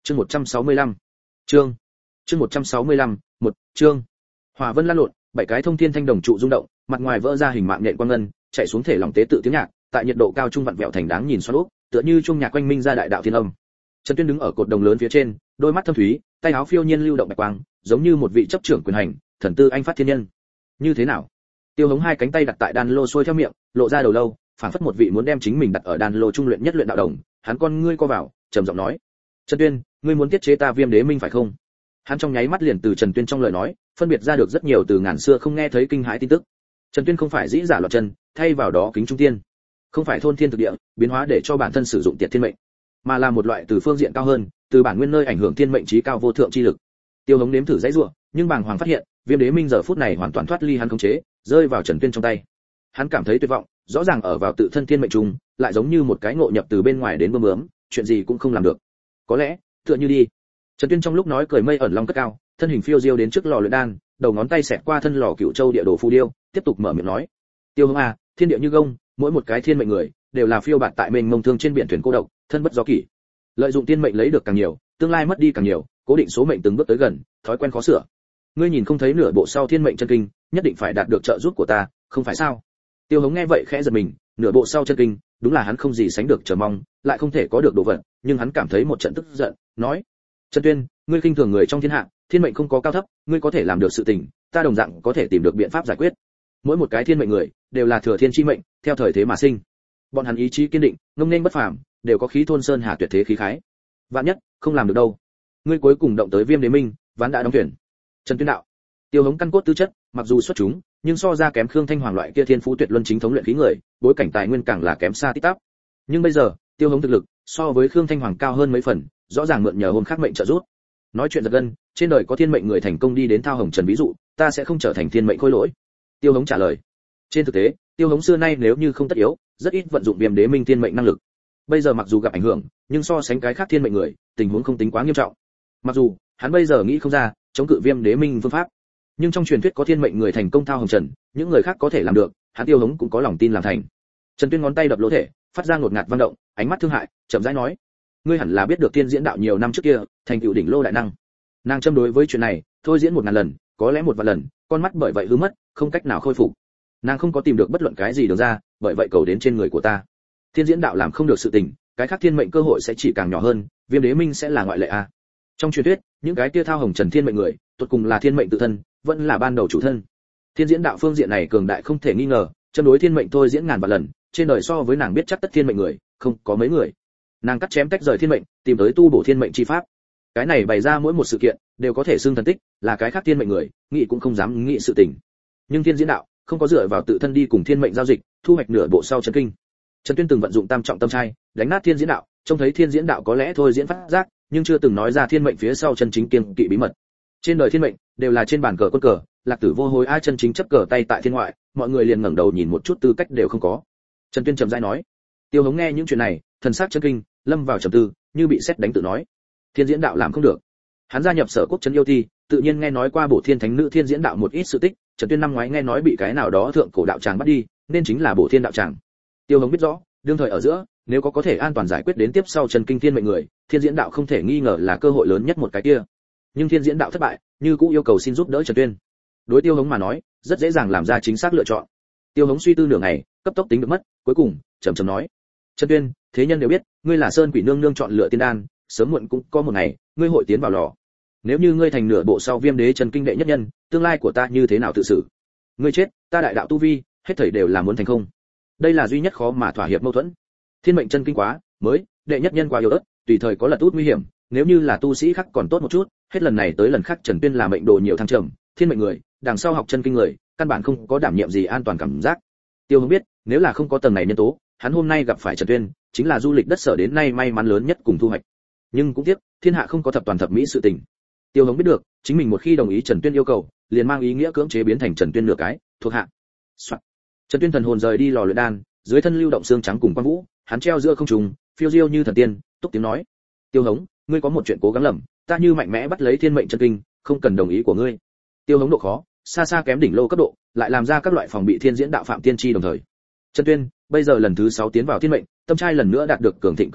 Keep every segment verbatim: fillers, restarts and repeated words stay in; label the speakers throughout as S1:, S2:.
S1: Chương một trăm sáu mươi lăm. Chương. Chương một trăm sáu mươi lăm, một, chương. Hỏa vân lan lộn, bảy cái thông thiên thanh đồng trụ rung động, mặt ngoài vỡ ra hình mạng nhện quang ngân, chạy xuống thể lòng tế tự tiếng nhạc, tại nhiệt độ cao trung vặn vẹo thành đáng nhìn xoắn ốc, tựa như trung nhạc quanh minh ra đại đạo thiên âm. Trần Tuyên đứng ở cột đồng lớn phía trên, đôi mắt thâm thúy, tay áo phiêu nhiên lưu động bạch quang, giống như một vị chấp trưởng quyền hành, thần tư anh phát thiên nhân. Như thế nào? Tiêu Hống hai cánh tay đặt tại đan lô xuôi theo miệng, lộ ra đầu lâu, phảng phất một vị muốn đem chính mình đặt ở đan lô trung luyện nhất luyện đạo đồng, hắn con ngươi co vào, trầm giọng nói: "Trần Tuyên, ngươi muốn tiết chế ta Viêm Đế Minh phải không?" Hắn trong nháy mắt liền từ Trần Tuyên trong lời nói, phân biệt ra được rất nhiều từ ngàn xưa không nghe thấy kinh hãi tin tức. Trần Tuyên không phải dĩ giả loạn chân, thay vào đó kính trung tiên, không phải thôn thiên thực địa, biến hóa để cho bản thân sử dụng tiệt thiên mệnh, mà là một loại từ phương diện cao hơn, từ bản nguyên nơi ảnh hưởng thiên mệnh trí cao vô thượng chi lực. Tiêu Hống nếm thử dãy rủa, nhưng bàng hoàng phát hiện, Viêm Đế Minh giờ phút này hoàn toàn thoát ly hắn khống chế, rơi vào Trần Tuyên trong tay. Hắn cảm thấy tuyệt vọng, rõ ràng ở vào tự thân thiên mệnh trùng, lại giống như một cái ngộ nhập từ bên ngoài đến bơm bướm, chuyện gì cũng không làm được. Có lẽ, tựa như đi. Trần Tuyên trong lúc nói cười mây ẩn long cất cao, thân hình phiêu diêu đến trước lò luyện đan, đầu ngón tay xẹt qua thân lò cựu châu địa đồ phù điêu, tiếp tục mở miệng nói: "Tiêu Hống à, thiên địa như gông, mỗi một cái thiên mệnh người đều là phiêu bạt tại mênh mông thương trên biển thuyền cô độc, thân bất do kỷ. Lợi dụng tiên mệnh lấy được càng nhiều, tương lai mất đi càng nhiều, cố định số mệnh từng bước tới gần, thói quen khó sửa. Ngươi nhìn không thấy nửa bộ sau thiên mệnh chân kinh, nhất định phải đạt được trợ giúp của ta, không phải sao?" Tiêu Hống nghe vậy khẽ giật mình, nửa bộ sau chân kinh, đúng là hắn không gì sánh được chờ mong, lại không thể có được đồ vật, nhưng hắn cảm thấy một trận tức giận, nói: "Trần Tuyên, ngươi khinh thường người trong thiên hạ, thiên mệnh không có cao thấp, ngươi có thể làm được sự tình, ta đồng dạng có thể tìm được biện pháp giải quyết. Mỗi một cái thiên mệnh người đều là thừa thiên chi mệnh, theo thời thế mà sinh. Bọn hắn ý chí kiên định, ngông nên bất phàm, đều có khí thôn sơn hà tuyệt thế khí khái. Vạn nhất không làm được đâu, ngươi cuối cùng động tới Viêm Đế Minh, ván đã đóng thuyền." Trần Tuyên đạo. Tiêu Hống căn cốt tư chất, mặc dù xuất chúng, nhưng so ra kém Khương Thanh Hoàng loại kia thiên phú tuyệt luân chính thống luyện khí người, bối cảnh tài nguyên càng là kém xa tít tắp. Nhưng bây giờ, Tiêu Hống thực lực so với Khương Thanh Hoàng cao hơn mấy phần, rõ ràng mượn nhờ hồn khác mệnh trợ giúp. Nói chuyện giật gân, trên đời có thiên mệnh người thành công đi đến thao hồng trần ví dụ, ta sẽ không trở thành thiên mệnh khôi lỗi. Tiêu Hống trả lời. Trên thực tế, Tiêu Hống xưa nay nếu như không tất yếu, rất ít vận dụng Viêm Đế Minh thiên mệnh năng lực. Bây giờ mặc dù gặp ảnh hưởng, nhưng so sánh cái khác thiên mệnh người, tình huống không tính quá nghiêm trọng. Mặc dù hắn bây giờ nghĩ không ra chống cự Viêm Đế Minh phương pháp, nhưng trong truyền thuyết có thiên mệnh người thành công thao hồng trần, những người khác có thể làm được, hắn Tiêu Hống cũng có lòng tin làm thành. Trần Tuyên ngón tay đập lỗ thể, phát ra ngột ngạt văn động, ánh mắt thương hại, chậm rãi nói: "Ngươi hẳn là biết được tiên diễn đạo nhiều năm trước kia, thành tựu đỉnh lô đại năng." Nàng châm đối với chuyện này, thôi diễn một ngàn lần, có lẽ một vạn lần, con mắt bởi vậy hư mất, không cách nào khôi phục. Nàng không có tìm được bất luận cái gì được ra, bởi vậy cầu đến trên người của ta. Thiên diễn đạo làm không được sự tình, cái khác thiên mệnh cơ hội sẽ chỉ càng nhỏ hơn, Viêm Đế Minh sẽ là ngoại lệ a. Trong truyền thuyết, những cái kia thao hồng trần thiên mệnh người, tuột cùng là thiên mệnh tự thân, vẫn là ban đầu chủ thân. Thiên diễn đạo phương diện này cường đại không thể nghi ngờ, châm đối thiên mệnh thôi diễn ngàn vạn lần, trên đời so với nàng biết chắc tất thiên mệnh người, không có mấy người. Nàng cắt chém tách rời thiên mệnh, tìm tới tu bổ thiên mệnh chi pháp. Cái này bày ra mỗi một sự kiện đều có thể xưng thần tích, là cái khác thiên mệnh người nghĩ cũng không dám nghĩ sự tình. Nhưng thiên diễn đạo không có dựa vào tự thân đi cùng thiên mệnh giao dịch, thu hoạch nửa bộ sau chân kinh. Trần Tuyên từng vận dụng tam trọng tâm trai, đánh nát thiên diễn đạo, trông thấy thiên diễn đạo có lẽ thôi diễn phát giác, nhưng chưa từng nói ra thiên mệnh phía sau chân chính kiên kỵ bí mật. Trên đời thiên mệnh đều là trên bàn cờ quân cờ, lạc tử vô hối ai chân chính chấp cờ tay tại thiên ngoại, mọi người liền ngẩng đầu nhìn một chút tư cách đều không có. Trần Tuyên trầm rãi nói. Tiêu Hống nghe những chuyện này, thần sắc chân kinh, lâm vào trầm tư, như bị sét đánh tự nói: "Thiên diễn đạo làm không được." Hắn gia nhập Sở Quốc trấn yêu thi, tự nhiên nghe nói qua Bổ Thiên Thánh Nữ Thiên diễn đạo một ít sự tích, Trần Tuyên năm ngoái nghe nói bị cái nào đó thượng cổ đạo tràng bắt đi, nên chính là Bổ Thiên đạo tràng. Tiêu Hống biết rõ, đương thời ở giữa, nếu có có thể an toàn giải quyết đến tiếp sau Trần Kinh Thiên mệnh người, Thiên diễn đạo không thể nghi ngờ là cơ hội lớn nhất một cái kia. Nhưng Thiên diễn đạo thất bại, như cũng yêu cầu xin giúp đỡ Trần Tuyên. Đối Tiêu Hống mà nói, rất dễ dàng làm ra chính xác lựa chọn. Tiêu Hống suy tư nửa ngày, cấp tốc tính được mất, cuối cùng trầm trầm nói: "Trần Tuyên, thế nhân đều biết, ngươi là Sơn Quỷ nương nương chọn lựa tiên đan, sớm muộn cũng có một ngày, ngươi hội tiến vào lò. Nếu như ngươi thành nửa bộ sau Viêm Đế Trần Kinh đệ nhất nhân, tương lai của ta như thế nào tự xử? Ngươi chết, ta đại đạo tu vi, hết thảy đều là muốn thành không. Đây là duy nhất khó mà thỏa hiệp mâu thuẫn. Thiên mệnh chân kinh quá, mới, đệ nhất nhân quá yếu ớt, tùy thời có lật út nguy hiểm, nếu như là tu sĩ khác còn tốt một chút, hết lần này tới lần khác Trần Tuyên là mệnh đồ nhiều thăng trầm, thiên mệnh người, đằng sau học chân kinh người, căn bản không có đảm nhiệm gì an toàn cảm giác." Tiêu Hống biết, nếu là không có tầng này nhân tố, hắn hôm nay gặp phải Trần Tuyên, chính là du lịch đất sở đến nay may mắn lớn nhất cùng thu hoạch. Nhưng cũng tiếc, thiên hạ không có thập toàn thập mỹ sự tình. Tiêu Hống biết được, chính mình một khi đồng ý Trần Tuyên yêu cầu, liền mang ý nghĩa cưỡng chế biến thành Trần Tuyên nửa cái thuộc hạ. Soạn. Trần Tuyên thần hồn rời đi lò luyện đan, dưới thân lưu động xương trắng cùng quang vũ, hắn treo giữa không trung, phiêu diêu như thần tiên, túc tiếng nói: "Tiêu Hống, ngươi có một chuyện cố gắng lầm, ta như mạnh mẽ bắt lấy thiên mệnh chân kinh, không cần đồng ý của ngươi." Tiêu Hống độ khó, xa xa kém đỉnh lô cấp độ, lại làm ra các loại phòng bị thiên diễn đạo phạm tiên tri đồng thời. Trần Tuyên, bây giờ lần thứ sáu tiến vào thiên mệnh, tâm trai lần nữa đạt được cường thịnh cường hóa,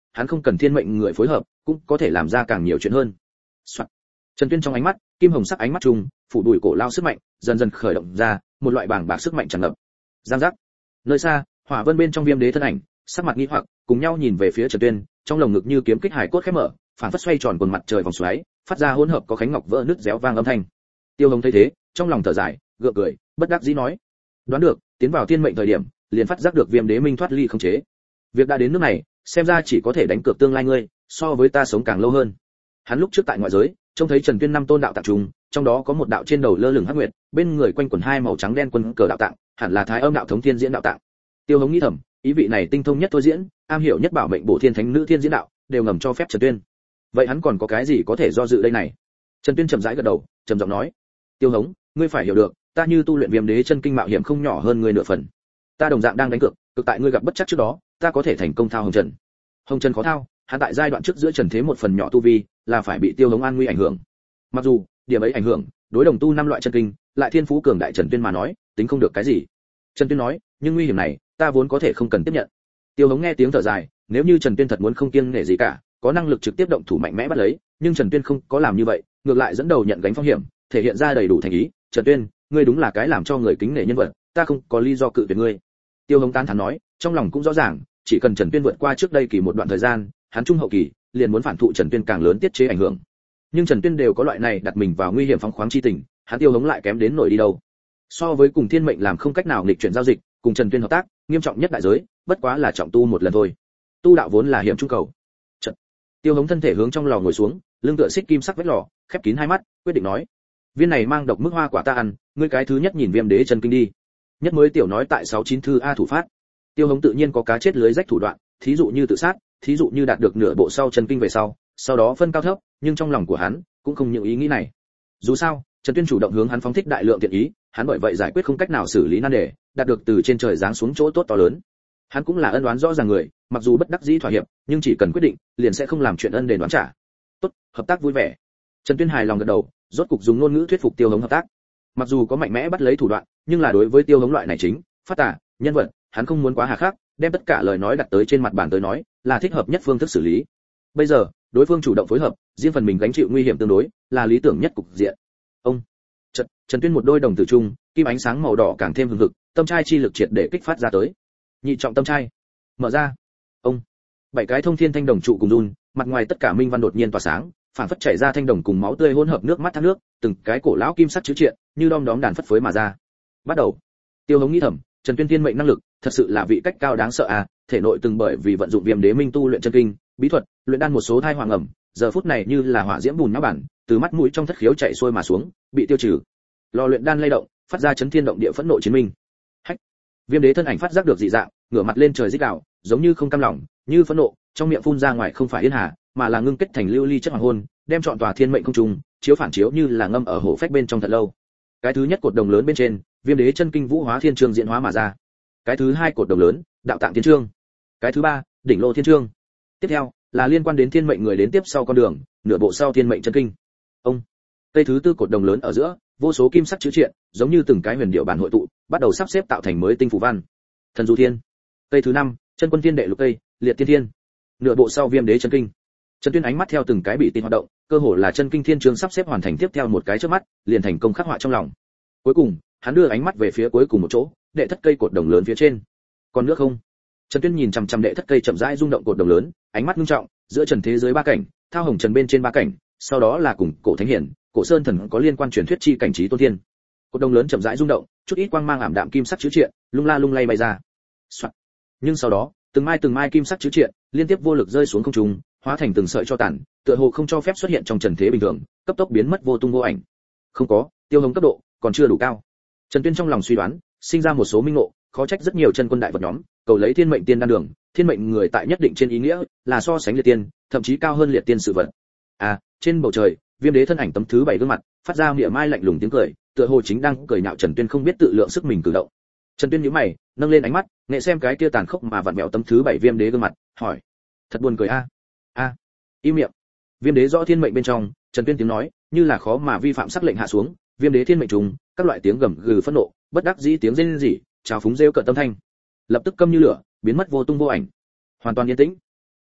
S1: hắn không cần thiên mệnh người phối hợp cũng có thể làm ra càng nhiều chuyện hơn. Soạn. Trần Tuyên trong ánh mắt kim hồng sắc ánh mắt trùng phủ đuổi cổ lao sức mạnh dần dần khởi động ra, một loại bàng bạc sức mạnh tràn ngập. Giang giác. Nơi xa, hỏa vân bên trong viêm đế thân ảnh sắc mặt nghi hoặc cùng nhau nhìn về phía Trần Tuyên, trong lồng ngực như kiếm kích hải cốt khép mở, phản phất xoay tròn quần mặt trời vòng xoáy, phát ra hỗn hợp có khánh ngọc vỡ nứt réo vang âm thanh. Tiêu Hồng thấy thế, trong lòng thở dài, gượng cười, bất đắc dĩ nói: đoán được, tiến vào thiên mệnh thời điểm, liền phát giác được viêm đế minh thoát ly không chế. Việc đã đến nước này, xem ra chỉ có thể đánh cược tương lai ngươi, so với ta sống càng lâu hơn. Hắn lúc trước tại ngoại giới, trông thấy Trần Tuyên năm tôn đạo tạng trùng, trong đó có một đạo trên đầu lơ lửng hắc nguyệt, bên người quanh quần hai màu trắng đen quân cờ đạo tạng, hẳn là Thái Âm đạo thống thiên diễn đạo tạng. Tiêu Hồng nghĩ thầm, ý vị này tinh thông nhất thôi diễn, am hiểu nhất bảo mệnh bổ thiên thánh nữ thiên diễn đạo, đều ngầm cho phép Trần Tuyên. Vậy hắn còn có cái gì có thể do dự đây này? Trần Tuyên chậm rãi gật đầu, trầm giọng nói: Tiêu Hồng, ngươi phải hiểu được, ta như tu luyện viêm đế chân kinh mạo hiểm không nhỏ hơn ngươi nửa phần. Ta đồng dạng đang đánh cược, cực tại ngươi gặp bất chắc trước đó, ta có thể thành công thao hồng trần. Hồng trần khó thao, hắn tại giai đoạn trước giữa trần thế một phần nhỏ tu vi, là phải bị Tiêu Hồng an nguy ảnh hưởng. Mặc dù, điểm ấy ảnh hưởng, đối đồng tu năm loại chân kinh, lại thiên phú cường đại Trần Tuyên mà nói, tính không được cái gì. Trần Tuyên nói, nhưng nguy hiểm này, ta vốn có thể không cần tiếp nhận. Tiêu Hồng nghe tiếng thở dài, nếu như Trần Tuyên thật muốn không kiêng nể gì cả, có năng lực trực tiếp động thủ mạnh mẽ bắt lấy, nhưng Trần Tuyên không có làm như vậy, ngược lại dẫn đầu nhận gánh phong hiểm, thể hiện ra đầy đủ thành ý. Trần Tuyên, ngươi đúng là cái làm cho người kính nể nhân vật, ta không có lý do cự tuyệt ngươi. Tiêu Hồng tán thán nói, trong lòng cũng rõ ràng, chỉ cần Trần Tuyên vượt qua trước đây kỳ một đoạn thời gian, hắn trung hậu kỳ, liền muốn phản thụ Trần Tuyên càng lớn tiết chế ảnh hưởng. Nhưng Trần Tuyên đều có loại này đặt mình vào nguy hiểm phóng khoáng chi tình, hắn Tiêu Hồng lại kém đến nổi đi đâu. So với cùng thiên mệnh làm không cách nào nghịch chuyển giao dịch, cùng Trần Tuyên hợp tác, nghiêm trọng nhất đại giới, bất quá là trọng tu một lần thôi. Tu đạo vốn là hiểm trung cầu. Trận. Tiêu Hồng thân thể hướng trong lò ngồi xuống, lưng tựa xích kim sắc vết lò, khép kín hai mắt, quyết định nói: viên này mang độc mức hoa quả ta ăn, ngươi cái thứ nhất nhìn viêm đế chân kinh đi. Nhất mới tiểu nói tại sáu chín thư a thủ phát. Tiêu Hồng tự nhiên có cá chết lưới rách thủ đoạn, thí dụ như tự sát, thí dụ như đạt được nửa bộ sau chân kinh về sau, sau đó phân cao thấp, nhưng trong lòng của hắn cũng không những ý nghĩ này. Dù sao, Trần Tuyên chủ động hướng hắn phóng thích đại lượng tiện ý, hắn bởi vậy giải quyết không cách nào xử lý nan đề, đạt được từ trên trời giáng xuống chỗ tốt to lớn. Hắn cũng là ân oán rõ ràng người, mặc dù bất đắc dĩ thỏa hiệp, nhưng chỉ cần quyết định, liền sẽ không làm chuyện ân đền oán trả. Tốt, hợp tác vui vẻ. Trần Tuyên hài lòng gật đầu, rốt cục dùng ngôn ngữ thuyết phục Tiêu Hồng hợp tác. Mặc dù có mạnh mẽ bắt lấy thủ đoạn, nhưng là đối với Tiêu Hồng loại này chính, phát tả, nhân vật, hắn không muốn quá hà khắc, đem tất cả lời nói đặt tới trên mặt bàn tới nói, là thích hợp nhất phương thức xử lý. Bây giờ, đối phương chủ động phối hợp, riêng phần mình gánh chịu nguy hiểm tương đối, là lý tưởng nhất cục diện. Ông Trần, Trần Tuyên một đôi đồng tử trung, kim ánh sáng màu đỏ càng thêm hừng hực, tâm trai chi lực triệt để kích phát ra tới. Nhị trọng tâm trai, mở ra. Ông bảy cái thông thiên thanh đồng trụ cùng run, mặt ngoài tất cả minh văn đột nhiên tỏa sáng, phản phất chảy ra thanh đồng cùng máu tươi hỗn hợp nước mắt thác nước, từng cái cổ lão kim sắc chữ triện, như đom đóm đàn phất phới mà ra. Bắt đầu. Tiêu Hồng nghĩ thầm, Trần Tuyên thiên mệnh năng lực, thật sự là vị cách cao đáng sợ à, thể nội từng bởi vì vận dụng viêm đế minh tu luyện chân kinh, bí thuật, luyện đan một số thai hoàng ẩm, giờ phút này như là hỏa diễm bùn nhão bản, từ mắt mũi trong thất khiếu chạy xuôi mà xuống, bị tiêu trừ. Lò luyện đan lay động, phát ra chấn thiên động địa phẫn nộ chiến minh. Hách. Viêm đế thân ảnh phát giác được dị dạng, ngửa mặt lên trời rít gào, giống như không cam lòng, như phẫn nộ, trong miệng phun ra ngoài không phải yên hà, mà là ngưng kết thành lưu ly chất hoàng hôn, đem trọn tòa thiên mệnh không trùng, chiếu phản chiếu như là ngâm ở hồ phách bên trong thật lâu. Cái thứ nhất cột đồng lớn bên trên, viêm đế chân kinh vũ hóa thiên chương diễn hóa mà ra. Cái thứ hai cột đồng lớn, đạo tạng thiên chương. Cái thứ ba, đỉnh lô thiên chương. Tiếp theo là liên quan đến thiên mệnh người đến tiếp sau con đường, nửa bộ sau thiên mệnh chân kinh. Ông cây thứ tư cột đồng lớn ở giữa, vô số kim sắc chữ triện, giống như từng cái huyền điệu bản hội tụ, bắt đầu sắp xếp tạo thành mới tinh phù văn. Thần du thiên. Cây thứ năm, chân quân thiên đệ lục cây, liệt tiên thiên. Nửa bộ sau viêm đế chân kinh. Trần Tuyên ánh mắt theo từng cái bị tin hoạt động, cơ hồ là chân kinh thiên chương sắp xếp hoàn thành tiếp theo một cái trước mắt, liền thành công khắc họa trong lòng. Cuối cùng, hắn đưa ánh mắt về phía cuối cùng một chỗ, đệ thất cây cột đồng lớn phía trên. Còn nước không? Trần Tuyên nhìn chằm chằm đệ thất cây chậm rãi rung động cột đồng lớn, ánh mắt nghiêm trọng, giữa trần thế giới ba cảnh, thao hồng trần bên trên ba cảnh, sau đó là cùng cổ thánh hiển, cổ sơn thần có liên quan truyền thuyết chi cảnh trí tôn thiên. Cột đồng lớn chậm rãi rung động, chút ít quang mang ảm đạm kim sắc chữ triện, lung la lung lay bay ra. Soạn. Nhưng sau đó, từng mai từng mai kim sắc chữ triện liên tiếp vô lực rơi xuống không trung, hóa thành từng sợi cho tàn, tựa hồ không cho phép xuất hiện trong trần thế bình thường, cấp tốc biến mất vô tung vô ảnh. Không có, Tiêu Hồng cấp độ còn chưa đủ cao. Trần Tuyên trong lòng suy đoán, sinh ra một số minh ngộ, khó trách rất nhiều chân quân đại vật nhóm, cầu lấy thiên mệnh tiên đan đường, thiên mệnh người tại nhất định trên ý nghĩa, là so sánh liệt tiên, thậm chí cao hơn liệt tiên sự vật. À, trên bầu trời, viêm đế thân ảnh tấm thứ bảy gương mặt, phát ra miệng mai lạnh lùng tiếng cười, tựa hồ chính đang cười nhạo Trần Tuyên không biết tự lượng sức mình cử động. Trần Tuyên nhíu mày, nâng lên ánh mắt, nghệ xem cái kia tàn khốc mà vặn vẹo tấm thứ bảy viêm đế gương mặt, hỏi: thật buồn cười a. A. Im miệng. Viêm đế rõ thiên mệnh bên trong, Trần Tuyên tiếng nói, như là khó mà vi phạm sắc lệnh hạ xuống, viêm đế thiên mệnh trùng, các loại tiếng gầm gừ phẫn nộ, bất đắc dĩ tiếng rên rỉ, trào phúng rêu cợt tâm thanh, lập tức câm như lửa, biến mất vô tung vô ảnh. Hoàn toàn yên tĩnh.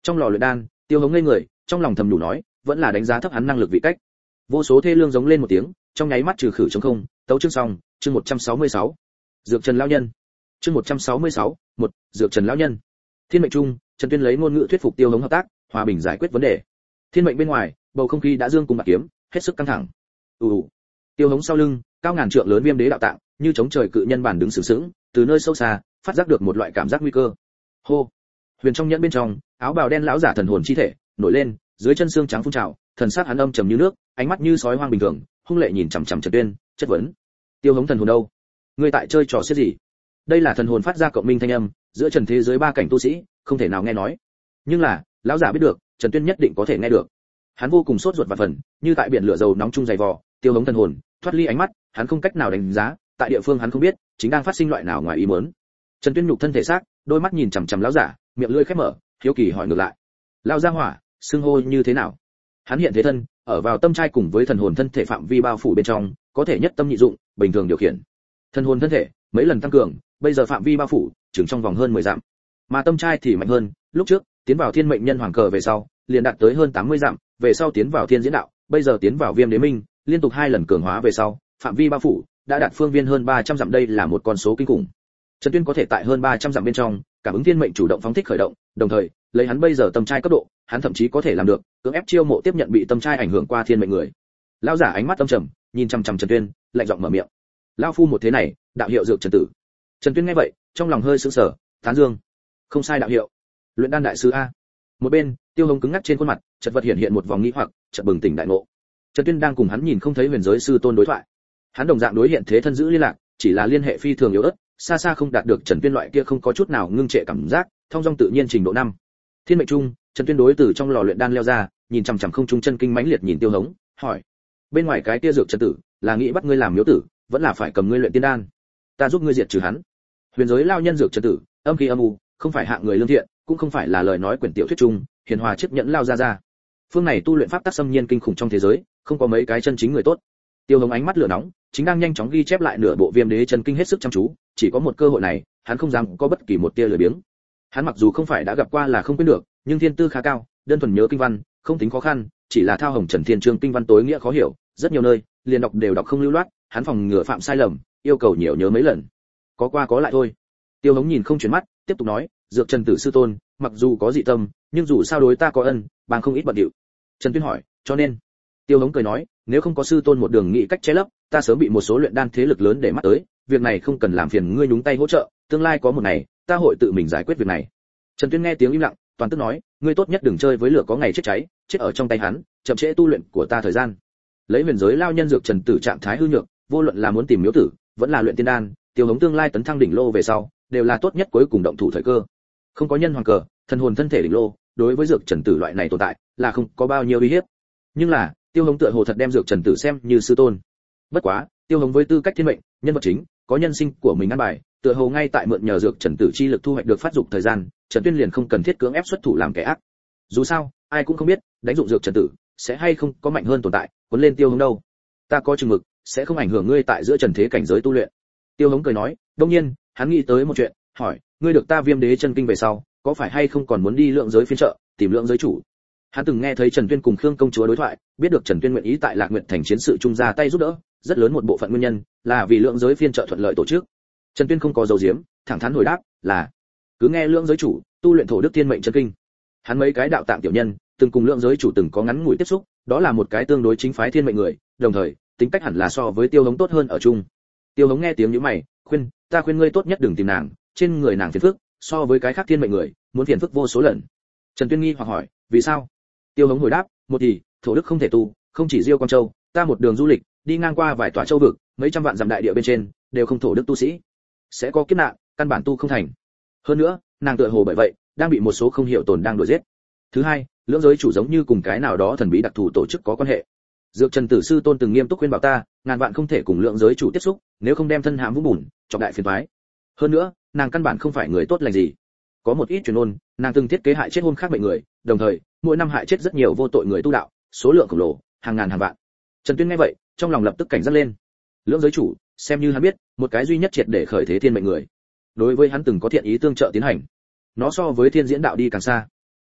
S1: Trong lò luyện đan, Tiêu Hống ngây người, trong lòng thầm nhủ nói, vẫn là đánh giá thấp hắn năng lực vị cách. Vô số thê lương giống lên một tiếng, trong nháy mắt trừ khử trống không, tấu chương xong, chương một trăm sáu mươi sáu. Dược Trần lão nhân. Chương một trăm sáu mươi sáu, một, Dược Trần lão nhân. Thiên mệnh trung, Trần Tuyên lấy ngôn ngữ thuyết phục Tiêu Hống hợp tác, hòa bình giải quyết vấn đề. Thiên mệnh bên ngoài, bầu không khí đã dương cùng bạc kiếm, hết sức căng thẳng. Ù ù. Tiêu Hống sau lưng, cao ngàn trượng lớn viêm đế đạo tạng, như chống trời cự nhân bản đứng sừng sững, từ nơi sâu xa, phát giác được một loại cảm giác nguy cơ. Hô. Huyền trong nhẫn bên trong, áo bào đen lão giả thần hồn chi thể nổi lên, dưới chân xương trắng phun trào, thần sắc hắn âm trầm như nước, ánh mắt như sói hoang bình thường, hung lệ nhìn chằm chằm Trần Tuyên, chất vấn. Tiêu Hống thần hồn đâu? Ngươi tại chơi trò xiết gì? Đây là thần hồn phát ra cộng minh thanh âm, giữa trần thế giới ba cảnh tu sĩ, không thể nào nghe nói. Nhưng là, lão giả biết được, Trần Tuyên nhất định có thể nghe được. Hắn vô cùng sốt ruột và phần, như tại biển lửa dầu nóng chung dày vò, Tiêu Hống thần hồn thoát ly ánh mắt, hắn không cách nào đánh giá, tại địa phương hắn không biết, chính đang phát sinh loại nào ngoài ý muốn. Trần Tuyên nhục thân thể xác, đôi mắt nhìn chằm chằm lão giả, miệng lưỡi khép mở, hiếu kỳ hỏi ngược lại. Lão gia hỏa, xưng hô như thế nào? Hắn hiện thế thân, ở vào tâm trai cùng với thần hồn thân thể phạm vi bao phủ bên trong, có thể nhất tâm nhị dụng, bình thường điều khiển. Thần hồn thân thể, mấy lần tăng cường, bây giờ phạm vi bao phủ, chừng trong vòng hơn mười dặm. Mà tâm trai thì mạnh hơn, lúc trước, tiến vào thiên mệnh nhân hoàng cờ về sau, liền đạt tới hơn tám mươi dặm, về sau tiến vào thiên diễn đạo, bây giờ tiến vào viêm đế minh, liên tục hai lần cường hóa về sau, phạm vi bao phủ đã đạt phương viên hơn ba trăm dặm, đây là một con số kinh khủng. Trần Tuyên có thể tại hơn ba trăm dặm bên trong, cảm ứng thiên mệnh chủ động phóng thích khởi động, đồng thời, lấy hắn bây giờ tâm trai cấp độ, hắn thậm chí có thể làm được, cưỡng ép chiêu mộ tiếp nhận bị tâm trai ảnh hưởng qua thiên mệnh người. Lão giả ánh mắt âm trầm, nhìn chằm chằm Trần Tuyên, lạnh giọng mở miệng. Lão phu một thế này, đạo hiệu Dược Trần tử. Trần Tuyên nghe vậy, trong lòng hơi sững sờ, tán dương. Không sai đạo hiệu. Luyện đan đại sư a. Một bên, Tiêu Hống cứng ngắc trên khuôn mặt, chợt vật hiện hiện một vòng nghi hoặc, chợt bừng tỉnh đại ngộ. Trần Tuyên đang cùng hắn nhìn không thấy huyền giới sư tôn đối thoại. Hắn đồng dạng đối hiện thế thân giữ liên lạc, chỉ là liên hệ phi thường yếu ớt, xa xa không đạt được Trần Tuyên loại kia không có chút nào ngưng trệ cảm giác, thông dong tự nhiên trình độ năm. Thiên mệnh trung, Trần Tuyên đối từ trong lò luyện đan leo ra, nhìn chằm chằm không trung chân kinh mãnh liệt nhìn Tiêu Hống, hỏi: bên ngoài cái kia Dược Trần tử, là nghĩ bắt ngươi làm miếu tử, vẫn là phải cầm ngươi luyện tiên đan? Ta giúp ngươi diệt trừ hắn. Huyền giới lao nhân Dược Trần tử, âm khí âm u, không phải hạng người lương thiện, cũng không phải là lời nói quyển tiểu thuyết trung, hiền hòa chấp nhẫn lao ra ra. Phương này tu luyện pháp tắc xâm nhiên kinh khủng trong thế giới, không có mấy cái chân chính người tốt. Tiêu Hống ánh mắt lửa nóng, chính đang nhanh chóng ghi chép lại nửa bộ viêm đế chân kinh hết sức chăm chú, chỉ có một cơ hội này, hắn không dám có bất kỳ một tia lười biếng. Hắn mặc dù không phải đã gặp qua là không quên được, nhưng thiên tư khá cao, đơn thuần nhớ kinh văn, không tính khó khăn, chỉ là thao hồng trần thiên chương kinh văn tối nghĩa khó hiểu, rất nhiều nơi, liền đọc đều đọc không lưu loát, hắn phòng ngừa phạm sai lầm, yêu cầu nhiều nhớ mấy lần. Có qua có lại thôi. Tiêu Hống nhìn không chuyển mắt, tiếp tục nói, Dược Trần tử sư tôn, mặc dù có dị tâm, nhưng dù sao đối ta có ân, bằng không ít bận điệu. Trần Tuyên hỏi, cho nên? Tiêu Hống cười nói, nếu không có sư tôn một đường nghĩ cách che lấp, ta sớm bị một số luyện đan thế lực lớn để mắt tới, việc này không cần làm phiền ngươi nhúng tay hỗ trợ, tương lai có một ngày, ta hội tự mình giải quyết việc này. Trần Tuyên nghe tiếng im lặng, toàn tức nói, ngươi tốt nhất đừng chơi với lửa có ngày chết cháy, chết ở trong tay hắn, chậm trễ tu luyện của ta thời gian. Lấy huyền giới lao nhân Dược Trần tử trạng thái hư nhược, vô luận là muốn tìm miếu tử, vẫn là luyện tiên đan, Tiêu Hống tương lai tấn thăng đỉnh lô về sau, đều là tốt nhất cuối cùng động thủ thời cơ. Không có nhân hoàng cờ, thần hồn thân thể đỉnh lô, đối với Dược Trần tử loại này tồn tại, là không có bao nhiêu uy hiếp. Nhưng là, Tiêu Hống tựa hồ thật đem Dược Trần tử xem như sư tôn. Bất quá, Tiêu Hống với tư cách thiên mệnh, nhân vật chính, có nhân sinh của mình ăn bài, tựa hồ ngay tại mượn nhờ Dược Trần tử chi lực thu hoạch được phát dục thời gian, Trần Tuyên liền không cần thiết cưỡng ép xuất thủ làm kẻ ác. Dù sao, ai cũng không biết, đánh dụng Dược Trần tử sẽ hay không có mạnh hơn tồn tại, cuốn lên Tiêu Hống đâu. Ta có chừng mực, sẽ không ảnh hưởng ngươi tại giữa trần thế cảnh giới tu luyện. Tiêu Hống cười nói, đương nhiên, hắn nghĩ tới một chuyện, hỏi, ngươi được ta Viêm Đế chân kinh về sau, có phải hay không còn muốn đi lượng giới phiên trợ, tìm lượng giới chủ? Hắn từng nghe thấy Trần Tuyên cùng Khương công chúa đối thoại, biết được Trần Tuyên nguyện ý tại Lạc Nguyệt thành chiến sự trung ra tay giúp đỡ, rất lớn một bộ phận nguyên nhân là vì lượng giới phiên trợ thuận lợi tổ chức. Trần Tuyên không có dầu diếm, thẳng thắn hồi đáp, là cứ nghe lượng giới chủ tu luyện thổ đức thiên mệnh chân kinh. Hắn mấy cái đạo tạng tiểu nhân, từng cùng lượng giới chủ từng có ngắn ngủi tiếp xúc, đó là một cái tương đối chính phái thiên mệnh người, đồng thời, tính cách hẳn là so với Tiêu Hống tốt hơn ở chung. Tiêu Hống nghe tiếng nhíu mày, khuyên, ta khuyên ngươi tốt nhất đừng tìm nàng, trên người nàng phiền phức, so với cái khác thiên mệnh người, muốn phiền phức vô số lần. Trần Tuyên nghi hoặc hỏi, vì sao? Tiêu Hống hồi đáp, một thì, thổ đức không thể tu, không chỉ Diêu Quang Châu, ta một đường du lịch, đi ngang qua vài tòa châu vực, mấy trăm vạn dặm đại địa bên trên, đều không thổ đức tu sĩ. Sẽ có kiếp nạn, căn bản tu không thành. Hơn nữa, nàng tựa hồ bởi vậy, đang bị một số không hiểu tồn đang đuổi giết. Thứ hai, lưỡng giới chủ giống như cùng cái nào đó thần bí đặc thù tổ chức có quan hệ. Dược Trần tử sư tôn từng nghiêm túc khuyên bảo ta, ngàn vạn không thể cùng lượng giới chủ tiếp xúc, nếu không đem thân hãm vũng bùn, chọc đại phiền toái. Hơn nữa, nàng căn bản không phải người tốt lành gì. Có một ít truyền ngôn, nàng từng thiết kế hại chết hôn khác mệnh người, đồng thời, mỗi năm hại chết rất nhiều vô tội người tu đạo, số lượng khổng lồ, hàng ngàn hàng vạn. Trần Tuyên nghe vậy, trong lòng lập tức cảnh giác lên. Lượng giới chủ, xem như hắn biết, một cái duy nhất triệt để khởi thế thiên mệnh người. Đối với hắn từng có thiện ý tương trợ tiến hành. Nó so với thiên diễn đạo đi càng xa.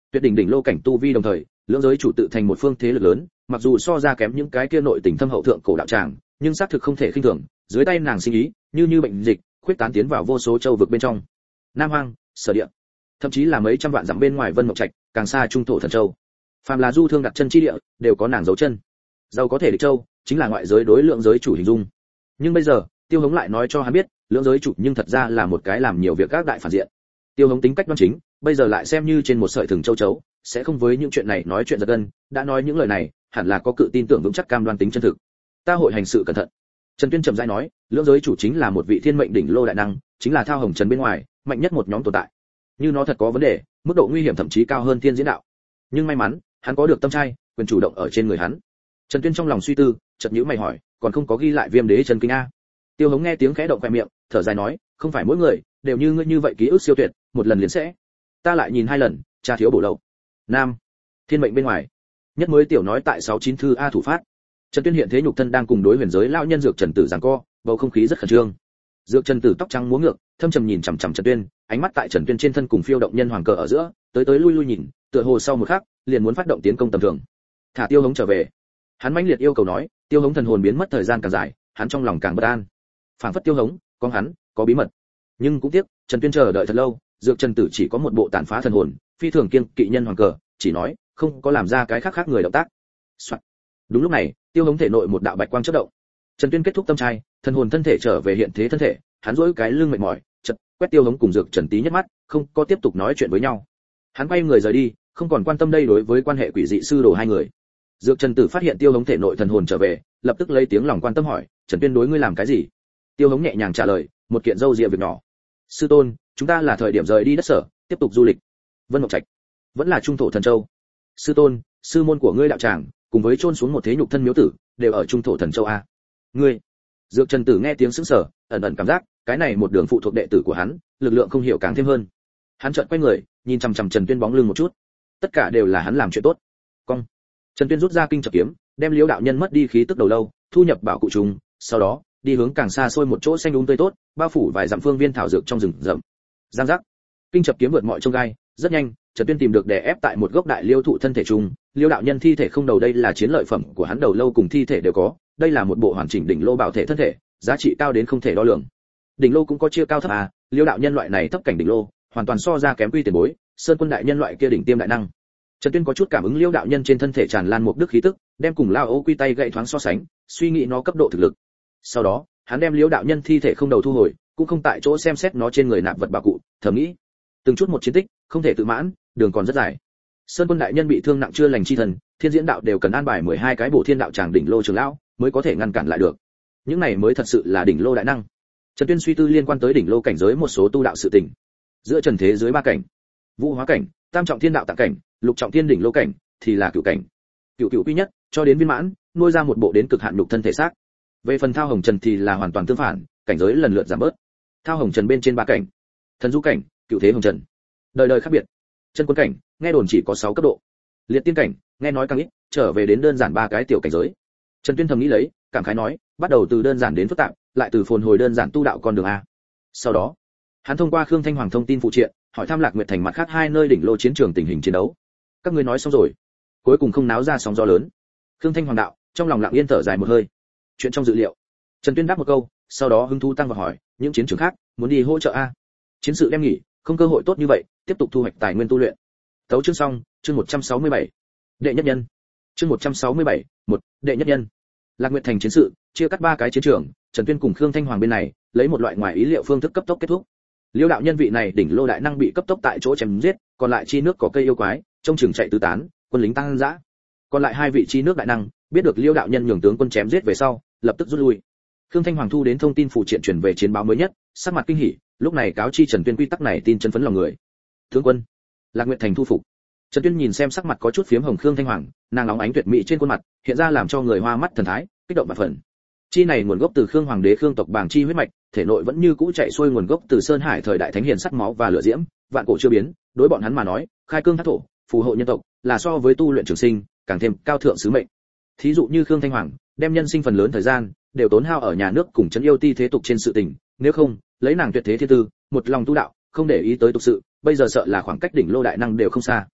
S1: tuyệt đỉnh đỉnh lô cảnh tu vi đồng thời, lưỡng giới chủ tự thành một phương thế lực lớn, mặc dù so ra kém những cái kia nội tình thâm hậu thượng cổ đạo tràng, nhưng xác thực không thể khinh thường, dưới tay nàng sinh ý, như như bệnh dịch, khuyết tán tiến vào vô số châu vực bên trong. Nam Hoang, Sở Địa, thậm chí là mấy trăm vạn dặm bên ngoài Vân Mộng Trạch, càng xa trung thổ thần châu. Phàm là du thương đặt chân chi địa, đều có nàng dấu chân. Giàu có thể địch châu, chính là ngoại giới đối lượng giới chủ hình dung. Nhưng bây giờ, Tiêu Hống lại nói cho hắn biết, lượng giới chủ nhưng thật ra là một cái làm nhiều việc các đại phản diện. Tiêu Hống tính cách đoan chính, bây giờ lại xem như trên một sợi thừng châu chấu, sẽ không với những chuyện này nói chuyện giật gân, đã nói những lời này, hẳn là có cự tin tưởng vững chắc cam đoan tính chân thực. Ta hội hành sự cẩn thận. Trần Tuyên trầm rãi nói, lượng giới chủ chính là một vị thiên mệnh đỉnh lô đại năng, chính là thao hồng trần bên ngoài, mạnh nhất một nhóm tồn tại. Như nó thật có vấn đề, mức độ nguy hiểm thậm chí cao hơn thiên diễn đạo. Nhưng may mắn, hắn có được tâm trai, quyền chủ động ở trên người hắn. Trần Tuyên trong lòng suy tư, chợt nhíu mày hỏi, còn không có ghi lại Viêm Đế chân kinh a? Tiêu Hống nghe tiếng khẽ động khóe miệng, thở dài nói, không phải mỗi người đều như ngươi như vậy ký ức siêu tuyệt, một lần liền sẽ. Ta lại nhìn hai lần, cha thiếu bổ lậu. Nam, thiên mệnh bên ngoài. Nhất mới tiểu nói tại sáu chín thư a thủ phát. Trần Tuyên hiện thế nhục thân đang cùng đối huyền giới lão nhân Dược Trần Tử giằng co, bầu không khí rất khẩn trương. Dược Trần Tử tóc trắng múa ngược, thâm trầm nhìn chằm chằm Trần Tuyên, ánh mắt tại Trần Tuyên trên thân cùng phiêu động nhân hoàng cờ ở giữa, tới tới lui lui nhìn, tựa hồ sau một khắc, liền muốn phát động tiến công tầm thường. Thả Tiêu Hống trở về. Hắn mãnh liệt yêu cầu nói, Tiêu Hống thần hồn biến mất thời gian càng dài, hắn trong lòng càng bất an. Phảng phất Tiêu Hống, có hắn, có bí mật. Nhưng cũng tiếc, Trần Tuyên chờ đợi thật lâu, Dược Trần Tử chỉ có một bộ tàn phá thần hồn, phi thường kiêng kỵ nhân hoàng cờ, chỉ nói, không có làm ra cái khác khác người động tác. Soạn. Đúng lúc này, Tiêu Hống thể nội một đạo bạch quang chớp động. Trần Tuyên kết thúc tâm trai, thần hồn thân thể trở về hiện thế thân thể, hắn duỗi cái lưng mệt mỏi, chợt quét Tiêu Hống cùng Dược Trần Tí nhất mắt, không có tiếp tục nói chuyện với nhau. Hắn quay người rời đi, không còn quan tâm đây đối với quan hệ quỷ dị sư đồ hai người. Dược Trần Tử phát hiện Tiêu Hống thể nội thần hồn trở về, lập tức lấy tiếng lòng quan tâm hỏi, Trần Tuyên đối ngươi làm cái gì? Tiêu Hống nhẹ nhàng trả lời, một kiện dâu dịa việc nhỏ. Sư tôn, chúng ta là thời điểm rời đi đất sở, tiếp tục du lịch. Vân Mộng Trạch, vẫn là trung thổ thần châu. Sư tôn, sư môn của ngươi đạo tràng, cùng với chôn xuống một thế nhục thân miếu tử, đều ở trung thổ thần châu a. Ngươi? Dược Trần Tử nghe tiếng sững sờ, ẩn ẩn cảm giác, cái này một đường phụ thuộc đệ tử của hắn, lực lượng không hiểu càng thêm hơn. Hắn chợt quay người, nhìn chằm chằm Trần Tuyên bóng lưng một chút. Tất cả đều là hắn làm chuyện tốt. Cong. Trần Tuyên rút ra kinh chập kiếm, đem Liễu đạo nhân mất đi khí tức đầu lâu, thu nhập bảo cụ trùng, sau đó, đi hướng càng xa xôi một chỗ xanh um tươi tốt, bao phủ vài dặm phương viên thảo dược trong rừng rậm. Giang giác. Kinh chập kiếm vượt mọi chông gai, rất nhanh, Trần Tuyên tìm được đè ép tại một gốc đại liêu thụ thân thể trùng, Liễu đạo nhân thi thể không đầu đây là chiến lợi phẩm của hắn đầu lâu cùng thi thể đều có, đây là một bộ hoàn chỉnh đỉnh lô bảo thể thân thể, giá trị cao đến không thể đo lường. Đỉnh lô cũng có chia cao thấp à, Liễu đạo nhân loại này thấp cảnh đỉnh lô, hoàn toàn so ra kém quy tiền bối, Sơn Quân đại nhân loại kia đỉnh tiêm đại năng. Trần Tuyên có chút cảm ứng Liễu đạo nhân trên thân thể tràn lan một đức khí tức, đem cùng Lao Ô Quy tay gậy thoáng so sánh, suy nghĩ nó cấp độ thực lực. Sau đó, hắn đem Liễu đạo nhân thi thể không đầu thu hồi, cũng không tại chỗ xem xét nó trên người nạp vật bảo cụ, thầm nghĩ, từng chút một chiến tích, không thể tự mãn, đường còn rất dài. Sơn Quân đại nhân bị thương nặng chưa lành chi thần, Thiên Diễn đạo đều cần an bài mười hai cái bổ thiên đạo tràng đỉnh lô trưởng lão, mới có thể ngăn cản lại được. Những này mới thật sự là đỉnh lô đại năng. Trần Tuyên suy tư liên quan tới đỉnh lô cảnh giới một số tu đạo sự tình. Giữa trần thế dưới ba cảnh, vũ hóa cảnh, tam trọng thiên đạo tạng cảnh, lục trọng thiên đỉnh lô cảnh thì là cửu cảnh. Cửu cửu quy nhất, cho đến viên mãn, nuôi ra một bộ đến cực hạn nhục thân thể xác. Về phần Thao Hồng Trần thì là hoàn toàn tương phản, cảnh giới lần lượt giảm bớt. Thao Hồng Trần bên trên ba cảnh, thần du cảnh, cửu thế hồng trần, đời đời khác biệt. Chân quân cảnh, nghe đồn chỉ có sáu cấp độ. Liệt tiên cảnh, nghe nói càng ít, trở về đến đơn giản ba cái tiểu cảnh giới. Trần Tuyên thầm nghĩ lấy, cảm khái nói, bắt đầu từ đơn giản đến phức tạp, lại từ phồn hồi đơn giản tu đạo con đường a. Sau đó, hắn thông qua Khương Thanh Hoàng thông tin phụ triện, hỏi thăm Lạc Nguyệt Thành mặt khác hai nơi đỉnh lô chiến trường tình hình chiến đấu. Các ngươi nói xong rồi, cuối cùng không náo ra sóng gió lớn. Khương Thanh Hoàng đạo, trong lòng lặng yên thở dài một hơi. Chuyện trong dự liệu. Trần Tuyên đáp một câu, sau đó hứng thú tăng và hỏi, những chiến trường khác, muốn đi hỗ trợ a? Chiến sự đem nghỉ, không cơ hội tốt như vậy, tiếp tục thu hoạch tài nguyên tu luyện. Tấu chương xong, chương một trăm sáu mươi bảy. Đệ nhất nhân. Chương một trăm sáu mươi bảy, một, đệ nhất nhân. Lạc Nguyệt Thành chiến sự, chia cắt ba cái chiến trường, Trần Tuyên cùng Khương Thanh Hoàng bên này, lấy một loại ngoài ý liệu phương thức cấp tốc kết thúc. Liễu đạo nhân vị này đỉnh lô đại năng bị cấp tốc tại chỗ chém giết, còn lại chi nước có cây yêu quái, trong trường chạy tứ tán, quân lính tăng dã. Còn lại hai vị chi nước đại năng, biết được Liễu đạo nhân nhường tướng quân chém giết về sau, lập tức rút lui. Khương Thanh Hoàng thu đến thông tin phụ triện truyền về chiến báo mới nhất, sắc mặt kinh hỉ, lúc này cáo chi Trần Tuyên quy tắc này tin chân phấn lòng người. Tướng quân, Lạc Nguyệt Thành thu phục. Trần Tuyên nhìn xem sắc mặt có chút phiếm hồng Khương Thanh Hoàng, nàng nóng ánh tuyệt mỹ trên khuôn mặt, hiện ra làm cho người hoa mắt thần thái, kích động và phần. Chi này nguồn gốc từ Khương Hoàng đế Khương tộc bảng chi huyết mạch, thể nội vẫn như cũ chạy xuôi nguồn gốc từ Sơn Hải thời đại thánh hiền sắt máu và lửa diễm, vạn cổ chưa biến, đối bọn hắn mà nói, khai cương thác thổ, phù hộ nhân tộc, là so với tu luyện trường sinh, càng thêm cao thượng sứ mệnh. Thí dụ như Khương Thanh Hoàng, đem nhân sinh phần lớn thời gian đều tốn hao ở nhà nước cùng trấn yêu ti thế tục trên sự tình, nếu không, lấy nàng tuyệt thế thiên tư, một lòng tu đạo, không để ý tới tục sự, bây giờ sợ là khoảng cách đỉnh lô đại năng đều không xa.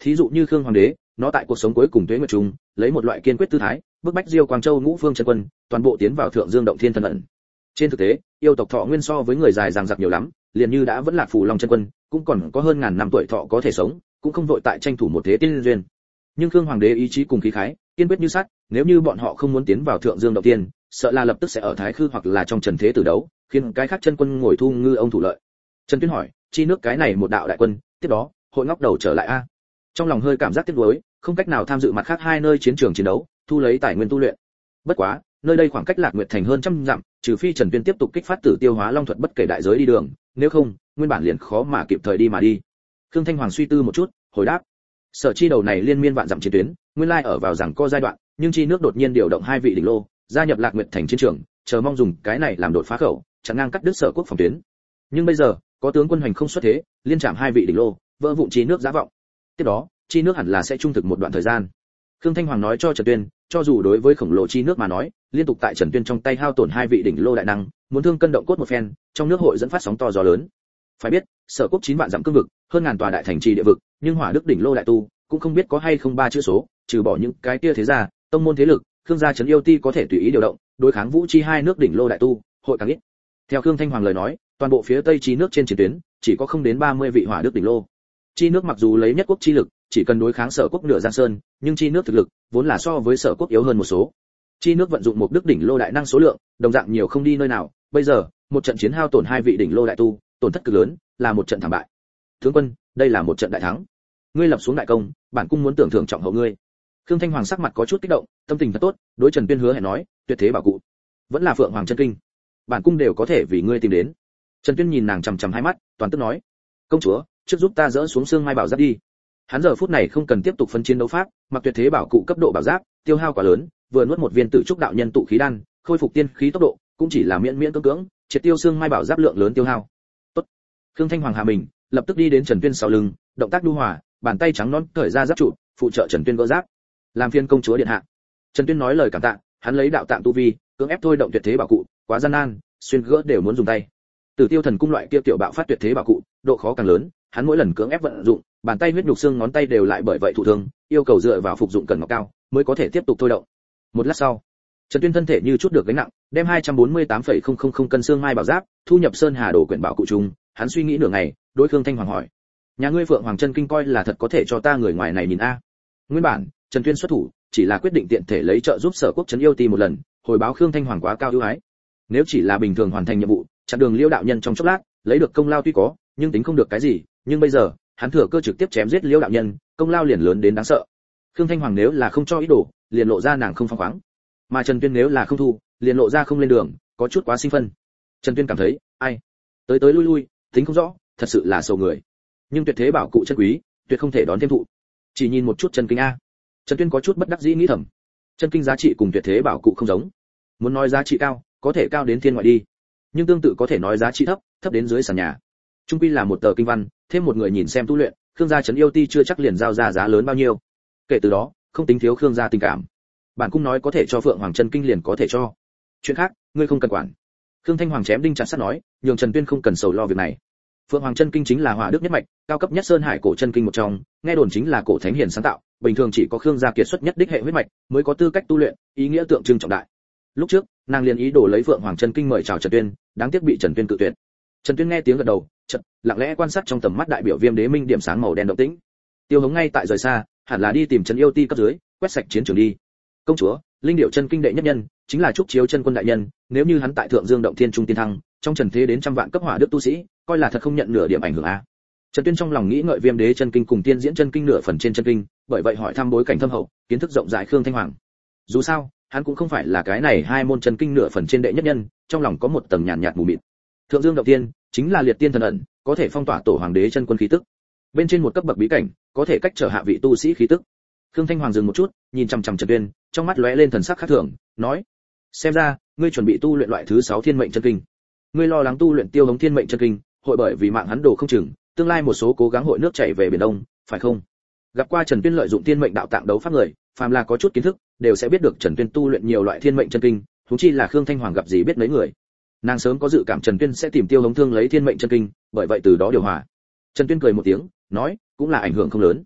S1: thí dụ như Khương Hoàng đế, nó tại cuộc sống cuối cùng Tuế Nguyệt Trung, lấy một loại kiên quyết tư thái, bức bách Diêu Quang Châu ngũ phương chân quân, toàn bộ tiến vào Thượng Dương động thiên thân ẩn. Trên thực tế, yêu tộc thọ nguyên so với người dài dằng dặc nhiều lắm, liền như đã vẫn là phù long chân quân, cũng còn có hơn ngàn năm tuổi thọ có thể sống, cũng không vội tại tranh thủ một thế tiên duyên. Nhưng Khương Hoàng đế ý chí cùng khí khái, kiên quyết như sắt, nếu như bọn họ không muốn tiến vào Thượng Dương động tiên, sợ là lập tức sẽ ở Thái Khư hoặc là trong Trần Thế tử đấu, khiến cái khác chân quân ngồi thu ngư ông thủ lợi. Trần Tuyên hỏi, chi nước cái này một đạo đại quân, tiếp đó, hội ngóc đầu trở lại a. Trong lòng hơi cảm giác tiếc nuối, không cách nào tham dự mặt khác hai nơi chiến trường chiến đấu, thu lấy tài nguyên tu luyện. Bất quá, nơi đây khoảng cách Lạc Nguyệt thành hơn trăm dặm, trừ phi Trần Tuyên tiếp tục kích phát Tử Tiêu Hóa Long thuật bất kể đại giới đi đường, nếu không, nguyên bản liền khó mà kịp thời đi mà đi. Khương Thanh Hoàng suy tư một chút, hồi đáp: Sở chi đầu này liên miên vạn dặm chiến tuyến, nguyên lai ở vào rằng co giai đoạn, nhưng chi nước đột nhiên điều động hai vị đỉnh lô, gia nhập Lạc Nguyệt thành chiến trường, chờ mong dùng cái này làm đột phá khẩu, chặn ngang cắt đứt Sở quốc phòng tuyến. Nhưng bây giờ, có tướng quân hành không xuất thế, liên chạm hai vị đỉnh lô, vỡ vụn chi nước giá vọng. Tiếp đó, chi nước hẳn là sẽ trung thực một đoạn thời gian. Khương Thanh Hoàng nói cho Trần Tuyên, cho dù đối với khổng lồ chi nước mà nói, liên tục tại Trần Tuyên trong tay hao tổn hai vị đỉnh lô đại năng, muốn thương cân động cốt một phen, trong nước hội dẫn phát sóng to gió lớn. Phải biết, Sở quốc chín vạn dặm cương vực, hơn ngàn tòa đại thành trì địa vực, nhưng Hỏa Đức đỉnh lô đại tu, cũng không biết có hay không ba chữ số, trừ bỏ những cái kia thế gia, tông môn thế lực, Khương gia trấn yêu ti có thể tùy ý điều động, đối kháng Vũ chi hai nước đỉnh lô đại tu, hội càng ít. Theo Khương Thanh Hoàng lời nói, toàn bộ phía tây chi nước trên chiến tuyến, chỉ có không đến ba mươi vị Hỏa Đức đỉnh lô. Chi nước mặc dù lấy nhất quốc chi lực, chỉ cần đối kháng Sở quốc nửa Giang Sơn, nhưng chi nước thực lực vốn là so với Sở quốc yếu hơn một số. Chi nước vận dụng một đức đỉnh lô đại năng số lượng, đồng dạng nhiều không đi nơi nào, bây giờ, một trận chiến hao tổn hai vị đỉnh lô đại tu, tổn thất cực lớn, là một trận thảm bại. Tướng quân, đây là một trận đại thắng. Ngươi lập xuống đại công, bản cung muốn tưởng thưởng trọng hậu ngươi. Khương Thanh Hoàng sắc mặt có chút kích động, tâm tình thật tốt, đối Trần Tuyên hứa hẹn nói, tuyệt thế bảo cụ, vẫn là Phượng Hoàng chân kinh, bản cung đều có thể vì ngươi tìm đến. Trần Tuyên nhìn nàng chằm chằm hai mắt, toàn tức nói, công chúa, trước giúp ta dỡ xuống xương mai bảo giáp đi. Hắn giờ phút này không cần tiếp tục phân chiến đấu pháp, mặc tuyệt thế bảo cụ cấp độ bảo giáp, tiêu hao quá lớn, vừa nuốt một viên tự trúc đạo nhân tụ khí đan, khôi phục tiên khí tốc độ, cũng chỉ là miễn miễn cưỡng cưỡng, triệt tiêu xương mai bảo giáp lượng lớn tiêu hao. Tốt. Khương Thanh Hoàng hạ mình, lập tức đi đến Trần Tuyên sau lưng, động tác nhu hòa, bàn tay trắng nõn cởi ra giáp trụ, phụ trợ Trần Tuyên gỡ giáp. Làm phiên công chúa điện hạ. Trần Tuyên nói lời cảm tạ, hắn lấy đạo tạng tu vi, cưỡng ép thôi động tuyệt thế bảo cụ, quá gian nan, xuyên gỡ đều muốn dùng tay. Tử Tiêu Thần cung loại kia tiểu bạo phát tuyệt thế bảo cụ, độ khó càng lớn, hắn mỗi lần cưỡng ép vận dụng, bàn tay huyết nhục xương ngón tay đều lại bởi vậy thụ thương, yêu cầu dựa vào phục dụng cần ngọc cao, mới có thể tiếp tục thôi động. Một lát sau, Trần Tuyên thân thể như chút được gánh nặng, đem hai trăm bốn mươi tám phẩy không không không cân xương mai bảo giáp thu nhập Sơn Hà Đồ quyển bảo cụ chung, hắn suy nghĩ nửa ngày, đối Khương Thanh Hoàng hỏi: "Nhà ngươi Phượng Hoàng chân kinh coi là thật có thể cho ta người ngoài này nhìn a?" Nguyên bản, Trần Tuyên xuất thủ, chỉ là quyết định tiện thể lấy trợ giúp Sở quốc trấn yêu ti một lần, hồi báo Khương Thanh Hoàng quá cao ưu ái. Nếu chỉ là bình thường hoàn thành nhiệm vụ, chặn đường Liễu đạo nhân trong chốc lát, lấy được công lao tuy có, nhưng tính không được cái gì, nhưng bây giờ, hắn thừa cơ trực tiếp chém giết Liễu đạo nhân, công lao liền lớn đến đáng sợ. Khương Thanh Hoàng nếu là không cho ý đồ, liền lộ ra nàng không phóng khoáng. Mà Trần Tuyên nếu là không thu, liền lộ ra không lên đường, có chút quá sinh phân. Trần Tuyên cảm thấy, ai, tới tới lui lui, tính không rõ, thật sự là sầu người. Nhưng tuyệt thế bảo cụ chân quý, tuyệt không thể đón thêm thụ. Chỉ nhìn một chút chân kinh a. Trần Tuyên có chút bất đắc dĩ nghĩ thầm. Chân kinh giá trị cùng tuyệt thế bảo cụ không giống. Muốn nói giá trị cao, có thể cao đến thiên ngoại đi. Nhưng tương tự có thể nói giá trị thấp, thấp đến dưới sàn nhà. Trung quy là một tờ kinh văn, thêm một người nhìn xem tu luyện, Khương gia trấn yêu ti chưa chắc liền giao ra giá lớn bao nhiêu. Kể từ đó, không tính thiếu Khương gia tình cảm. Bản cung nói có thể cho Phượng Hoàng chân kinh liền có thể cho. Chuyện khác, ngươi không cần quản. Khương Thanh Hoàng chém đinh chặt sắt nói, nhường Trần Tuyên không cần sầu lo việc này. Phượng Hoàng chân kinh chính là Hỏa Đức nhất mạch, cao cấp nhất sơn hải cổ chân kinh một trong, nghe đồn chính là cổ thánh hiền sáng tạo, bình thường chỉ có Khương gia kiệt xuất nhất đích hệ huyết mạch mới có tư cách tu luyện, ý nghĩa tượng trưng trọng đại. Lúc trước, nàng liền ý đồ lấy Phượng Hoàng chân kinh mời chào Trần Tuyên, đáng tiếc bị Trần Tuyên cự tuyệt. Trần Tuyên nghe tiếng gật đầu, chợt lặng lẽ quan sát trong tầm mắt đại biểu Viêm Đế Minh điểm sáng màu đen động tĩnh. Tiêu Hống ngay tại rời xa, hẳn là đi tìm Trấn Yêu Ti cấp dưới, quét sạch chiến trường đi. Công chúa, linh điệu chân kinh đệ nhất nhân, chính là trúc chiếu chân quân đại nhân, nếu như hắn tại Thượng Dương động thiên trung tiên thăng, trong trần thế đến trăm vạn cấp hỏa đức tu sĩ, coi là thật không nhận nửa điểm ảnh hưởng a. Trần Tuyên trong lòng nghĩ ngợi Viêm Đế chân kinh cùng Tiên Diễn chân kinh nửa phần trên chân kinh, bởi vậy hỏi thăm bối cảnh thâm hậu, kiến thức rộng rãi Khương Thanh Hoàng. Dù sao, hắn cũng không phải là cái này hai môn chân kinh nửa phần trên đệ nhất nhân, trong lòng có một tầng nhàn nhạt mù mịt. Thượng Dương động thiên chính là liệt tiên thần ẩn, có thể phong tỏa tổ hoàng đế chân quân khí tức. Bên trên một cấp bậc bí cảnh, có thể cách trở hạ vị tu sĩ khí tức. Khương Thanh Hoàng dừng một chút, nhìn chằm chằm Trần Tuyên, trong mắt lóe lên thần sắc khác thường, nói: "Xem ra, ngươi chuẩn bị tu luyện loại thứ sáu thiên mệnh chân kinh. Ngươi lo lắng tu luyện Tiêu Hống thiên mệnh chân kinh, hội bởi vì mạng hắn đồ không chừng, tương lai một số cố gắng hội nước chảy về biển đông, phải không?" Gặp qua Trần Tuyên lợi dụng thiên mệnh đạo tạng đấu pháp người, phàm là có chút kiến thức, đều sẽ biết được Trần Tuyên tu luyện nhiều loại thiên mệnh chân kinh, huống chi là Khương Thanh Hoàng gặp gì biết mấy người. Nàng sớm có dự cảm Trần Tuyên sẽ tìm Tiêu Hống thương lấy thiên mệnh chân kinh, bởi vậy từ đó điều hòa. Trần Tuyên cười một tiếng, nói, cũng là ảnh hưởng không lớn.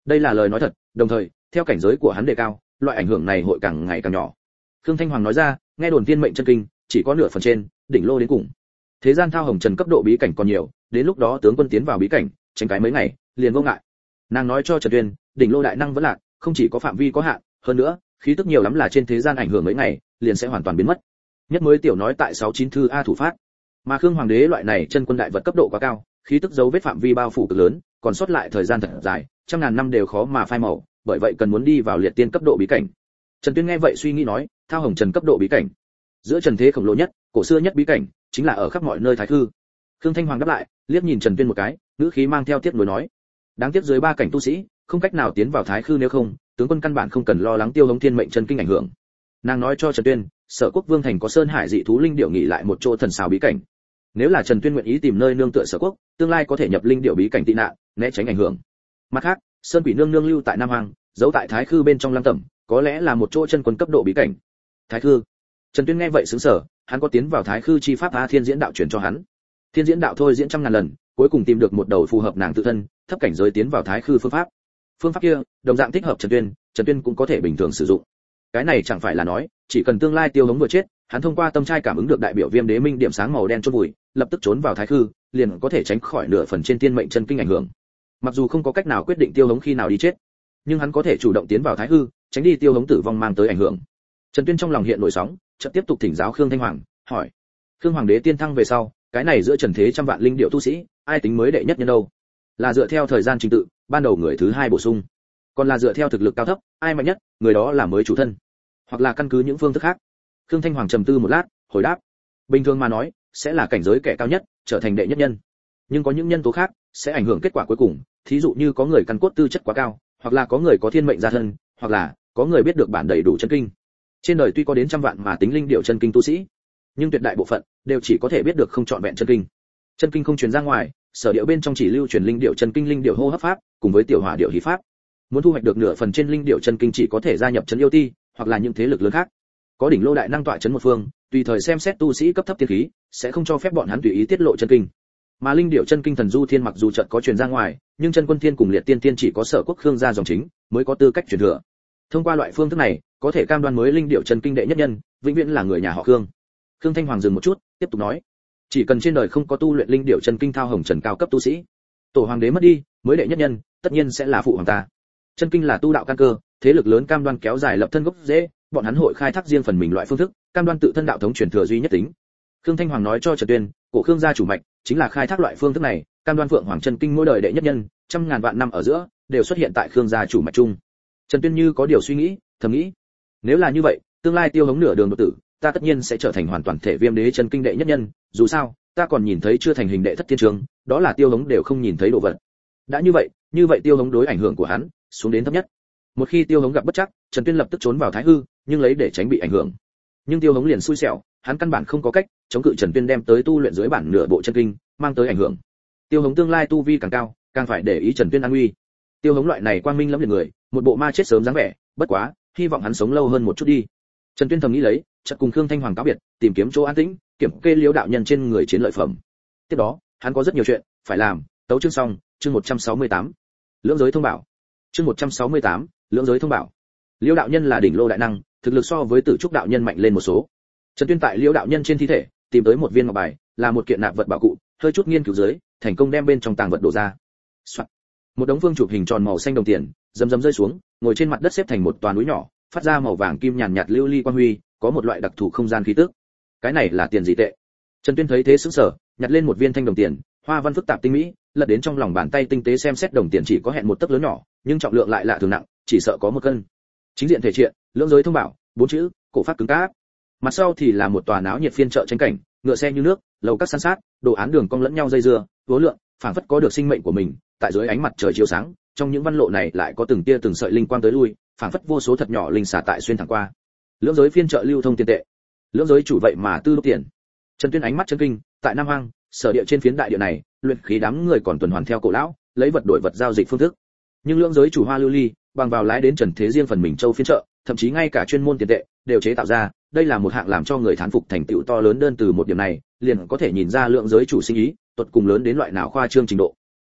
S1: Đây là lời nói thật, đồng thời, theo cảnh giới của hắn đề cao, loại ảnh hưởng này hội càng ngày càng nhỏ. Khương Thanh Hoàng nói ra, nghe đồn tiên mệnh chân kinh, chỉ có nửa phần trên, đỉnh lô đến cùng. Thế gian thao hồng trần cấp độ bí cảnh còn nhiều, đến lúc đó tướng quân tiến vào bí cảnh, tránh cái mấy ngày, liền vô ngại. Nàng nói cho Trần Tuyên, đỉnh lô đại năng vẫn lạc, không chỉ có phạm vi có hạn, hơn nữa, khí tức nhiều lắm là trên thế gian ảnh hưởng mấy ngày, liền sẽ hoàn toàn biến mất. Nhất mới tiểu nói tại sáu chín thư a thủ phát. Mà Khương Hoàng đế loại này chân quân đại vật cấp độ quá cao, khí tức dấu vết phạm vi bao phủ cực lớn, còn sót lại thời gian thật dài, trăm ngàn năm đều khó mà phai màu, bởi vậy cần muốn đi vào liệt tiên cấp độ bí cảnh. Trần Tuyên nghe vậy suy nghĩ nói, thao hồng trần cấp độ bí cảnh, giữa trần thế khổng lồ nhất, cổ xưa nhất bí cảnh, chính là ở khắp mọi nơi thái thư. Khương Thanh Hoàng đáp lại, liếc nhìn Trần Tuyên một cái, ngữ khí mang theo tiếc nuối nói, đáng tiếc dưới ba cảnh tu sĩ, không cách nào tiến vào thái khư, nếu không, tướng quân căn bản không cần lo lắng tiêu hống thiên mệnh chân kinh ảnh hưởng. Nàng nói cho Trần Tuyên, Sở Quốc Vương thành có sơn hải dị thú linh điểu nghỉ lại một chỗ thần xào bí cảnh. Nếu là Trần Tuyên nguyện ý tìm nơi nương tựa Sở Quốc, tương lai có thể nhập linh điểu bí cảnh tị nạn, né tránh ảnh hưởng. Mặt khác, sơn quỷ nương nương lưu tại Nam Hoàng, giấu tại thái khư bên trong Lam Tẩm, có lẽ là một chỗ chân quân cấp độ bí cảnh. Thái khư. Trần Tuyên nghe vậy sững sờ, hắn có tiến vào thái khư chi pháp a thiên diễn đạo truyền cho hắn. Thiên diễn đạo thôi diễn trăm ngàn lần, cuối cùng tìm được một đầu phù hợp nàng tự thân, thấp cảnh giới tiến vào thái khư phương pháp. Phương pháp kia, đồng dạng thích hợp Trần Tuyên, Trần Tuyên cũng có thể bình thường sử dụng. Cái này chẳng phải là nói, chỉ cần tương lai tiêu hống vừa chết, hắn thông qua tâm trai cảm ứng được đại biểu viêm đế minh điểm sáng màu đen chôn vùi, lập tức trốn vào thái khư, liền có thể tránh khỏi nửa phần trên tiên mệnh chân kinh ảnh hưởng. Mặc dù không có cách nào quyết định tiêu hống khi nào đi chết, nhưng hắn có thể chủ động tiến vào thái hư, tránh đi tiêu hống tử vong mang tới ảnh hưởng. Trần Tuyên trong lòng hiện nổi sóng, chợt tiếp tục thỉnh giáo Khương Thanh Hoàng, hỏi: Khương Hoàng đế tiên thăng về sau, cái này giữa trần thế trăm vạn linh điệu tu sĩ, ai tính mới đệ nhất nhân đâu? Là dựa theo thời gian trình tự, ban đầu người thứ hai bổ sung, còn là dựa theo thực lực cao thấp, ai mạnh nhất, người đó là mới chủ thân, hoặc là căn cứ những phương thức khác? Khương Thanh Hoàng trầm tư một lát, hồi đáp: bình thường mà nói, sẽ là cảnh giới kẻ cao nhất, trở thành đệ nhất nhân. Nhưng có những nhân tố khác sẽ ảnh hưởng kết quả cuối cùng, thí dụ như có người căn cốt tư chất quá cao, hoặc là có người có thiên mệnh gia thân, hoặc là có người biết được bản đầy đủ chân kinh. Trên đời tuy có đến trăm vạn mà tính linh điệu chân kinh tu sĩ, nhưng tuyệt đại bộ phận đều chỉ có thể biết được không trọn vẹn chân kinh. Chân kinh không truyền ra ngoài, sở điệu bên trong chỉ lưu truyền linh điệu chân kinh linh điệu hô hấp pháp, cùng với tiểu hỏa điệu hí pháp. Muốn thu hoạch được nửa phần trên linh điệu chân kinh chỉ có thể gia nhập trấn yêu ti, hoặc là những thế lực lớn khác. Có đỉnh lô đại năng tọa trấn một phương, tùy thời xem xét tu sĩ cấp thấp tiên khí, sẽ không cho phép bọn hắn tùy ý tiết lộ chân kinh. Mà linh điệu chân kinh thần du thiên mặc dù chợt có truyền ra ngoài, nhưng chân quân thiên cùng liệt tiên tiên chỉ có Sở Quốc Khương gia dòng chính mới có tư cách truyền thừa. Thông qua loại phương thức này, có thể cam đoan mới linh điệu chân kinh đệ nhất nhân, vĩnh viễn là người nhà họ Khương. Khương Thanh Hoàng dừng một chút, tiếp tục nói: chỉ cần trên đời không có tu luyện linh điệu chân kinh thao hồng trần cao cấp tu sĩ, tổ hoàng đế mất đi, mới đệ nhất nhân tất nhiên sẽ là phụ hoàng ta. Chân kinh là tu đạo căn cơ, thế lực lớn cam đoan kéo dài lập thân gốc rễ, bọn hắn hội khai thác riêng phần mình loại phương thức, cam đoan tự thân đạo thống truyền thừa duy nhất tính. Khương Thanh Hoàng nói cho Trần Tuyên, cổ Khương gia chủ mạch chính là khai thác loại phương thức này, cam đoan phượng hoàng chân kinh mỗi đời đệ nhất nhân, trăm ngàn vạn năm ở giữa đều xuất hiện tại Khương gia chủ mạch chung. Trần Tuyên như có điều suy nghĩ, thầm nghĩ: nếu là như vậy, tương lai tiêu hống nửa đường đột tử, ta tất nhiên sẽ trở thành hoàn toàn thể viêm đế chân kinh đệ nhất nhân, dù sao, ta còn nhìn thấy chưa thành hình đệ thất thiên trường, đó là tiêu hống đều không nhìn thấy đồ vật. Đã như vậy, như vậy tiêu hống đối ảnh hưởng của hắn xuống đến thấp nhất. Một khi tiêu hống gặp bất trắc, Trần Tuyên lập tức trốn vào thái hư, nhưng lấy để tránh bị ảnh hưởng. Nhưng tiêu hống liền xui xẻo, hắn căn bản không có cách chống cự Trần Tuyên đem tới tu luyện dưới bản nửa bộ chân kinh, mang tới ảnh hưởng. Tiêu hống tương lai tu vi càng cao, càng phải để ý Trần Tuyên an nguy. Tiêu hống loại này quang minh lẫm liệt người, một bộ ma chết sớm dáng vẻ, bất quá, hy vọng hắn sống lâu hơn một chút đi. Trần Tuyên thầm nghĩ lấy, chợt cùng Khương Thanh Hoàng cáo biệt, tìm kiếm chỗ an tĩnh, kiểm kê liễu đạo nhân trên người chiến lợi phẩm. Tiếp đó, hắn có rất nhiều chuyện phải làm. Tấu chương xong, chương một trăm sáu mươi tám. Lưỡng giới thông bảo. Chương một trăm sáu mươi tám, lưỡng giới thông bảo. Liễu đạo nhân là đỉnh lô đại năng, thực lực so với Tử Trúc đạo nhân mạnh lên một số. Trần Tuyên tại Liễu đạo nhân trên thi thể tìm tới một viên ngọc bài, là một kiện nạp vật bảo cụ, hơi chút nghiên cứu dưới, thành công đem bên trong tàng vật đổ ra. Soạn. Một đống vương chụp hình tròn màu xanh đồng tiền, rầm rầm rơi xuống, ngồi trên mặt đất xếp thành một toà núi nhỏ, phát ra màu vàng kim nhàn nhạt lưu ly quang huy, có một loại đặc thù không gian khí tức. Cái này là tiền gì tệ? Trần Tuyên thấy thế sững sờ, nhặt lên một viên thanh đồng tiền, hoa văn phức tạp tinh mỹ, lật đến trong lòng bàn tay tinh tế xem xét đồng tiền chỉ có hẹn một tấc lớn nhỏ, nhưng trọng lượng lại lạ thường nặng, chỉ sợ có một cân. Chính diện thể triện, lưỡng giới thông bảo, bốn chữ, cổ pháp cứng cáp. Mặt sau thì là một tòa náo nhiệt phiên chợ tranh cảnh, ngựa xe như nước, lầu các san sát, đồ án đường cong lẫn nhau dây dưa, uốn lượn, phảng phất có được sinh mệnh của mình, tại dưới ánh mặt trời chiếu sáng, trong những văn lộ này lại có từng tia từng sợi linh quang tới lui, phảng phất vô số thật nhỏ linh xả tại xuyên thẳng qua. Lưỡng giới phiên chợ lưu thông tiền tệ. Lưỡng giới chủ vậy mà tư đúc tiền. Trần Tuyên ánh mắt chấn kinh, tại Nam Hoang, sở địa trên phiến đại địa này, luyện khí đám người còn tuần hoàn theo cổ lão, lấy vật đổi vật giao dịch phương thức. Nhưng lưỡng giới chủ Hoa Lưu Ly, bằng vào lái đến trần thế riêng phần mình châu phiên chợ, thậm chí ngay cả chuyên môn tiền tệ đều chế tạo ra, đây là một hạng làm cho người thán phục thành tựu to lớn. Đơn từ một điểm này, liền có thể nhìn ra lượng giới chủ sinh ý, tuột cùng lớn đến loại nào khoa trương trình độ.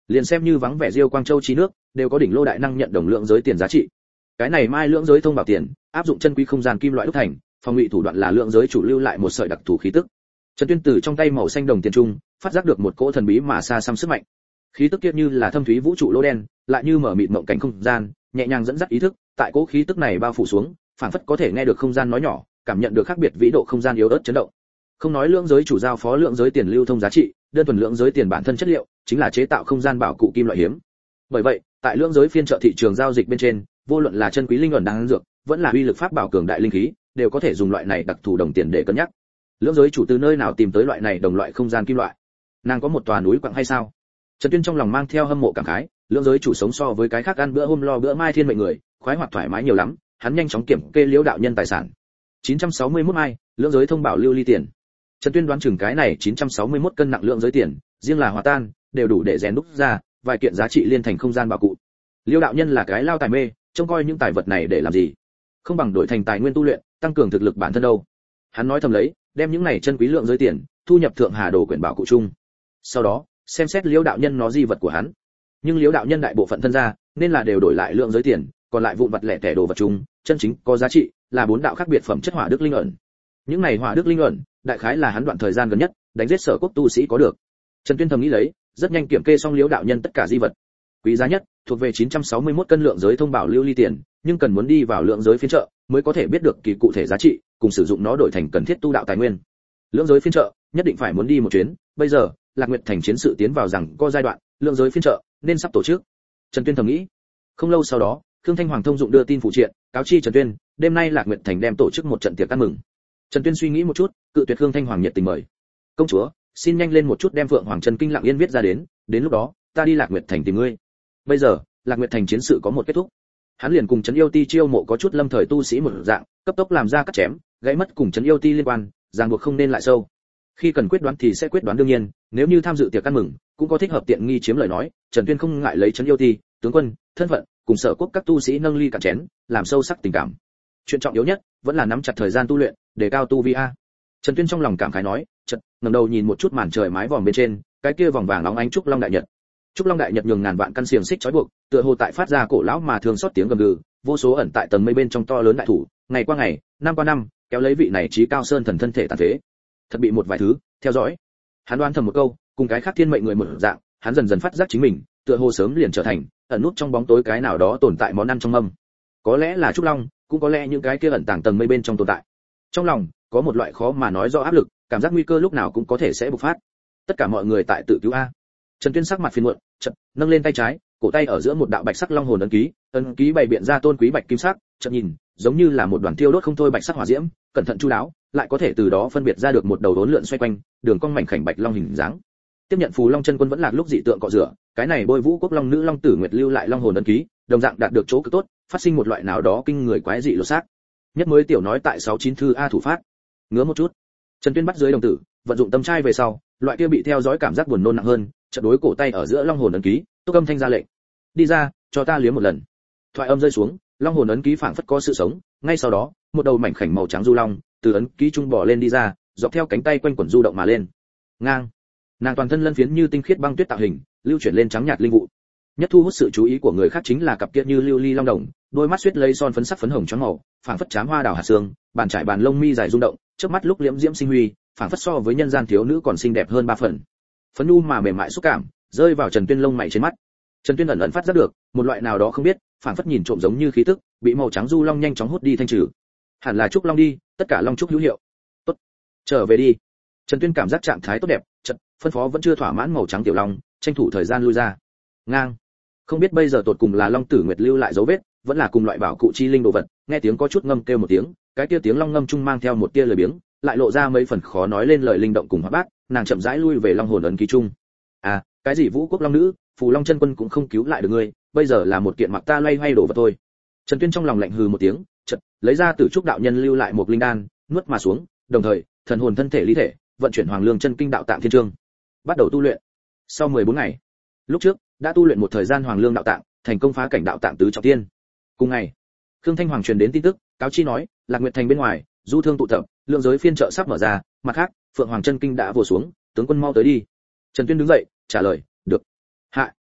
S1: liền xem như vắng vẻ Diêu Quang Châu trí nước, đều có đỉnh lô đại năng nhận đồng lượng giới tiền giá trị. Cái này mai lượng giới thông bảo tiền, áp dụng chân quý không gian kim loại đúc thành, phòng ngụy thủ đoạn là lượng giới chủ lưu lại một sợi đặc thù khí tức. Trần Tuyên từ trong tay màu xanh đồng tiền trung, phát giác được một cỗ thần bí mà xa xăm sức mạnh. Khí tức kia như là thâm thúy vũ trụ lỗ đen, lại như mở mịt mộng cảnh không gian, nhẹ nhàng dẫn dắt ý thức, tại cỗ khí tức này bao phủ xuống, phảng phất có thể nghe được không gian nói nhỏ, cảm nhận được khác biệt vĩ độ không gian yếu ớt chấn động. Không nói lượng giới chủ giao phó lượng giới tiền lưu thông giá trị, đơn thuần lượng giới tiền bản thân chất liệu, chính là chế tạo không gian bảo cụ kim loại hiếm. Bởi vậy, tại lượng giới phiên chợ thị trường giao dịch bên trên, vô luận là chân quý linh ẩn đáng dược, vẫn là uy lực pháp bảo cường đại linh khí, đều có thể dùng loại này đặc thù đồng tiền để cân nhắc. Lượng giới chủ từ nơi nào tìm tới loại này đồng loại không gian kim loại? Nàng có một tòa núi quặng hay sao? Trần Tuyên trong lòng mang theo hâm mộ cảm khái, lượng giới chủ sống so với cái khác ăn bữa hôm lo bữa mai thiên mệnh người, khoái hoạt thoải mái nhiều lắm, hắn nhanh chóng kiểm kê liễu đạo nhân tài sản. chín trăm sáu mươi mốt mai, lượng giới thông bảo lưu ly tiền. Trần Tuyên đoán chừng cái này chín trăm sáu mươi mốt cân nặng lượng giới tiền, riêng là hòa tan, đều đủ để rèn đúc ra vài kiện giá trị liên thành không gian bảo cụ. Liêu đạo nhân là cái lao tài mê, trông coi những tài vật này để làm gì? Không bằng đổi thành tài nguyên tu luyện, tăng cường thực lực bản thân đâu. Hắn nói thầm lấy, đem những này chân quý lượng giới tiền thu nhập thượng hà đồ quyển bảo cụ chung. Sau đó, xem xét Liêu đạo nhân nó di vật của hắn. Nhưng Liêu đạo nhân đại bộ phận thân gia, nên là đều đổi lại lượng giới tiền, còn lại vụn vặt lẻ tẻ đồ vật chung, chân chính có giá trị là bốn đạo khác biệt phẩm chất hỏa đức linh ẩn. Những này hỏa đức linh ẩn, đại khái là hắn đoạn thời gian gần nhất đánh giết sở quốc tu sĩ có được. Trần Tuyên thầm nghĩ lấy, rất nhanh kiểm kê xong Liêu đạo nhân tất cả di vật. Quý giá nhất thuộc về chín trăm sáu mươi mốt cân lượng giới thông bảo lưu ly tiền, nhưng cần muốn đi vào lượng giới phiên chợ mới có thể biết được kỳ cụ thể giá trị, cùng sử dụng nó đổi thành cần thiết tu đạo tài nguyên. Lượng giới phiên chợ nhất định phải muốn đi một chuyến, bây giờ Lạc Nguyệt thành chiến sự tiến vào rằng có giai đoạn, lượng giới phiên chợ nên sắp tổ chức. Trần Tuyên thầm nghĩ. Không lâu sau đó, Khương Thanh Hoàng thông dụng đưa tin phụ triện, cáo chi Trần Tuyên, đêm nay Lạc Nguyệt thành đem tổ chức một trận tiệc ăn mừng. Trần Tuyên suy nghĩ một chút, cự tuyệt Khương Thanh Hoàng nhiệt tình mời. Công chúa, xin nhanh lên một chút đem Phượng Hoàng Trần Kinh Lặng Yên viết ra đến, đến lúc đó, ta đi Lạc Nguyệt thành tìm ngươi. Bây giờ, Lạc Nguyệt thành chiến sự có một kết thúc. Hắn liền cùng Trấn Yêu Ti chiêu mộ có chút lâm thời tu sĩ một dạng, cấp tốc làm ra cắt chém, gãy mất cùng Trấn Yêu Ti liên quan, ràng buộc không nên lại sâu. Khi cần quyết đoán thì sẽ quyết đoán đương nhiên, nếu như tham dự tiệc ăn mừng, cũng có thích hợp tiện nghi chiếm lời nói, Trần Tuyên không ngại lấy Trấn Yêu Ti, tướng quân, thân phận, cùng sở quốc các tu sĩ nâng ly cạn chén, làm sâu sắc tình cảm. Chuyện trọng yếu nhất vẫn là nắm chặt thời gian tu luyện, để cao tu vi a. Trần Tuyên trong lòng cảm khái nói, chợt ngẩng đầu nhìn một chút màn trời mái vòm bên trên, cái kia vòng vàng óng ánh trúc long đại nhật. Trúc long đại nhật nhường ngàn vạn căn xiềng xích trói buộc, tựa hồ tại phát ra cổ lão mà thường xót tiếng gầm gừ, vô số ẩn tại tầng mây bên trong to lớn đại thủ, ngày qua ngày, năm qua năm, kéo lấy vị này trí cao sơn thần thân thể tàn phế. Thật bị một vài thứ theo dõi. Hắn đoán thầm một câu, cùng cái khác thiên mệnh người một dạng, hắn dần dần phát giác chính mình, tựa hồ sớm liền trở thành ẩn nút trong bóng tối cái nào đó tồn tại món ăn trong mâm. Có lẽ là trúc long, cũng có lẽ những cái kia ẩn tàng tầng mây bên trong tồn tại. Trong lòng có một loại khó mà nói rõ áp lực, cảm giác nguy cơ lúc nào cũng có thể sẽ bộc phát. Tất cả mọi người tại tự cứu a. Trần Tuyên sắc mặt phiền muộn, chợt nâng lên tay trái, cổ tay ở giữa một đạo bạch sắc long hồn ấn ký, ấn ký bày biện ra tôn quý bạch kim sắc, chợt nhìn, giống như là một đoàn thiêu đốt không thôi bạch sắc hỏa diễm, cẩn thận chu đáo, lại có thể từ đó phân biệt ra được một đầu đốn lượn xoay quanh, đường cong mảnh khảnh bạch long hình dáng. Tiếp nhận phù long chân quân vẫn lạc lúc dị tượng cọ rửa, cái này bôi vũ quốc long nữ long tử nguyệt lưu lại long hồn ấn ký, đồng dạng đạt được chỗ cực tốt, phát sinh một loại nào đó kinh người quái dị lột xác. Nhất mới tiểu nói tại sáu chín thư a thủ phát. Ngứa một chút. Trần Tuyên bắt dưới đồng tử, vận dụng tâm trai về sau, loại kia bị theo dõi cảm giác buồn nôn nặng hơn, chợt đối cổ tay ở giữa long hồn ấn ký, túc âm thanh ra lệnh. Đi ra, cho ta liếm một lần. Thoại âm rơi xuống, long hồn ấn ký phảng phất có sự sống, ngay sau đó, một đầu mảnh khảnh màu trắng du long từ ấn ký trung bò lên đi ra, dọc theo cánh tay quanh quẩn du động mà lên. Ngang. Nàng toàn thân lân phiến như tinh khiết băng tuyết tạo hình, lưu chuyển lên trắng nhạt linh vụ. Nhất thu hút sự chú ý của người khác chính là cặp kia như lưu ly long đồng, đôi mắt suýt lấy son phấn sắc phấn hồng trắng màu, phảng phất chám hoa đào hạt sương, bàn trải bàn lông mi dài rung động, trước mắt lúc liễm diễm sinh huy, phảng phất so với nhân gian thiếu nữ còn xinh đẹp hơn ba phần. Phấn nhu mà mềm mại xúc cảm, rơi vào Trần Tuyên lông mày trên mắt. Trần Tuyên ẩn ẩn phát giác được một loại nào đó không biết, phảng phất nhìn trộm giống như khí tức, bị màu trắng du long nhanh chóng hút đi thanh trừ. Hẳn là trúc long đi, tất cả long trúc hữu hiệu. Tốt, trở về đi. Trần Tuyên cảm giác trạng thái tốt đẹp, chợt phân phó vẫn chưa thỏa mãn màu trắng tiểu long, tranh thủ thời gian lui ra. Ngang. Không biết bây giờ tột cùng là long tử nguyệt lưu lại dấu vết, vẫn là cùng loại bảo cụ chi linh đồ vật, nghe tiếng có chút ngâm kêu một tiếng, cái kia tiếng long ngâm trung mang theo một tia lời biếng, lại lộ ra mấy phần khó nói lên lời linh động cùng hóa bát, nàng chậm rãi lui về long hồn ấn ký trung. À, cái gì vũ quốc long nữ, phù long chân quân cũng không cứu lại được ngươi, bây giờ là một kiện mặc ta loay hoay đồ vật thôi. Trần Tuyên trong lòng lạnh hừ một tiếng, chợt lấy ra Tử Trúc đạo nhân lưu lại một linh đan, nuốt mà xuống, đồng thời thần hồn thân thể lý thể, vận chuyển Hoàng Lương chân kinh đạo tạng thiên chương, bắt đầu tu luyện. Sau mười bốn ngày, lúc trước đã tu luyện một thời gian Hoàng Lương đạo tạng, thành công phá cảnh đạo tạng tứ trọng thiên. Cùng ngày, Khương Thanh Hoàng truyền đến tin tức, cáo chi nói, Lạc Nguyệt thành bên ngoài, du thương tụ tập, lượng giới phiên chợ sắp mở ra, mặt khác, Phượng Hoàng chân kinh đã vồ xuống, tướng quân mau tới đi. Trần Tuyên đứng dậy, trả lời, được. Hạ.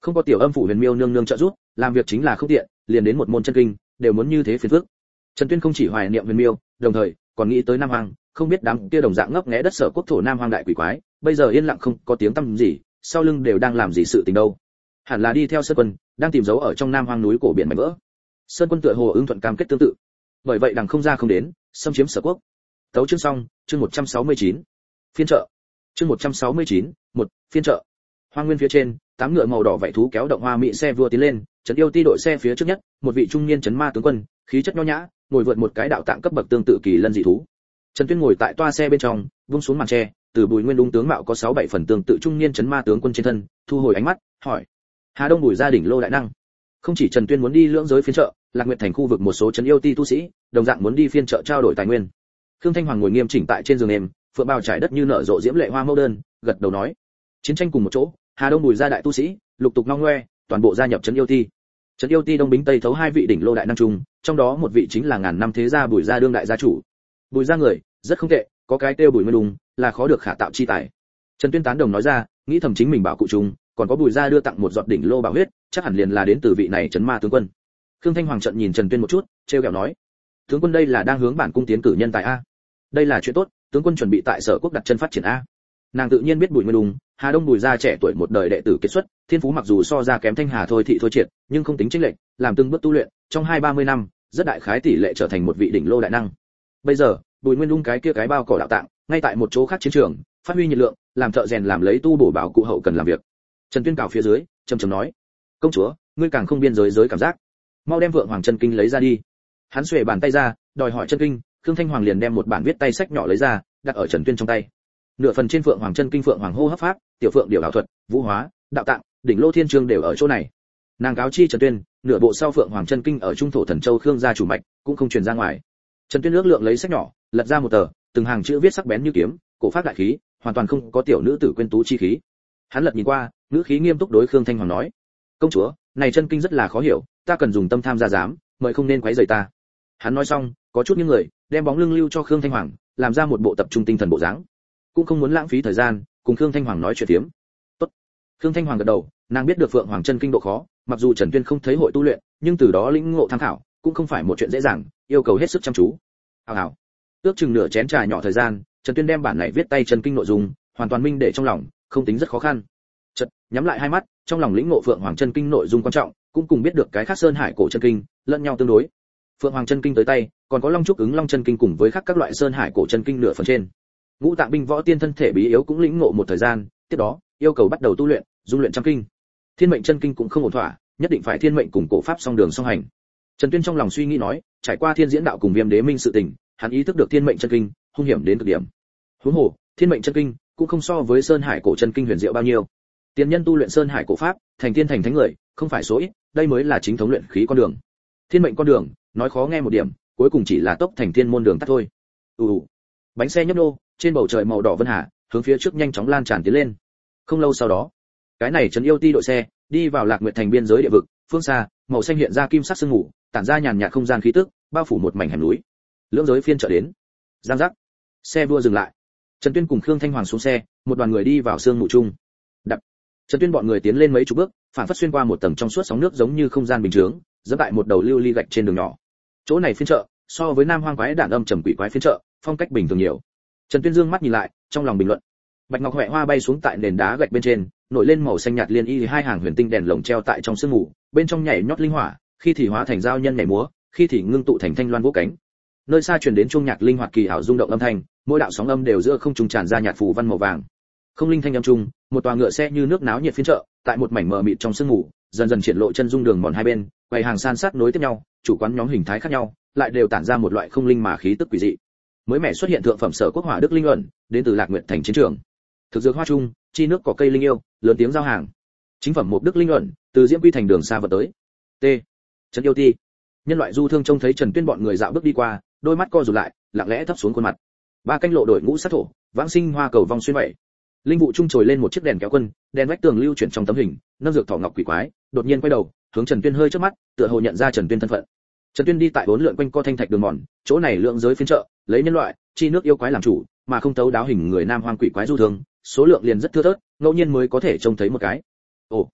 S1: không có tiểu âm phủ huyền miêu nương nương trợ giúp, làm việc chính là không tiện, liền đến một môn chân kinh đều muốn như thế phiền phức. Trần Tuyên không chỉ hoài niệm huyền miêu, đồng thời còn nghĩ tới Nam Hoàng, không biết đám kia đồng dạng ngấp nghé đất sở quốc thổ Nam Hoàng đại quỷ quái, bây giờ yên lặng không có tiếng tăm gì, sau lưng đều đang làm gì sự tình đâu. Hẳn là đi theo Sơn Quân, đang tìm dấu ở trong Nam Hoàng núi cổ biển mảnh vỡ. Sơn Quân tựa hồ ứng thuận cam kết tương tự. Bởi vậy đằng không ra không đến, xâm chiếm sở quốc. Tấu chương xong, chương một trăm sáu mươi chín. Phiên chợ. Chương một trăm sáu mươi chín, một, phiên chợ. Hoa nguyên phía trên, tám ngựa màu đỏ vảy thú kéo động hoa mỹ xe vua tiến lên, trấn yêu ti đội xe phía trước nhất, một vị trung niên trấn ma tướng quân, khí chất nho nhã, ngồi vượt một cái đạo tạng cấp bậc tương tự kỳ lân dị thú. Trần Tuyên ngồi tại toa xe bên trong, vung xuống màn che, từ Bùi Nguyên Ung tướng mạo có sáu bảy phần tương tự trung niên trấn ma tướng quân trên thân, thu hồi ánh mắt, hỏi: Hà Đông Bùi gia đỉnh lô đại năng. Không chỉ Trần Tuyên muốn đi lưỡng giới phiên chợ, Lạc Nguyệt thành khu vực một số trấn yêu ti tu sĩ, đồng dạng muốn đi phiên chợ trao đổi tài nguyên. Khương Thanh Hoàng ngồi nghiêm chỉnh tại trên giường êm, phượng bào trải đất như nở rộ diễm lệ hoa mẫu đơn, gật đầu nói: Chiến tranh cùng một chỗ, Hà Đông Bùi gia đại tu sĩ, lục tục nong ngoe, toàn bộ gia nhập trấn yêu ti. Trấn yêu ti đông bính tây thấu hai vị đỉnh lô đại năng trung, trong đó một vị chính là ngàn năm thế gia Bùi gia đương đại gia chủ. Bùi gia người rất không tệ, có cái tiêu Bùi Nguyên Ung, là khó được khả tạo chi tài. Trần Tuyên tán đồng nói ra, nghĩ thầm chính mình bảo cụ chúng, còn có Bùi gia đưa tặng một giọt đỉnh lô bảo huyết, chắc hẳn liền là đến từ vị này trấn ma tướng quân. Khương Thanh Hoàng trận nhìn Trần Tuyên một chút, trêu ghẹo nói: tướng quân đây là đang hướng bản cung tiến cử nhân tài a. Đây là chuyện tốt, tướng quân chuẩn bị tại sở quốc đặt chân phát triển a. Nàng tự nhiên biết Bùi Nguyên Ung, Hà Đông Bùi gia trẻ tuổi một đời đệ tử kết xuất, thiên phú mặc dù so ra kém Thanh Hà thôi thị thôi triệt, nhưng không tính chênh lệch, làm từng bước tu luyện, trong hai ba mươi năm, rất đại khái tỷ lệ trở thành một vị đỉnh lô đại năng. Bây giờ, Bùi Nguyên Ung cái kia cái bao cỏ đạo tạng, ngay tại một chỗ khác chiến trường, phát huy nhiệt lượng, làm thợ rèn làm lấy tu bổ bảo cụ hậu cần làm việc. Trần Tuyên cào phía dưới, trầm trầm nói: công chúa, ngươi càng không biên giới giới cảm giác, mau đem Vượng Hoàng chân kinh lấy ra đi. Hắn xuề bàn tay ra, đòi hỏi chân kinh, Khương Thanh Hoàng liền đem một bản viết tay sách nhỏ lấy ra, đặt ở Trần Tuyên trong tay. Nửa phần trên Phượng Hoàng chân kinh Phượng Hoàng hô hấp pháp, tiểu Phượng điều ảo thuật, vũ hóa, đạo tạng, đỉnh lô thiên chương đều ở chỗ này. Nàng cáo chi Trần Tuyên, nửa bộ sau Phượng Hoàng chân kinh ở trung thổ thần châu Khương gia chủ mạch, cũng không truyền ra ngoài. Trần Tuyên ước lượng lấy sách nhỏ, lật ra một tờ, từng hàng chữ viết sắc bén như kiếm, cổ pháp đại khí, hoàn toàn không có tiểu nữ tử quên tú chi khí. Hắn lật nhìn qua, nữ khí nghiêm túc đối Khương Thanh Hoàng nói: công chúa, này chân kinh rất là khó hiểu, ta cần dùng tâm tham gia giám, mời không nên quấy rầy ta. Hắn nói xong, có chút những người đem bóng lưng lưu cho Khương Thanh Hoàng, làm ra một bộ tập trung tinh thần bộ dáng, cũng không muốn lãng phí thời gian cùng Khương Thanh Hoàng nói chuyện tiếm. Tốt. Khương Thanh Hoàng gật đầu, nàng biết được Phượng Hoàng chân kinh độ khó, mặc dù Trần Tuyên không thấy hội tu luyện, nhưng từ đó lĩnh ngộ tham khảo, cũng không phải một chuyện dễ dàng, yêu cầu hết sức chăm chú. Hào hào. Ước chừng nửa chén trà nhỏ thời gian, Trần Tuyên đem bản này viết tay chân kinh nội dung, hoàn toàn minh để trong lòng, không tính rất khó khăn. Chợt nhắm lại hai mắt, trong lòng lĩnh ngộ Phượng Hoàng chân kinh nội dung quan trọng, cũng cùng biết được cái khác Sơn Hải cổ chân kinh, lẫn nhau tương đối. Phượng Hoàng chân kinh tới tay, còn có Long trúc ứng Long chân kinh cùng với khác các loại Sơn Hải cổ chân kinh nửa phần trên. Ngũ Tạng binh võ tiên thân thể bí yếu cũng lĩnh ngộ một thời gian, tiếp đó yêu cầu bắt đầu tu luyện, dung luyện trăm kinh. Thiên mệnh chân kinh cũng không ổn thỏa, nhất định phải thiên mệnh cùng cổ pháp song đường song hành. Trần Tuyên trong lòng suy nghĩ nói, trải qua thiên diễn đạo cùng Viêm Đế Minh sự tình, hắn ý thức được thiên mệnh chân kinh hung hiểm đến cực điểm. Huống hồ, thiên mệnh chân kinh cũng không so với Sơn Hải cổ chân kinh huyền diệu bao nhiêu. Tiền nhân tu luyện Sơn Hải cổ pháp, thành tiên thành thánh người, không phải số ít, đây mới là chính thống luyện khí con đường. Thiên mệnh con đường, nói khó nghe một điểm, cuối cùng chỉ là tốc thành thiên môn đường tắt thôi. Ù ù. Bánh xe nhấp nhô, trên bầu trời màu đỏ vân hà, hướng phía trước nhanh chóng lan tràn tiến lên. Không lâu sau đó, cái này trấn yêu ti đội xe đi vào Lạc Nguyệt thành biên giới địa vực, phương xa, màu xanh hiện ra kim sắc sương mù, tản ra nhàn nhạt không gian khí tức, bao phủ một mảnh hẻm núi. Lưỡng giới phiên chợ đến. Giang giác. Xe đua dừng lại. Trần Tuyên cùng Khương Thanh Hoàng xuống xe, một đoàn người đi vào sương mù chung. Đập. Trần Tuyên bọn người tiến lên mấy chục bước, phản phất xuyên qua một tầng trong suốt sóng nước giống như không gian bình thường, dẫm tại một đầu lưu ly gạch trên đường nhỏ. Chỗ này phiên chợ, so với Nam Hoang quái đản âm trầm quỷ quái phiên chợ, phong cách bình thường nhiều. Trần Tuyên dương mắt nhìn lại, trong lòng bình luận. Bạch ngọc huệ hoa bay xuống tại nền đá gạch bên trên, nổi lên màu xanh nhạt liên y hai hàng huyền tinh đèn lồng treo tại trong sương mù, bên trong nhảy nhót linh hỏa, khi thì hóa thành dao nhân nhảy múa, khi thì ngưng tụ thành thanh loan vỗ cánh. Nơi xa truyền đến chuông nhạc linh hoạt kỳ ảo rung động âm thanh, mỗi đạo sóng âm đều giữa không trung tràn ra nhạt phù văn màu vàng. Không linh thanh âm trung, một tòa ngựa xe như nước náo nhiệt phiên chợ, tại một mảnh mờ mịt trong sương mù, dần dần triển lộ chân dung đường mòn hai bên, quầy hàng san sát nối tiếp nhau, chủ quán nhóm hình thái khác nhau, lại đều tản ra một loại không linh mà khí tức quỷ dị. Mới mẻ xuất hiện thượng phẩm sở quốc hỏa đức linh ẩn, đến từ Lạc Nguyệt thành chiến trường. Thực dược hoa trung, chi nước có cây linh yêu, lớn tiếng giao hàng. Chính phẩm một đức linh ẩn, từ Diễm Quy thành đường xa vật tới. T. Trấn yêu ti. Nhân loại du thương trông thấy Trần Tuyên bọn người dạo bước đi qua, đôi mắt co rụt lại, lặng lẽ thấp xuống khuôn mặt. Ba canh lộ đội ngũ sát thổ, vãng sinh hoa cầu vong xuyên vậy. Linh vụ trung trồi lên một chiếc đèn kéo quân, đèn vách tường lưu chuyển trong tấm hình, nâng dược thỏ ngọc quỷ quái, đột nhiên quay đầu, hướng Trần Tuyên hơi chớp mắt, tựa hồ nhận ra Trần Tuyên thân phận. Trần Tuyên đi tại bốn lượn quanh co thanh thạch đường mòn, chỗ này lượng giới phiên chợ, lấy nhân loại, chi nước yêu quái làm chủ, mà không tấu đáo hình người Nam Hoang quỷ quái du thường, số lượng liền rất thưa thớt, ngẫu nhiên mới có thể trông thấy một cái. Ồ,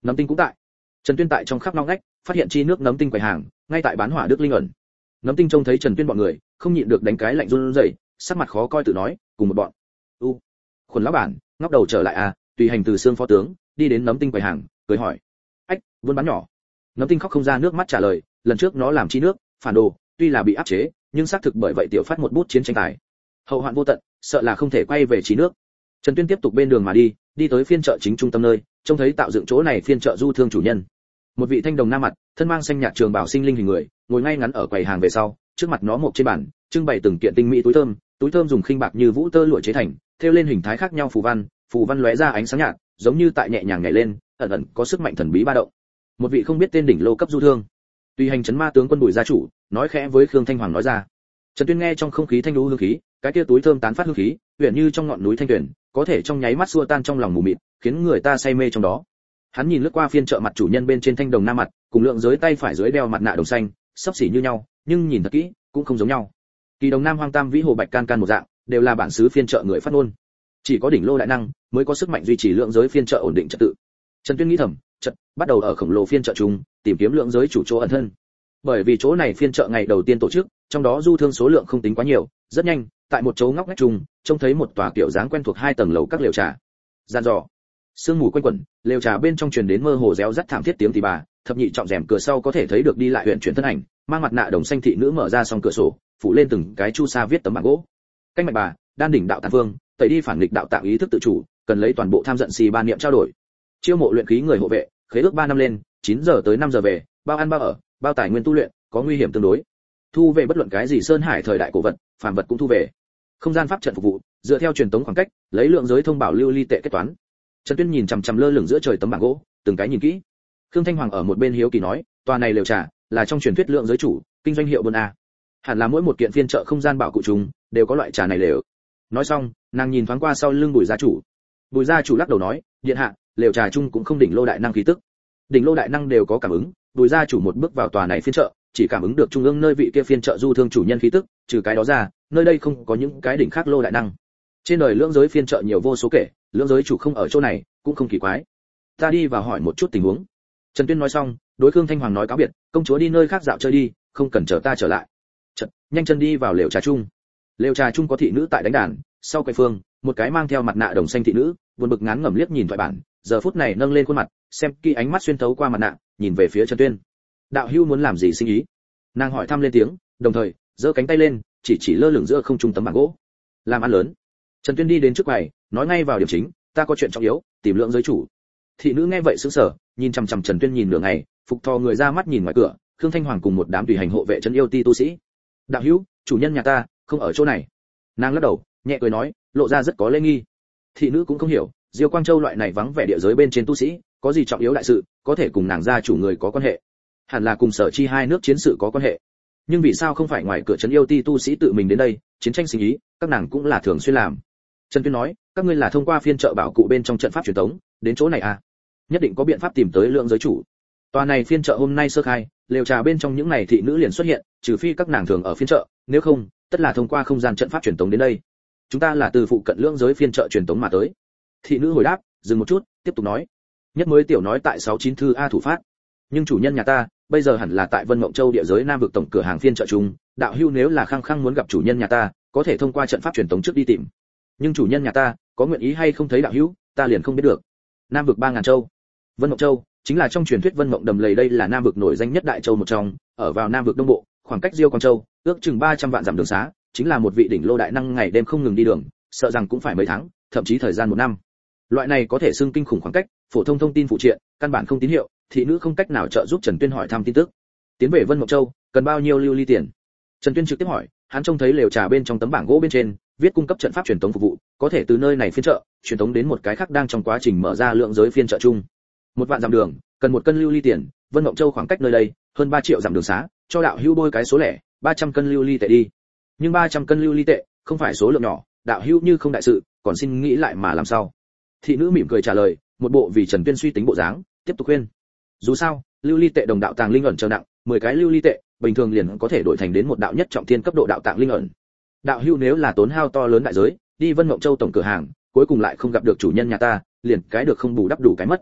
S1: Nấm tinh cũng tại. Trần Tuyên tại trong khắp ngóc ngách phát hiện chi nước nấm tinh quầy hàng, ngay tại bán hỏa đức linh ẩn. Nấm tinh trông thấy Trần Tuyên bọn người, không nhịn được đánh cái lạnh run rẩy, sắc mặt khó coi tự nói, cùng một bọn. U, Khuẩn lão bản, ngóc đầu trở lại à? Tùy hành từ xương phó tướng, đi đến nấm tinh quầy hàng, cười hỏi. Ách, buôn bán nhỏ. Nấm tinh khóc không ra nước mắt trả lời, lần trước nó làm chi nước, phản đồ, tuy là bị áp chế, nhưng xác thực bởi vậy tiểu phát một bút chiến tranh tài. Hậu hoạn vô tận, sợ là không thể quay về trí nước. Trần Tuyên tiếp tục bên đường mà đi, đi tới phiên chợ chính trung tâm nơi, trông thấy tạo dựng chỗ này phiên chợ du thương chủ nhân. Một vị thanh đồng nam mặt, thân mang xanh nhạt trường bảo sinh linh hình người, ngồi ngay ngắn ở quầy hàng về sau, trước mặt nó một trên bàn, trưng bày từng kiện tinh mỹ túi thơm, túi thơm dùng khinh bạc như vũ tơ lụa chế thành, thêu lên hình thái khác nhau phù văn, phù văn lóe ra ánh sáng nhạt, giống như tại nhẹ nhàng nhảy lên, ẩn ẩn có sức mạnh thần bí ba động. Một vị không biết tên đỉnh lô cấp du thương, tùy hành chấn ma tướng quân Bùi gia chủ, nói khẽ với Khương Thanh Hoàng nói ra. Trần Tuyên nghe trong không khí thanh lũ hương khí, cái kia túi thơm tán phát hương khí, huyền như trong ngọn núi thanh tuyển, có thể trong nháy mắt xua tan trong lòng mù mịt, khiến người ta say mê trong đó. Hắn nhìn lướt qua phiên chợ mặt chủ nhân bên trên thanh đồng nam mặt, cùng lượng giới tay phải dưới đeo mặt nạ đồng xanh, sắp xỉ như nhau, nhưng nhìn thật kỹ, cũng không giống nhau. Kỳ đồng nam hoang tam vĩ hồ bạch can can một dạng, đều là bản xứ phiên chợ người phát ngôn. Chỉ có đỉnh lô đại năng mới có sức mạnh duy trì lượng giới phiên chợ ổn định trật tự. Trần Tuyên nghĩ thầm, chợt bắt đầu ở khổng lồ phiên chợ chung tìm kiếm lượng giới chủ chỗ ẩn thân. Bởi vì chỗ này phiên chợ ngày đầu tiên tổ chức, trong đó du thương số lượng không tính quá nhiều, rất nhanh, tại một chỗ ngóc ngách chung, trông thấy một tòa kiểu dáng quen thuộc hai tầng lầu các lều trà. Gian dò, sương mù quanh quẩn, lều trà bên trong truyền đến mơ hồ réo rắt thảm thiết tiếng tì bà, thập nhị trọng rèm cửa sau có thể thấy được đi lại huyện chuyển thân ảnh, mang mặt nạ đồng xanh thị nữ mở ra song cửa sổ, phủ lên từng cái chu sa viết tấm bảng gỗ. Canh mạch bà, đan đỉnh đạo tạng vương, tẩy đi phản nghịch đạo tạng ý thức tự chủ, cần lấy toàn bộ tham giận xì ba niệm trao đổi. Chiêu mộ luyện khí người hộ vệ, khế ước ba năm lên, chín giờ tới năm giờ về, bao ăn bao ở, bao tài nguyên tu luyện, có nguy hiểm tương đối. Thu về bất luận cái gì sơn hải thời đại cổ vật, phàm vật cũng thu về. Không gian pháp trận phục vụ, dựa theo truyền tống khoảng cách, lấy lượng giới thông bảo lưu ly tệ kết toán. Trần Tuyên nhìn chằm chằm lơ lửng giữa trời tấm bảng gỗ, từng cái nhìn kỹ. Khương Thanh Hoàng ở một bên hiếu kỳ nói, tòa này lều trà là trong truyền thuyết lượng giới chủ, kinh doanh hiệu buôn a. Hẳn là mỗi một kiện phiên chợ không gian bảo cụ chúng đều có loại trà này lều. Nói xong, nàng nhìn thoáng qua sau lưng Bùi gia chủ. Bùi gia chủ lắc đầu nói, điện hạ, lều trà chung cũng không đỉnh lô đại năng khí tức. Đỉnh lô đại năng đều có cảm ứng, Bùi gia chủ một bước vào tòa này phiên chợ, chỉ cảm ứng được trung ương nơi vị kia phiên chợ du thương chủ nhân khí tức, trừ cái đó ra, nơi đây không có những cái đỉnh khác lô đại năng. Trên đời lưỡng giới phiên chợ nhiều vô số kể, lưỡng giới chủ không ở chỗ này, cũng không kỳ quái. Ta đi vào hỏi một chút tình huống. Trần Tuyên nói xong, đối Khương Thanh Hoàng nói cáo biệt, công chúa đi nơi khác dạo chơi đi, không cần chờ ta trở lại. Chợt, nhanh chân đi vào lều trà chung. Lều trà chung có thị nữ tại đánh đàn, sau quầy phương, một cái mang theo mặt nạ đồng xanh thị nữ, buồn bực ngán ngẩm liếc nhìn thoại bản, giờ phút này nâng lên khuôn mặt, xem kỹ ánh mắt xuyên thấu qua mặt nạ, nhìn về phía Trần Tuyên. Đạo hữu muốn làm gì sinh ý? Nàng hỏi thăm lên tiếng, đồng thời giơ cánh tay lên, chỉ chỉ lơ lửng giữa không trung tấm bảng gỗ. Làm ăn lớn. Trần Tuyên đi đến trước quầy, nói ngay vào điểm chính, ta có chuyện trọng yếu, tìm lượng giới chủ. Thị nữ nghe vậy sững sờ, nhìn chằm chằm Trần Tuyên nhìn nửa ngày, phục thò người ra mắt nhìn ngoài cửa, Khương Thanh Hoàng cùng một đám tùy hành hộ vệ trấn yêu ti tu sĩ. Đạo hữu, chủ nhân nhà ta không ở chỗ này. Nàng lắc đầu, nhẹ cười nói, lộ ra rất có lễ nghi. Thị nữ cũng không hiểu, Diêu Quang Châu loại này vắng vẻ địa giới bên trên tu sĩ, có gì trọng yếu đại sự, có thể cùng nàng gia chủ người có quan hệ. Hẳn là cùng Sở Chi hai nước chiến sự có quan hệ. Nhưng vì sao không phải ngoài cửa trấn yêu ti tu sĩ tự mình đến đây, chiến tranh sinh ý, các nàng cũng là thường xuyên làm. Trần Tuyên nói, các ngươi là thông qua phiên chợ bảo cụ bên trong trận pháp truyền tống, đến chỗ này à? Nhất định có biện pháp tìm tới lượng giới chủ. Tòa này phiên chợ hôm nay sơ khai, lều trà bên trong những này thị nữ liền xuất hiện, trừ phi các nàng thường ở phiên chợ, nếu không, tất là thông qua không gian trận pháp truyền tống đến đây. Chúng ta là từ phụ cận lượng giới phiên chợ truyền tống mà tới. Thị nữ hồi đáp, dừng một chút, tiếp tục nói. Nhất mới tiểu nói tại sáu chín thư a thủ phát. Nhưng chủ nhân nhà ta, bây giờ hẳn là tại Vân Mộng Châu địa giới Nam vực tổng cửa hàng phiên chợ chung, đạo hưu nếu là khăng khăng muốn gặp chủ nhân nhà ta, có thể thông qua trận pháp truyền tống trước đi tìm. Nhưng chủ nhân nhà ta, có nguyện ý hay không thấy đạo hữu, ta liền không biết được. Nam vực ba ngàn châu. Vân Mộng Châu chính là trong truyền thuyết Vân Mộng đầm lầy, đây là Nam vực nổi danh nhất đại châu một trong, ở vào Nam vực đông bộ, khoảng cách Diêu Quang Châu ước chừng ba trăm vạn dặm đường xá, chính là một vị đỉnh lô đại năng ngày đêm không ngừng đi đường, sợ rằng cũng phải mấy tháng, thậm chí thời gian một năm. Loại này có thể xưng kinh khủng khoảng cách, phổ thông thông tin phụ triện, căn bản không tín hiệu, thị nữ không cách nào trợ giúp Trần Tuyên hỏi thăm tin tức. Tiến về Vân Mộng Châu, cần bao nhiêu lưu ly tiền? Trần Tuyên trực tiếp hỏi, hắn trông thấy lều trà bên trong tấm bảng gỗ bên trên, viết cung cấp trận pháp truyền tống phục vụ, có thể từ nơi này phiên chợ truyền tống đến một cái khác đang trong quá trình mở ra lượng giới phiên chợ chung. Một vạn dặm đường, cần một cân lưu ly tiền, Vân Mộng Châu khoảng cách nơi đây hơn ba triệu dặm đường xá, cho đạo hữu bôi cái số lẻ, ba trăm cân lưu ly tệ đi. Nhưng ba trăm cân lưu ly tệ không phải số lượng nhỏ, đạo hữu như không đại sự, còn xin nghĩ lại mà làm sao. Thị nữ mỉm cười trả lời, một bộ vì Trần Tuyên suy tính bộ dáng, tiếp tục khuyên. Dù sao, lưu ly tệ đồng đạo tàng linh ẩn chờ nặng, mười cái lưu ly tệ, bình thường liền có thể đổi thành đến một đạo nhất trọng thiên cấp độ đạo tạng linh ẩn. Đạo hữu nếu là tốn hao to lớn đại giới, đi Vân Mộng Châu tổng cửa hàng, cuối cùng lại không gặp được chủ nhân nhà ta, liền cái được không bù đắp đủ cái mất.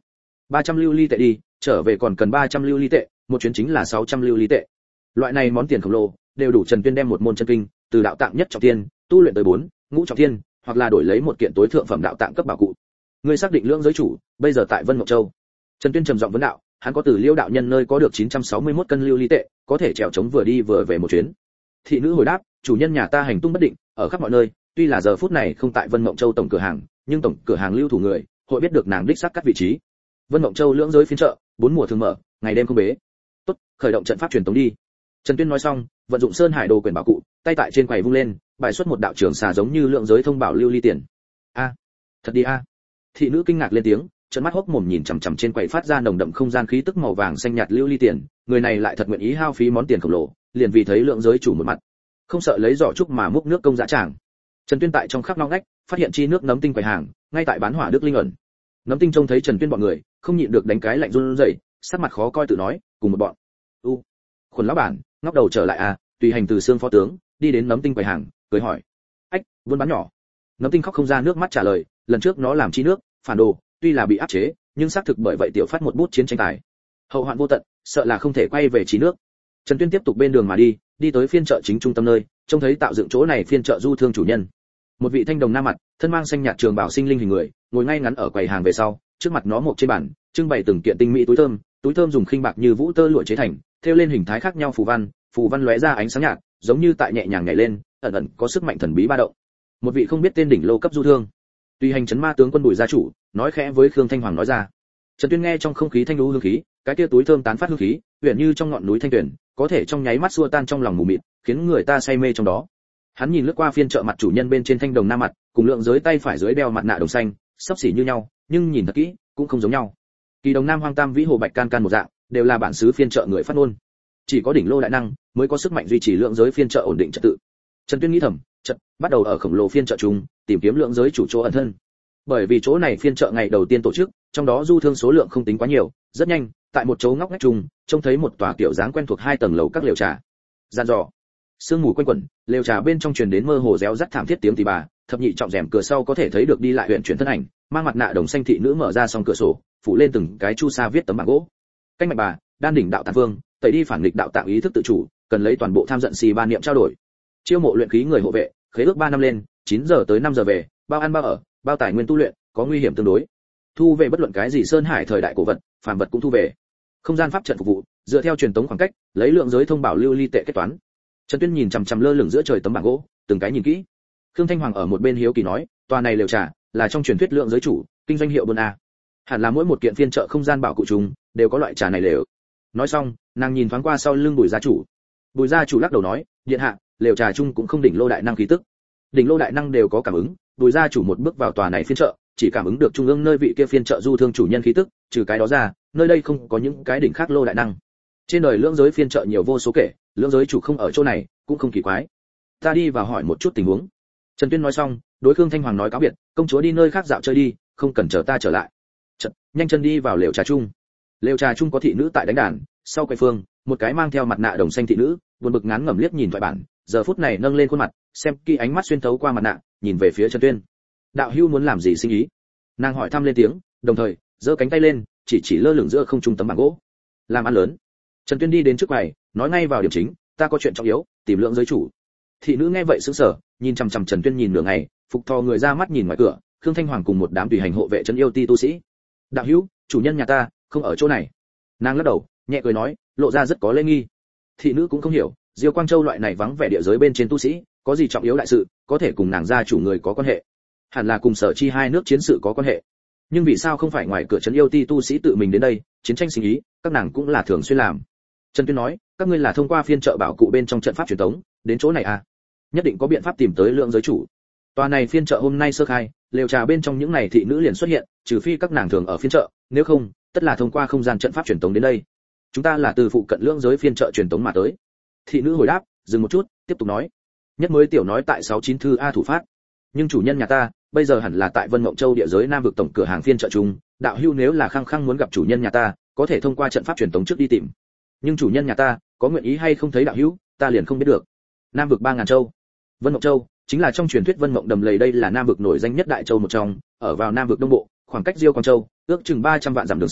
S1: ba trăm lưu ly tệ đi, trở về còn cần ba trăm lưu ly tệ, một chuyến chính là sáu trăm lưu ly tệ. Loại này món tiền khổng lồ, đều đủ Trần Tuyên đem một môn chân kinh, từ đạo tạng nhất trọng thiên, tu luyện tới bốn, ngũ trọng thiên, hoặc là đổi lấy một kiện tối thượng phẩm đạo tạng cấp bảo cụ. Ngươi xác định lưỡng giới chủ, bây giờ tại Vân Mộng Châu. Trần Tuyên trầm giọng vấn đạo, hắn có từ Liêu đạo nhân nơi có được chín trăm sáu mươi mốt cân lưu ly tệ, có thể trèo chống vừa đi vừa về một chuyến. Thị nữ hồi đáp, chủ nhân nhà ta hành tung bất định, ở khắp mọi nơi, tuy là giờ phút này không tại Vân Mộng Châu tổng cửa hàng, nhưng tổng cửa hàng lưu thủ người, hội biết được nàng đích xác cắt vị trí. Vân Mộng Châu lưỡng giới phiên chợ, bốn mùa thường mở, ngày đêm không bế. Tốt, khởi động trận pháp truyền tống đi. Trần Tuyên nói xong, vận dụng Sơn Hải Đồ quyển bảo cụ, tay tại trên quầy vung lên, bài xuất một đạo trường xà giống như lượng giới thông bảo lưu ly tiền. A, thật đi a. Thị nữ kinh ngạc lên tiếng, trợn mắt hốc mồm nhìn chằm chằm trên quầy phát ra nồng đậm không gian khí tức màu vàng xanh nhạt lưu ly tiền, người này lại thật nguyện ý hao phí món tiền khổng lồ, liền vì thấy lượng giới chủ một mặt. Không sợ lấy giỏ trúc mà múc nước công dã tràng. Trần Tuyên tại trong khắp ngõ ngách, phát hiện chi nước nấm tinh quầy hàng, ngay tại bán hỏa đức linh ẩn. Nấm tinh trông thấy Trần Tuyên bọn người, không nhịn được đánh cái lạnh run rẩy, sắc mặt khó coi tự nói, cùng một bọn. U, Khuẩn lão bản, ngóc đầu trở lại à, tùy hành từ xương phó tướng, đi đến nấm tinh quầy hàng, cười hỏi. Ách, buôn bán nhỏ. Nấm tinh khóc không ra nước mắt trả lời, lần trước nó làm chi nước, phản đồ, tuy là bị áp chế, nhưng xác thực bởi vậy tiểu phát một bút chiến tranh tài. Hậu hoạn vô tận, sợ là không thể quay về trí nước. Trần Tuyên tiếp tục bên đường mà đi, đi tới phiên chợ chính trung tâm nơi, trông thấy tạo dựng chỗ này phiên chợ du thương chủ nhân. Một vị thanh đồng nam mặt, thân mang xanh nhạt trường bảo sinh linh hình người, ngồi ngay ngắn ở quầy hàng về sau, trước mặt nó một trên bàn, trưng bày từng kiện tinh mỹ túi thơm, túi thơm dùng khinh bạc như vũ tơ lụa chế thành, thêu lên hình thái khác nhau phù văn, phù văn lóe ra ánh sáng nhạt, giống như tại nhẹ nhàng nhảy lên, ẩn ẩn có sức mạnh thần bí ba động. Một vị không biết tên đỉnh lô cấp du thương, tùy hành chấn ma tướng quân Bùi gia chủ, nói khẽ với Khương Thanh Hoàng nói ra. Trần Tuyên nghe trong không khí thanh lưu hương khí, cái kia túi thơm tán phát hương khí, huyền như trong ngọn núi thanh tuyền, có thể trong nháy mắt xua tan trong lòng mù mịt, khiến người ta say mê trong đó. Hắn nhìn lướt qua phiên chợ mặt chủ nhân bên trên thanh đồng nam mặt, cùng lượng giới tay phải dưới đeo mặt nạ đồng xanh, sắp xỉ như nhau, nhưng nhìn thật kỹ, cũng không giống nhau. Kỳ đồng nam hoang tam vĩ hồ bạch can can một dạng, đều là bản xứ phiên chợ người phát ngôn. Chỉ có đỉnh lô đại năng mới có sức mạnh duy trì lượng giới phiên chợ ổn định trật tự. Trần Tuyên nghĩ thầm, chợt bắt đầu ở khổng lồ phiên chợ chung tìm kiếm lượng giới chủ chỗ ẩn thân. Bởi vì chỗ này phiên chợ ngày đầu tiên tổ chức, trong đó du thương số lượng không tính quá nhiều, rất nhanh, tại một chỗ ngóc ngách chung, trông thấy một tòa kiểu dáng quen thuộc hai tầng lầu các lều trà. Gian dò, sương mù quanh quẩn, lều trà bên trong truyền đến mơ hồ réo rắt thảm thiết tiếng tỳ bà, thập nhị trọng rèm cửa sau có thể thấy được đi lại huyền chuyển thân ảnh, mang mặt nạ đồng xanh thị nữ mở ra song cửa sổ, phủ lên từng cái chu sa viết tấm bảng gỗ. Canh mạch bà, đan đỉnh đạo tạng vương, tẩy đi phản nghịch đạo tạng ý thức tự chủ, cần lấy toàn bộ tham giận xì ba niệm trao đổi. Chiêu mộ luyện khí người hộ vệ, khế ước ba năm lên, chín giờ tới năm giờ về, bao ăn bao ở, bao tài nguyên tu luyện, có nguy hiểm tương đối. Thu về bất luận cái gì sơn hải thời đại cổ vật, phàm vật cũng thu về. Không gian pháp trận phục vụ, dựa theo truyền tống khoảng cách, lấy lượng giới thông bảo lưu ly tệ kết toán. Trần Tuyên nhìn chằm chằm lơ lửng giữa trời tấm bảng gỗ, từng cái nhìn kỹ. Khương Thanh Hoàng ở một bên hiếu kỳ nói, tòa này lều trà là trong truyền thuyết lượng giới chủ, kinh doanh hiệu buôn a. Hẳn là mỗi một kiện phiên chợ không gian bảo cụ trùng đều có loại trà này lều. Nói xong, nàng nhìn thoáng qua sau lưng Bùi gia chủ. Bùi gia chủ lắc đầu nói, điện hạ, lều trà chung cũng không đỉnh lô đại năng khí tức. Đỉnh lô đại năng đều có cảm ứng, Bùi gia chủ một bước vào tòa này phiên chợ, chỉ cảm ứng được trung ương nơi vị kia phiên chợ du thương chủ nhân khí tức, trừ cái đó ra, nơi đây không có những cái đỉnh khác lô đại năng. Trên đời lưỡng giới phiên chợ nhiều vô số kể, lưỡng giới chủ không ở chỗ này, cũng không kỳ quái. Ta đi vào hỏi một chút tình huống. Trần Tuyên nói xong, đối Khương Thanh Hoàng nói cáo biệt, công chúa đi nơi khác dạo chơi đi, không cần chờ ta trở lại. Chợt, nhanh chân đi vào lều trà chung. Lều trà chung có thị nữ tại đánh đàn, sau quầy phương, một cái mang theo mặt nạ đồng xanh thị nữ, buồn bực ngán ngẩm liếc nhìn thoại bản, giờ phút này nâng lên khuôn mặt, xem kỹ ánh mắt xuyên thấu qua mặt nạ, nhìn về phía Trần Tuyên. Đạo hữu muốn làm gì sinh ý? Nàng hỏi thăm lên tiếng, đồng thời giơ cánh tay lên, chỉ chỉ lơ lửng giữa không trung tấm bảng gỗ. Làm ăn lớn. Trần Tuyên đi đến trước quầy, nói ngay vào điểm chính, ta có chuyện trọng yếu, tìm lượng giới chủ. Thị nữ nghe vậy sững sờ, nhìn chằm chằm Trần Tuyên nhìn nửa ngày, phục thò người ra mắt nhìn ngoài cửa, Khương Thanh Hoàng cùng một đám tùy hành hộ vệ trấn yêu ti tu sĩ. Đạo hữu, chủ nhân nhà ta không ở chỗ này. Nàng lắc đầu, nhẹ cười nói, lộ ra rất có lễ nghi. Thị nữ cũng không hiểu, Diêu Quang Châu loại này vắng vẻ địa giới bên trên tu sĩ, có gì trọng yếu đại sự, có thể cùng nàng gia chủ người có quan hệ. Hẳn là cùng Sở Chi hai nước chiến sự có quan hệ. Nhưng vì sao không phải ngoài cửa trấn yêu ti tu sĩ tự mình đến đây, chiến tranh sinh ý, các nàng cũng là thường xuyên làm. Trần Tuyên nói, các ngươi là thông qua phiên chợ bảo cụ bên trong trận pháp truyền tống, đến chỗ này à? Nhất định có biện pháp tìm tới lượng giới chủ. Tòa này phiên chợ hôm nay sơ khai, lều trà bên trong những này thị nữ liền xuất hiện, trừ phi các nàng thường ở phiên chợ, nếu không, tất là thông qua không gian trận pháp truyền tống đến đây. Chúng ta là từ phụ cận lượng giới phiên chợ truyền tống mà tới. Thị nữ hồi đáp, dừng một chút, tiếp tục nói. Nhất mới tiểu nói tại sáu chín thư a thủ phát. Nhưng chủ nhân nhà ta, bây giờ hẳn là tại Vân Mộng Châu địa giới Nam vực tổng cửa hàng phiên chợ chung, đạo hữu nếu là khăng khăng muốn gặp chủ nhân nhà ta, có thể thông qua trận pháp truyền tống trước đi tìm. Nhưng chủ nhân nhà ta, có nguyện ý hay không thấy đạo hữu, ta liền không biết được. Nam vực ba ngàn châu. Vân Mộng Châu chính là trong truyền thuyết Vân Mộng đầm lầy, đây là Nam vực nổi danh nhất đại châu một trong, ở vào Nam vực đông bộ, khoảng cách Diêu Quang Châu ước chừng ba trăm vạn dặm đường xá,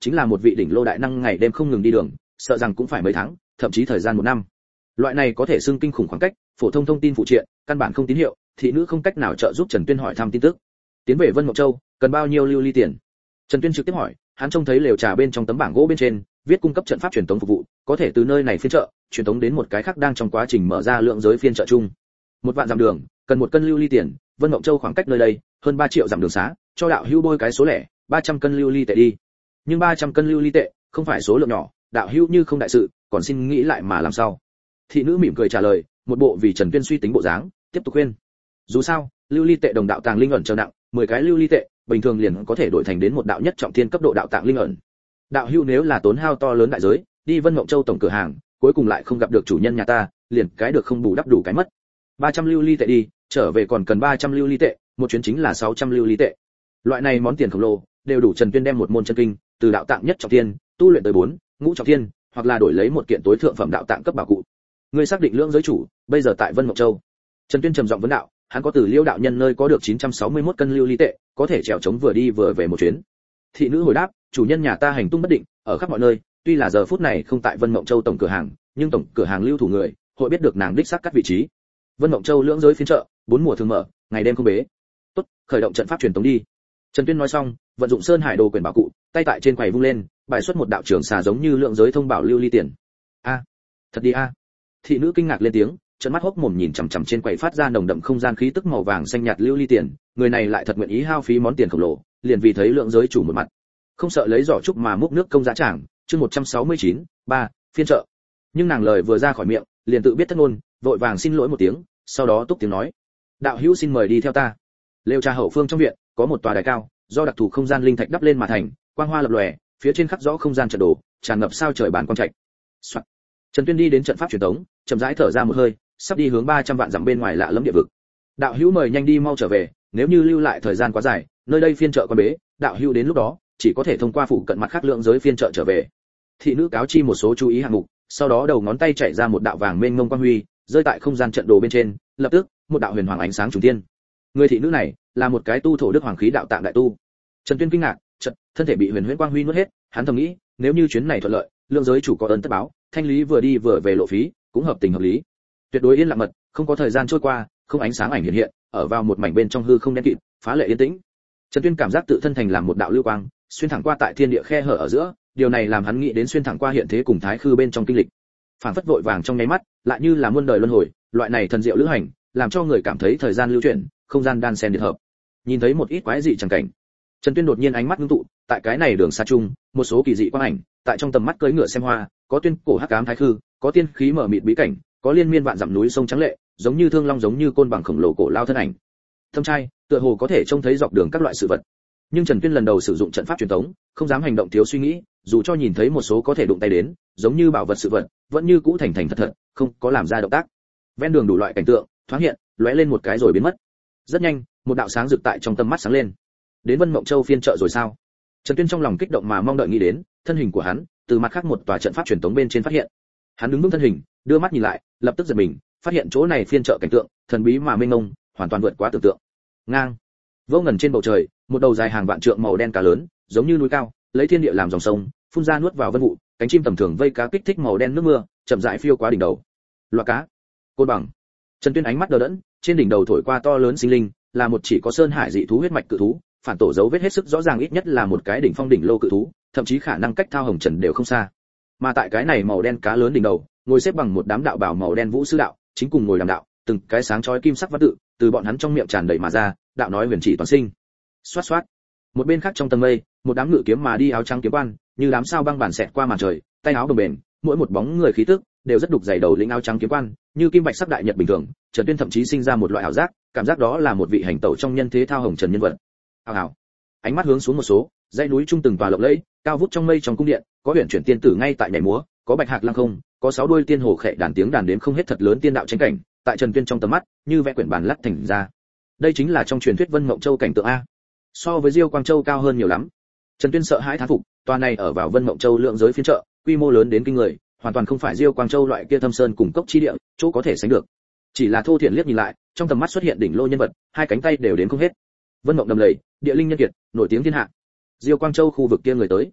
S1: chính là một vị đỉnh lô đại năng ngày đêm không ngừng đi đường, sợ rằng cũng phải mấy tháng, thậm chí thời gian một năm. Loại này có thể xưng kinh khủng khoảng cách, phổ thông thông tin phụ triện, căn bản không tín hiệu, thị nữ không cách nào trợ giúp Trần Tuyên hỏi thăm tin tức. Tiến về Vân Mộng Châu, cần bao nhiêu lưu ly tiền? Trần Tuyên trực tiếp hỏi, hắn trông thấy lều trà bên trong tấm bảng gỗ bên trên, viết cung cấp trận pháp truyền tống phục vụ, có thể từ nơi này phiên chợ, truyền tống đến một cái khác đang trong quá trình mở ra lượng giới phiên chợ chung. Một vạn dặm đường, cần một cân lưu ly tiền, Vân Mộng Châu khoảng cách nơi đây, hơn ba triệu dặm đường xá, cho đạo hữu bôi cái số lẻ, ba trăm cân lưu ly tệ đi. Nhưng ba trăm cân lưu ly tệ, không phải số lượng nhỏ, đạo hữu như không đại sự, còn xin nghĩ lại mà làm sao. Thị nữ mỉm cười trả lời, một bộ vì Trần Tuyên suy tính bộ dáng, tiếp tục khuyên. Dù sao, lưu ly tệ đồng đạo tàng linh ẩn chờ nặng, mười cái lưu ly tệ, bình thường liền có thể đổi thành đến một đạo nhất trọng thiên cấp độ đạo tàng linh ẩn. Đạo hữu nếu là tốn hao to lớn đại giới, đi Vân Mộng Châu tổng cửa hàng, cuối cùng lại không gặp được chủ nhân nhà ta, liền cái được không bù đắp đủ cái mất. ba trăm lưu ly tệ đi, trở về còn cần ba trăm lưu ly tệ, một chuyến chính là sáu trăm lưu ly tệ. Loại này món tiền khổng lồ, đều đủ Trần Tuyên đem một môn chân kinh, từ đạo tạng nhất trọng thiên, tu luyện tới bốn, ngũ trọng thiên, hoặc là đổi lấy một kiện tối thượng phẩm đạo tạng cấp bảo cụ. Ngươi xác định lưỡng giới chủ, bây giờ tại Vân Mộng Châu. Trần Tuyên trầm giọng vấn đạo, hắn có từ Liêu đạo nhân nơi có được chín trăm sáu mươi mốt cân lưu ly tệ, có thể trèo chống vừa đi vừa về một chuyến. Thị nữ hồi đáp, chủ nhân nhà ta hành tung bất định, ở khắp mọi nơi, tuy là giờ phút này không tại Vân Mộng Châu tổng cửa hàng, nhưng tổng cửa hàng lưu thủ người, hội biết được nàng đích xác cắt vị trí. Vân Mộng Châu lưỡng giới phiên chợ, bốn mùa thường mở, ngày đêm không bế. Tốt, khởi động trận pháp truyền tống đi. Trần Tuyên nói xong, vận dụng Sơn Hải Đồ quyển bảo cụ, tay tại trên quầy vung lên, bài xuất một đạo trưởng xà giống như lượng giới thông bảo lưu ly tiền. A, thật đi a. Thị nữ kinh ngạc lên tiếng, trợn mắt hốc mồm nhìn chằm chằm trên quầy phát ra nồng đậm không gian khí tức màu vàng xanh nhạt lưu ly tiền, người này lại thật nguyện ý hao phí món tiền khổng lồ, liền vì thấy lượng giới chủ một mặt. Không sợ lấy giỏ trúc mà múc nước công giá trảng, chương một trăm sáu mươi chín, ba, phiên chợ. Nhưng nàng lời vừa ra khỏi miệng, liền tự biết thất ngôn, vội vàng xin lỗi một tiếng, sau đó túc tiếng nói: "Đạo hữu xin mời đi theo ta." Lều trà hậu phương trong viện, có một tòa đài cao, do đặc thù không gian linh thạch đắp lên mà thành, quang hoa lập lòe, phía trên khắc rõ không gian trận đồ, tràn ngập sao trời bản quang trạch. Soạn. Trần Tuyên đi đến trận pháp truyền tống, chậm rãi thở ra một hơi, sắp đi hướng ba trăm vạn dặm bên ngoài lạ lẫm địa vực. Đạo hữu mời nhanh đi mau trở về, nếu như lưu lại thời gian quá dài, nơi đây phiên chợ quan bế, đạo hữu đến lúc đó chỉ có thể thông qua phụ cận mặt khác lượng giới phiên chợ trở về. Thị nữ cáo chi một số chú ý hạng mục, sau đó đầu ngón tay chạy ra một đạo vàng mênh mông quang huy, rơi tại không gian trận đồ bên trên, lập tức, một đạo huyền hoàng ánh sáng trùng thiên. Người thị nữ này là một cái tu thổ đức hoàng khí đạo tạng đại tu. Trần Tuyên kinh ngạc, chợt, thân thể bị huyền huyễn quang huy nuốt hết, hắn thầm nghĩ, nếu như chuyến này thuận lợi, lượng giới chủ có ơn tất báo, thanh lý vừa đi vừa về lộ phí, cũng hợp tình hợp lý. Tuyệt đối yên lặng mật, không có thời gian trôi qua, không ánh sáng ảnh hiện hiện, ở vào một mảnh bên trong hư không đen kịt, phá lệ yên tĩnh. Trần Tuyên cảm giác tự thân thành làm một đạo lưu quang, xuyên thẳng qua tại thiên địa khe hở ở giữa, điều này làm hắn nghĩ đến xuyên thẳng qua hiện thế cùng thái khư bên trong kinh lịch. Phản phất vội vàng trong nháy mắt, lại như là muôn đời luân hồi, loại này thần diệu lữ hành, làm cho người cảm thấy thời gian lưu chuyển, không gian đan xen điệp hợp. Nhìn thấy một ít quái dị chẳng cảnh, Trần Tuyên đột nhiên ánh mắt ngưng tụ, tại cái này đường xa chung, một số kỳ dị quang ảnh, tại trong tầm mắt cưỡi ngựa xem hoa, có tuyên cổ hắc ám thái khư, có tiên khí mở mịt bí cảnh, có liên miên vạn dặm núi sông trắng lệ, giống như thương long giống như côn bằng khổng lồ cổ lao thân ảnh. Thâm trai, tựa hồ có thể trông thấy dọc đường các loại sự vật. Nhưng Trần Tuyên lần đầu sử dụng trận pháp truyền tống, không dám hành động thiếu suy nghĩ, dù cho nhìn thấy một số có thể đụng tay đến, giống như bảo vật sự vật, vẫn như cũ thành thành thật thật, không có làm ra động tác. Ven đường đủ loại cảnh tượng thoáng hiện, lóe lên một cái rồi biến mất. Rất nhanh, một đạo sáng rực tại trong tâm mắt sáng lên. Đến Vân Mộng Châu phiên chợ rồi sao? Trần Tuyên trong lòng kích động mà mong đợi nghĩ đến, thân hình của hắn từ mặt khác một tòa trận pháp truyền tống bên trên phát hiện. Hắn đứng vững thân hình, đưa mắt nhìn lại, lập tức giật mình, phát hiện chỗ này phiên chợ cảnh tượng thần bí mà mênh mông, hoàn toàn vượt quá tưởng tượng. Ngang, vô ngần trên bầu trời, một đầu dài hàng vạn trượng màu đen cá lớn, giống như núi cao, lấy thiên địa làm dòng sông, phun ra nuốt vào vân vụ, cánh chim tầm thường vây cá kích thích màu đen nước mưa, chậm rãi phiêu qua đỉnh đầu. Loạt cá, côn bằng. Trần Tuyên ánh mắt đờ đẫn, trên đỉnh đầu thổi qua to lớn sinh linh, là một chỉ có sơn hải dị thú huyết mạch cự thú, phản tổ dấu vết hết sức rõ ràng, ít nhất là một cái đỉnh phong đỉnh lô cự thú, thậm chí khả năng cách Thao Hồng Trần đều không xa. Mà tại cái này màu đen cá lớn đỉnh đầu, ngồi xếp bằng một đám đạo bào màu đen vũ sư đạo, chính cùng ngồi làm đạo, từng cái sáng chói kim sắc văn tự, từ bọn hắn trong miệng tràn đầy mà ra, đạo nói huyền chỉ toàn sinh. Xoát xoát. Một bên khác trong tầng mây, một đám ngự kiếm mà đi áo trắng kiếm quan, như đám sao băng bản xẹt qua màn trời, tay áo bồng bềnh, mỗi một bóng người khí tức đều rất đục dày đầu lĩnh áo trắng kiếm quan, như kim bạch sắc đại nhật bình thường. Trần Tuyên thậm chí sinh ra một loại ảo giác, cảm giác đó là một vị hành tẩu trong nhân thế Thao Hồng Trần nhân vật. Hào hào. Ánh mắt hướng xuống một số, dãy núi trung từng tòa lộng lẫy, cao vút trong mây trong cung điện, có huyền chuyển tiên tử ngay tại nhảy múa, có bạch hạc lăng không, có sáu đuôi tiên hồ khệ đàn tiếng đàn đến không hết thật lớn tiên đạo tranh cảnh, tại Trần Tuyên trong tầm mắt, như vẽ quyển bản lắc thành ra. Đây chính là trong truyền thuyết Vân Mộng Châu cảnh tượng a. So với Diêu Quang Châu cao hơn nhiều lắm. Trần Tuyên sợ hãi thán phục, tòa này ở vào Vân Mộng Châu lượng giới phiên chợ, quy mô lớn đến kinh người, hoàn toàn không phải Diêu Quang Châu loại kia thâm sơn cùng cốc chi địa, chỗ có thể sánh được. Chỉ là thô thiện liếc nhìn lại, trong tầm mắt xuất hiện đỉnh lô nhân vật, hai cánh tay đều đến không hết. Vân Mộng đầm lầy, địa linh nhân kiệt, nổi tiếng thiên hạ. Diêu Quang Châu khu vực kia người tới.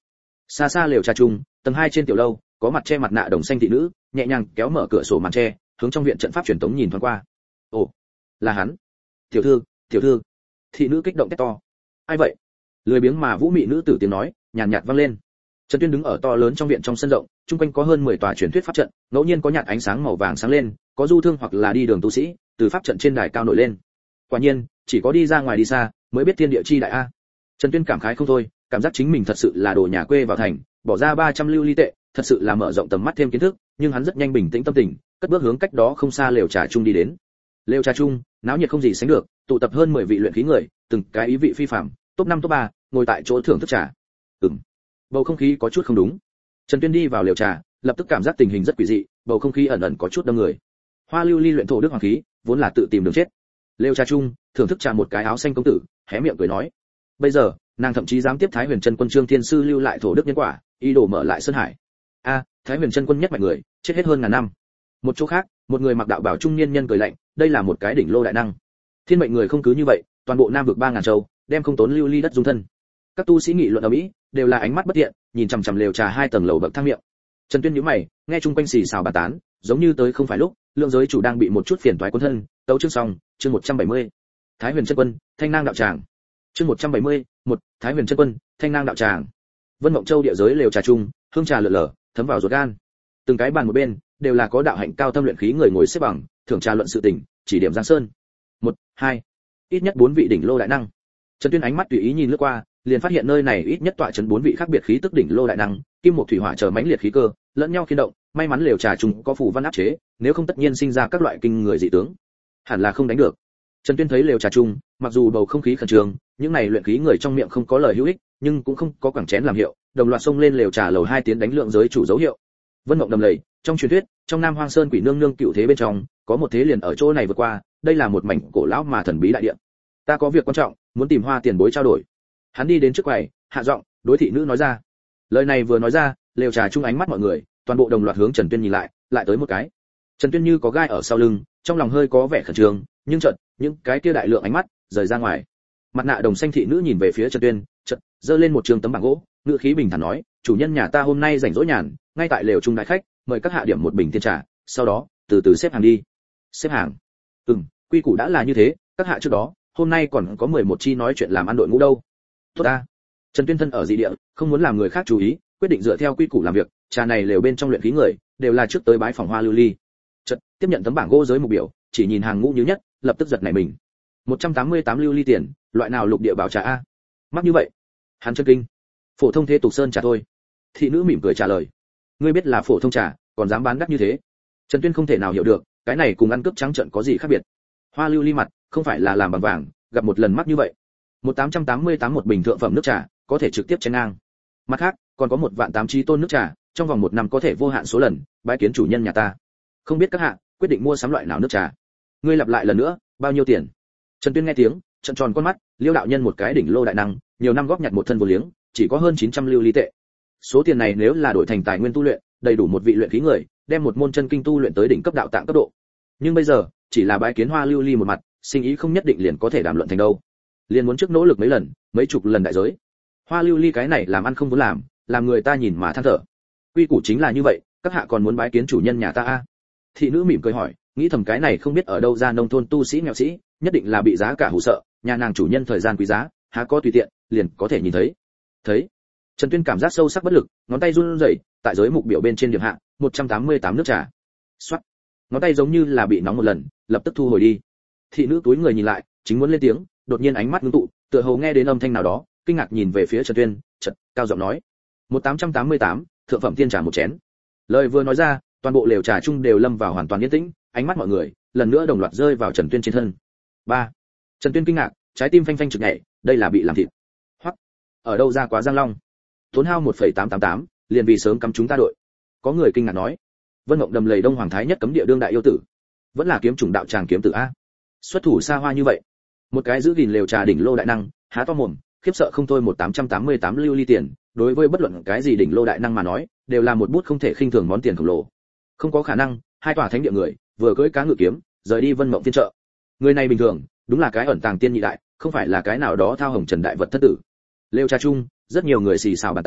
S1: Xa xa lều trà chung, tầng hai trên tiểu lâu, có mặt che mặt nạ đồng xanh thị nữ, nhẹ nhàng kéo mở cửa sổ màn che, hướng trong viện trận pháp truyền tống nhìn thoáng qua. Ồ, là hắn. Tiểu thư, tiểu thư. Thị nữ kích động thét to. Ai vậy? Lười biếng mà vũ mị nữ tử tiếng nói, nhàn nhạt vang lên. Trần Tuyên đứng ở to lớn trong viện trong sân rộng, chung quanh có hơn mười tòa truyền thuyết pháp trận, ngẫu nhiên có nhạt ánh sáng màu vàng sáng lên, có du thương hoặc là đi đường tu sĩ, từ pháp trận trên đài cao nổi lên. Quả nhiên, chỉ có đi ra ngoài đi xa, mới biết thiên địa chi đại a. Trần Tuyên cảm khái không thôi, cảm giác chính mình thật sự là đồ nhà quê vào thành, bỏ ra ba trăm lưu ly tệ, thật sự là mở rộng tầm mắt thêm kiến thức, nhưng hắn rất nhanh bình tĩnh tâm tình, cất bước hướng cách đó không xa lều trà chung đi đến. Lều trà chung, náo nhiệt không gì sánh được, tụ tập hơn mười vị luyện khí người, từng cái ý vị phi phàm, top năm top ba, ngồi tại chỗ thưởng thức trà. Ừm. Bầu không khí có chút không đúng. Trần Tuyên đi vào lều trà, lập tức cảm giác tình hình rất quỷ dị, bầu không khí ẩn ẩn có chút đông người. Hoa lưu ly luyện thổ đức hoàng khí, vốn là tự tìm đường chết. Lều trà chung, thưởng thức trà một cái áo xanh công tử, hé miệng cười nói. Bây giờ, nàng thậm chí dám tiếp Thái Huyền Chân Quân Trương Thiên sư lưu lại thổ đức nhân quả, ý đồ mở lại sơn hải. A, Thái Huyền Chân Quân nhất mạnh người, chết hết hơn ngàn năm. Một chỗ khác, một người mặc đạo bào trung niên nhân cười lạnh, đây là một cái đỉnh lô đại năng. Thiên mệnh người không cứ như vậy, toàn bộ Nam vực ba ngàn châu, đem không tốn lưu ly đất dung thân. Các tu sĩ nghị luận ở mỹ, đều là ánh mắt bất thiện, nhìn chằm chằm lều trà hai tầng lầu bậc thang miệng. Trần Tuyên nhíu mày, nghe chung quanh xì xào bàn tán, giống như tới không phải lúc, lượng giới chủ đang bị một chút phiền toái cuốn thân. Tấu chương xong, chương một trăm bảy mươi. Thái Huyền Chân Quân, Thanh Nang đạo tràng. Chương một trăm bảy mươi, một, Thái Huyền Chân Quân, Thanh Nang đạo tràng. Vân Mộng Châu địa giới lều trà chung, hương trà lở lở, thấm vào ruột gan. Từng cái bàn một bên, đều là có đạo hạnh cao thâm luyện khí người ngồi xếp bằng, thưởng trà luận sự tình, chỉ điểm Giang Sơn. Một, hai, ít nhất bốn vị đỉnh lô đại năng. Trần Tuyên ánh mắt tùy ý nhìn lướt qua, liền phát hiện nơi này ít nhất tọa trấn bốn vị khác biệt khí tức đỉnh lô đại năng, kim một thủy hỏa chờ mãnh liệt khí cơ, lẫn nhau khiến động, may mắn lều trà chung có phù văn áp chế, nếu không tất nhiên sinh ra các loại kinh người dị tướng. Hẳn là không đánh được. Trần Tuyên thấy lều trà chung, mặc dù bầu không khí khẩn trương, những này luyện khí người trong miệng không có lời hữu ích, nhưng cũng không có quẳng chén làm hiệu, đồng loạt xông lên lều trà lầu hai tiến đánh lượng giới chủ dấu hiệu. Vân Mộng đầm lầy, trong truyền thuyết, trong Nam Hoang Sơn quỷ nương nương cựu thế bên trong, có một thế liền ở chỗ này vượt qua, đây là một mảnh cổ lão mà thần bí đại địa. Ta có việc quan trọng, muốn tìm Hoa tiền bối trao đổi. Hắn đi đến trước quầy, hạ giọng, đối thị nữ nói ra. Lời này vừa nói ra, lều trà chung ánh mắt mọi người, toàn bộ đồng loạt hướng Trần Tuyên nhìn lại, lại tới một cái. Trần Tuyên như có gai ở sau lưng, trong lòng hơi có vẻ khẩn trương, nhưng chợt, những cái kia đại lượng ánh mắt rời ra ngoài. Mặt nạ đồng xanh thị nữ nhìn về phía Trần Tuyên, chợt giơ lên một trường tấm bảng gỗ, ngữ khí bình thản nói, chủ nhân nhà ta hôm nay rảnh rỗi nhàn, ngay tại lều trung đại khách, mời các hạ điểm một bình tiên trà, sau đó từ từ xếp hàng đi. Xếp hàng? Ừm, quy củ đã là như thế, các hạ trước đó, hôm nay còn có mười một chi nói chuyện làm ăn đội ngũ đâu. Tốt ta. Trần Tuyên thân ở dị địa, không muốn làm người khác chú ý, quyết định dựa theo quy củ làm việc, trà này lều bên trong luyện khí người, đều là trước tới bái phòng Hoa lưu ly. Chợt, tiếp nhận tấm bảng gỗ giới mục biểu, chỉ nhìn hàng ngũ như nhất, lập tức giật nảy mình. một trăm tám mươi tám lưu ly tiền, loại nào lục địa bảo trà a? Mắc như vậy? Hắn chân kinh. Phổ thông thế tục sơn trà thôi. Thị nữ mỉm cười trả lời. Ngươi biết là phổ thông trà, còn dám bán đắt như thế? Trần Tuyên không thể nào hiểu được, cái này cùng ăn cướp trắng trợn có gì khác biệt? Hoa lưu ly mặt, không phải là làm bằng vàng, gặp một lần mắc như vậy. một tám trăm tám mươi tám một bình thượng phẩm nước trà, có thể trực tiếp chen ngang. Mặt khác, còn có một vạn tám chi tôn nước trà, trong vòng một năm có thể vô hạn số lần bái kiến chủ nhân nhà ta. Không biết các hạ quyết định mua sắm loại nào nước trà? Ngươi lặp lại lần nữa, bao nhiêu tiền? Trần Tuyên nghe tiếng, trợn tròn con mắt, Liêu đạo nhân một cái đỉnh lô đại năng, nhiều năm góp nhặt một thân vô liếng, chỉ có hơn chín trăm lưu ly tệ. Số tiền này nếu là đổi thành tài nguyên tu luyện, đầy đủ một vị luyện khí người, đem một môn chân kinh tu luyện tới đỉnh cấp đạo tạng cấp độ. Nhưng bây giờ, chỉ là bái kiến Hoa lưu ly một mặt, sinh ý không nhất định liền có thể đàm luận thành đâu. Liền muốn trước nỗ lực mấy lần, mấy chục lần đại giới. Hoa lưu ly cái này làm ăn không muốn làm, làm người ta nhìn mà than thở. Quy củ chính là như vậy, các hạ còn muốn bái kiến chủ nhân nhà ta a? Thị nữ mỉm cười hỏi, nghĩ thầm cái này không biết ở đâu ra nông thôn tu sĩ nghèo sĩ, nhất định là bị giá cả hù sợ, nhà nàng chủ nhân thời gian quý giá, há có tùy tiện, liền có thể nhìn thấy. Thấy. Trần Tuyên cảm giác sâu sắc bất lực, ngón tay run rẩy, tại giới mục biểu bên trên điểm hạ, một trăm tám mươi tám nước trà. Soát. Ngón tay giống như là bị nóng một lần, lập tức thu hồi đi. Thị nữ túi người nhìn lại, chính muốn lên tiếng, đột nhiên ánh mắt ngưng tụ, tựa hồ nghe đến âm thanh nào đó, kinh ngạc nhìn về phía Trần Tuyên, chợt cao giọng nói: một tám trăm tám mươi tám, thượng phẩm tiên trà một chén. Lời vừa nói ra, toàn bộ lều trà chung đều lâm vào hoàn toàn yên tĩnh, ánh mắt mọi người lần nữa đồng loạt rơi vào Trần Tuyên trên thân. Ba. Trần Tuyên kinh ngạc, trái tim phanh phanh trực nhảy, đây là bị làm thịt. Hoắc, ở đâu ra quá giang long? Tốn hao một phẩy tám tám tám, liền vì sớm cắm chúng ta đội. Có người kinh ngạc nói. Vân Mộng đầm lầy Đông Hoàng Thái nhất cấm địa đương đại yêu tử, vẫn là kiếm chủng đạo tràng kiếm tử a. Xuất thủ xa hoa như vậy. Một cái giữ gìn lều trà đỉnh lô đại năng, há to mồm, khiếp sợ không thôi. Một tám trăm tám mươi tám lưu ly tiền, đối với bất luận cái gì đỉnh lô đại năng mà nói, đều là một bút không thể khinh thường món tiền khổng lồ. Không có khả năng, hai tòa thánh địa người, vừa cưỡi cá ngự kiếm, rời đi Vân Mộng phiên chợ. Người này bình thường, đúng là cái ẩn tàng tiên nhị đại, không phải là cái nào đó thao hồng trần đại vật thất tử. Lêu trà chung, rất nhiều người xì xào bàn tán,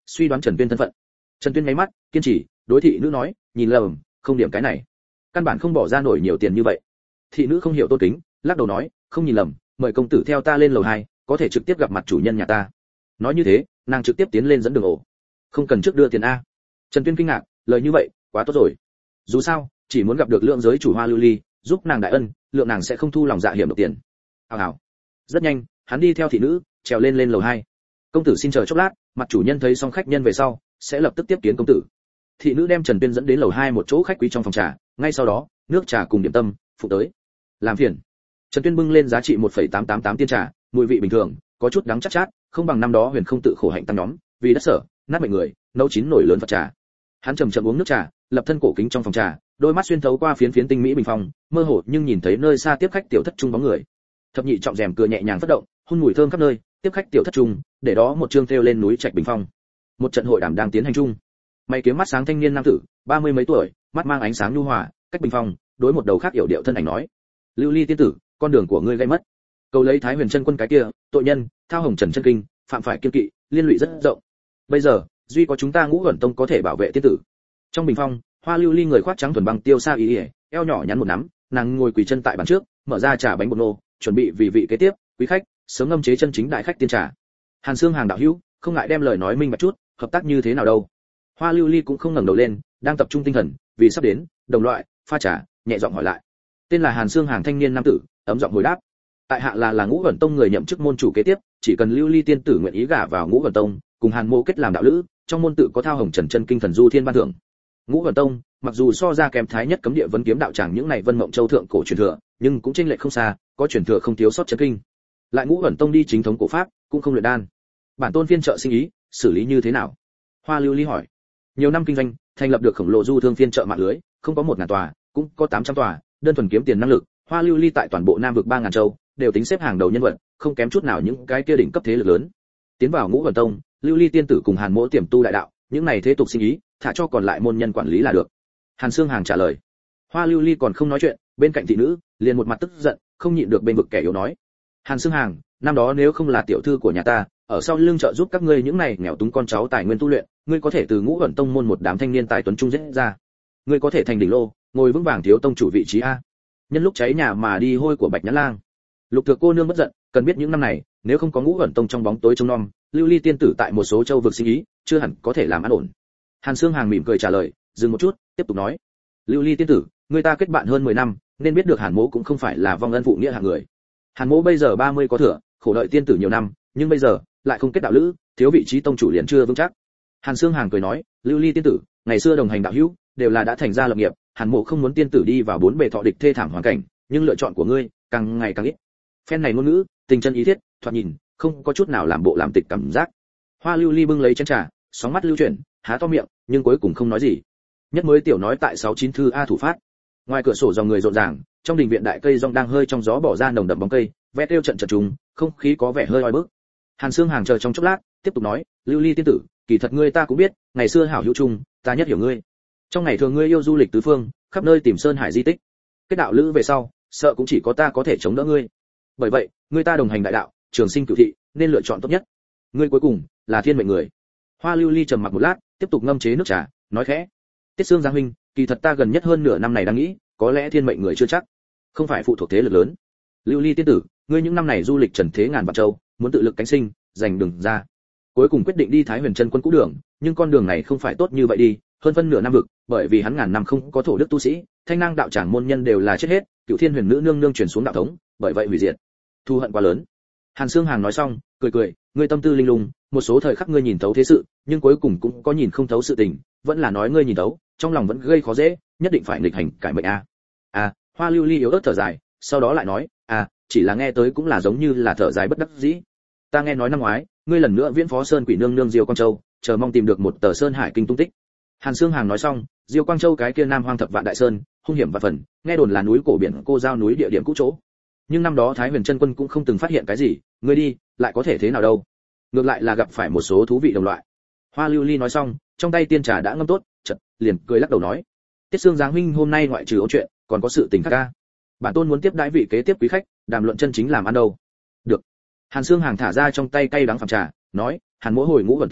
S1: suy đoán Trần Tuyên thân phận. Trần Tuyên nháy mắt, kiên trì, đối thị nữ nói, nhìn lầm, không điểm cái này. Căn bản không bỏ ra nổi nhiều tiền như vậy. Thị nữ không hiểu tôn kính, lắc đầu nói, không nhìn lầm, mời công tử theo ta lên lầu hai, có thể trực tiếp gặp mặt chủ nhân nhà ta. Nói như thế, nàng trực tiếp tiến lên dẫn đường ổ. Không cần trước đưa tiền a. Trần Tuyên kinh ngạc, lời như vậy, quá tốt rồi. Dù sao, chỉ muốn gặp được lượng giới chủ Hoa Lưu Ly, giúp nàng đại ân, lượng nàng sẽ không thu lòng dạ hiểm độc tiền. Hào hào. Rất nhanh, hắn đi theo thị nữ, trèo lên lên lầu hai. Công tử xin chờ chốc lát, mặt chủ nhân thấy xong khách nhân về sau, sẽ lập tức tiếp kiến công tử. Thị nữ đem Trần Tuyên dẫn đến lầu hai một chỗ khách quý trong phòng trà, ngay sau đó, nước trà cùng điểm tâm, phụ tới. Làm phiền. Trần Tuyên bưng lên giá trị một phẩy tám tám tám tiên trà, mùi vị bình thường, có chút đắng chát chát, không bằng năm đó Huyền không tự khổ hạnh tăng nhóm, vì đất sở, nát mệnh người, nấu chín nổi lớn Phật trà. Hắn chậm chậm uống nước trà, lập thân cổ kính trong phòng trà, đôi mắt xuyên thấu qua phiến phiến tinh mỹ bình phong, mơ hồ nhưng nhìn thấy nơi xa tiếp khách tiểu thất trung bóng người. Thập nhị trọng rèm cửa nhẹ nhàng phất động, hun mùi thơm khắp nơi, tiếp khách tiểu thất trung, để đó một chương thêu lên núi trạch bình phong. Một trận hội đàm đang tiến hành chung. Mày kiếm mắt sáng thanh niên nam tử, ba mươi mấy tuổi, mắt mang ánh sáng nhu hòa, cách bình phong, đối một đầu khác yểu điệu thân ảnh nói: "Lưu Ly tiên tử, con đường của ngươi gây mất. Cầu lấy Thái Huyền chân quân cái kia, tội nhân, thao hồng trần chân kinh, phạm phải kiên kỵ, liên lụy rất rộng. Bây giờ, duy có chúng ta Ngũ Ẩn tông có thể bảo vệ tiên tử." Trong bình phong, Hoa Lưu Ly người khoác trắng thuần băng tiêu sa y, eo nhỏ nhắn một nắm, nàng ngồi quỳ chân tại bàn trước, mở ra trà bánh bột nô, chuẩn bị vì vị kế tiếp, quý khách, sớm ngâm chế chân chính đại khách tiên trà. Hàn Xương Hàng đạo hữu, không ngại đem lời nói minh bạch chút, hợp tác như thế nào đâu? Hoa Lưu Ly cũng không ngẩng đầu lên, đang tập trung tinh thần, vì sắp đến, đồng loại, pha trà, nhẹ giọng hỏi lại. Tên là Hàn Xương Hàng thanh niên nam tử, ấm giọng hồi đáp. Tại hạ là là Ngũ Ẩn tông người nhậm chức môn chủ kế tiếp, chỉ cần Lưu Ly tiên tử nguyện ý gả vào Ngũ Ẩn tông, cùng Hàn Mộ kết làm đạo lữ, trong môn tự có thao hồng trần chân kinh thần du thiên ban thưởng. Ngũ Ẩn tông, mặc dù so ra kém thái nhất cấm địa vấn kiếm đạo tràng những này Vân Mộng Châu thượng cổ truyền thừa, nhưng cũng chênh lệch không xa, có truyền thừa không thiếu sót chân kinh. Lại Ngũ Ẩn tông đi chính thống cổ pháp, cũng không luyện đan. Bản tôn phiên trợ sinh ý, xử lý như thế nào? Hoa Lưu Ly hỏi. Nhiều năm kinh doanh, thành lập được khổng lồ du thương phiên trợ mạng lưới, không có một ngàn tòa, cũng có tám trăm tòa, đơn thuần kiếm tiền năng lực, Hoa Lưu Ly tại toàn bộ Nam vực ba ngàn châu, đều tính xếp hàng đầu nhân vật, không kém chút nào những cái kia đỉnh cấp thế lực lớn. Tiến vào Ngũ Ẩn tông, Lưu Ly tiên tử cùng Hàn Mỗ tiềm tu đại đạo, những này thế tục sinh ý, thả cho còn lại môn nhân quản lý là được. Hàn Xương Hàng trả lời. Hoa Lưu Ly còn không nói chuyện, bên cạnh thị nữ liền một mặt tức giận, không nhịn được bên vực kẻ yếu nói: Hàn Xương Hàng, năm đó nếu không là tiểu thư của nhà ta, ở sau lưng trợ giúp các ngươi những này nghèo túng con cháu tài nguyên tu luyện, ngươi có thể từ Ngũ Ẩn tông môn một đám thanh niên tài tuấn trung giết ra, ngươi có thể thành đỉnh lô, ngồi vững vàng thiếu tông chủ vị trí a. Nhân lúc cháy nhà mà đi hôi của Bạch Nhã Lang. Lục Thược cô nương bất giận, cần biết những năm này, nếu không có Ngũ Ẩn tông trong bóng tối trông nom, Lưu Ly tiên tử tại một số châu vực sinh ý, chưa hẳn có thể làm ăn ổn. Hàn Xương Hàng mỉm cười trả lời, dừng một chút, tiếp tục nói: Lưu Ly tiên tử, người ta kết bạn hơn mười năm, nên biết được Hàn Mỗ cũng không phải là vong ân phụ nghĩa hạng người. Hàn Mỗ bây giờ ba mươi có thừa, khổ đợi tiên tử nhiều năm, nhưng bây giờ lại không kết đạo lữ, thiếu vị trí tông chủ liền chưa vững chắc. Hàn Xương Hàng cười nói, Lưu Ly tiên tử, ngày xưa đồng hành đạo hữu, đều là đã thành ra lập nghiệp, Hàn Mỗ không muốn tiên tử đi vào bốn bề thọ địch thê thảm hoàn cảnh, nhưng lựa chọn của ngươi càng ngày càng ít. Phen này ngôn ngữ, tình chân ý thiết, thoạt nhìn không có chút nào làm bộ làm tịch cảm giác. Hoa Lưu Ly bưng lấy chén trà, sóng mắt lưu chuyển, há to miệng, nhưng cuối cùng không nói gì. Nhất mới tiểu nói tại sáu chín thư a thủ phát. Ngoài cửa sổ dòng người rộn ràng, trong đình viện đại cây rong đang hơi trong gió bỏ ra nồng đậm bóng cây, vẽ tiêu trận trận trùng, không khí có vẻ hơi oi bức. Hàn Xương Hàng chờ trong chốc lát, tiếp tục nói, Lưu Ly tiên tử, kỳ thật ngươi ta cũng biết, ngày xưa hảo hữu chung, ta nhất hiểu ngươi. Trong ngày thường ngươi yêu du lịch tứ phương, khắp nơi tìm sơn hải di tích. Kết đạo lữ về sau, sợ cũng chỉ có ta có thể chống đỡ ngươi. Bởi vậy, ngươi ta đồng hành đại đạo, trường sinh cửu thị, nên lựa chọn tốt nhất. Ngươi cuối cùng là thiên mệnh người. Hoa Lưu Ly trầm mặc một lát, tiếp tục ngâm chế nước trà, nói khẽ, Tiết Xương Giang huynh, kỳ thật ta gần nhất hơn nửa năm này đang nghĩ, có lẽ thiên mệnh người chưa chắc, không phải phụ thuộc thế lực lớn. Lưu Ly tiên tử, ngươi những năm này du lịch trần thế ngàn vạn châu, muốn tự lực cánh sinh, giành đường ra. Cuối cùng quyết định đi Thái Huyền chân quân cũ đường, nhưng con đường này không phải tốt như vậy đi, hơn phân nửa năm vực, bởi vì hắn ngàn năm không có thổ đức tu sĩ, thanh năng đạo tràng môn nhân đều là chết hết, Cửu Thiên Huyền nữ nương nương truyền xuống đạo thống, bởi vậy hủy diệt. Thu hận quá lớn. Hàn Xương Hàng nói xong, cười cười, ngươi tâm tư linh lung, một số thời khắc ngươi nhìn thấu thế sự, nhưng cuối cùng cũng có nhìn không thấu sự tình, vẫn là nói ngươi nhìn thấu, trong lòng vẫn gây khó dễ, nhất định phải nghịch hành cải mệnh a. À. à, Hoa Lưu Ly yếu ớt thở dài, sau đó lại nói, à, chỉ là nghe tới cũng là giống như là thở dài bất đắc dĩ. Ta nghe nói năm ngoái, ngươi lần nữa viễn phó Sơn Quỷ nương nương Diêu Quang Châu, chờ mong tìm được một tờ Sơn Hải kinh tung tích. Hàn Xương Hàng nói xong, Diêu Quang Châu cái kia Nam Hoang thập vạn đại sơn, hung hiểm và phần, nghe đồn là núi cổ biển cô giao núi địa điểm cũ chỗ. Nhưng năm đó Thái Huyền chân quân cũng không từng phát hiện cái gì, ngươi đi, lại có thể thế nào đâu? Ngược lại là gặp phải một số thú vị đồng loại. Hoa Lưu Ly nói xong, trong tay tiên trà đã ngâm tốt, chợt liền cười lắc đầu nói, Tiết Xương Giáng huynh hôm nay ngoại trừ ôn chuyện, còn có sự tình khác ca. Bản tôn muốn tiếp đãi vị kế tiếp quý khách, đàm luận chân chính làm ăn đâu. Được. Hàn Xương Hàng thả ra trong tay cay đắng phàm trà, nói, Hàn Mỗ hồi Ngũ Ẩn tông,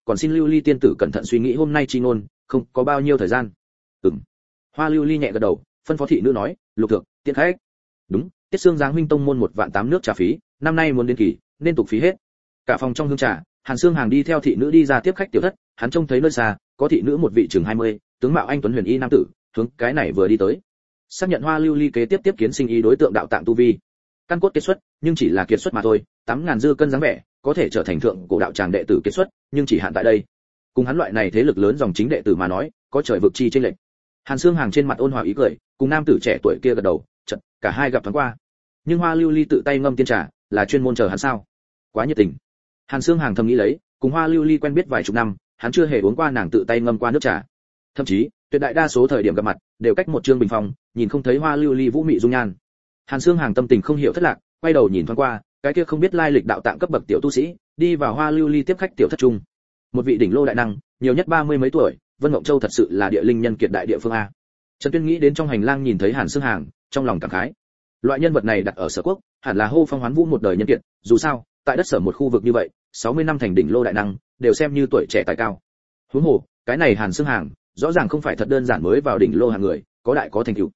S1: còn xin Lưu Ly tiên tử cẩn thận suy nghĩ hôm nay chi ngôn, không có bao nhiêu thời gian. Ừm. Hoa Lưu Ly nhẹ gật đầu, phân phó thị nữ nói, lục thượng, tiện khách. Đúng, tiết xương giáng huynh tông môn một vạn tám nước trà phí, năm nay muốn đến kỳ, nên tục phí hết. Cả phòng trong hương trà, Hàn Sương Hàng đi theo thị nữ đi ra tiếp khách tiểu thất, hắn trông thấy nơi xa, có thị nữ một vị chừng hai mươi, tướng mạo anh tuấn huyền y nam tử, hướng cái này vừa đi tới. Xác nhận Hoa Lưu Ly kế tiếp tiếp kiến sinh ý đối tượng đạo tạng tu vi. Căn cốt kiệt xuất, nhưng chỉ là kiệt xuất mà thôi, tám ngàn dư cân dáng vẻ, có thể trở thành thượng cổ đạo tràng đệ tử kiệt xuất, nhưng chỉ hạn tại đây. Cùng hắn loại này thế lực lớn dòng chính đệ tử mà nói, có trời vực chi chênh lệch. Hàn Sương Hàng trên mặt ôn hòa ý cười, cùng nam tử trẻ tuổi kia gật đầu, chợt cả hai gặp thoáng qua. Nhưng Hoa Lưu Ly tự tay ngâm tiên trà, là chuyên môn chờ hắn sao? Quá nhiệt tình. Hàn Sương Hàng thầm nghĩ lấy, cùng Hoa Lưu Ly quen biết vài chục năm, hắn chưa hề uống qua nàng tự tay ngâm qua nước trà. Thậm chí, tuyệt đại đa số thời điểm gặp mặt, đều cách một trương bình phong, nhìn không thấy Hoa Lưu Ly vũ mị dung nhan. Hàn Sương Hàng tâm tình không hiểu thất lạc, quay đầu nhìn thoáng qua, cái kia không biết lai lịch đạo tạng cấp bậc tiểu tu sĩ, đi vào Hoa Lưu Ly tiếp khách tiểu thất trung. Một vị đỉnh lô đại năng, nhiều nhất ba mươi mấy tuổi, Vân Mộng Châu thật sự là địa linh nhân kiệt đại địa phương a. Trần Tuyên nghĩ đến trong hành lang nhìn thấy Hàn Sương Hàng, trong lòng cảm khái. Loại nhân vật này đặt ở Sở Quốc, hẳn là hô phong hoán vũ một đời nhân kiệt, dù sao, tại đất Sở một khu vực như vậy, sáu mươi năm thành đỉnh lô đại năng, đều xem như tuổi trẻ tài cao. Huống hồ, cái này Hàn Sương Hàng, rõ ràng không phải thật đơn giản mới vào đỉnh lô hàng người, có đại có thành tựu.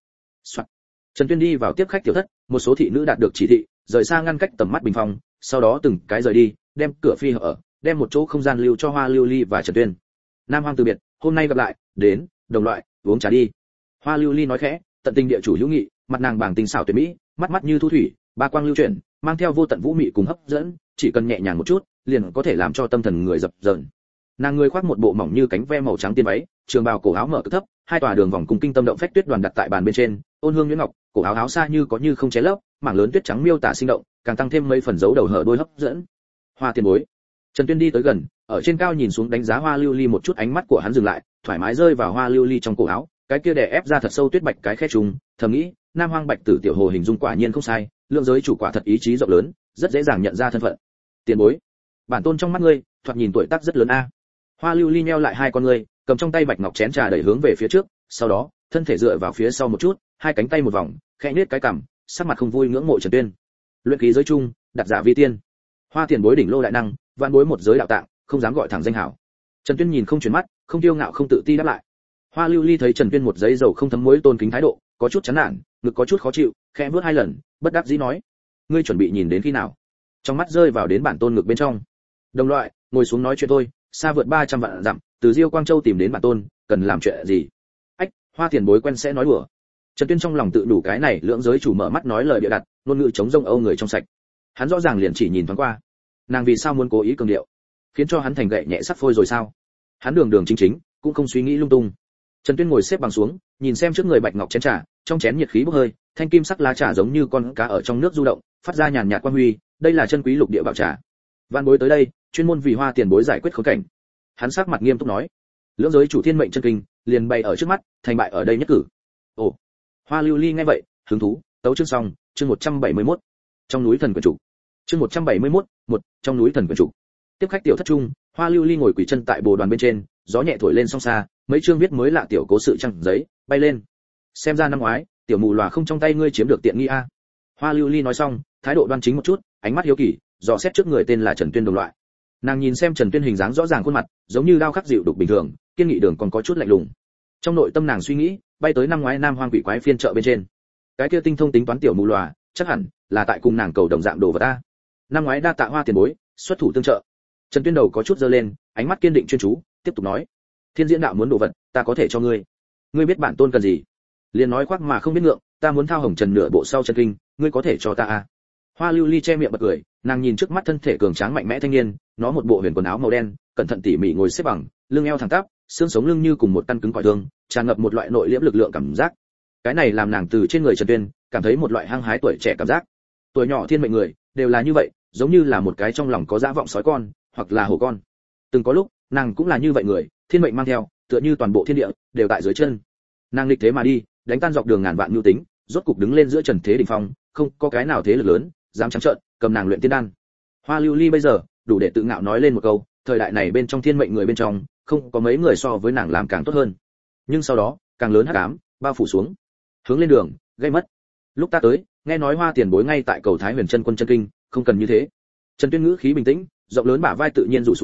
S1: Trần Tuyên đi vào tiếp khách tiểu thất, một số thị nữ đạt được chỉ thị, rời xa ngăn cách tầm mắt bình phong, sau đó từng cái rời đi, đem cửa phi ở, đem một chỗ không gian lưu cho Hoa Lưu Ly và Trần Tuyên. Nam Hoang từ biệt, hôm nay gặp lại, đến, đồng loại, uống trà đi. Hoa Lưu Ly nói khẽ, tận tình địa chủ hữu nghị, mặt nàng bảng tình xảo tuyệt mỹ, mắt mắt như thu thủy, ba quang lưu chuyển, mang theo vô tận vũ mị cùng hấp dẫn, chỉ cần nhẹ nhàng một chút, liền có thể làm cho tâm thần người dập dờn. Nàng người khoác một bộ mỏng như cánh ve màu trắng tiên váy, trường bào cổ áo mở cực thấp, hai tòa đường vòng cùng kinh tâm động phách tuyết đoàn đặt tại bàn bên trên, ôn hương nhuyễn ngọc, cổ áo áo xa như có như không ché lấp, mảng lớn tuyết trắng miêu tả sinh động, càng tăng thêm mấy phần dấu đầu hở đôi hấp dẫn. Hoa tiền bối. Trần Tuyên đi tới gần, ở trên cao nhìn xuống đánh giá Hoa Lưu Ly một chút, ánh mắt của hắn dừng lại, thoải mái rơi vào Hoa Lưu Ly trong cổ áo, cái kia đè ép ra thật sâu tuyết bạch cái khe trùng, thầm nghĩ, Nam Hoang Bạch Tử tiểu hồ hình dung quả nhiên không sai, lượng giới chủ quả thật ý chí rộng lớn, rất dễ dàng nhận ra thân phận. Tiền bối, bản tôn trong mắt ngươi, thoạt nhìn tuổi tác rất lớn a. Hoa Lưu Ly nheo lại hai con ngươi, cầm trong tay bạch ngọc chén trà đẩy hướng về phía trước, sau đó, thân thể dựa vào phía sau một chút, hai cánh tay một vòng, khẽ nhếch cái cằm, sắc mặt không vui ngưỡng mộ Trần Tuyên. Luyện khí giới chung, đặt giả vi tiên. Hoa tiền bối đỉnh lô đại năng, vạn bối một giới đạo tạng, không dám gọi thẳng danh hảo. Trần Tuyên nhìn không chuyển mắt, không tiêu ngạo không tự ti đáp lại. Hoa Lưu Ly thấy Trần Tuyên một giấy dầu không thấm muối tôn kính thái độ, có chút chán nản, ngực có chút khó chịu, khẽ vuốt hai lần, bất đắc dĩ nói: "Ngươi chuẩn bị nhìn đến khi nào?" Trong mắt rơi vào đến bản tôn ngực bên trong. Đồng loại, ngồi xuống nói chuyện thôi, xa vượt ba trăm vạn dặm, từ Diêu Quang Châu tìm đến bản tôn, cần làm chuyện gì? Ách, Hoa tiền bối quen sẽ nói đùa. Trần Tuyên trong lòng tự đủ cái này, lưỡng giới chủ mở mắt nói lời bịa đặt, ngôn ngữ chống rông âu người trong sạch. Hắn rõ ràng liền chỉ nhìn thoáng qua. Nàng vì sao muốn cố ý cường điệu, khiến cho hắn thành gậy nhẹ sắt phôi rồi sao? Hắn đường đường chính chính, cũng không suy nghĩ lung tung. Trần Tuyên ngồi xếp bằng xuống, nhìn xem trước người bạch ngọc chén trà, trong chén nhiệt khí bốc hơi, thanh kim sắc lá trà giống như con cá ở trong nước du động, phát ra nhàn nhạt quang huy, đây là chân quý lục địa bảo trà. Vạn bối tới đây, chuyên môn vì Hoa tiền bối giải quyết khốn cảnh. Hắn sắc mặt nghiêm túc nói, lưỡng giới chủ thiên mệnh chân kinh, liền bày ở trước mắt, thành bại ở đây nhất cử. Ồ. Hoa Lưu Ly nghe vậy, hứng thú, tấu chương xong, chương một trăm bảy mươi mốt. Trong núi thần quyển chủ. Chương một trăm bảy mươi mốt, một, trong núi thần quyển chủ. Tiếp khách tiểu thất trung, Hoa Lưu Ly ngồi quỳ chân tại bồ đoàn bên trên, gió nhẹ thổi lên song xa, mấy chương viết mới lạ tiểu cố sự trăng giấy, bay lên. Xem ra năm ngoái, tiểu mù lòa không trong tay ngươi chiếm được tiện nghi a. Hoa Lưu Ly nói xong, thái độ đoan chính một chút, ánh mắt hiếu kỳ, dò xét trước người tên là Trần Tuyên đồng loại. Nàng nhìn xem Trần Tuyên hình dáng rõ ràng khuôn mặt, giống như đao khắc dịu đục bình thường, kiên nghị đường còn có chút lạnh lùng. Trong nội tâm nàng suy nghĩ, bay tới năm ngoái Nam Hoang quỷ quái phiên chợ bên trên. Cái kia tinh thông tính toán tiểu mù lòa, chắc hẳn là tại cùng nàng cầu đồng dạng đồ vật a. Năm ngoái đa tạ Hoa tiền bối, xuất thủ tương trợ. Trần Tuyên đầu có chút giơ lên, ánh mắt kiên định chuyên chú, tiếp tục nói: Thiên diễn đạo muốn đồ vật, ta có thể cho ngươi. Ngươi biết bản tôn cần gì? Liền nói khoác mà không biết ngượng, ta muốn thao hồng trần nửa bộ sau chân kinh, ngươi có thể cho ta à? Hoa Lưu Ly che miệng bật cười, nàng nhìn trước mắt thân thể cường tráng mạnh mẽ thanh niên, nó một bộ huyền quần áo màu đen, cẩn thận tỉ mỉ ngồi xếp bằng, lưng eo thẳng tắp, xương sống lưng như cùng một căn cứng cỏi thương, tràn ngập một loại nội liễm lực lượng cảm giác. Cái này làm nàng từ trên người Trần Tuyên, cảm thấy một loại hăng hái tuổi trẻ cảm giác. Tuổi nhỏ thiên mệnh người, đều là như vậy, giống như là một cái trong lòng có dã vọng sói con, hoặc là hổ con. Từng có lúc, nàng cũng là như vậy người, thiên mệnh mang theo, tựa như toàn bộ thiên địa đều tại dưới chân. Nàng nghịch thế mà đi, đánh tan dọc đường ngàn vạn nhu tính, rốt cục đứng lên giữa trần thế đỉnh phong, không có cái nào thế lực lớn dám trắng trợn cầm nàng luyện tiên đan. Hoa Lưu Ly bây giờ đủ để tự ngạo nói lên một câu, thời đại này bên trong thiên mệnh người bên trong, không có mấy người so với nàng làm càng tốt hơn. Nhưng sau đó, càng lớn hắc ám bao phủ xuống, hướng lên đường gây mất. Lúc ta tới, nghe nói Hoa tiền bối ngay tại cầu Thái Huyền Chân Quân chân kinh, không cần như thế. Trần Tuyên ngữ khí bình tĩnh, rộng lớn bả vai tự nhiên rủ xuống,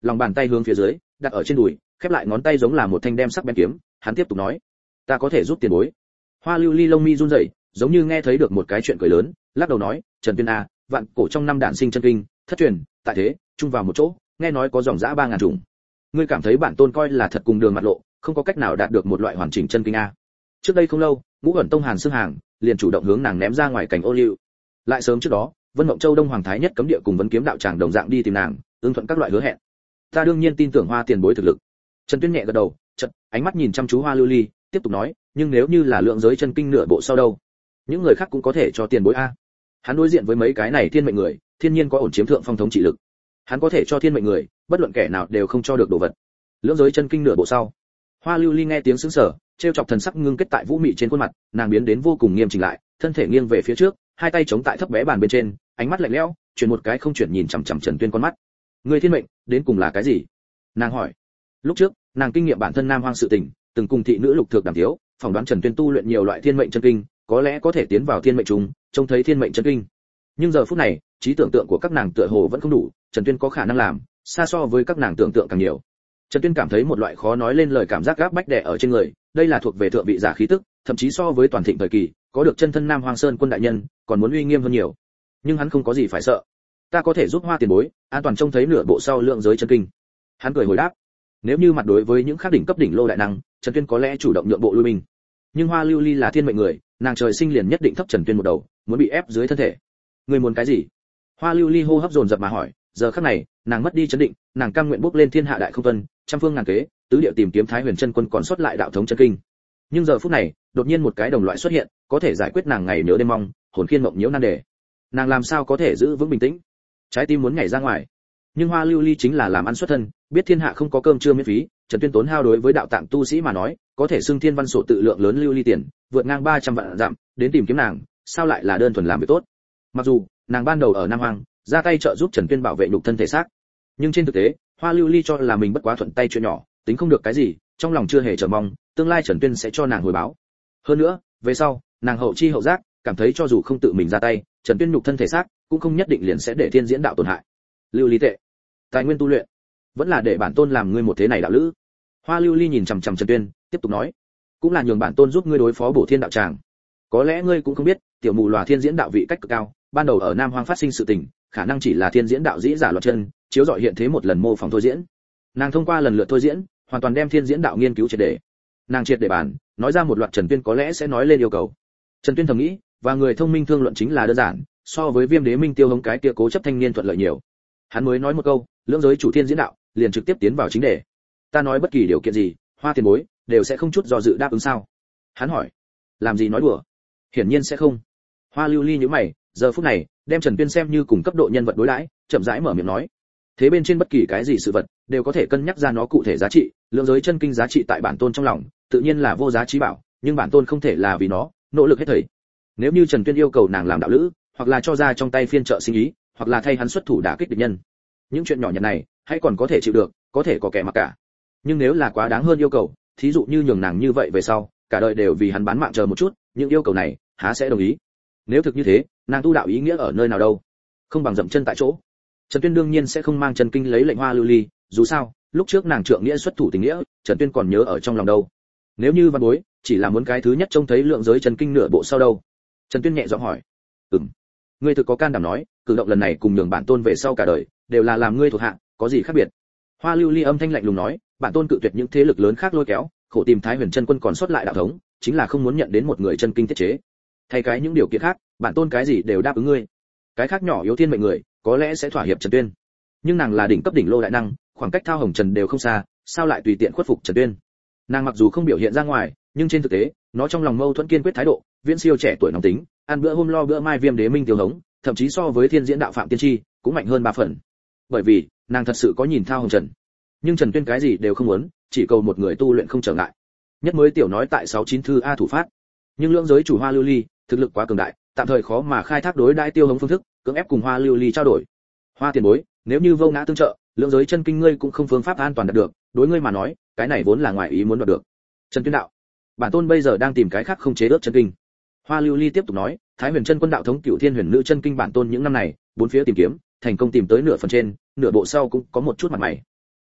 S1: lòng bàn tay hướng phía dưới đặt ở trên đùi, khép lại ngón tay giống là một thanh đem sắc bén kiếm. Hắn tiếp tục nói, ta có thể giúp tiền bối. Hoa Lưu Ly lông mi run rẩy, giống như nghe thấy được một cái chuyện cười lớn, lắc đầu nói, Trần Tuyên a, vạn cổ trong năm đản sinh chân kinh, thất truyền, tại thế, chung vào một chỗ, nghe nói có dòng dã ba ngàn chủng. Ngươi cảm thấy bản tôn coi là thật cùng đường mặt lộ, không có cách nào đạt được một loại hoàn chỉnh chân kinh a. Trước đây không lâu, Ngũ ẩn tông Hàn Xương Hàng liền chủ động hướng nàng ném ra ngoài cảnh ô liu. Lại sớm trước đó, Vân Mộng Châu Đông Hoàng Thái nhất cấm địa cùng Vấn Kiếm đạo tràng đồng dạng đi tìm nàng, ưng thuận các loại hứa hẹn. Ta đương nhiên tin tưởng Hoa tiền bối thực lực. Trần Tuyên nhẹ gật đầu, chợt ánh mắt nhìn chăm chú Hoa Lưu Ly, tiếp tục nói, nhưng nếu như là lượng giới chân kinh nửa bộ sau đâu, những người khác cũng có thể cho tiền bối a. Hắn đối diện với mấy cái này thiên mệnh người, thiên nhiên có ổn chiếm thượng phong thống trị lực. Hắn có thể cho thiên mệnh người, bất luận kẻ nào đều không cho được đồ vật. Lượng giới chân kinh nửa bộ sau. Hoa Lưu Ly nghe tiếng sững sờ, trêu chọc thần sắc ngưng kết tại vũ mị trên khuôn mặt, nàng biến đến vô cùng nghiêm chỉnh lại, thân thể nghiêng về phía trước, hai tay chống tại thấp bé bàn bên trên, ánh mắt lạnh lẽo, chuyển một cái không chuyển nhìn chằm chằm Trần Tuyên con mắt. Người thiên mệnh, đến cùng là cái gì? Nàng hỏi. Lúc trước, nàng kinh nghiệm bản thân nam hoang sự tình, từng cùng thị nữ lục thược đàm thiếu, phỏng đoán Trần Tuyên tu luyện nhiều loại thiên mệnh chân kinh, có lẽ có thể tiến vào thiên mệnh trùng, trông thấy thiên mệnh chân kinh. Nhưng giờ phút này, trí tưởng tượng của các nàng tựa hồ vẫn không đủ, Trần Tuyên có khả năng làm, xa so với các nàng tưởng tượng càng nhiều. Trần Tuyên cảm thấy một loại khó nói lên lời cảm giác gáp bách đè ở trên người, đây là thuộc về thượng vị giả khí tức, thậm chí so với toàn thịnh thời kỳ, có được chân thân Nam Hoang Sơn quân đại nhân, còn muốn uy nghiêm hơn nhiều. Nhưng hắn không có gì phải sợ. Ta có thể giúp Hoa tiền bối, an toàn trông thấy nửa bộ sau lượng giới chân kinh. Hắn cười hồi đáp. Nếu như mặt đối với những khác đỉnh cấp đỉnh lô đại năng, Trần Tuyên có lẽ chủ động nhượng bộ lui mình. Nhưng Hoa Lưu Ly là thiên mệnh người, nàng trời sinh liền nhất định thấp Trần Tuyên một đầu, muốn bị ép dưới thân thể. Người muốn cái gì? Hoa Lưu Ly hô hấp dồn dập mà hỏi, giờ khắc này, nàng mất đi chấn định, nàng cam nguyện bước lên thiên hạ đại không tuân, trăm phương ngàn kế, tứ điệu tìm kiếm Thái Huyền chân quân còn sót lại đạo thống chân kinh. Nhưng giờ phút này, đột nhiên một cái đồng loại xuất hiện, có thể giải quyết nàng ngày nhớ đêm mong, hồn khiên mộng nhiễu nan đề. Nàng làm sao có thể giữ vững bình tĩnh? Trái tim muốn nhảy ra ngoài. Nhưng Hoa Lưu Ly chính là làm ăn xuất thân, biết thiên hạ không có cơm trưa miễn phí, Trần Tuyên tốn hao đối với đạo tạng tu sĩ mà nói, có thể xưng thiên văn sổ tự lượng lớn lưu ly tiền, vượt ngang ba trăm vạn dặm, đến tìm kiếm nàng, sao lại là đơn thuần làm việc tốt? Mặc dù, nàng ban đầu ở Nam Hoang, ra tay trợ giúp Trần Tuyên bảo vệ nhục thân thể xác, nhưng trên thực tế, Hoa Lưu Ly cho là mình bất quá thuận tay chuyện nhỏ, tính không được cái gì, trong lòng chưa hề chờ mong, tương lai Trần Tuyên sẽ cho nàng hồi báo. Hơn nữa, về sau, nàng hậu chi hậu giác, cảm thấy cho dù không tự mình ra tay, Trần Tuyên nhục thân thể xác cũng không nhất định liền sẽ để thiên diễn đạo tổn hại. Lưu ly tệ, tài nguyên tu luyện, vẫn là để bản tôn làm ngươi một thế này đạo lữ. Hoa Lưu Ly nhìn chằm chằm Trần Tuyên, tiếp tục nói, cũng là nhường bản tôn giúp ngươi đối phó Bổ Thiên đạo tràng. Có lẽ ngươi cũng không biết, tiểu mù lòa thiên diễn đạo vị cách cực cao, ban đầu ở Nam Hoang phát sinh sự tình, khả năng chỉ là thiên diễn đạo dĩ giả loạn chân, chiếu dọi hiện thế một lần mô phỏng thôi diễn. Nàng thông qua lần lượt thôi diễn, hoàn toàn đem thiên diễn đạo nghiên cứu triệt để. Nàng triệt để bàn, nói ra một loạt Trần Tuyên có lẽ sẽ nói lên yêu cầu. Trần Tuyên thầm nghĩ, và người thông minh thương luận chính là đơn giản, so với Viêm Đế Minh Tiêu hống cái kia cố chấp thanh niên thuận lợi nhiều. Hắn mới nói một câu, lưỡng giới chủ thiên diễn đạo, liền trực tiếp tiến vào chính đề. Ta nói bất kỳ điều kiện gì, Hoa tiền bối đều sẽ không chút do dự đáp ứng sao? Hắn hỏi. Làm gì nói đùa? Hiển nhiên sẽ không. Hoa Lưu Ly nhíu mày, giờ phút này, đem Trần Tuyên xem như cùng cấp độ nhân vật đối đãi, chậm rãi mở miệng nói. Thế bên trên bất kỳ cái gì sự vật, đều có thể cân nhắc ra nó cụ thể giá trị, lượng giới chân kinh giá trị tại bản tôn trong lòng, tự nhiên là vô giá trí bảo, nhưng bản tôn không thể là vì nó nỗ lực hết thảy. Nếu như Trần Tuyên yêu cầu nàng làm đạo lữ, hoặc là cho ra trong tay phiên trợ sinh ý, hoặc là thay hắn xuất thủ đả kích địch nhân, những chuyện nhỏ nhặt này, hãy còn có thể chịu được, có thể có kẻ mặc cả. Nhưng nếu là quá đáng hơn yêu cầu, thí dụ như nhường nàng như vậy về sau, cả đời đều vì hắn bán mạng chờ một chút, những yêu cầu này, há sẽ đồng ý? Nếu thực như thế, nàng tu đạo ý nghĩa ở nơi nào đâu? Không bằng dậm chân tại chỗ. Trần Tuyên đương nhiên sẽ không mang Trần Kinh lấy lệnh Hoa Lưu Ly, dù sao, lúc trước nàng trượng nghĩa xuất thủ tình nghĩa, Trần Tuyên còn nhớ ở trong lòng đâu. Nếu như văn bối, chỉ là muốn cái thứ nhất trông thấy lượng giới Trần Kinh nửa bộ sau đâu? Trần Tuyên nhẹ giọng hỏi. Ừm. Ngươi thực có can đảm nói, cử động lần này cùng nhường bản tôn về sau cả đời, đều là làm ngươi thuộc hạ, có gì khác biệt? Hoa Lưu Ly âm thanh lạnh lùng nói, bản tôn cự tuyệt những thế lực lớn khác lôi kéo, khổ tìm Thái Huyền chân quân còn sót lại đạo thống, chính là không muốn nhận đến một người chân kinh tiết chế. Thay cái những điều kiện khác, bản tôn cái gì đều đáp ứng ngươi. Cái khác nhỏ yếu thiên mệnh người, có lẽ sẽ thỏa hiệp Trần Tuyên. Nhưng nàng là đỉnh cấp đỉnh lô đại năng, khoảng cách Thao Hồng Trần đều không xa, sao lại tùy tiện khuất phục Trần Tuyên? Nàng mặc dù không biểu hiện ra ngoài, nhưng trên thực tế, nó trong lòng mâu thuẫn kiên quyết thái độ, viễn siêu trẻ tuổi nóng tính, ăn bữa hôm lo bữa mai Viêm Đế Minh Tiêu hống, thậm chí so với thiên diễn đạo Phạm Tiên Tri, cũng mạnh hơn ba phần. Bởi vì, nàng thật sự có nhìn Thao Hồng Trần. Nhưng Trần Tuyên cái gì đều không muốn, chỉ cầu một người tu luyện không trở ngại. Nhất mới tiểu nói tại sáu chín thư a thủ phát. Nhưng lưỡng giới chủ Hoa Lưu Ly, thực lực quá cường đại, tạm thời khó mà khai thác đối đãi Tiêu hống phương thức, cưỡng ép cùng Hoa Lưu Ly trao đổi. Hoa tiền bối, nếu như vô ngã tương trợ, lưỡng giới chân kinh ngươi cũng không phương pháp an toàn đạt được, đối ngươi mà nói, cái này vốn là ngoài ý muốn đoạt được. Trần Tuyên đạo, bản tôn bây giờ đang tìm cái khác không chế đớt chân kinh. Hoa Lưu Ly tiếp tục nói, Thái Huyền chân quân đạo thống Cửu Thiên Huyền Nữ chân kinh bản tôn những năm này, bốn phía tìm kiếm, thành công tìm tới nửa phần trên, nửa bộ sau cũng có một chút mặt mày.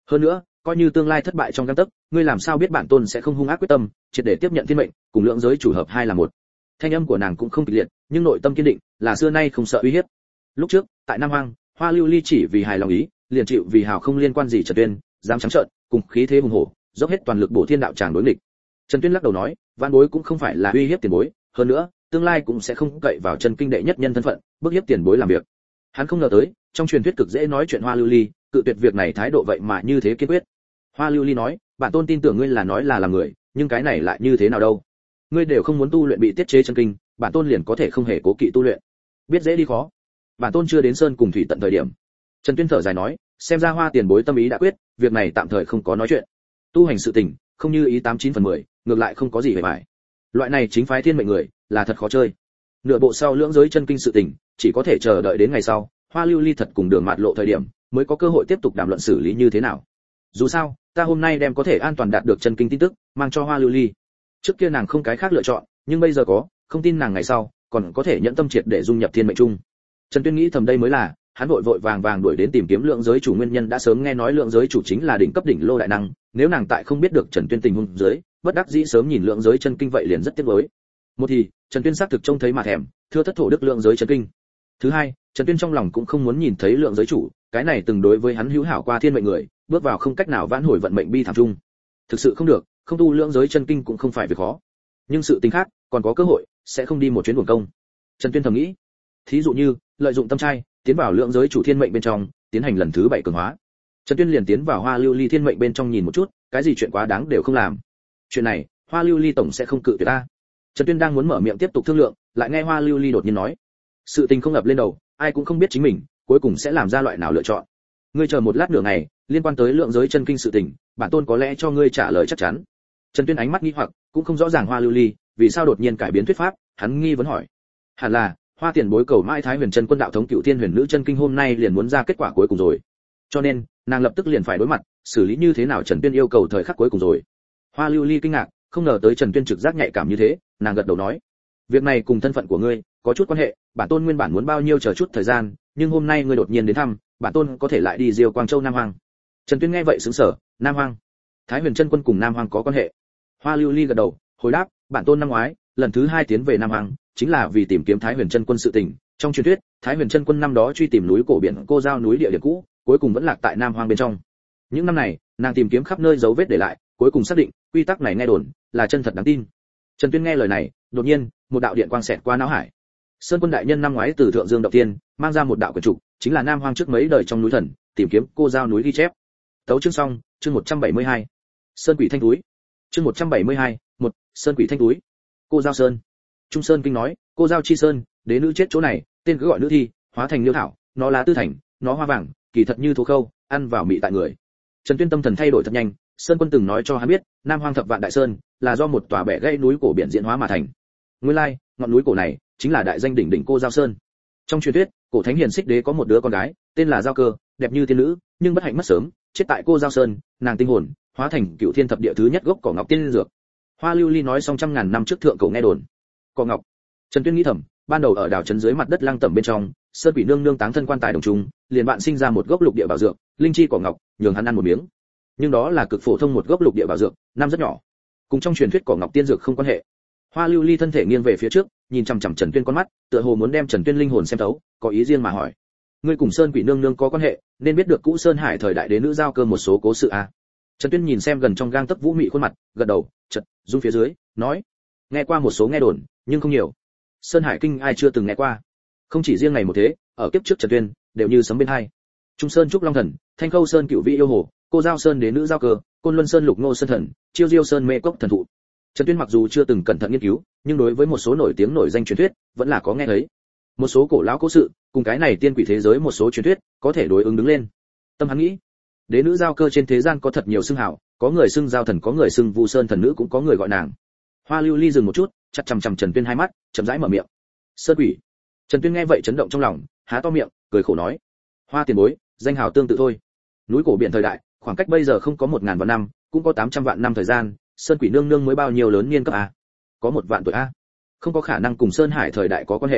S1: Hơn nữa, coi như tương lai thất bại trong gang tấc, ngươi làm sao biết bản tôn sẽ không hung ác quyết tâm, triệt để tiếp nhận thiên mệnh, cùng lượng giới chủ hợp hai là một. Thanh âm của nàng cũng không kịch liệt, nhưng nội tâm kiên định, là xưa nay không sợ uy hiếp. Lúc trước, tại Nam Hoang, Hoa Lưu Ly chỉ vì hài lòng ý, liền chịu vì hào không liên quan gì Trần Tuyên, dám trắng trợn, cùng khí thế hùng hổ, dốc hết toàn lực bổ thiên đạo tràng đối nghịch. Trần Tuyên lắc đầu nói, vạn bối cũng không phải là uy hiếp tiền bối, hơn nữa, tương lai cũng sẽ không cậy vào chân kinh đệ nhất nhân thân phận, bức hiếp tiền bối làm việc. Hắn không ngờ tới, trong truyền thuyết cực dễ nói chuyện Hoa Lưu Ly, cự tuyệt việc này thái độ vậy mà như thế kiên quyết. Hoa Lưu Ly nói, bản tôn tin tưởng ngươi là nói là làm người, nhưng cái này lại như thế nào đâu? Ngươi đều không muốn tu luyện bị tiết chế chân kinh, bản tôn liền có thể không hề cố kỵ tu luyện. Biết dễ đi khó. Bản tôn chưa đến sơn cùng thủy tận thời điểm. Trần Tuyên thở dài nói, xem ra Hoa tiền bối tâm ý đã quyết, việc này tạm thời không có nói chuyện. Tu hành sự tình, không như ý tám chín phần mười, ngược lại không có gì hề bại. Loại này chính phái thiên mệnh người, là thật khó chơi. Nửa bộ sau lưỡng giới chân kinh sự tình, chỉ có thể chờ đợi đến ngày sau, Hoa Lưu Ly thật cùng Đường Mạt Lộ thời điểm, mới có cơ hội tiếp tục đàm luận xử lý như thế nào. Dù sao, ta hôm nay đem có thể an toàn đạt được chân kinh tin tức, mang cho Hoa Lưu Ly. Trước kia nàng không cái khác lựa chọn, nhưng bây giờ có, không tin nàng ngày sau còn có thể nhẫn tâm triệt để dung nhập thiên mệnh chung. Trần Tuyên nghĩ thầm đây mới là, hắn vội vội vàng vàng đuổi đến tìm kiếm lượng giới chủ nguyên nhân đã sớm nghe nói lượng giới chủ chính là đỉnh cấp đỉnh lô đại năng, nếu nàng tại không biết được Trần Tuyên tình huống dưới, bất đắc dĩ sớm nhìn lượng giới chân kinh vậy liền rất tiếc nuối. Một thì, Trần Tuyên xác thực trông thấy mà thèm, thưa thất thổ đức lượng giới chân kinh. Thứ hai, Trần Tuyên trong lòng cũng không muốn nhìn thấy lượng giới chủ, cái này từng đối với hắn hữu hảo qua thiên mệnh người, bước vào không cách nào vãn hồi vận mệnh bi thảm chung. Thực sự không được, không tu lượng giới chân kinh cũng không phải việc khó. Nhưng sự tình khác, còn có cơ hội, sẽ không đi một chuyến uổng công. Trần Tuyên thầm nghĩ. Thí dụ như, lợi dụng tâm trai, tiến vào lượng giới chủ thiên mệnh bên trong, tiến hành lần thứ bảy cường hóa. Trần Tuyên liền tiến vào Hoa Lưu Ly thiên mệnh bên trong nhìn một chút, cái gì chuyện quá đáng đều không làm. Chuyện này, Hoa Lưu Ly tổng sẽ không cự tuyệt ta. Trần Tuyên đang muốn mở miệng tiếp tục thương lượng, lại nghe Hoa Lưu Ly đột nhiên nói: sự tình không ập lên đầu, ai cũng không biết chính mình cuối cùng sẽ làm ra loại nào lựa chọn. Ngươi chờ một lát nửa ngày, liên quan tới lượng giới chân kinh sự tình, bản tôn có lẽ cho ngươi trả lời chắc chắn. Trần Tuyên ánh mắt nghi hoặc, cũng không rõ ràng Hoa Lưu Ly vì sao đột nhiên cải biến thuyết pháp, hắn nghi vấn hỏi: hẳn là Hoa tiền bối cầu mãi Thái Huyền Chân Quân đạo thống Cựu Thiên Huyền Nữ chân kinh hôm nay liền muốn ra kết quả cuối cùng rồi, cho nên nàng lập tức liền phải đối mặt xử lý như thế nào. Trần Tuyên yêu cầu thời khắc cuối cùng rồi. Hoa Lưu Ly kinh ngạc, không ngờ tới Trần Tuyên trực giác nhạy cảm như thế, nàng gật đầu nói: việc này cùng thân phận của ngươi có chút quan hệ, bản tôn nguyên bản muốn bao nhiêu chờ chút thời gian, nhưng hôm nay ngươi đột nhiên đến thăm, bản tôn có thể lại đi Diêu Quang Châu Nam Hoang. Trần Tuyên nghe vậy sững sờ, Nam Hoang? Thái Huyền Chân Quân cùng Nam Hoang có quan hệ? Hoa Lưu Ly gật đầu, hồi đáp: bản tôn năm ngoái lần thứ hai tiến về Nam Hoang, chính là vì tìm kiếm Thái Huyền Chân Quân sự tình. Trong truyền thuyết, Thái Huyền Chân Quân năm đó truy tìm núi cổ biển cô giao núi địa điểm cũ, cuối cùng vẫn lạc tại Nam Hoang bên trong. Những năm này, nàng tìm kiếm khắp nơi dấu vết để lại, cuối cùng xác định, quy tắc này nghe đồn là chân thật đáng tin. Trần Tuyên nghe lời này, đột nhiên, một đạo điện quang xẹt qua não hải. Sơn Quân đại nhân năm ngoái từ Thượng Dương động tiên, mang ra một đạo quyển trục, chính là Nam Hoang trước mấy đời trong núi thần, tìm kiếm cô giao núi ghi chép. Tấu chương xong, chương một trăm bảy mươi hai. Sơn quỷ thanh túi. Chương một trăm bảy mươi hai, một, Sơn quỷ thanh túi. Cô giao sơn. Trung Sơn kinh nói, cô giao chi sơn, đế nữ chết chỗ này, tên cứ gọi nữ thi, hóa thành liêu thảo, nó lá tư thành, nó hoa vàng, kỳ thật như thú khâu, ăn vào mị tại người. Trần Tuyên tâm thần thay đổi thật nhanh, Sơn Quân từng nói cho hắn biết, Nam Hoang thập vạn đại sơn là do một tòa bẻ gãy núi cổ biển diễn hóa mà thành. Nguyên lai, ngọn núi cổ này chính là đại danh đỉnh đỉnh cô giao sơn. Trong truyền thuyết, cổ thánh hiền xích đế có một đứa con gái, tên là Giao Cơ, đẹp như tiên nữ, nhưng bất hạnh mất sớm, chết tại cô giao sơn, nàng tinh hồn hóa thành cựu thiên thập địa thứ nhất gốc cỏ ngọc tiên dược. Hoa Lưu Ly nói xong trăm ngàn năm trước thượng cổ nghe đồn. Cỏ ngọc. Trần Tuyên nghĩ thầm, ban đầu ở đảo trấn dưới mặt đất lăng tẩm bên trong, Sơn Quỷ nương nương táng thân quan tài đồng trùng, liền bạn sinh ra một gốc lục địa bảo dược, linh chi cỏ ngọc, nhường hắn ăn một miếng. Nhưng đó là cực phổ thông một gốc lục địa bảo dược, năm rất nhỏ, cùng trong truyền thuyết cỏ ngọc tiên dược không quan hệ. Hoa Lưu Ly thân thể nghiêng về phía trước, nhìn chằm chằm Trần Tuyên con mắt, tựa hồ muốn đem Trần Tuyên linh hồn xem thấu, có ý riêng mà hỏi: ngươi cùng Sơn Quỷ nương nương có quan hệ, nên biết được cũ Sơn Hải thời đại đế nữ Giao Cơ một số cố sự à? Trần Tuyên nhìn xem gần trong gang tấc vũ mị khuôn mặt, gật đầu, chợt rung phía dưới, nói: nghe qua một số nghe đồn, nhưng không nhiều. Sơn Hải kinh ai chưa từng nghe qua? Không chỉ riêng ngày một thế, ở kiếp trước Trần Tuyên đều như sấm bên hai. Trung Sơn Trúc Long Thần, Thanh Khâu Sơn Cựu Vị yêu hồ, cô Giao Sơn đế nữ Giao Cơ, Côn Luân Sơn Lục Ngô Sơn Thần, Chiêu Diêu Sơn Mê Cốc Thần Thụ. Trần Tuyên mặc dù chưa từng cẩn thận nghiên cứu, nhưng đối với một số nổi tiếng nổi danh truyền thuyết, vẫn là có nghe thấy. Một số cổ lão cố sự, cùng cái này tiên quỷ thế giới một số truyền thuyết, có thể đối ứng đứng lên. Tâm hắn nghĩ, đế nữ Giao Cơ trên thế gian có thật nhiều xưng hào, có người xưng Giao Thần, có người xưng Vu Sơn Thần Nữ, cũng có người gọi nàng. Hoa Lưu Ly dừng một chút, chặt chằm chằm Trần Tuyên hai mắt, chậm rãi mở miệng: Sơn quỷ. Trần Tuyên nghe vậy chấn động trong lòng, há to miệng, cười khổ nói: Hoa tiền bối, danh hào tương tự thôi. Núi cổ biển thời đại, khoảng cách bây giờ không có một ngàn vạn năm, cũng có tám trăm vạn năm thời gian, Sơn Quỷ nương nương mới bao nhiêu lớn niên cấp a? Có một vạn tuổi a? Không có khả năng cùng Sơn Hải thời đại có quan hệ.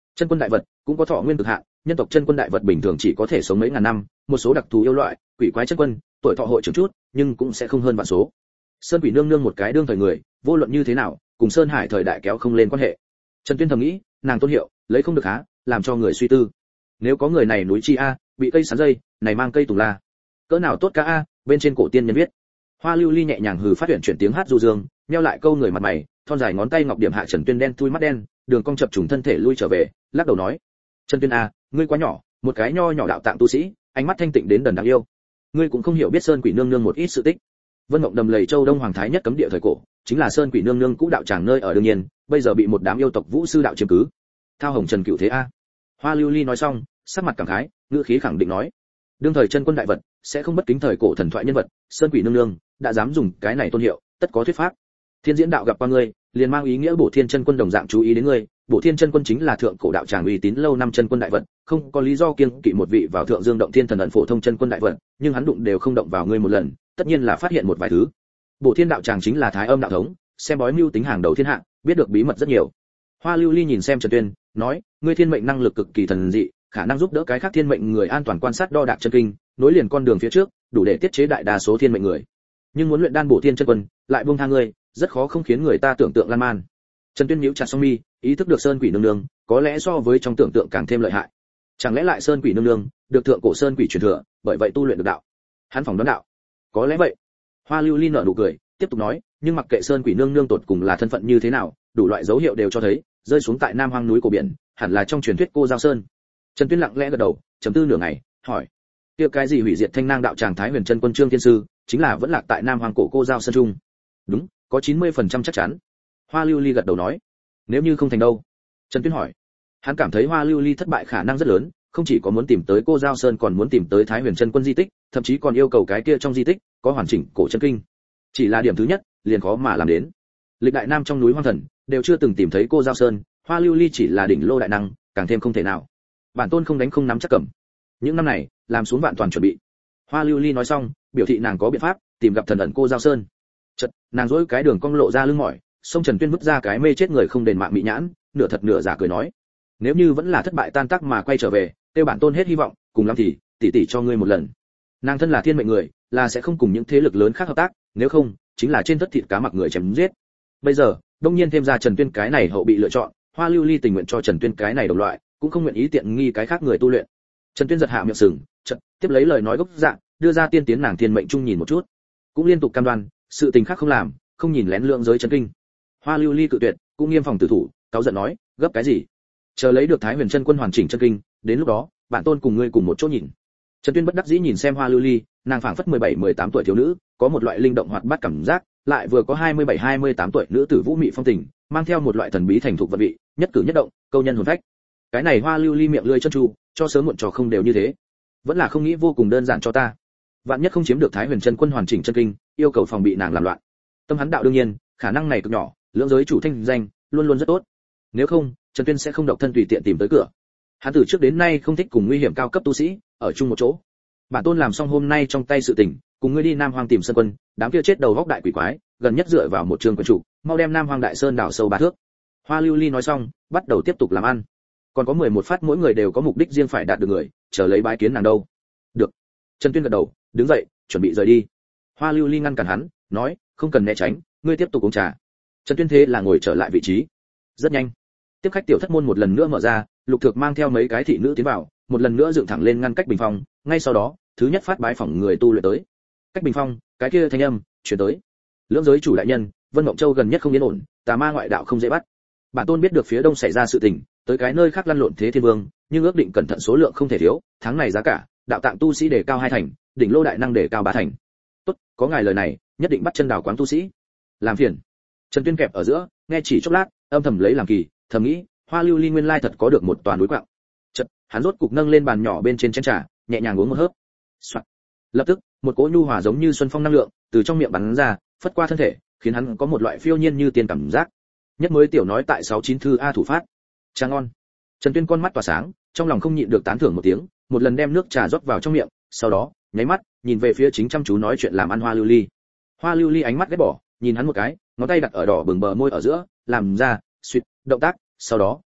S1: Chân quân đại vật cũng có thọ nguyên cực hạn, nhân tộc chân quân đại vật bình thường chỉ có thể sống mấy ngàn năm, một số đặc thù yêu loại, quỷ quái chân quân, tuổi thọ hội trưởng chút, nhưng cũng sẽ không hơn vạn số. Sơn Quỷ nương nương một cái đương thời người, vô luận như thế nào, cùng Sơn Hải thời đại kéo không lên quan hệ. Trần Tuyên thầm nghĩ, nàng tôn hiệu, lấy không được há, làm cho người suy tư. Nếu có người này núi chi a, bị cây sắn dây, này mang cây tùng la. Cỡ nào tốt ca a, bên trên cổ tiên nhân viết. Hoa Lưu Ly nhẹ nhàng hừ phát huyền chuyển tiếng hát du dương, nheo lại câu người mặt mày, thon dài ngón tay ngọc điểm hạ Trần Tuyên đen thui mắt đen, đường cong chập trùng thân thể lui trở về, lắc đầu nói: "Trần Tuyên a, ngươi quá nhỏ, một cái nho nhỏ đạo tạng tu sĩ, ánh mắt thanh tịnh đến đần đáng yêu. Ngươi cũng không hiểu biết Sơn Quỷ nương nương một ít sự tích." Vân Mộng đầm lầy châu Đông Hoàng Thái nhất cấm địa thời cổ, chính là Sơn Quỷ nương nương cũ đạo tràng nơi ở đương nhiên, bây giờ bị một đám yêu tộc Vũ sư đạo chiếm cứ. Thao Hồng Trần Cửu thế a. Hoa Lưu Ly nói xong, sắc mặt cảm khái, ngữ khí khẳng định nói: "Đương thời chân quân đại vật, sẽ không bất kính thời cổ thần thoại nhân vật, Sơn Quỷ nương nương đã dám dùng cái này tôn hiệu, tất có thuyết pháp. Thiên diễn đạo gặp qua ngươi, liền mang ý nghĩa Bổ Thiên chân quân đồng dạng chú ý đến ngươi, Bổ Thiên chân quân chính là thượng cổ đạo tràng uy tín lâu năm chân quân đại vật, không có lý do kiêng kỵ một vị vào thượng dương động thiên thần ẩn phổ thông chân quân đại vật, nhưng hắn đụng đều không động vào ngươi một lần, tất nhiên là phát hiện một vài thứ. Bổ Thiên đạo tràng chính là Thái Âm đạo thống, xem bói mưu tính hàng đầu thiên hạ, biết được bí mật rất nhiều." Hoa Lưu Ly nhìn xem Trần Tuyên, nói: "Ngươi thiên mệnh năng lực cực kỳ thần dị, khả năng giúp đỡ cái khác thiên mệnh người an toàn quan sát đo đạc chân kinh, nối liền con đường phía trước, đủ để tiết chế đại đa số thiên mệnh người. Nhưng muốn luyện đan Bổ Thiên chân quân, lại buông tha ngươi, rất khó không khiến người ta tưởng tượng lan man." Trần Tuyên nhíu chặt song mi, ý thức được Sơn Quỷ nương nương, có lẽ so với trong tưởng tượng càng thêm lợi hại. Chẳng lẽ lại Sơn Quỷ nương nương được thượng cổ Sơn Quỷ truyền thừa, bởi vậy tu luyện được đạo? Hắn phỏng đoán đạo. Có lẽ vậy. Hoa Lưu Ly nở nụ cười, tiếp tục nói: "Nhưng mặc kệ Sơn Quỷ nương nương tột cùng là thân phận như thế nào, đủ loại dấu hiệu đều cho thấy, rơi xuống tại Nam Hoang núi cổ biển, hẳn là trong truyền thuyết Cô Giao Sơn." Trần Tuyên lặng lẽ gật đầu, trầm tư nửa ngày, hỏi: "Kia cái gì hủy diệt Thanh Nang đạo tràng Thái Huyền chân quân Trương Thiên sư, chính là vẫn lạc tại Nam Hoang cổ Cô Giao Sơn trung?" "Đúng, có chín mươi phần trăm chắc chắn." Hoa Lưu Ly gật đầu nói. "Nếu như không thành đâu?" Trần Tuyên hỏi. Hắn cảm thấy Hoa Lưu Ly thất bại khả năng rất lớn, không chỉ có muốn tìm tới Cô Giao Sơn còn muốn tìm tới Thái Huyền chân quân di tích, thậm chí còn yêu cầu cái kia trong di tích có hoàn chỉnh cổ chân kinh. Chỉ là điểm thứ nhất, liền khó mà làm đến. Lịch đại nam trong núi hoang thần đều chưa từng tìm thấy Cô Giao Sơn, Hoa Lưu Ly chỉ là đỉnh lô đại năng, càng thêm không thể nào. Bản tôn không đánh không nắm chắc cầm. Những năm này, làm xuống vạn toàn chuẩn bị. Hoa Lưu Ly nói xong, biểu thị nàng có biện pháp tìm gặp thần ẩn Cô Giao Sơn. Chợt, nàng dỗi cái đường cong lộ ra lưng mỏi, sông Trần Tuyên vứt ra cái mê chết người không đền mạng mị nhãn, nửa thật nửa giả cười nói: "Nếu như vẫn là thất bại tan tác mà quay trở về, tiêu bản tôn hết hy vọng, cùng lắm thì tỷ tỷ cho ngươi một lần." Nàng thân là thiên mệnh người, là sẽ không cùng những thế lực lớn khác hợp tác, nếu không, chính là trên tất thịt cá mặc người chém giết. Bây giờ, đông nhiên thêm ra Trần Tuyên cái này hậu bị lựa chọn, Hoa Lưu Ly tình nguyện cho Trần Tuyên cái này đồng loại, cũng không nguyện ý tiện nghi cái khác người tu luyện. Trần Tuyên giật hạ miệng sừng, chợt tiếp lấy lời nói gốc dạng, đưa ra tiên tiến nàng thiên mệnh chung nhìn một chút, cũng liên tục cam đoan, sự tình khác không làm, không nhìn lén lượng giới chân kinh. Hoa Lưu Ly cự tuyệt, cũng nghiêm phòng tử thủ, cáu giận nói: "Gấp cái gì? Chờ lấy được Thái Huyền chân quân hoàn chỉnh chân kinh, đến lúc đó, bản tôn cùng ngươi cùng một chỗ nhìn." Trần Tuyên bất đắc dĩ nhìn xem Hoa Lưu Ly, nàng phảng phất mười bảy mười tám tuổi thiếu nữ, có một loại linh động hoạt bát cảm giác, lại vừa có hai mươi bảy hai mươi tám tuổi nữ tử vũ mị phong tình, mang theo một loại thần bí thành thục vận vị, nhất cử nhất động, câu nhân hồn phách. Cái này Hoa Lưu Ly miệng lưỡi chân tru, cho sớm muộn trò không đều như thế. Vẫn là không nghĩ vô cùng đơn giản cho ta. Vạn nhất không chiếm được Thái Huyền chân quân hoàn chỉnh chân kinh, yêu cầu phòng bị nàng làm loạn. Tâm hắn đạo đương nhiên, khả năng này cực nhỏ, lưỡng giới chủ thanh danh luôn luôn rất tốt. Nếu không, Trần Tuyên sẽ không độc thân tùy tiện tìm tới cửa. Hắn từ trước đến nay không thích cùng nguy hiểm cao cấp tu sĩ ở chung một chỗ. Bản tôn làm xong hôm nay trong tay sự tình, cùng ngươi đi Nam Hoang tìm Sơn Quân, đám kia chết đầu góc đại quỷ quái, gần nhất dựa vào một trường quân chủ, mau đem Nam Hoang đại sơn đào sâu ba thước. Hoa Lưu Ly nói xong, bắt đầu tiếp tục làm ăn. Còn có mười một phát mỗi người đều có mục đích riêng phải đạt được người, chờ lấy bái kiến nàng đâu. Được. Trần Tuyên gật đầu, đứng dậy, chuẩn bị rời đi. Hoa Lưu Ly ngăn cản hắn, nói: "Không cần né tránh, ngươi tiếp tục uống trà." Trần Tuyên thế là ngồi trở lại vị trí. Rất nhanh, tiếp khách tiểu thất môn một lần nữa mở ra, Lục Thực mang theo mấy cái thị nữ tiến vào, một lần nữa dựng thẳng lên ngăn cách bình phong, ngay sau đó, thứ nhất phát bái phỏng người tu luyện tới. Cách bình phong, cái kia thanh âm truyền tới: "Lưỡng giới chủ đại nhân, Vân Mộng Châu gần nhất không yên ổn, tà ma ngoại đạo không dễ bắt. Bản tôn biết được phía đông xảy ra sự tình, tới cái nơi khác lăn lộn thế thiên vương, nhưng ước định cẩn thận số lượng không thể thiếu, tháng này giá cả, đạo tạng tu sĩ đề cao hai thành, đỉnh lô đại năng đề cao ba thành. Tốt, có ngài lời này, nhất định bắt chân đào quán tu sĩ. Làm phiền." Trần Tuyên kẹp ở giữa, nghe chỉ chốc lát, âm thầm lấy làm kỳ, thầm nghĩ, Hoa Lưu Ly nguyên lai thật có được một toàn núi quặng. Chợt, hắn rốt cục nâng lên bàn nhỏ bên trên chén trà, nhẹ nhàng uống một hớp. Soạn. Lập tức, một cỗ nhu hòa giống như xuân phong năng lượng từ trong miệng bắn ra, phất qua thân thể, khiến hắn có một loại phiêu nhiên như tiên cảm giác. Nhất mới tiểu nói tại sáu chín thư a thủ phát. Trà ngon. Trần Tuyên con mắt tỏa sáng, trong lòng không nhịn được tán thưởng một tiếng, một lần đem nước trà rót vào trong miệng, sau đó, nháy mắt, nhìn về phía chính chăm chú nói chuyện làm ăn Hoa Lưu Ly. Hoa Lưu Ly ánh mắt ghét bỏ, nhìn hắn một cái, ngón tay đặt ở đỏ bừng bờ môi ở giữa, làm ra suýt động tác, sau đó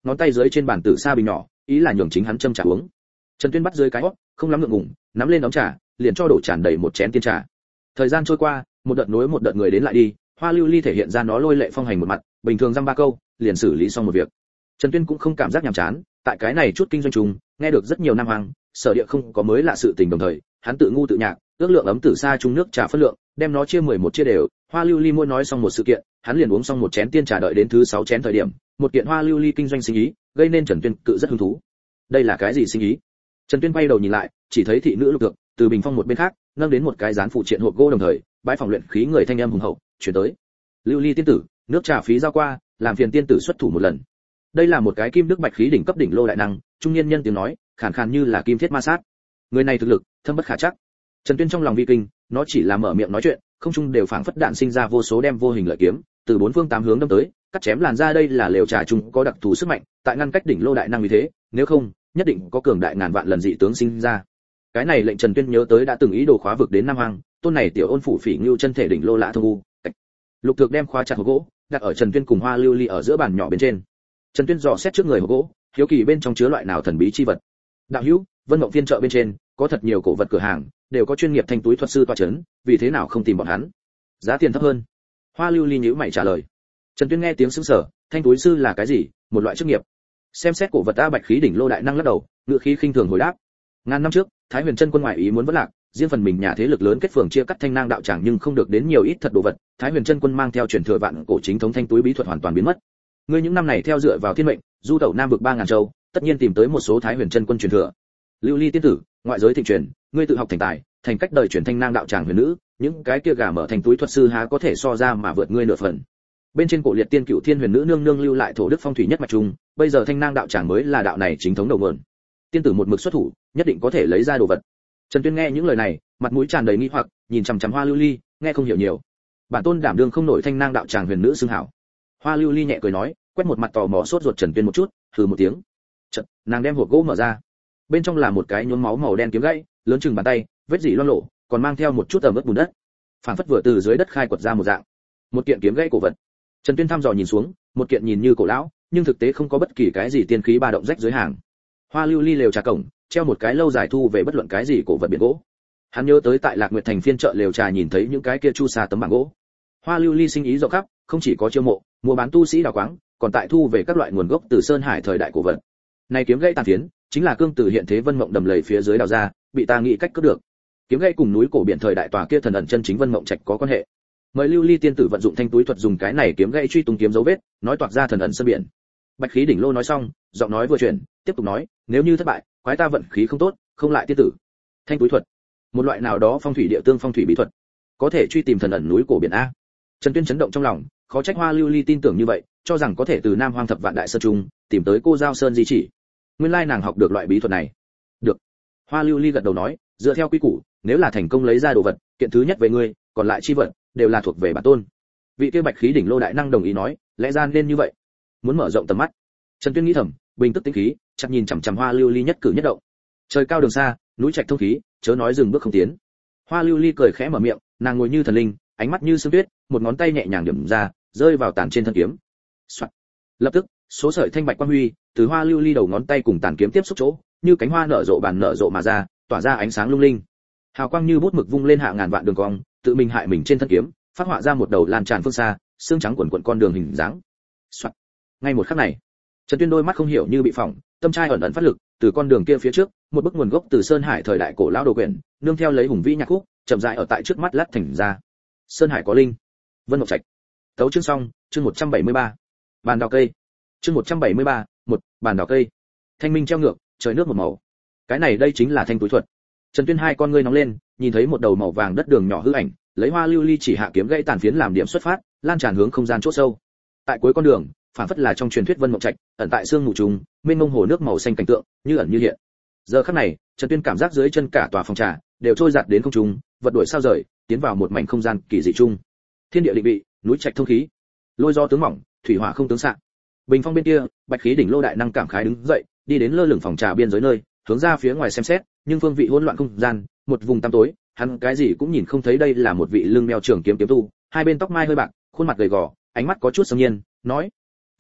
S1: ngón tay dưới trên bàn tử sa bình nhỏ, ý là nhường chính hắn châm trà uống. Trần Tuyên bắt dưới cái hót, không lắm ngượng ngùng, nắm lên ấm trà, liền cho đổ tràn đầy một chén tiên trà. Thời gian trôi qua, một đợt nối một đợt người đến lại đi, Hoa Lưu Ly thể hiện ra nó lôi lệ phong hành một mặt, bình thường dăm ba câu, liền xử lý xong một việc. Trần Tuyên cũng không cảm giác nhàm chán, tại cái này chút kinh doanh trùng, nghe được rất nhiều nam hoàng, sở địa không có mới lạ sự tình đồng thời, hắn tự ngu tự nhạc, ước lượng ấm tử sa chung nước trà phân lượng, đem nó chia mười một chia đều. Hoa Lưu Ly mỗi nói xong một sự kiện, hắn liền uống xong một chén tiên trà, đợi đến thứ sáu chén thời điểm, một kiện Hoa Lưu Ly kinh doanh sinh ý, gây nên Trần Tuyên cự rất hứng thú. Đây là cái gì sinh ý? Trần Tuyên quay đầu nhìn lại, chỉ thấy thị nữ Lục Thượng từ bình phong một bên khác, nâng đến một cái dán phụ triện hộp gỗ, đồng thời, bãi phòng luyện khí người thanh âm hùng hậu, chuyển tới. Lưu Ly tiên tử, nước trà phí giao qua, làm phiền tiên tử xuất thủ một lần. Đây là một cái kim đức bạch khí đỉnh cấp đỉnh lô đại năng, trung niên nhân tiếng nói, khàn khàn như là kim thiết ma sát. Người này thực lực thâm bất khả trắc. Trần Tuyên trong lòng vi kinh, nó chỉ là mở miệng nói chuyện, không trung đều phảng phất đạn sinh ra vô số đem vô hình lợi kiếm, từ bốn phương tám hướng đâm tới, cắt chém làn ra. Đây là lều trà trung có đặc thù sức mạnh, tại ngăn cách đỉnh lô đại năng như thế, nếu không, nhất định có cường đại ngàn vạn lần dị tướng sinh ra. Cái này lệnh Trần Tuyên nhớ tới đã từng ý đồ khóa vực đến Nam Hoàng, tôn này tiểu ôn phủ phỉ ngưu chân thể đỉnh lô lạ thông u. Lục Thược đem khóa chặt hộp gỗ, đặt ở Trần Tuyên cùng Hoa Lưu Ly ở giữa bàn nhỏ bên trên. Trần Tuyên dò xét trước người hộp gỗ, hiếu kỳ bên trong chứa loại nào thần bí chi vật. Đạo hữu, Vân Mộng Phiên chợ bên trên có thật nhiều cổ vật cửa hàng, đều có chuyên nghiệp thanh túi thuật sư tọa chấn, vì thế nào không tìm bọn hắn? Giá tiền thấp hơn. Hoa Lưu Ly nhíu mày trả lời. Trần Tuyên nghe tiếng sững sờ, thanh túi sư là cái gì? Một loại chức nghiệp. Xem xét cổ vật ta bạch khí đỉnh lô đại năng lắc đầu, ngựa khí khinh thường hồi đáp. Ngàn năm trước, Thái Huyền Chân Quân ngoại ý muốn vẫn lạc, riêng phần mình nhà thế lực lớn kết phường chia cắt thanh nang đạo tràng, nhưng không được đến nhiều ít thật đồ vật, Thái Huyền Chân Quân mang theo truyền thừa vạn cổ chính thống thanh túi bí thuật hoàn toàn biến mất. Ngươi những năm này theo dựa vào thiên mệnh, du tẩu nam vực ba ngàn châu, tất nhiên tìm tới một số Thái Huyền Chân Quân truyền thừa. Lưu Ly tiên tử, ngoại giới thịnh truyền, ngươi tự học thành tài, thành cách đời truyền thanh nang đạo tràng huyền nữ, những cái kia gà mở thành túi thuật sư há có thể so ra mà vượt ngươi nửa phần. Bên trên cổ liệt tiên cửu thiên huyền nữ nương nương lưu lại thổ đức phong thủy nhất mạch trung, bây giờ thanh nang đạo tràng mới là đạo này chính thống đầu nguồn. Tiên tử một mực xuất thủ, nhất định có thể lấy ra đồ vật. Trần Tuyên nghe những lời này, mặt mũi tràn đầy nghi hoặc, nhìn chằm chằm Hoa Lưu Ly, nghe không hiểu nhiều. Bản tôn đảm đương không nổi thanh nang đạo tràng huyền nữ xưng hảo. Hoa Lưu Ly nhẹ cười nói, quét một mặt tò mò sốt ruột Trần Tuyên một chút, hừ một tiếng. Chợt, nàng đem hộp gỗ mở ra. Bên trong là một cái nhuốm máu màu đen kiếm gãy, lớn chừng bàn tay, vết dỉ loang lổ, còn mang theo một chút ẩm ướt bùn đất. Phản phất vừa từ dưới đất khai quật ra một dạng. Một kiện kiếm gãy cổ vật. Trần Tuyên thăm dò nhìn xuống, một kiện nhìn như cổ lão, nhưng thực tế không có bất kỳ cái gì tiên khí ba động rách dưới hàng. Hoa Lưu Ly lều trà cổng, treo một cái lâu dài thu về bất luận cái gì cổ vật biển gỗ. Hắn nhớ tới tại Lạc Nguyệt thành phiên chợ lều trà nhìn thấy những cái kia chu sa tấm bảng gỗ. Hoa Lưu Ly sinh ý rộng khắp, không chỉ có chiêu mộ, mua bán tu sĩ đào quáng, còn tại thu về các loại nguồn gốc từ sơn hải thời đại cổ vật. Này kiếm gãy tàn phiến, chính là cương tử hiện thế Vân Mộng đầm lầy phía dưới đào ra, bị ta nghĩ cách cướp được. Kiếm gãy cùng núi cổ biển thời đại tòa kia thần ẩn chân chính Vân Mộng trạch có quan hệ. Mời Lưu Ly tiên tử vận dụng thanh túi thuật dùng cái này kiếm gãy truy tung kiếm dấu vết, nói toạc ra thần ẩn sơn biển. Bạch khí đỉnh lô nói xong, giọng nói vừa chuyển, tiếp tục nói, nếu như thất bại, quái ta vận khí không tốt, không lại tiên tử. Thanh túi thuật, một loại nào đó phong thủy địa tương phong thủy bí thuật, có thể truy tìm thần ẩn núi cổ biển a. Trần Tuyên chấn động trong lòng, khó trách Hoa Lưu Ly tin tưởng như vậy, cho rằng có thể từ Nam Hoang thập vạn đại sơn trung tìm tới cô giao sơn di chỉ. Nguyên lai nàng học được loại bí thuật này. Được. Hoa Lưu Ly gật đầu nói, dựa theo quy củ, nếu là thành công lấy ra đồ vật, kiện thứ nhất về ngươi, còn lại chi vật đều là thuộc về bản tôn. Vị kia bạch khí đỉnh lô đại năng đồng ý nói, lẽ ra nên như vậy. Muốn mở rộng tầm mắt. Trần Tuyên nghĩ thầm, bình tức tĩnh khí, chặt nhìn chằm chằm Hoa Lưu Ly nhất cử nhất động. Trời cao đường xa, núi trạch thông khí, chớ nói dừng bước không tiến. Hoa Lưu Ly cười khẽ mở miệng, nàng ngồi như thần linh, ánh mắt như sương tuyết, một ngón tay nhẹ nhàng điểm ra, rơi vào tàn trên thân kiếm. Soạn. Lập tức, số sợi thanh bạch quang huy từ Hoa Lưu Ly đầu ngón tay cùng tàn kiếm tiếp xúc chỗ, như cánh hoa nở rộ bàn nở rộ mà ra, tỏa ra ánh sáng lung linh. Hào quang như bút mực vung lên hạ ngàn vạn đường cong, tự mình hại mình trên thân kiếm, phát họa ra một đầu lan tràn phương xa, xương trắng quần quần con đường hình dáng. Soạn. Ngay một khắc này, Trần Tuyên đôi mắt không hiểu như bị phỏng, tâm trai ẩn ẩn phát lực, từ con đường kia phía trước, một bức nguồn gốc từ sơn hải thời đại cổ lão đồ quyển, nương theo lấy hùng vĩ nhạc khúc, chậm rãi ở tại trước mắt lát thành ra. Sơn hải có linh, Vân Mộng trạch. Tấu chương xong, chương một trăm bảy mươi ba. Bàn đào cây. Chương một trăm bảy mươi ba, một, bàn đào cây. Thanh minh treo ngược, trời nước một màu. Cái này đây chính là thanh túi thuật. Trần Tuyên hai con ngươi nóng lên, nhìn thấy một đầu màu vàng đất đường nhỏ hư ảnh, lấy Hoa Lưu Ly chỉ hạ kiếm gãy tàn phiến làm điểm xuất phát, lan tràn hướng không gian chỗ sâu. Tại cuối con đường, phản phất là trong truyền thuyết Vân Mộng trạch, ẩn tại xương mù trùng, mênh mông hồ nước màu xanh cảnh tượng, như ẩn như hiện. Giờ khắc này, Trần Tuyên cảm giác dưới chân cả tòa phòng trà đều trôi giạt đến không trung, vật đuổi sao rời, tiến vào một mảnh không gian kỳ dị chung. Thiên địa định vị, núi trạch thông khí, lôi do tướng mỏng, thủy hỏa không tướng xạ. Bình phong bên kia, bạch khí đỉnh lô đại năng cảm khái đứng dậy, đi đến lơ lửng phòng trà biên giới nơi, hướng ra phía ngoài xem xét, nhưng phương vị hỗn loạn không gian, một vùng tăm tối, hắn cái gì cũng nhìn không thấy. Đây là một vị lưng đeo trường kiếm kiếm tu, hai bên tóc mai hơi bạc, khuôn mặt gầy gò, ánh mắt có chút sâm nhiên, nói: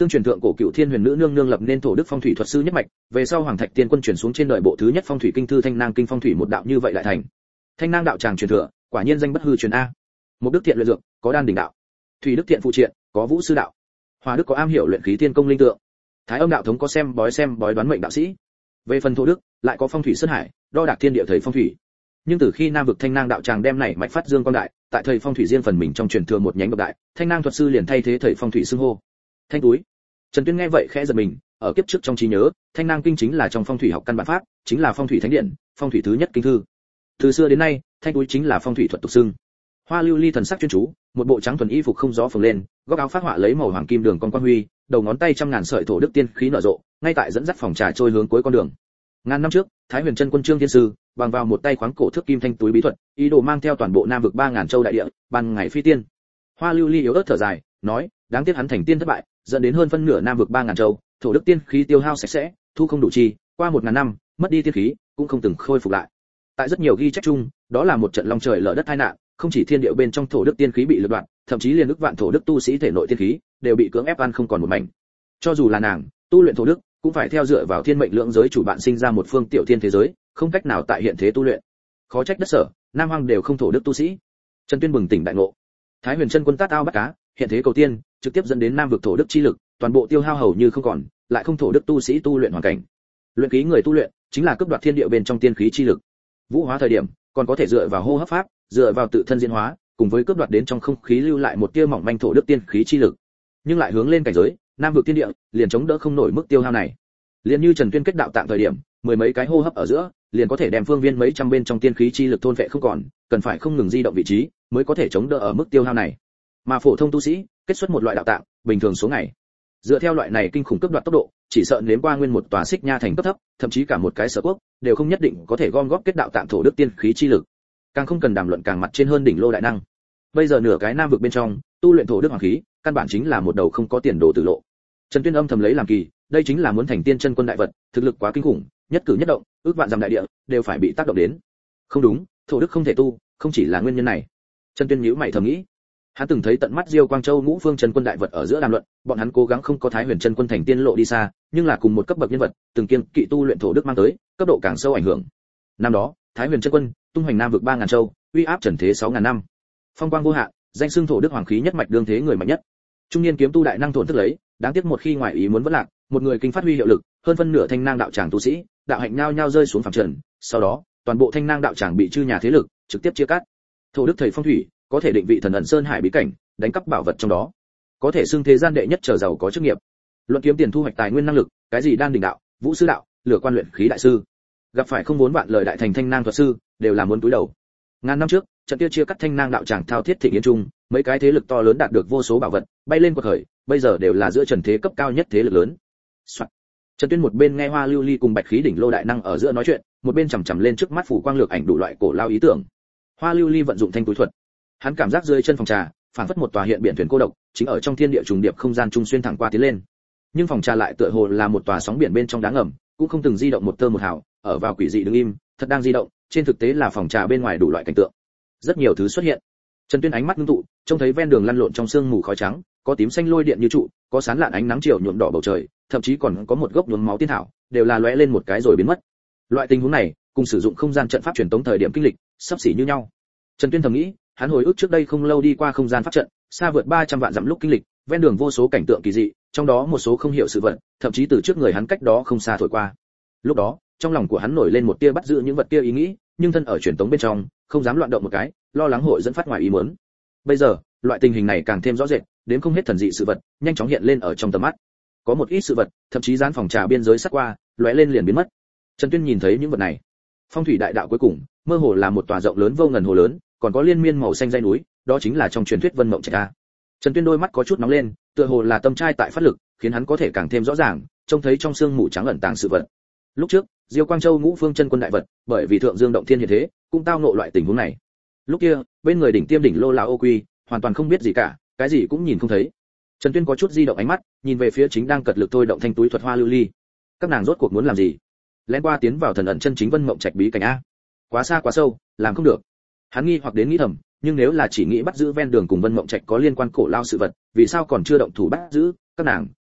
S1: tương truyền thượng cổ cựu thiên huyền nữ nương nương lập nên thổ đức phong thủy thuật sư nhất mạch, về sau hoàng thạch tiên quân chuyển xuống trên đời bộ thứ nhất phong thủy kinh thư thanh nang kinh phong thủy một đạo như vậy lại thành. Thanh nang đạo tràng truyền thừa, quả nhiên danh bất hư truyền a. Một đức thiện luyện dược, có đan đỉnh đạo. Thủy đức thiện phụ triện, có vũ sư đạo. Hòa đức có am hiểu luyện khí tiên công linh tượng. Thái âm đạo thống có xem bói xem bói đoán mệnh đạo sĩ. Về phần thổ đức, lại có phong thủy sơn hải, đo đạc thiên địa thầy phong thủy. Nhưng từ khi Nam vực Thanh Nang đạo tràng đem này mạch phát dương quang đại, tại thầy phong thủy riêng phần mình trong truyền thừa một nhánh độc đại, Thanh Nang thuật sư liền thay thế thầy phong thủy xưng hô. Thanh túi. Trần Tuyên nghe vậy khẽ giật mình, ở kiếp trước trong trí nhớ, Thanh Nang kinh chính là trong phong thủy học căn bản pháp, chính là phong thủy thánh điện, phong thủy thứ nhất kinh thư. Từ xưa đến nay, thanh túi chính là phong thủy thuật tục xưng. Hoa Lưu Ly thần sắc chuyên chú, một bộ trắng thuần y phục không gió phồng lên, góc áo phát họa lấy màu hoàng kim đường con quan huy, đầu ngón tay trăm ngàn sợi thổ đức tiên khí nở rộ, ngay tại dẫn dắt phòng trà trôi hướng cuối con đường. Ngàn năm trước, Thái Huyền Chân Quân Trương Thiên Sư, bằng vào một tay khoáng cổ thước kim thanh túi bí thuật, ý đồ mang theo toàn bộ Nam vực ba ngàn châu đại địa, ban ngày phi tiên. Hoa Lưu Ly yếu ớt thở dài, nói, đáng tiếc hắn thành tiên thất bại, dẫn đến hơn phân nửa Nam vực ba ngàn châu, thổ đức tiên khí tiêu hao sạch sẽ, thu không đủ chi, qua một ngàn năm, mất đi tiên khí, cũng không từng khôi phục lại. Tại rất nhiều ghi chép chung, đó là một trận long trời lở đất tai nạn, không chỉ thiên địa bên trong thổ đức tiên khí bị lật đoạn, thậm chí liền ức vạn thổ đức tu sĩ thể nội tiên khí đều bị cưỡng ép ăn không còn một mảnh. Cho dù là nàng, tu luyện thổ đức, cũng phải theo dựa vào thiên mệnh lượng giới chủ bạn sinh ra một phương tiểu thiên thế giới, không cách nào tại hiện thế tu luyện. Khó trách đất sở, Nam Hoang đều không thổ đức tu sĩ. Trần Tuyên bừng tỉnh đại ngộ. Thái Huyền Chân Quân tát ao bắt cá, hiện thế cầu tiên, trực tiếp dẫn đến Nam vực thổ đức chi lực, toàn bộ tiêu hao hầu như không còn, lại không thổ đức tu sĩ tu luyện hoàn cảnh. Luyện khí người tu luyện, chính là cướp đoạt thiên địa bên trong tiên khí chi lực. Vũ hóa thời điểm, còn có thể dựa vào hô hấp pháp, dựa vào tự thân diễn hóa, cùng với cướp đoạt đến trong không khí lưu lại một tia mỏng manh thổ đức tiên khí chi lực. Nhưng lại hướng lên cảnh giới, Nam vực thiên địa, liền chống đỡ không nổi mức tiêu hao này. Liền như Trần Tuyên kết đạo tạng thời điểm, mười mấy cái hô hấp ở giữa, liền có thể đem phương viên mấy trăm bên trong tiên khí chi lực thôn phệ không còn, cần phải không ngừng di động vị trí, mới có thể chống đỡ ở mức tiêu hao này. Mà phổ thông tu sĩ, kết xuất một loại đạo tạng, bình thường số ngày. Dựa theo loại này kinh khủng cấp đoạt tốc độ, chỉ sợ nếm qua nguyên một tòa xích nha thành cấp thấp, thậm chí cả một cái sở quốc, đều không nhất định có thể gom góp kết đạo tạng thổ đức tiên khí chi lực. Càng không cần đàm luận càng mặt trên hơn đỉnh lô đại năng. Bây giờ nửa cái Nam vực bên trong, tu luyện thổ đức hoàng khí, căn bản chính là một đầu không có tiền đồ tử lộ. Trần Tuyên âm thầm lấy làm kỳ, đây chính là muốn thành tiên chân quân đại vật, thực lực quá kinh khủng, nhất cử nhất động, ước vạn dặm đại địa đều phải bị tác động đến. Không đúng, thổ đức không thể tu, không chỉ là nguyên nhân này. Trần Tuyên nhíu mày thầm nghĩ. Hắn từng thấy tận mắt Diêu Quang Châu ngũ phương chân quân đại vật ở giữa đàm luận, bọn hắn cố gắng không có Thái Huyền chân quân thành tiên lộ đi xa, nhưng là cùng một cấp bậc nhân vật, từng kiêng kỵ tu luyện thổ đức mang tới, cấp độ càng sâu ảnh hưởng. Năm đó, Thái Huyền chân quân tung hoành Nam vực ba ngàn châu, uy áp trần thế sáu ngàn năm. Phong quang vô hạn, danh xưng thổ đức hoàng khí nhất mạch đương thế người mạnh nhất. Trung niên kiếm tu đại năng thổn thức lấy, đáng tiếc một khi ngoại ý muốn vẫn lạc, một người kinh phát huy hiệu lực, hơn phân nửa Thanh Nang đạo tràng tu sĩ, đạo hạnh nhao nhao rơi xuống phàm trần, sau đó, toàn bộ Thanh Nang đạo tràng bị chư nhà thế lực trực tiếp chia cắt. Thổ đức thầy phong thủy, có thể định vị thần ẩn sơn hải bí cảnh, đánh cắp bảo vật trong đó, có thể xưng thế gian đệ nhất trở giàu có chức nghiệp. Luận kiếm tiền thu hoạch tài nguyên năng lực, cái gì đan đỉnh đạo, vũ sư đạo, lửa quan luyện khí đại sư, gặp phải không muốn vạn lời đại thành Thanh Nang thuật sư, đều là muốn túi đầu. Ngàn năm trước, trận kia chia cắt Thanh Nang đạo tràng thao thiết thịnh yến trung, mấy cái thế lực to lớn đạt được vô số bảo vật, bay lên quật khởi, bây giờ đều là giữa trần thế cấp cao nhất thế lực lớn. Soạn. Trần Tuyên một bên nghe Hoa Lưu Ly cùng Bạch Khí đỉnh lô đại năng ở giữa nói chuyện, một bên chằm chằm lên trước mắt phủ quang lược ảnh đủ loại cổ lao ý tưởng. Hoa Lưu Ly vận dụng thanh túi thuật, hắn cảm giác dưới chân phòng trà, phản phất một tòa hiện biển thuyền cô độc, chính ở trong thiên địa trùng điệp không gian trung xuyên thẳng qua tiến lên. Nhưng phòng trà lại tựa hồ là một tòa sóng biển bên trong đá ngầm, cũng không từng di động một tơ một hào, ở vào quỷ dị đứng im, thật đang di động, trên thực tế là phòng trà bên ngoài đủ loại cảnh tượng. Rất nhiều thứ xuất hiện. Trần Tuyên ánh mắt ngưng tụ, trông thấy ven đường lăn lộn trong sương mù khói trắng, có tím xanh lôi điện như trụ, có sáng lạn ánh nắng chiều nhuộm đỏ bầu trời, thậm chí còn có một gốc nhuốm máu tiên thảo, đều là lóe lên một cái rồi biến mất. Loại tình huống này, cùng sử dụng không gian trận pháp truyền tống thời điểm kinh lịch, sắp xỉ như nhau. Trần Tuyên thầm nghĩ, hắn hồi ức trước đây không lâu đi qua không gian pháp trận, xa vượt ba trăm vạn dặm lúc kinh lịch, ven đường vô số cảnh tượng kỳ dị, trong đó một số không hiểu sự vật, thậm chí từ trước người hắn cách đó không xa thổi qua. Lúc đó, trong lòng của hắn nổi lên một tia bắt giữ những vật kia ý nghĩ, nhưng thân ở truyền tống bên trong, không dám loạn động một cái, lo lắng hội dẫn phát ngoài ý muốn. Bây giờ, loại tình hình này càng thêm rõ rệt, đến không hết thần dị sự vật, nhanh chóng hiện lên ở trong tầm mắt. Có một ít sự vật, thậm chí dán phòng trà biên giới sát qua, lóe lên liền biến mất. Trần Tuyên nhìn thấy những vật này. Phong thủy đại đạo cuối cùng, mơ hồ là một tòa rộng lớn vô ngần hồ lớn, còn có liên miên màu xanh dãy núi, đó chính là trong truyền thuyết Vân Mộng Trạch a. Trần Tuyên đôi mắt có chút nóng lên, tựa hồ là tâm trai tại phát lực, khiến hắn có thể càng thêm rõ ràng, trông thấy trong xương mù trắng ẩn tàng sự vật. Lúc trước, Diêu Quang Châu ngũ phương chân quân đại vật, bởi vì thượng dương động thiên hiện thế, cũng tao ngộ loại tình huống này. Lúc kia, bên người đỉnh tiêm đỉnh lô lão ô quy, hoàn toàn không biết gì cả, cái gì cũng nhìn không thấy. Trần Tuyên có chút di động ánh mắt, nhìn về phía chính đang cật lực thôi động thanh túi thuật Hoa Lưu Ly. Các nàng rốt cuộc muốn làm gì? Lén qua tiến vào thần ẩn chân chính Vân Mộng Trạch bí cảnh a? Quá xa quá sâu, làm không được. Hắn nghi hoặc đến nghĩ thầm, nhưng nếu là chỉ nghĩ bắt giữ ven đường cùng Vân Mộng Trạch có liên quan cổ lao sự vật, vì sao còn chưa động thủ bắt giữ các nàng,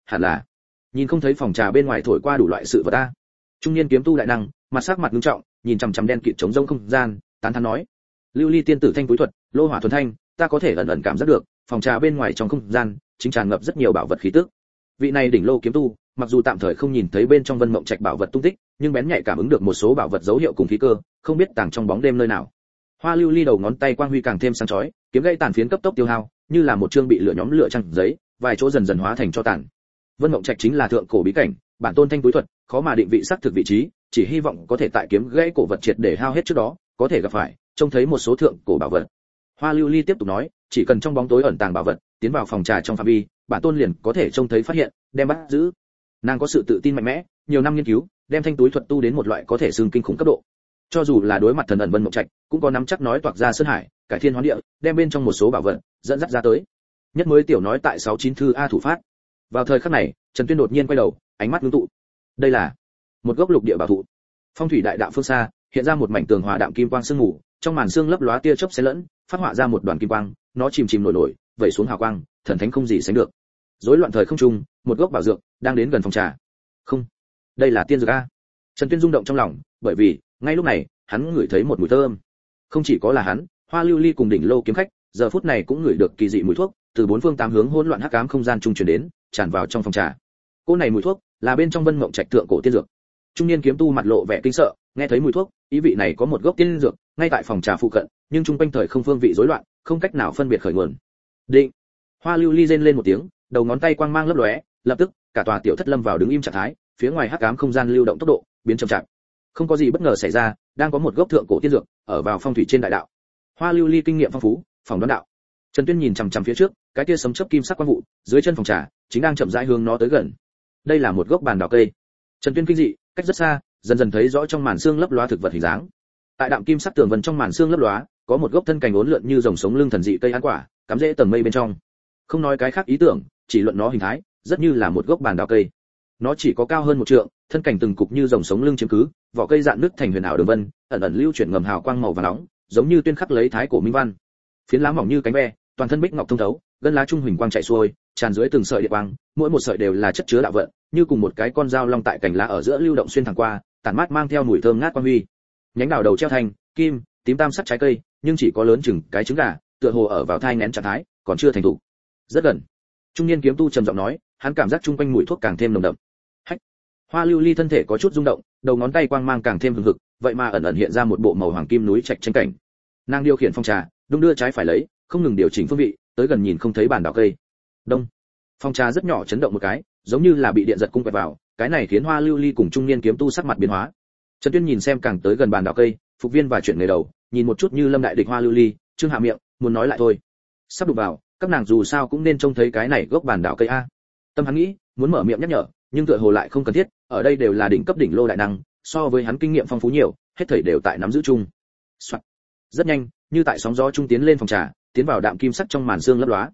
S1: hẳn là nhìn không thấy phòng trà bên ngoài thổi qua đủ loại sự vật ta. Trung niên kiếm tu đại năng, mặt sắc mặt nghiêm trọng, nhìn chằm chằm đen kịt trống rỗng không gian, tán thán nói: lưu ly tiên tử thanh túi thuật, lô hỏa thuần thanh, ta có thể ẩn ẩn cảm giác được phòng trà bên ngoài trong không gian chính tràn ngập rất nhiều bảo vật khí tức. Vị này đỉnh lô kiếm tu, mặc dù tạm thời không nhìn thấy bên trong Vân Mộng Trạch bảo vật tung tích, nhưng bén nhạy cảm ứng được một số bảo vật dấu hiệu cùng khí cơ, không biết tàng trong bóng đêm nơi nào. Hoa lưu ly đầu ngón tay quang huy càng thêm sáng chói, kiếm gãy tàn phiến cấp tốc tiêu hao, như là một chương bị lửa nhóm lửa trăng giấy, vài chỗ dần dần hóa thành cho tàn. Vân Mộng Trạch chính là thượng cổ bí cảnh, bản tôn thanh túi thuật, khó mà định vị xác thực vị trí, chỉ hy vọng có thể tại kiếm gãy cổ vật triệt để hao hết trước đó, có thể gặp phải, trông thấy một số thượng cổ bảo vật. Hoa lưu ly tiếp tục nói, chỉ cần trong bóng tối ẩn tàng bảo vật, tiến vào phòng trà trong phạm vi, bản tôn liền có thể trông thấy phát hiện, đem bắt giữ. Nàng có sự tự tin mạnh mẽ, nhiều năm nghiên cứu, đem thanh túi thuật tu đến một loại có thể xương kinh khủng cấp độ. Cho dù là đối mặt thần ẩn Vân Mộng Trạch, cũng có nắm chắc nói toạc ra sơn hải, cải thiên hoán địa, đem bên trong một số bảo vật dẫn dắt ra tới. Nhất mới tiểu nói tại sáu chín thư a thủ phát. Vào thời khắc này, Trần Tuyên đột nhiên quay đầu, ánh mắt ngưng tụ. Đây là một gốc lục địa bảo thụ. Phong thủy đại đạo phương xa, hiện ra một mảnh tường hòa đạm kim quang sương mù, trong màn sương lấp lóa tia chớp xen lẫn, phát họa ra một đoàn kim quang, nó chìm chìm nổi nổi, vẩy xuống hào quang, thần thánh không gì sánh được. Rối loạn thời không trung, một gốc bảo dược đang đến gần phòng trà. Không, đây là tiên dược a. Trần Tuyên rung động trong lòng, bởi vì ngay lúc này, hắn ngửi thấy một mùi thơm. Không chỉ có là hắn, Hoa lưu ly cùng đỉnh lô kiếm khách, giờ phút này cũng ngửi được kỳ dị mùi thuốc, từ bốn phương tám hướng hỗn loạn hắc ám không gian trung truyền đến, tràn vào trong phòng trà. Cỗ này mùi thuốc là bên trong Vân Mộng Trạch thượng cổ tiên dược. Trung niên kiếm tu mặt lộ vẻ kinh sợ, nghe thấy mùi thuốc, ý vị này có một gốc tiên dược ngay tại phòng trà phụ cận, nhưng trung quanh thời không phương vị rối loạn, không cách nào phân biệt khởi nguồn. Định. Hoa lưu ly rên lên một tiếng, đầu ngón tay quang mang lấp lóe, lập tức cả tòa tiểu thất lâm vào đứng im trạng thái, phía ngoài hắc ám không gian lưu động tốc độ biến chậm chạp. Không có gì bất ngờ xảy ra, đang có một gốc thượng cổ tiên dược ở vào phong thủy trên đại đạo. Hoa lưu ly kinh nghiệm phong phú, phòng đoán đạo. Trần Tuyên nhìn chằm chằm phía trước, cái kia sấm chớp kim sắc quang vụ, dưới chân phòng trà, chính đang chậm rãi hướng nó tới gần. Đây là một gốc bàn đào cây. Trần Tuyên kinh dị, cách rất xa, dần dần thấy rõ trong màn xương lấp lóa thực vật hình dáng. Tại đạm kim sắc tường vân trong màn xương lấp lóa, có một gốc thân cành uốn lượn như rồng sống lưng thần dị cây ăn quả, cắm rễ tầng mây bên trong. Không nói cái khác ý tưởng, chỉ luận nó hình thái, rất như là một gốc bàn đào cây. Nó chỉ có cao hơn một trượng, thân cành từng cục như rồng sống lưng chiếm cứ, vỏ cây dạn nứt thành huyền ảo đường vân, ẩn ẩn lưu chuyển ngầm hào quang màu vàng nóng, giống như tuyên khắc lấy thái cổ minh văn. Phiến lá mỏng như cánh ve, toàn thân bích ngọc thông thấu, gân lá trung huỳnh quang chạy xuôi, tràn dưới từng sợi điện quang, mỗi một sợi đều là chất chứa đạo vận, như cùng một cái con dao long tại cành lá ở giữa lưu động xuyên thẳng qua, tản mát mang theo mùi thơm ngát quang huy. Nhánh đào đầu treo thành kim, tím tam sắc trái cây, nhưng chỉ có lớn chừng cái trứng gà, tựa hồ ở vào thai nghén trạng thái, còn chưa thành thục. Rất gần. Trung niên kiếm tu trầm giọng nói, hắn cảm giác chung quanh mùi thuốc càng thêm nồng đậm. Hách. Hoa lưu ly thân thể có chút rung động, đầu ngón tay quang mang càng thêm hừng hực, vậy mà ẩn ẩn hiện ra một bộ màu hoàng kim núi trạch tranh cảnh. Nàng điều khiển phong trà, đung đưa trái phải lấy, không ngừng điều chỉnh phương vị, tới gần nhìn không thấy bàn đào cây. Đông. Phong trà rất nhỏ chấn động một cái, giống như là bị điện giật cung quẹt vào, cái này khiến Hoa lưu ly cùng trung niên kiếm tu sắc mặt biến hóa. Trần Tuyên nhìn xem càng tới gần bàn đào cây, phục viên và chuyển người đầu, nhìn một chút như lâm đại địch Hoa lưu ly, trương hạ miệng, muốn nói lại thôi. Sắp đụng vào, các nàng dù sao cũng nên trông thấy cái này gốc bàn đào cây a. Tâm hắn nghĩ, muốn mở miệng nhắc nhở, nhưng tựa hồ lại không cần thiết, ở đây đều là đỉnh cấp đỉnh lô đại năng, so với hắn kinh nghiệm phong phú nhiều, hết thảy đều tại nắm giữ chung. Soạn. Rất nhanh, như tại sóng gió trung tiến lên phòng trà, tiến vào đạm kim sắc trong màn sương lấp lóa.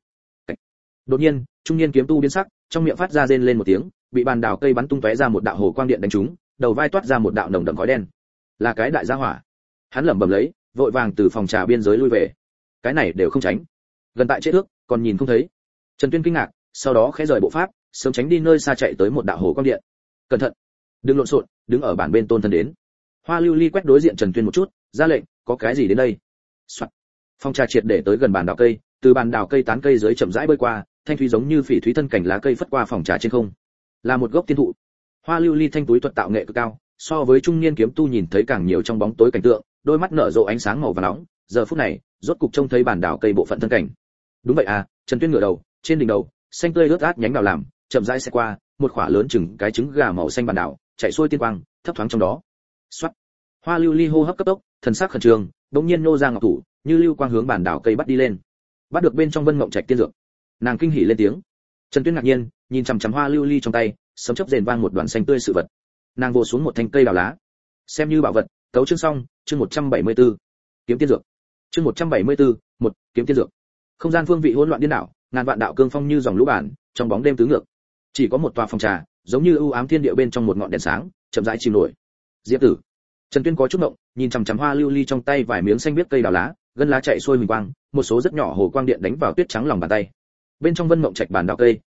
S1: Đột nhiên, trung niên kiếm tu biến sắc, trong miệng phát ra rên lên một tiếng, bị bàn đào cây bắn tung tóe ra một đạo hồ quang điện đánh trúng, đầu vai toát ra một đạo nồng đậm khói đen. Là cái đại gia hỏa. Hắn lẩm bẩm lấy, vội vàng từ phòng trà biên giới lui về. Cái này đều không tránh. Gần tại chết ước, còn nhìn không thấy. Trần Tuyên kinh ngạc, sau đó khẽ rời bộ pháp, sớm tránh đi nơi xa chạy tới một đạo hồ quang điện. Cẩn thận, đừng lộn xộn, đứng ở bản bên tôn thân đến. Hoa lưu ly quét đối diện Trần Tuyên một chút, ra lệnh, có cái gì đến đây. Soạn. Phong trà triệt để tới gần bàn đào cây, từ bàn đào cây tán cây dưới chậm rãi bơi qua, thanh thúy giống như phỉ thúy thân cảnh lá cây phất qua phòng trà trên không. Là một gốc tiên thụ. Hoa lưu ly thanh túi thuật tạo nghệ cực cao, so với trung niên kiếm tu nhìn thấy càng nhiều trong bóng tối cảnh tượng, đôi mắt nở rộ ánh sáng màu vàng nóng, giờ phút này, rốt cục trông thấy bàn đào cây bộ phận thân cảnh. Đúng vậy à, Trần Tuyên ngửa đầu, trên đỉnh đầu, xanh tươi ướt át nhánh đào làm, chậm rãi sẽ qua, một quả lớn chừng cái trứng gà màu xanh bàn đào, chạy xuôi tiên quang, thấp thoáng trong đó. Soát. Hoa lưu ly hô hấp cấp tốc, thần sắc khẩn trương, bỗng nhiên nô ra ngọc thủ, như lưu quang hướng bàn đào cây bắt đi lên. Bắt được bên trong Vân Mộng Trạch tiên dược. Nàng kinh hỉ lên tiếng. Trần Tuyên ngạc nhiên, nhìn chằm chằm hoa lưu ly trong tay, sấm chớp rền vang một đoàn xanh tươi sự vật. Nàng vồ xuống một thanh cây đào lá, xem như bảo vật. Tấu chương xong, chương một trăm bảy mươi tư. Kiếm tiên dược. Chương một trăm bảy mươi tư, một kiếm tiên dược. Không gian phương vị hỗn loạn điên đảo, ngàn vạn đạo cương phong như dòng lũ bản, trong bóng đêm tứ ngược. Chỉ có một tòa phòng trà, giống như ưu ám thiên địa bên trong một ngọn đèn sáng, chậm rãi chìm nổi. Diệp Tử. Trần Tuyên có chút ngộng, nhìn chằm chằm hoa lưu ly trong tay vài miếng xanh biếc cây đào lá, gân lá chạy xuôi huỳnh quang, một số rất nhỏ hồ quang điện đánh vào tuyết trắng lòng bàn tay. Bên trong Vân Mộng Trạch bàn đào cây,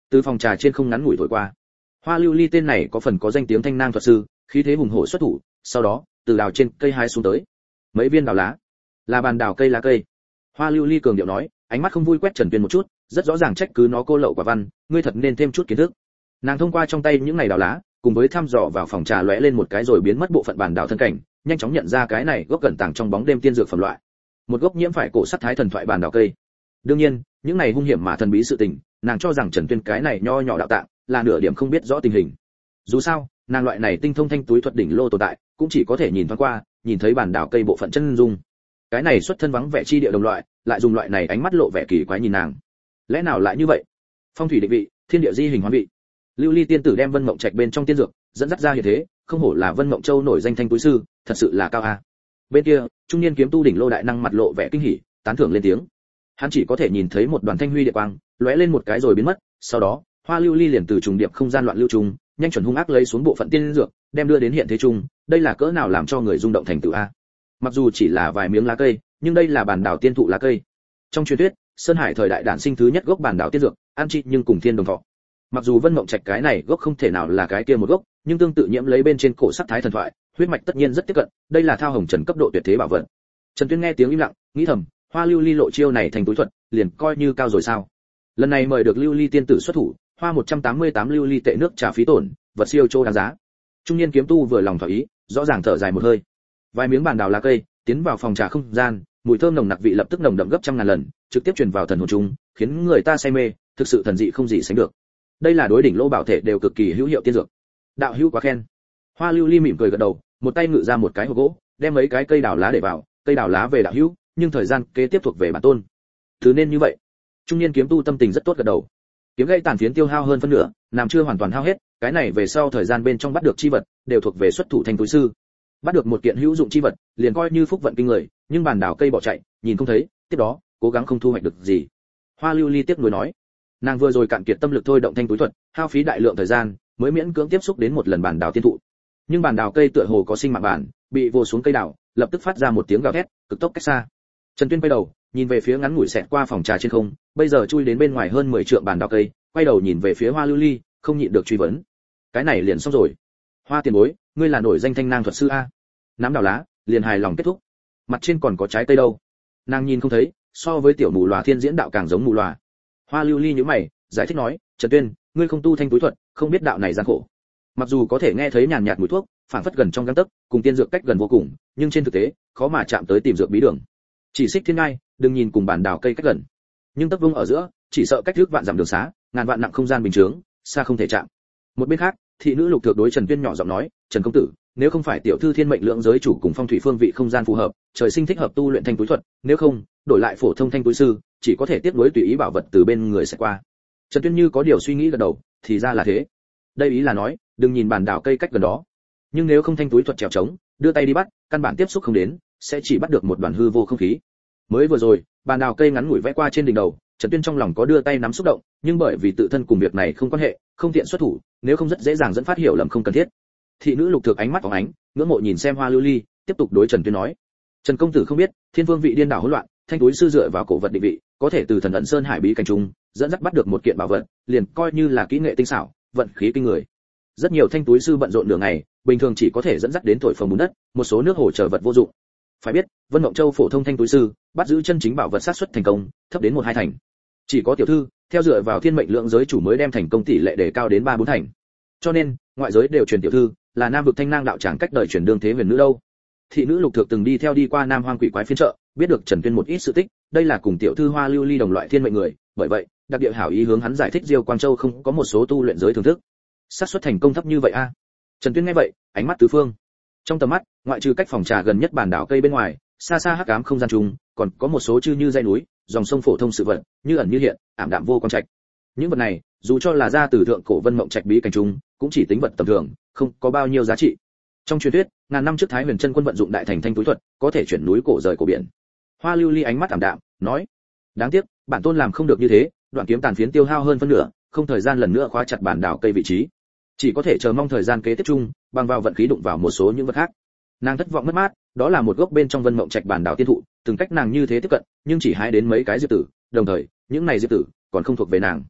S1: từ phòng trà trên không ngắn ngủi thổi qua. Hoa Lưu Ly tên này có phần có danh tiếng thanh nang thuật sư, khí thế hùng hổ xuất thủ, sau đó, từ đào trên cây hái xuống tới. Mấy viên đào lá, là bàn đào cây lá cây. Hoa Lưu Ly cường điệu nói, ánh mắt không vui quét Trần Tuyên một chút, rất rõ ràng trách cứ nó cô lậu quả văn, ngươi thật nên thêm chút kiến thức. Nàng thông qua trong tay những này đào lá, cùng với thăm dò vào phòng trà lóe lên một cái rồi biến mất bộ phận bàn đào thân cảnh, nhanh chóng nhận ra cái này gốc cẩn tàng trong bóng đêm tiên dược phẩm loại. Một gốc nhiễm phải cổ sắc thái thần thoại bàn đào cây. Đương nhiên, những này hung hiểm mà thần bí sự tình, nàng cho rằng Trần Tuyên cái này nho nhỏ đạo tạng, là nửa điểm không biết rõ tình hình. Dù sao, nàng loại này tinh thông thanh túi thuật đỉnh lô tồn tại, cũng chỉ có thể nhìn thoáng qua, nhìn thấy bàn đào cây bộ phận chân dung. Cái này xuất thân vắng vẻ chi địa đồng loại, lại dùng loại này ánh mắt lộ vẻ kỳ quái nhìn nàng. Lẽ nào lại như vậy? Phong thủy định vị, thiên địa di hình hoán vị. Lưu Ly tiên tử đem Vân Mộng Trạch bên trong tiên dược, dẫn dắt ra hiện thế, không hổ là Vân Mộng Châu nổi danh thanh túi sư, thật sự là cao a. Bên kia, trung niên kiếm tu đỉnh lô đại năng mặt lộ vẻ kinh hỉ, tán thưởng lên tiếng. Hắn chỉ có thể nhìn thấy một đoàn thanh huy địa quang, lóe lên một cái rồi biến mất, sau đó, Hoa Lưu Ly liền từ trùng điệp không gian loạn lưu trùng, nhanh chuẩn hung ác lấy xuống bộ phận tiên dược, đem đưa đến hiện thế trung, đây là cỡ nào làm cho người rung động thành tựu a. Mặc dù chỉ là vài miếng lá cây, nhưng đây là bản đảo tiên thụ lá cây. Trong truyền thuyết, Sơn Hải thời đại đản sinh thứ nhất gốc bản đảo tiên dược, an trị nhưng cùng thiên đồng thọ. Mặc dù Vân Mộng Trạch cái này gốc không thể nào là cái kia một gốc, nhưng tương tự nhiễm lấy bên trên cổ sắc thái thần thoại, huyết mạch tất nhiên rất tiếp cận, đây là thao hồng trần cấp độ tuyệt thế bảo vật. Trần Tuyên nghe tiếng im lặng, nghĩ thầm, Hoa Lưu Ly lộ chiêu này thành túi thuật, liền coi như cao rồi sao? Lần này mời được Lưu Ly tiên tử xuất thủ, hoa một trăm tám mươi tám lưu ly tệ nước trả phí tổn, vật siêu chô đáng giá. Trung niên kiếm tu vừa lòng thỏa ý, rõ ràng thở dài một hơi. Vài miếng bàn đào lá cây, tiến vào phòng trà không gian, mùi thơm nồng nặc vị lập tức nồng đậm gấp trăm ngàn lần, trực tiếp truyền vào thần hồn chúng, khiến người ta say mê, thực sự thần dị không gì sánh được. Đây là đối đỉnh lô bảo thể đều cực kỳ hữu hiệu tiên dược. Đạo hữu quá khen. Hoa Lưu Ly mỉm cười gật đầu, một tay ngự ra một cái hộp gỗ, đem mấy cái cây đào lá để vào, cây đào lá về đạo hữu, nhưng thời gian kế tiếp thuộc về bản tôn. Thứ nên như vậy. Trung niên kiếm tu tâm tình rất tốt gật đầu. Kiếm gãy tàn phiến tiêu hao hơn phân nửa, làm chưa hoàn toàn hao hết, cái này về sau thời gian bên trong bắt được chi vật, đều thuộc về xuất thủ thanh túi sư. Bắt được một kiện hữu dụng chi vật, liền coi như phúc vận kinh người, nhưng bàn đảo cây bỏ chạy, nhìn không thấy, tiếp đó, cố gắng không thu hoạch được gì. Hoa Lưu Ly tiếc nuối nói, nàng vừa rồi cạn kiệt tâm lực thôi động thanh túi thuật, hao phí đại lượng thời gian, mới miễn cưỡng tiếp xúc đến một lần bàn đảo tiên thụ. Nhưng bàn đảo cây tựa hồ có sinh mạng bản, bị vồ xuống cây đảo, lập tức phát ra một tiếng gào thét, cực tốc cách xa. Trần Tuyên quay đầu, nhìn về phía ngắn ngủi xẹt qua phòng trà trên không, bây giờ chui đến bên ngoài hơn mười trượng bàn đảo cây, quay đầu nhìn về phía Hoa Lưu Ly, không nhịn được truy vấn. Cái này liền xong rồi. Hoa tiền bối, ngươi là nổi danh thanh nang thuật sư a? Nắm đào lá, liền hài lòng kết thúc. Mặt trên còn có trái cây đâu? Nàng nhìn không thấy, so với tiểu mù lòa thiên diễn đạo càng giống mù lòa. Hoa Lưu Ly nhíu mày, giải thích nói, Trần Tuyên, ngươi không tu thanh túi thuật, không biết đạo này gian khổ. Mặc dù có thể nghe thấy nhàn nhạt mùi thuốc, phảng phất gần trong gang tấc, cùng tiên dược cách gần vô cùng, nhưng trên thực tế, khó mà chạm tới tìm dược bí đường. Chỉ xích thiên ngai, đừng nhìn cùng bản đào cây cách gần, nhưng tấc vung ở giữa, chỉ sợ cách trước vạn dặm đường xá, ngàn vạn nặng không gian bình thường, xa không thể chạm. Một bên khác, thị nữ Lục Thược đối Trần Tuyên nhỏ giọng nói, Trần công tử, nếu không phải tiểu thư thiên mệnh lượng giới chủ cùng phong thủy phương vị không gian phù hợp, trời sinh thích hợp tu luyện thanh túi thuật, nếu không, đổi lại phổ thông thanh túi sư, chỉ có thể tiếp nối tùy ý bảo vật từ bên người sẽ qua. Trần Tuyên như có điều suy nghĩ gật đầu, thì ra là thế. Đây ý là nói, đừng nhìn bản đào cây cách gần đó, nhưng nếu không thanh túi thuật trèo trống, đưa tay đi bắt, căn bản tiếp xúc không đến, sẽ chỉ bắt được một đoàn hư vô không khí. Mới vừa rồi, bản đào cây ngắn ngủi vẽ qua trên đỉnh đầu, Trần Tuyên trong lòng có đưa tay nắm xúc động, nhưng bởi vì tự thân cùng việc này không quan hệ, không tiện xuất thủ, nếu không rất dễ dàng dẫn phát hiểu lầm không cần thiết. Thị nữ Lục Thược ánh mắt phóng ánh, ngưỡng mộ nhìn xem Hoa Lưu Ly, tiếp tục đối Trần Tuyên nói: "Trần công tử không biết, thiên vương vị điên đảo hỗn loạn, thanh túi sư dựa vào cổ vật định vị, có thể từ thần ẩn sơn hải bí cảnh trung, dẫn dắt bắt được một kiện bảo vật, liền coi như là kỹ nghệ tinh xảo, vận khí kinh người. Rất nhiều thanh túi sư bận rộn nửa ngày, bình thường chỉ có thể dẫn dắt đến thổi phồng bùn đất, một số nước hồ chờ vật vô dụng. Phải biết, Vân Mộng Châu phổ thông thanh túi sư, bắt giữ chân chính bảo vật sát suất thành công, thấp đến một hai thành. Chỉ có tiểu thư, theo dựa vào thiên mệnh lượng giới chủ mới đem thành công tỷ lệ đề cao đến ba bốn thành. Cho nên, ngoại giới đều truyền tiểu thư là nam vực thanh nang đạo tràng cách đời truyền đương thế huyền nữ đâu." Thị nữ Lục Thược từng đi theo đi qua Nam Hoang quỷ quái phiên chợ, biết được Trần Tuyên một ít sự tích, đây là cùng tiểu thư Hoa Lưu Ly đồng loại thiên mệnh người, bởi vậy, đặc địa hảo ý hướng hắn giải thích Diêu Quang Châu không có một số tu luyện giới thưởng thức. Xác suất thành công thấp như vậy a? Trần Tuyên nghe vậy, ánh mắt tứ phương. Trong tầm mắt, ngoại trừ cách phòng trà gần nhất bản đảo cây bên ngoài, xa xa hắc ám không gian trùng, còn có một số chư như dãy núi, dòng sông phổ thông sự vật, như ẩn như hiện, ảm đạm vô quan trạch. Những vật này, dù cho là ra từ thượng cổ Vân Mộng Trạch bí cảnh trùng, cũng chỉ tính vật tầm thường, không có bao nhiêu giá trị. Trong truyền thuyết, ngàn năm trước Thái Huyền Chân Quân vận dụng đại thành thanh túi thuật, có thể chuyển núi cổ rời cổ biển. Hoa Lưu Ly ánh mắt ảm đạm, nói: "Đáng tiếc, bản tôn làm không được như thế, đoạn kiếm tàn phiến tiêu hao hơn phân nửa, không thời gian lần nữa khóa chặt bản đảo cây vị trí, chỉ có thể chờ mong thời gian kế tiếp chung, bằng vào vận khí đụng vào một số những vật khác." Nàng thất vọng mất mát, đó là một gốc bên trong Vân Mộng Trạch bản đảo tiên thụ, từng cách nàng như thế tiếp cận, nhưng chỉ hái đến mấy cái diệp tử, đồng thời, những này diệp tử còn không thuộc về nàng.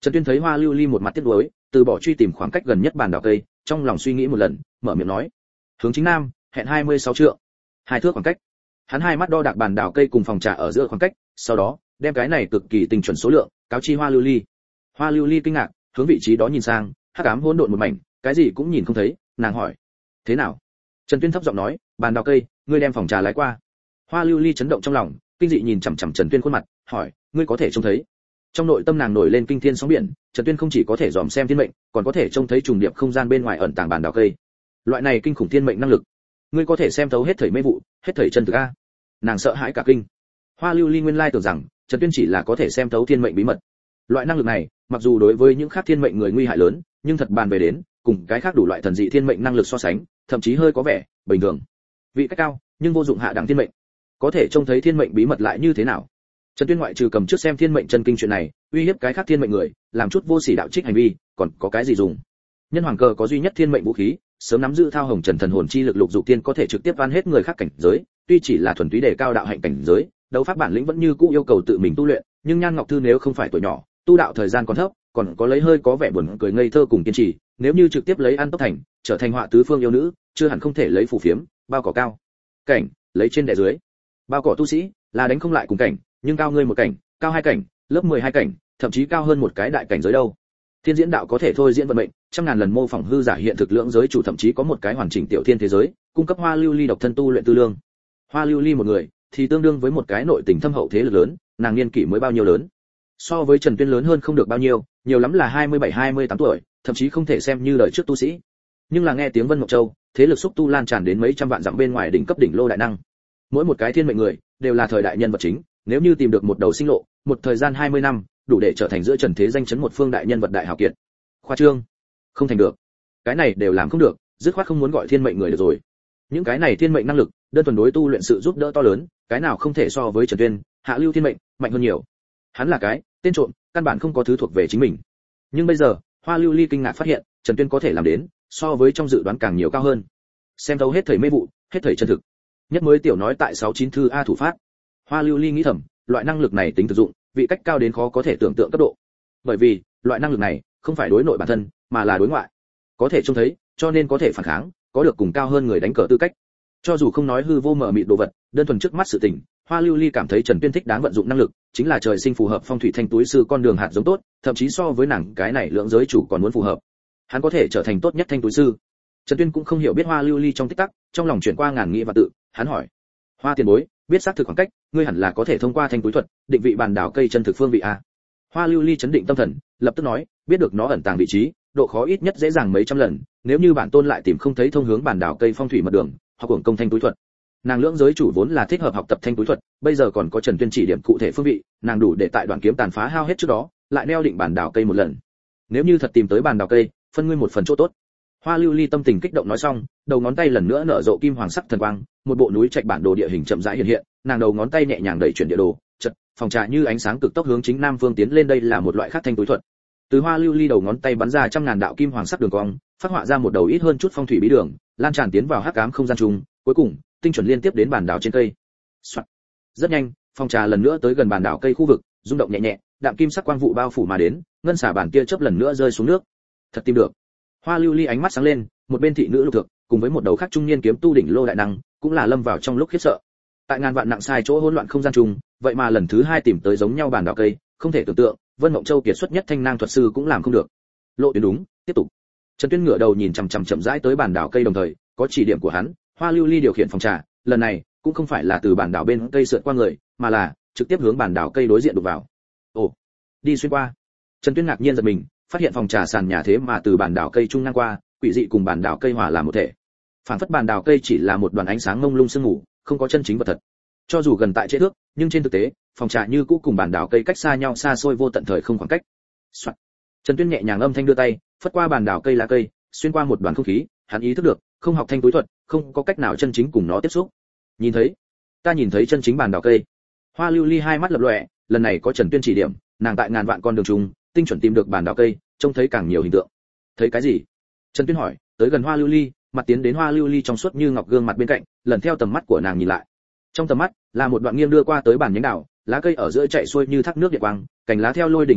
S1: Trần Tuyên thấy Hoa Lưu Ly một mặt tiếc nuối, từ bỏ truy tìm khoảng cách gần nhất bàn đảo cây, trong lòng suy nghĩ một lần, mở miệng nói: "Hướng chính nam, hẹn hai mươi sáu trượng." Hai thước khoảng cách. Hắn hai mắt đo đạc bàn đảo cây cùng phòng trà ở giữa khoảng cách, sau đó đem cái này cực kỳ tinh chuẩn số lượng cáo chi Hoa Lưu Ly. Hoa Lưu Ly kinh ngạc, hướng vị trí đó nhìn sang, hắc ám hỗn độn một mảnh, cái gì cũng nhìn không thấy, nàng hỏi: "Thế nào?" Trần Tuyên thấp giọng nói: "Bàn đảo cây, ngươi đem phòng trà lái qua." Hoa Lưu Ly chấn động trong lòng, kinh dị nhìn chằm chằm Trần Tuyên khuôn mặt, hỏi: "Ngươi có thể trông thấy?" Trong nội tâm nàng nổi lên kinh thiên sóng biển, Trần Tuyên không chỉ có thể dòm xem thiên mệnh, còn có thể trông thấy trùng điệp không gian bên ngoài ẩn tàng bàn đảo cây. Loại này kinh khủng thiên mệnh năng lực, ngươi có thể xem thấu hết thảy mê vụ, hết thảy chân thực a. Nàng sợ hãi cả kinh. Hoa Lưu Ly nguyên lai tưởng rằng Trần Tuyên chỉ là có thể xem thấu thiên mệnh bí mật. Loại năng lực này, mặc dù đối với những khác thiên mệnh người nguy hại lớn, nhưng thật bàn về đến, cùng cái khác đủ loại thần dị thiên mệnh năng lực so sánh, thậm chí hơi có vẻ bình thường. Vị cách cao, nhưng vô dụng hạ đẳng thiên mệnh. Có thể trông thấy thiên mệnh bí mật lại như thế nào? Trần Tuyên ngoại trừ cầm trước xem thiên mệnh chân kinh chuyện này, uy hiếp cái khác thiên mệnh người, làm chút vô sỉ đạo trích hành vi, còn có cái gì dùng? Nhân hoàng cờ có duy nhất thiên mệnh vũ khí, sớm nắm giữ thao hồng trần thần hồn chi lực lục dục tiên có thể trực tiếp van hết người khác cảnh giới, tuy chỉ là thuần túy đề cao đạo hạnh cảnh giới, đấu pháp bản lĩnh vẫn như cũ yêu cầu tự mình tu luyện, nhưng Nhan Ngọc Thư nếu không phải tuổi nhỏ, tu đạo thời gian còn thấp, còn có lấy hơi có vẻ buồn cười ngây thơ cùng kiên trì, nếu như trực tiếp lấy ăn tốc thành, trở thành họa tứ phương yêu nữ, chưa hẳn không thể lấy phù phiếm, bao cỏ cao cảnh, lấy trên đè dưới. Bao cỏ tu sĩ là đánh không lại cùng cảnh, nhưng cao ngươi một cảnh, cao hai cảnh, lớp mười hai cảnh, thậm chí cao hơn một cái đại cảnh giới đâu. Thiên diễn đạo có thể thôi diễn vận mệnh, trăm ngàn lần mô phỏng hư giả hiện thực lượng giới chủ thậm chí có một cái hoàn chỉnh tiểu thiên thế giới, cung cấp Hoa Lưu Ly độc thân tu luyện tư lương. Hoa Lưu Ly một người thì tương đương với một cái nội tình thâm hậu thế lực lớn, nàng niên kỷ mới bao nhiêu lớn? So với Trần Tuyên lớn hơn không được bao nhiêu, nhiều lắm là hai mươi bảy hai mươi tám tuổi, thậm chí không thể xem như đời trước tu sĩ. Nhưng là nghe tiếng Vân Mộng Châu, thế lực xúc tu lan tràn đến mấy trăm vạn dặm bên ngoài đỉnh cấp đỉnh lô đại năng. Mỗi một cái thiên mệnh người đều là thời đại nhân vật chính, nếu như tìm được một đầu sinh lộ, một thời gian hai mươi năm, đủ để trở thành giữa trần thế danh chấn một phương đại nhân vật đại hào kiệt. Khoa trương, không thành được. Cái này đều làm không được, dứt khoát không muốn gọi thiên mệnh người được rồi. Những cái này thiên mệnh năng lực, đơn thuần đối tu luyện sự giúp đỡ to lớn, cái nào không thể so với Trần Tuyên, Hạ Lưu thiên mệnh mạnh hơn nhiều. Hắn là cái tên trộm, căn bản không có thứ thuộc về chính mình. Nhưng bây giờ, Hoa Lưu Ly kinh ngạc phát hiện, Trần Tuyên có thể làm đến, so với trong dự đoán càng nhiều cao hơn. Xem thấu hết thảy mê vụ, hết thảy chân thực. Nhất mới tiểu nói tại sáu chín thư a thủ phát. Hoa Lưu Ly nghĩ thầm, loại năng lực này tính thực dụng, vị cách cao đến khó có thể tưởng tượng cấp độ. Bởi vì, loại năng lực này không phải đối nội bản thân, mà là đối ngoại. Có thể trông thấy, cho nên có thể phản kháng, có được cùng cao hơn người đánh cờ tư cách. Cho dù không nói hư vô mờ mịt đồ vật, đơn thuần trước mắt sự tình, Hoa Lưu Ly cảm thấy Trần Tuyên thích đáng vận dụng năng lực, chính là trời sinh phù hợp phong thủy thanh túi sư con đường hạt giống tốt, thậm chí so với nàng cái này lượng giới chủ còn muốn phù hợp. Hắn có thể trở thành tốt nhất thanh túi sư. Trần Tuyên cũng không hiểu biết Hoa Lưu Ly trong tích tắc, trong lòng chuyển qua ngàn nghĩ và tự, hắn hỏi: "Hoa tiền bối, biết xác thực khoảng cách, ngươi hẳn là có thể thông qua thanh túi thuật, định vị bàn đảo cây chân thực phương vị a?" Hoa Lưu Ly chấn định tâm thần, lập tức nói: "Biết được nó ẩn tàng vị trí, độ khó ít nhất dễ dàng mấy trăm lần, nếu như bản tôn lại tìm không thấy thông hướng bàn đảo cây phong thủy mật đường, hoặc cuồng công thanh túi thuật." Nàng lưỡng giới chủ vốn là thích hợp học tập thanh túi thuật, bây giờ còn có Trần Tuyên chỉ điểm cụ thể phương vị, nàng đủ để tại đoạn kiếm tàn phá hao hết trước đó, lại neo định bàn đảo cây một lần. Nếu như thật tìm tới bàn đảo cây, phân ngươi một phần chỗ tốt. Hoa Lưu Ly tâm tình kích động nói xong, đầu ngón tay lần nữa nở rộ kim hoàng sắc thần quang, một bộ núi trạch bản đồ địa hình chậm rãi hiện hiện, nàng đầu ngón tay nhẹ nhàng đẩy chuyển địa đồ, chợt, phòng trà như ánh sáng cực tốc hướng chính nam phương tiến lên, đây là một loại khác thanh túi thuật. Từ Hoa Lưu Ly đầu ngón tay bắn ra trăm ngàn đạo kim hoàng sắc đường cong, phát họa ra một đầu ít hơn chút phong thủy bí đường, lan tràn tiến vào hắc ám không gian trùng, cuối cùng, tinh chuẩn liên tiếp đến bàn đảo trên cây. Soạn. Rất nhanh, phòng trà lần nữa tới gần bàn đảo cây khu vực, rung động nhẹ nhẹ, đạm kim sắc quang vụ bao phủ mà đến, ngân xả bản kia chớp lần nữa rơi xuống nước. Thật tìm được. Hoa Lưu Ly ánh mắt sáng lên, một bên thị nữ lục thực, cùng với một đầu khác trung niên kiếm tu đỉnh lô đại năng, cũng là lâm vào trong lúc khiếp sợ. Tại ngàn vạn nặng sai chỗ hỗn loạn không gian trùng, vậy mà lần thứ hai tìm tới giống nhau bàn đảo cây, không thể tưởng tượng, Vân Mộng Châu kiệt xuất nhất thanh nang thuật sư cũng làm không được. Lộ tuyến đúng, tiếp tục. Trần Tuyên ngửa đầu nhìn chằm chằm chậm rãi tới bàn đảo cây, đồng thời có chỉ điểm của hắn, Hoa Lưu Ly điều khiển phòng trà, lần này cũng không phải là từ bàn đảo bên cây sượt qua người, mà là trực tiếp hướng bàn đảo cây đối diện đụng vào. Ồ, đi xuyên qua. Trần Tuyên ngạc nhiên giật mình, phát hiện phòng trà sàn nhà thế mà từ bàn đảo cây trung ngang qua, quỷ dị cùng bàn đảo cây hòa làm một thể. Phản phất bàn đảo cây chỉ là một đoàn ánh sáng mông lung sương mù, không có chân chính vật thật. Cho dù gần tại chế thước, nhưng trên thực tế, phòng trà như cũ cùng bàn đảo cây cách xa nhau xa xôi vô tận thời không khoảng cách. Soạn. Trần Tuyên nhẹ nhàng âm thanh đưa tay, phất qua bàn đảo cây lá cây, xuyên qua một đoàn không khí, hắn ý thức được, không học thanh túi thuật, không có cách nào chân chính cùng nó tiếp xúc. Nhìn thấy, ta nhìn thấy chân chính bàn đảo cây. Hoa Lưu Ly hai mắt lập lòe, lần này có Trần Tuyên chỉ điểm, nàng tại ngàn vạn con đường trùng, tinh chuẩn tìm được bàn đảo cây, trông thấy càng nhiều hình tượng. Thấy cái gì? Trần Tuyên hỏi, tới gần Hoa Lưu Ly, mặt tiến đến Hoa Lưu Ly trong suốt như ngọc gương mặt bên cạnh, lần theo tầm mắt của nàng nhìn lại. Trong tầm mắt là một đoạn nghiêng đưa qua tới bàn nhánh đảo, lá cây ở giữa chạy xuôi như thác nước điện quang, cành lá theo lôi đỉnh lay động,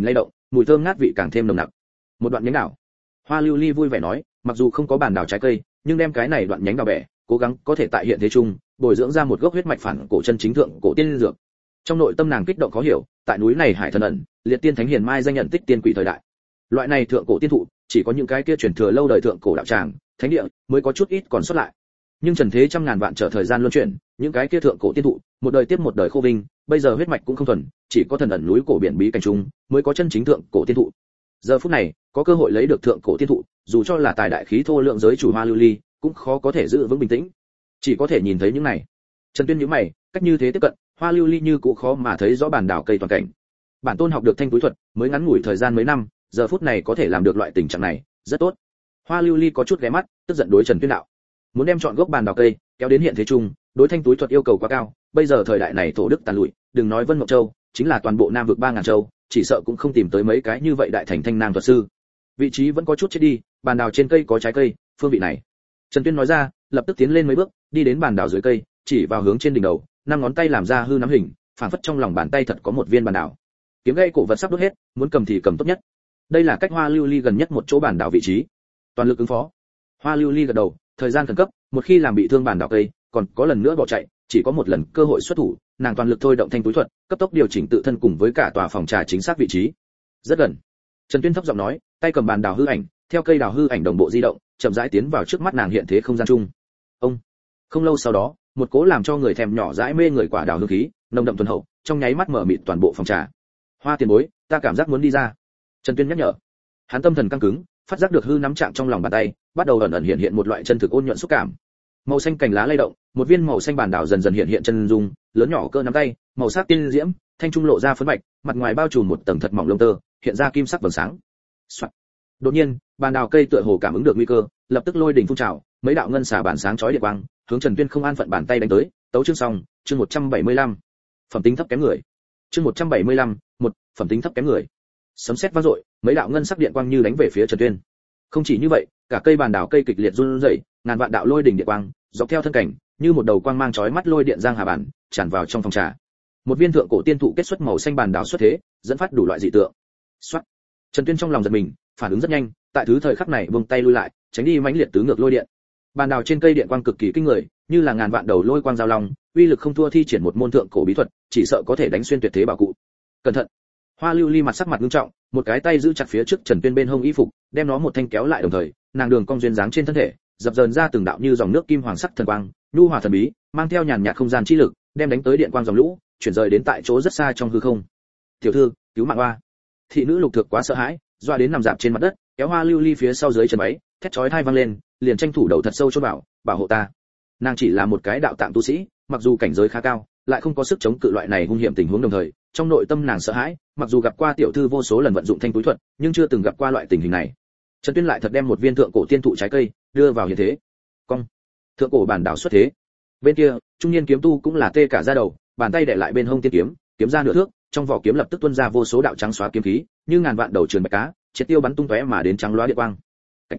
S1: mùi thơm ngát vị càng thêm nồng nặc. Một đoạn nhánh đào. Hoa Lưu Ly vui vẻ nói, mặc dù không có bản đào trái cây, nhưng đem cái này đoạn nhánh đào bẻ, cố gắng có thể tại hiện thế chung, bồi dưỡng ra một gốc huyết mạch phản cổ chân chính thượng cổ tiên dược. Trong nội tâm nàng kích động khó hiểu, tại núi này hải thần ẩn, liệt tiên thánh hiền mai danh nhận tích tiên quỷ thời đại. Loại này thượng cổ tiên thụ, chỉ có những cái kia truyền thừa lâu đời thượng cổ đạo tràng, thánh địa mới có chút ít còn sót lại. Nhưng trần thế trăm ngàn vạn trở thời gian luân chuyển, những cái kia thượng cổ tiên thụ, một đời tiếp một đời khô vinh, bây giờ huyết mạch cũng không thuần, chỉ có thần ẩn núi cổ biển bí cảnh trung, mới có chân chính thượng cổ tiên thụ. Giờ phút này, có cơ hội lấy được thượng cổ tiên thụ, dù cho là tài đại khí thô lượng giới chủ Hoa Lưu Ly, cũng khó có thể giữ vững bình tĩnh. Chỉ có thể nhìn thấy những này. Trần Tuyên nhíu mày, cách như thế tiếp cận, Hoa Lưu Ly như cũ khó mà thấy rõ bản đảo cây toàn cảnh. Bản tôn học được thanh túi thuật, mới ngắn ngủi thời gian mấy năm, giờ phút này có thể làm được loại tình trạng này, rất tốt. Hoa Lưu Ly có chút ghé mắt, tức giận đối Trần Tuyên đạo: muốn đem chọn gốc bản đảo cây kéo đến hiện thế trung, đối thanh túi thuật yêu cầu quá cao, bây giờ thời đại này thổ đức tàn lụi, đừng nói Vân Mộng Châu, chính là toàn bộ Nam vực ba ngàn châu, chỉ sợ cũng không tìm tới mấy cái như vậy đại thành thanh nam thuật sư. Vị trí vẫn có chút chết đi, bản đảo trên cây có trái cây, phương vị này. Trần Tuyên nói ra, lập tức tiến lên mấy bước, đi đến bản đảo dưới cây, chỉ vào hướng trên đỉnh đầu, năm ngón tay làm ra hư nắm hình, phảng phất trong lòng bàn tay thật có một viên bản đảo. Kiếm gãy cổ vật sắp đốt hết, muốn cầm thì cầm tốt nhất. Đây là cách Hoa Lưu Ly gần nhất một chỗ bản đảo vị trí. Toàn lực ứng phó. Hoa Lưu Ly gật đầu, thời gian khẩn cấp, một khi làm bị thương bản đảo cây, còn có lần nữa bỏ chạy, chỉ có một lần cơ hội xuất thủ, nàng toàn lực thôi động thanh túi thuật, cấp tốc điều chỉnh tự thân cùng với cả tòa phòng trà chính xác vị trí. Rất gần. Trần Tuyên thấp giọng nói, tay cầm bàn đảo hư ảnh, theo cây đảo hư ảnh đồng bộ di động, chậm rãi tiến vào trước mắt nàng hiện thế không gian chung. Ông. Không lâu sau đó, một cố làm cho người thèm nhỏ dãi mê người quả đào hương khí, nồng đậm thuần hậu, trong nháy mắt mở mịt toàn bộ phòng trà. Hoa tiền bối, ta cảm giác muốn đi ra. Trần Tuyên nhắc nhở. Hắn tâm thần căng cứng, phát giác được hư nắm trạng trong lòng bàn tay, bắt đầu ẩn ẩn hiện hiện một loại chân thực ôn nhuận xúc cảm. Màu xanh cành lá lay động, một viên màu xanh bản đảo dần dần hiện hiện chân dung, lớn nhỏ cỡ nắm tay, màu sắc tiên diễm, thanh trung lộ ra phấn bạch, mặt ngoài bao trùm một tầng thật mỏng lông tơ, hiện ra kim sắc vầng sáng. Soạn. Đột nhiên, bản đảo cây tựa hồ cảm ứng được nguy cơ, lập tức lôi đỉnh phun trào, mấy đạo ngân xà bản sáng chói điện quang, hướng Trần Tuyên không an phận bàn tay đánh tới. Tấu chương xong, chương một trăm bảy mươi lăm. Phẩm tính thấp kém người. Chương một trăm bảy mươi lăm, một, phẩm tính thấp kém người. Sấm sét vang dội, mấy đạo ngân sắc điện quang như đánh về phía Trần Tuyên. Không chỉ như vậy, cả cây bản đảo cây kịch liệt run rẩy, ngàn vạn đạo lôi đỉnh điện quang, dọc theo thân cảnh, như một đầu quang mang chói mắt lôi điện giang hà bản, tràn vào trong phòng trà. Một viên thượng cổ tiên thụ kết xuất màu xanh bản đảo xuất thế, dẫn phát đủ loại dị tượng. Soát. Trần Tuyên trong lòng giật mình, phản ứng rất nhanh, tại thứ thời khắc này buông tay lui lại, tránh đi mãnh liệt tứ ngược lôi điện. Bản đảo trên cây điện quang cực kỳ kinh người, như là ngàn vạn đầu lôi quang giao long, uy lực không thua thi triển một môn thượng cổ bí thuật, chỉ sợ có thể đánh xuyên tuyệt thế bảo cụ. Cẩn thận. Hoa Lưu Ly mặt sắc mặt nghiêm trọng, một cái tay giữ chặt phía trước Trần Tuyên bên hông y phục, đem nó một thanh kéo lại đồng thời, nàng đường cong duyên dáng trên thân thể, dập dờn ra từng đạo như dòng nước kim hoàng sắc thần quang, nhu hòa thần bí, mang theo nhàn nhạt không gian chi lực, đem đánh tới điện quang dòng lũ, chuyển rời đến tại chỗ rất xa trong hư không. "Tiểu thư, cứu mạng oa!" Thị nữ Lục Thược quá sợ hãi, doa đến nằm dạp trên mặt đất, kéo Hoa Lưu Ly phía sau dưới chân váy, thét chói tai vang lên, liền tranh thủ đầu thật sâu chôn bảo, "Bảo hộ ta." Nàng chỉ là một cái đạo tạng tu sĩ, mặc dù cảnh giới khá cao, lại không có sức chống cự loại này hung hiểm tình huống, đồng thời, trong nội tâm nàng sợ hãi, mặc dù gặp qua tiểu thư vô số lần vận dụng thanh túi thuật, nhưng chưa từng gặp qua loại tình hình này. Trần Tuyên lại thật đem một viên thượng cổ tiên thụ trái cây đưa vào hiện thế. Cong. Thượng cổ bản đảo xuất thế. Bên kia, trung niên kiếm tu cũng là tê cả da đầu, bàn tay đè lại bên hông tiên kiếm, kiếm ra nửa thước, trong vỏ kiếm lập tức tuôn ra vô số đạo trắng xóa kiếm khí, như ngàn vạn đầu truyền bạch cá, triệt tiêu bắn tung tóe mà đến trắng loá điện quang.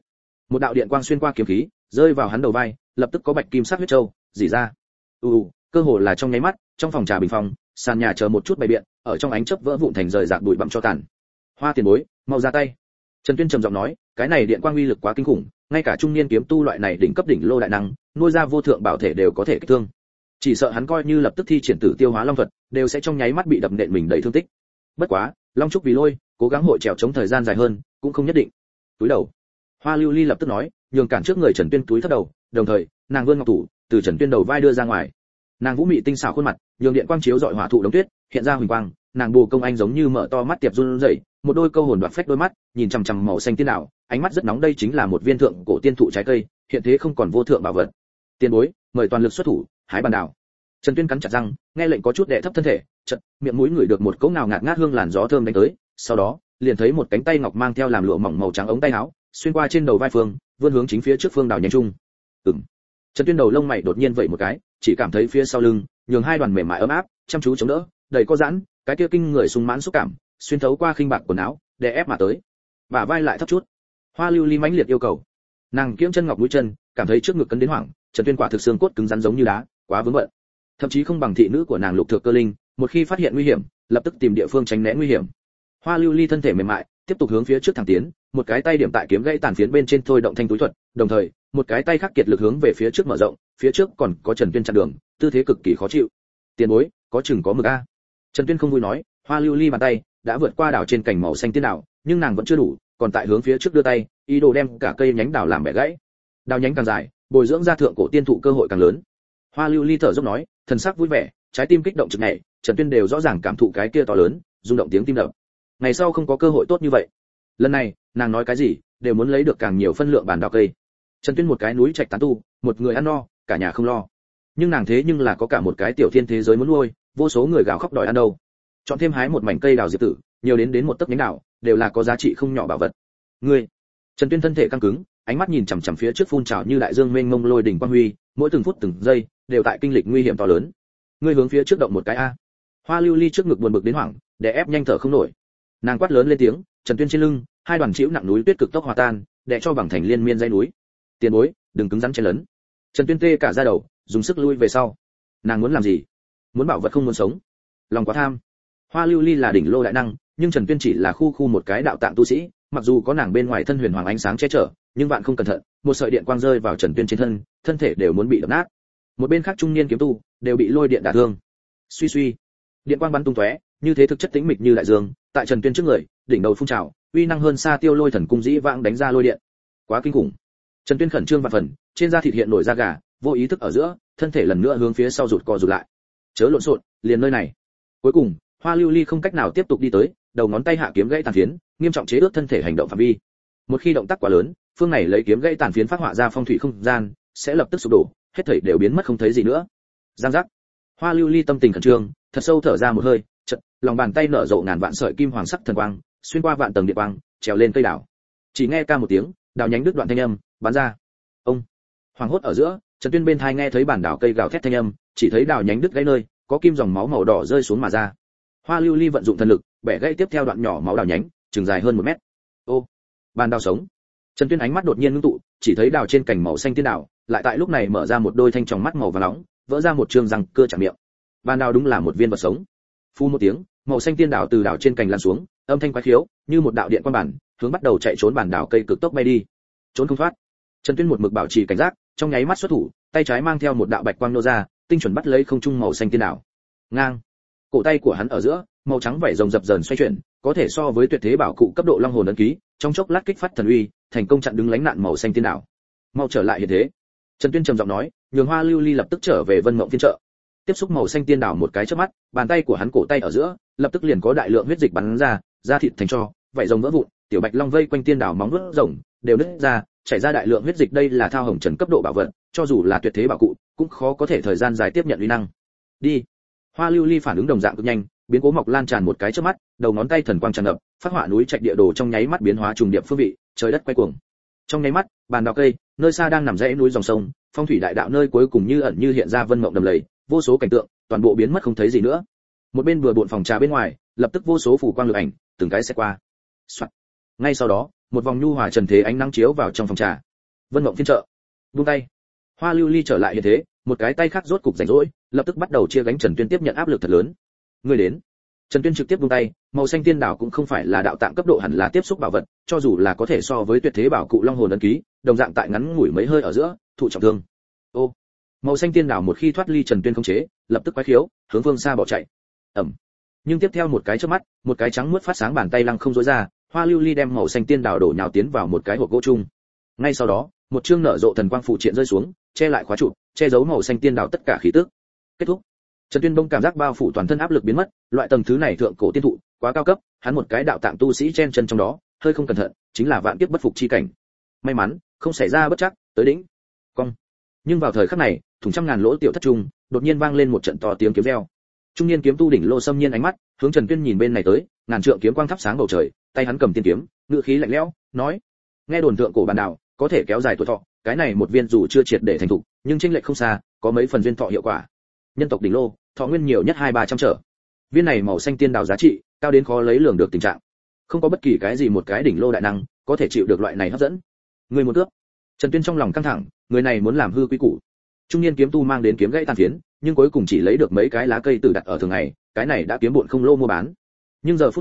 S1: Một đạo điện quang xuyên qua kiếm khí, rơi vào hắn đầu vai, lập tức có bạch kim sắc huyết châu rỉ ra. U u, cơ hồ là trong nháy mắt, trong phòng trà bình phòng, sàn nhà chờ một chút bày biện, ở trong ánh chớp vỡ vụn thành rời rạc bụi bặm cho tàn. Hoa tiền bối, mau ra tay. Trần Tuyên trầm giọng nói, cái này điện quang uy lực quá kinh khủng, ngay cả trung niên kiếm tu loại này đỉnh cấp đỉnh lô đại năng, nuôi ra vô thượng bảo thể đều có thể kích thương. Chỉ sợ hắn coi như lập tức thi triển tử tiêu hóa long thuật, đều sẽ trong nháy mắt bị đập nện mình đầy thương tích. Bất quá, long trúc vì lôi, cố gắng hội trèo chống thời gian dài hơn, cũng không nhất định. Túi đầu. Hoa Lưu Ly lập tức nói, nhường cản trước người Trần Tuyên túi thấp đầu, đồng thời, nàng vươn ngọc thủ, từ Trần Tuyên đầu vai đưa ra ngoài. Nàng vũ mị tinh xảo khuôn mặt, nhường điện quang chiếu rọi hỏa thụ đống tuyết, hiện ra huỳnh quang, nàng bù công anh giống như mở to mắt tiệp run rẩy, một đôi câu hồn đoạt phách đôi mắt, nhìn chằm chằm màu xanh tiên đạo, ánh mắt rất nóng, đây chính là một viên thượng cổ tiên thụ trái cây, hiện thế không còn vô thượng bảo vật. Tiên bối, mời toàn lực xuất thủ, hái bàn đảo. Trần Tuyên cắn chặt răng, nghe lệnh có chút đè thấp thân thể, chợt, miệng mũi ngửi được một cỗ ngào ngạt ngát hương làn gió thơm đánh tới, sau đó, liền thấy một cánh tay ngọc mang theo làm lụa mỏng màu trắng ống tay áo, xuyên qua trên đầu vai Phương, vươn hướng chính phía trước Phương đảo nhanh trung. Ừm. Trần Tuyên đầu lông mày đột nhiên vẩy một cái, chỉ cảm thấy phía sau lưng, nhường hai đoàn mềm mại ấm áp, chăm chú chống đỡ, đầy có giãn, cái kia kinh người sung mãn xúc cảm, xuyên thấu qua khinh bạc quần áo, đè ép mà tới. Bả vai lại thấp chút. Hoa Lưu Ly mãnh liệt yêu cầu. Nàng kiễng chân ngọc mũi chân, cảm thấy trước ngực cấn đến hoảng, Trần Tuyên quả thực xương cốt cứng rắn giống như đá, quá vướng bận. Thậm chí không bằng thị nữ của nàng Lục Thược Cơ Linh, một khi phát hiện nguy hiểm, lập tức tìm địa phương tránh né nguy hiểm. Hoa Lưu Ly thân thể mềm mại, tiếp tục hướng phía trước thẳng tiến, một cái tay điểm tại kiếm gãy tàn phiến bên trên thôi động thanh túi thuật, đồng thời, một cái tay khác kiệt lực hướng về phía trước mở rộng, phía trước còn có Trần Tuyên chặn đường, tư thế cực kỳ khó chịu. Tiền bối, có chừng có mực a. Trần Tuyên không vui nói, Hoa Lưu Ly bàn tay đã vượt qua đảo trên cành màu xanh tiên đảo, nhưng nàng vẫn chưa đủ, còn tại hướng phía trước đưa tay, ý đồ đem cả cây nhánh đảo làm bẻ gãy. Đào nhánh càng dài, bồi dưỡng ra thượng cổ tiên thụ cơ hội càng lớn. Hoa Lưu Ly thở dốc nói, thần sắc vui vẻ, trái tim kích động chực nhảy, Trần Tuyên đều rõ ràng cảm thụ cái kia to lớn, rung động tiếng tim đập. Ngày sau không có cơ hội tốt như vậy. Lần này, nàng nói cái gì, đều muốn lấy được càng nhiều phân lượng bản đào cây. Trần Tuyên một cái núi trạch tán tu, một người ăn no, cả nhà không lo. Nhưng nàng thế nhưng là có cả một cái tiểu thiên thế giới muốn nuôi, vô số người gào khóc đòi ăn đâu. Chọn thêm hái một mảnh cây đào diệp tử, nhiều đến đến một tấc nhánh đào, đều là có giá trị không nhỏ bảo vật. Ngươi, Trần Tuyên thân thể căng cứng, ánh mắt nhìn chằm chằm phía trước phun trào như đại dương mênh mông lôi đỉnh quang huy, mỗi từng phút từng giây đều tại kinh lịch nguy hiểm to lớn. Ngươi hướng phía trước động một cái a. Hoa Lưu Ly trước ngực buồn bực đến hoảng, để ép nhanh thở không nổi. Nàng quát lớn lên tiếng, Trần Tuyên trên lưng, hai đoàn chịu nặng núi tuyết cực tốc hòa tan, để cho bằng thành liên miên dãy núi. Tiền bối, đừng cứng rắn chen lấn. Trần Tuyên tê cả da đầu, dùng sức lui về sau. Nàng muốn làm gì? Muốn bảo vật không muốn sống. Lòng quá tham. Hoa Lưu Ly là đỉnh lô đại năng, nhưng Trần Tuyên chỉ là khu khu một cái đạo tạng tu sĩ, mặc dù có nàng bên ngoài thân huyền hoàng ánh sáng che chở, nhưng bạn không cẩn thận, một sợi điện quang rơi vào Trần Tuyên trên thân, thân thể đều muốn bị đập nát. Một bên khác trung niên kiếm tu đều bị lôi điện đả thương. Suy suy, điện quang bắn tung tóe, như thế thực chất tĩnh mịch như đại dương, tại Trần Tuyên trước người, đỉnh đầu phun trào, uy năng hơn xa Tiêu Lôi Thần cung dĩ vãng đánh ra lôi điện. Quá kinh khủng. Trần Tuyên khẩn trương vạn phần, trên da thịt hiện nổi da gà, vô ý thức ở giữa, thân thể lần nữa hướng phía sau rụt co rụt lại. Chớ lộn xộn, liền nơi này. Cuối cùng, Hoa Lưu Ly không cách nào tiếp tục đi tới, đầu ngón tay hạ kiếm gãy tàn phiến, nghiêm trọng chế ước thân thể hành động phạm vi. Một khi động tác quá lớn, phương này lấy kiếm gãy tàn phiến phát họa ra phong thủy không gian, sẽ lập tức sụp đổ, hết thảy đều biến mất không thấy gì nữa. Giang giác. Hoa Lưu Ly tâm tình khẩn trương, thật sâu thở ra một hơi, chợt, lòng bàn tay nở rộ ngàn vạn sợi kim hoàng sắc thần quang, xuyên qua vạn tầng điện quang, trèo lên cây đào. Chỉ nghe ca một tiếng, đào nhánh đứt đoạn thanh âm, bắn ra. Ông. Hoàng hốt ở giữa, Trần Tuyên bên tai nghe thấy bản đào cây gào thét thanh âm, chỉ thấy đào nhánh đứt gãy nơi, có kim dòng máu màu đỏ rơi xuống mà ra. Hoa Lưu Ly vận dụng thần lực, bẻ gãy tiếp theo đoạn nhỏ máu đào nhánh, chừng dài hơn một mét. Ô, bàn đào sống. Trần Tuyên ánh mắt đột nhiên ngưng tụ, chỉ thấy đào trên cành màu xanh tiên đào, lại tại lúc này mở ra một đôi thanh tròng mắt màu vàng nóng, vỡ ra một trương răng cưa chạm miệng. Bàn đào đúng là một viên vật sống. Phu một tiếng, màu xanh tiên đào từ đào trên cành lan xuống, âm thanh quái khiếu, như một đạo điện quang bản, hướng bắt đầu chạy trốn bản đào cây cực tốc bay đi. Trốn không thoát. Trần Tuyên một mực bảo trì cảnh giác, trong nháy mắt xuất thủ, tay trái mang theo một đạo bạch quang nô ra, tinh chuẩn bắt lấy không trung màu xanh tiên đào. Ngang. Cổ tay của hắn ở giữa, màu trắng vảy rồng dập dờn xoay chuyển, có thể so với tuyệt thế bảo cụ cấp độ long hồn ấn ký, trong chốc lát kích phát thần uy, thành công chặn đứng lánh nạn màu xanh tiên đảo. Mau trở lại hiện thế. Trần Tuyên trầm giọng nói, nhường Hoa Lưu Ly lập tức trở về Vân Mộng phiên chợ. Tiếp xúc màu xanh tiên đảo một cái chớp mắt, bàn tay của hắn cổ tay ở giữa, lập tức liền có đại lượng huyết dịch bắn ra, da thịt thành tro, vảy rồng vỡ vụn, tiểu bạch long vây quanh tiên đảo móng vuốt rồng, đều nứt ra, chảy ra đại lượng huyết dịch, đây là thao hồng trần cấp độ bảo vật, cho dù là tuyệt thế bảo cụ, cũng khó có thể thời gian dài tiếp nhận uy năng. Đi. Hoa Lưu Ly phản ứng đồng dạng cực nhanh, biến cố mọc lan tràn một cái chớp mắt, đầu ngón tay thần quang tràn ngập, phát họa núi trạch địa đồ trong nháy mắt biến hóa trùng điệp phương vị, trời đất quay cuồng. Trong nháy mắt, bàn đào cây, nơi xa đang nằm rẽ núi dòng sông, phong thủy đại đạo nơi cuối cùng như ẩn như hiện ra vân mộng đầm lầy, vô số cảnh tượng, toàn bộ biến mất không thấy gì nữa. Một bên vừa bộn phòng trà bên ngoài, lập tức vô số phủ quang lực ảnh, từng cái sẽ qua. Soạn. Ngay sau đó, một vòng nhu hòa trần thế ánh nắng chiếu vào trong phòng trà. Vân mộng phiên chợ. Buông tay. Hoa Lưu Ly trở lại hiện thế, một cái tay khác rốt cục rảnh rỗi, lập tức bắt đầu chia gánh Trần Tuyên tiếp nhận áp lực thật lớn. Người đến. Trần Tuyên trực tiếp buông tay, màu xanh tiên đảo cũng không phải là đạo tạng cấp độ hẳn là tiếp xúc bảo vật, cho dù là có thể so với tuyệt thế bảo cụ long hồn ấn ký, đồng dạng tại ngắn ngủi mấy hơi ở giữa, thụ trọng thương. Ô. Màu xanh tiên đảo một khi thoát ly Trần Tuyên khống chế, lập tức quái khiếu, hướng phương xa bỏ chạy. Ầm. Nhưng tiếp theo một cái chớp mắt, một cái trắng muốt phát sáng bàn tay lăng không rối ra, Hoa Lưu Ly đem màu xanh tiên đảo đổ nhào tiến vào một cái hộp gỗ chung. Ngay sau đó, một chương nở rộ thần quang phụ triện rơi xuống, che lại khóa trụ, che giấu màu xanh tiên đảo tất cả khí tức. Kết thúc. Trần Tuyên bỗng cảm giác bao phủ toàn thân áp lực biến mất, loại tầng thứ này thượng cổ tiên thụ, quá cao cấp, hắn một cái đạo tạng tu sĩ chen chân trong đó, hơi không cẩn thận, chính là vạn kiếp bất phục chi cảnh. May mắn, không xảy ra bất trắc, tới đỉnh. Cong. Nhưng vào thời khắc này, thủng trăm ngàn lỗ tiểu thất trung, đột nhiên vang lên một trận to tiếng kiếm reo. Trung niên kiếm tu đỉnh lô xâm nhiên ánh mắt, hướng Trần Tuyên nhìn bên này tới, ngàn trượng kiếm quang thắp sáng bầu trời, tay hắn cầm tiên kiếm, ngữ khí lạnh lẽo, nói: "Nghe đồn thượng cổ bản đạo, có thể kéo dài tuổi thọ, cái này một viên dù chưa triệt để thành thục, nhưng chênh lệch không xa, có mấy phần duyên thọ hiệu quả. Nhân tộc đỉnh lô, thọ nguyên nhiều nhất hai ba trăm trở. Viên này màu xanh tiên đào giá trị cao đến khó lấy lường được tình trạng. Không có bất kỳ cái gì một cái đỉnh lô đại năng có thể chịu được loại này hấp dẫn." Người một cướp. Trần Tuyên trong lòng căng thẳng, người này muốn làm hư quý củ. Trung niên kiếm tu mang đến kiếm gãy tàn phiến, nhưng cuối cùng chỉ lấy được mấy cái lá cây tử đặt ở thường ngày, cái này đã kiếm bộn không lô mua bán. Nhưng giờ phút này,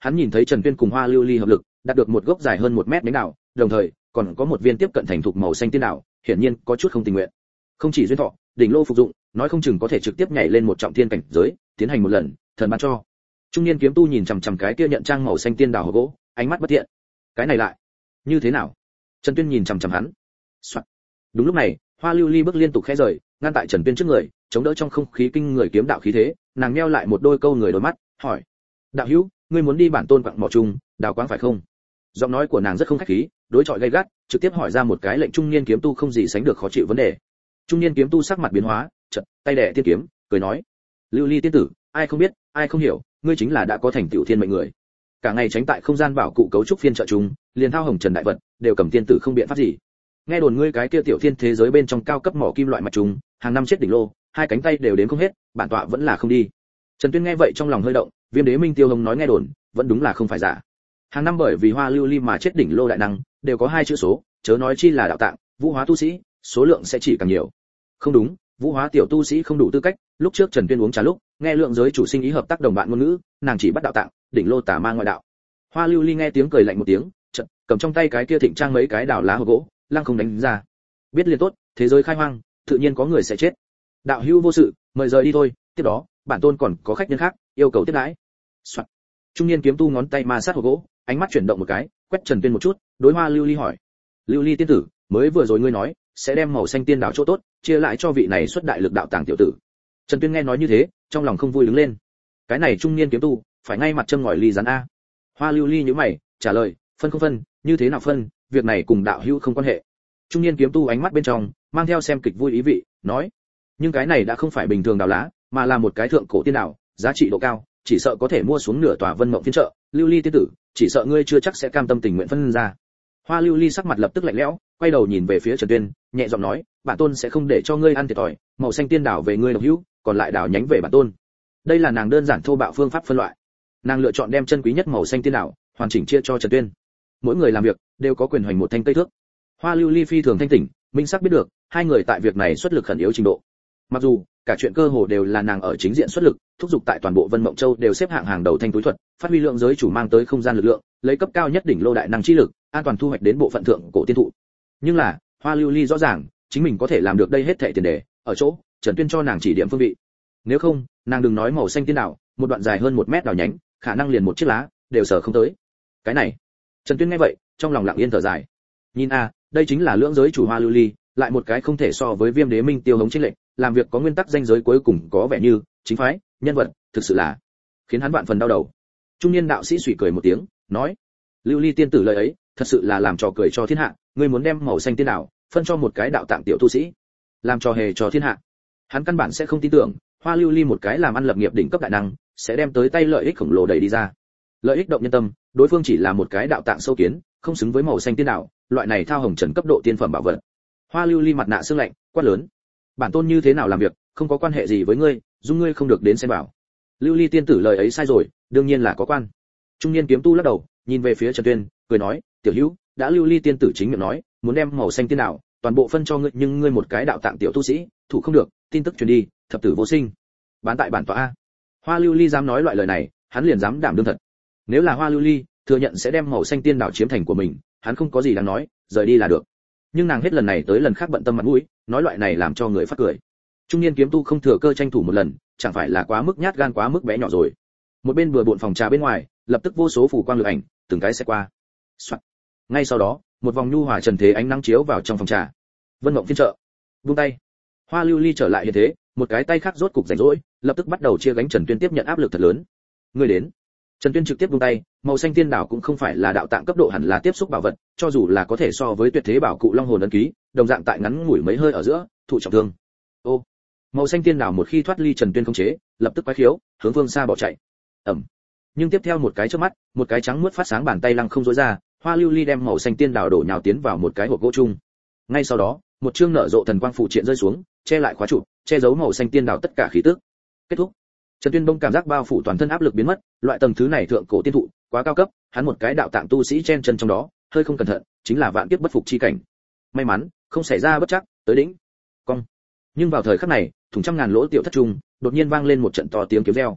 S1: hắn nhìn thấy Trần Tuyên cùng Hoa Lưu Ly hợp lực, đạt được một gốc dài hơn một mét nhánh đào, đồng thời còn có một viên tiếp cận thành thục màu xanh tiên đào, hiển nhiên có chút không tình nguyện. Không chỉ duyên thọ, đỉnh lô phục dụng, nói không chừng có thể trực tiếp nhảy lên một trọng thiên cảnh giới, tiến hành một lần, thần ban cho. Trung niên kiếm tu nhìn chằm chằm cái kia nhận trang màu xanh tiên đào hộp gỗ, ánh mắt bất thiện. Cái này lại, như thế nào? Trần Tuyên nhìn chằm chằm hắn. Soạn. Đúng lúc này, Hoa Lưu Ly bước liên tục khẽ rời, ngăn tại Trần Tuyên trước người, chống đỡ trong không khí kinh người kiếm đạo khí thế, nàng nheo lại một đôi câu người đôi mắt, hỏi: "Đạo hữu, ngươi muốn đi bản tôn quặng mỏ chung, đào quáng phải không?" Giọng nói của nàng rất không khách khí, đối chọi gay gắt, trực tiếp hỏi ra một cái lệnh trung niên kiếm tu không gì sánh được khó chịu vấn đề. Trung niên kiếm tu sắc mặt biến hóa, chợt tay đè tiên kiếm, cười nói: "Lưu Ly tiên tử, ai không biết, ai không hiểu, ngươi chính là đã có thành tựu thiên mệnh người. Cả ngày tránh tại không gian bảo cụ cấu trúc phiên trợ chung, liền thao hồng trần đại vật, đều cầm tiên tử không biện pháp gì. Nghe đồn ngươi cái kia tiểu thiên thế giới bên trong cao cấp mỏ kim loại mạch trùng, hàng năm chết đỉnh lô, hai cánh tay đều đến không hết, bản tọa vẫn là không đi." Trần Tuyên nghe vậy trong lòng hơi động, Viêm Đế Minh Tiêu Hồng nói nghe đồn, vẫn đúng là không phải giả. Hàng năm bởi vì Hoa Lưu Ly mà chết đỉnh lô đại năng, đều có hai chữ số, chớ nói chi là đạo tạng, vũ hóa tu sĩ, số lượng sẽ chỉ càng nhiều. Không đúng, vũ hóa tiểu tu sĩ không đủ tư cách, lúc trước Trần Tuyên uống trà lúc, nghe lượng giới chủ sinh ý hợp tác đồng bạn ngôn ngữ, nàng chỉ bắt đạo tạng, đỉnh lô tà ma ngoại đạo. Hoa Lưu Ly nghe tiếng cười lạnh một tiếng, chợt cầm trong tay cái kia thịnh trang mấy cái đào lá hộp gỗ, lăng không đánh ra. Biết liền tốt, thế giới khai hoang, tự nhiên có người sẽ chết. Đạo hữu vô sự, mời rời đi thôi, tiếp đó, bản tôn còn có khách nhân khác, yêu cầu tiếp đãi. Soạn. Trung niên kiếm tu ngón tay ma sát hộp gỗ, ánh mắt chuyển động một cái, quét Trần Tuyên một chút, đối Hoa Lưu Ly hỏi: "Lưu Ly tiên tử, mới vừa rồi ngươi nói, sẽ đem màu xanh tiên đào chỗ tốt, chia lại cho vị này xuất đại lực đạo tàng tiểu tử." Trần Tuyên nghe nói như thế, trong lòng không vui đứng lên. Cái này trung niên kiếm tu, phải ngay mặt châm ngòi ly rắn a. Hoa Lưu Ly nhíu mày, trả lời: "Phân không phân, như thế nào phân, việc này cùng đạo hữu không quan hệ." Trung niên kiếm tu ánh mắt bên trong mang theo xem kịch vui ý vị, nói: "Nhưng cái này đã không phải bình thường đào lá, mà là một cái thượng cổ tiên đào, giá trị độ cao, chỉ sợ có thể mua xuống nửa tòa Vân Mộng phiên chợ, Lưu Ly tiên tử, chỉ sợ ngươi chưa chắc sẽ cam tâm tình nguyện phân ra." Hoa Lưu Ly sắc mặt lập tức lạnh lẽo, quay đầu nhìn về phía Trần Tuyên, nhẹ giọng nói: "Bản tôn sẽ không để cho ngươi ăn thiệt thòi, màu xanh tiên đào về ngươi độc hữu, còn lại đào nhánh về bản tôn." Đây là nàng đơn giản thô bạo phương pháp phân loại. Nàng lựa chọn đem chân quý nhất màu xanh tiên đào hoàn chỉnh chia cho Trần Tuyên. Mỗi người làm việc đều có quyền hoành một thanh cây thước. Hoa Lưu Ly phi thường thanh tỉnh, minh sắc biết được, hai người tại việc này xuất lực khẩn yếu trình độ. Mặc dù cả chuyện cơ hồ đều là nàng ở chính diện xuất lực, thúc giục tại toàn bộ Vân Mộng Châu đều xếp hạng hàng đầu thanh túi thuật, phát huy lượng giới chủ mang tới không gian lực lượng, lấy cấp cao nhất đỉnh lô đại năng chi lực, an toàn thu hoạch đến bộ phận thượng cổ tiên thụ. Nhưng là, Hoa Lưu Ly rõ ràng, chính mình có thể làm được đây hết thảy tiền đề, ở chỗ Trần Tuyên cho nàng chỉ điểm phương vị. Nếu không, nàng đừng nói màu xanh tiên đào, một đoạn dài hơn một mét đào nhánh, khả năng liền một chiếc lá đều sở không tới. Cái này, Trần Tuyên nghe vậy, trong lòng lặng yên thở dài. Nhìn a, đây chính là lưỡng giới chủ Hoa Lưu Ly, lại một cái không thể so với Viêm Đế Minh Tiêu Hống chênh lệnh, làm việc có nguyên tắc danh giới cuối cùng có vẻ như chính phái, nhân vật, thực sự là khiến hắn vạn phần đau đầu. Trung niên đạo sĩ suy cười một tiếng, nói: "Lưu Ly tiên tử lời ấy, thật sự là làm trò cười cho thiên hạ, ngươi muốn đem màu xanh tiên đào phân cho một cái đạo tạng tiểu tu sĩ, làm trò hề cho thiên hạ." Hắn căn bản sẽ không tin tưởng, Hoa Lưu Ly một cái làm ăn lập nghiệp đỉnh cấp đại năng, sẽ đem tới tay lợi ích khổng lồ đẩy đi ra. Lợi ích động nhân tâm, đối phương chỉ là một cái đạo tạng sâu kiến, không xứng với màu xanh tiên đào, loại này thao hồng trần cấp độ tiên phẩm bảo vật. Hoa Lưu Ly mặt nạ sương lạnh, quát lớn: "Bản tôn như thế nào làm việc, không có quan hệ gì với ngươi, dung ngươi không được đến xem bảo." Lưu Ly tiên tử lời ấy sai rồi, đương nhiên là có quan. Trung niên kiếm tu lắc đầu, nhìn về phía Trần Tuyên, cười nói: "Tiểu hữu, đã Lưu Ly tiên tử chính miệng nói, muốn đem màu xanh tiên đào toàn bộ phân cho ngươi, nhưng ngươi một cái đạo tạng tiểu tu sĩ, thủ không được, tin tức truyền đi, thập tử vô sinh. Bán tại bản tọa a." Hoa Lưu Ly dám nói loại lời này, hắn liền dám đảm đương thật. Nếu là Hoa Lưu Ly thừa nhận sẽ đem màu xanh tiên đào chiếm thành của mình, hắn không có gì đáng nói, rời đi là được. Nhưng nàng hết lần này tới lần khác bận tâm mặt mũi, nói loại này làm cho người phát cười. Trung niên kiếm tu không thừa cơ tranh thủ một lần, chẳng phải là quá mức nhát gan quá mức bé nhỏ rồi. Một bên vừa bộn phòng trà bên ngoài, lập tức vô số phủ quang lực ảnh, từng cái sẽ qua. Soạn. Ngay sau đó, một vòng nhu hòa trần thế ánh nắng chiếu vào trong phòng trà. Vân Mộng phiên chợ. Buông tay. Hoa Lưu Ly trở lại hiện thế, một cái tay khác rốt cục rảnh rỗi, lập tức bắt đầu chia gánh Trần Tuyên tiếp nhận áp lực thật lớn. Người đến. Trần Tuyên trực tiếp buông tay, màu xanh tiên đảo cũng không phải là đạo tạng cấp độ hẳn là tiếp xúc bảo vật, cho dù là có thể so với tuyệt thế bảo cụ long hồn ấn ký, đồng dạng tại ngắn ngủi mấy hơi ở giữa, thụ trọng thương. Ô, màu xanh tiên đảo một khi thoát ly Trần Tuyên khống chế, lập tức quái khiếu, hướng phương xa bỏ chạy. Ầm. Nhưng tiếp theo một cái chớp mắt, một cái trắng muốt phát sáng bàn tay lăng không rối ra, Hoa Lưu Ly đem màu xanh tiên đảo đổ nhào tiến vào một cái hộp gỗ chung. Ngay sau đó, một chương nở rộ thần quang phụ triện rơi xuống, che lại khóa trụ, che giấu màu xanh tiên đảo tất cả khí tức. Kết thúc. Trần Tuyên bỗng cảm giác bao phủ toàn thân áp lực biến mất, loại tầng thứ này thượng cổ tiên thụ, quá cao cấp, hắn một cái đạo tạng tu sĩ chen chân trong đó, hơi không cẩn thận, chính là vạn kiếp bất phục chi cảnh. May mắn, không xảy ra bất trắc, tới đỉnh. Cong. Nhưng vào thời khắc này, thủng trăm ngàn lỗ tiểu thất trung, đột nhiên vang lên một trận to tiếng kiếm reo.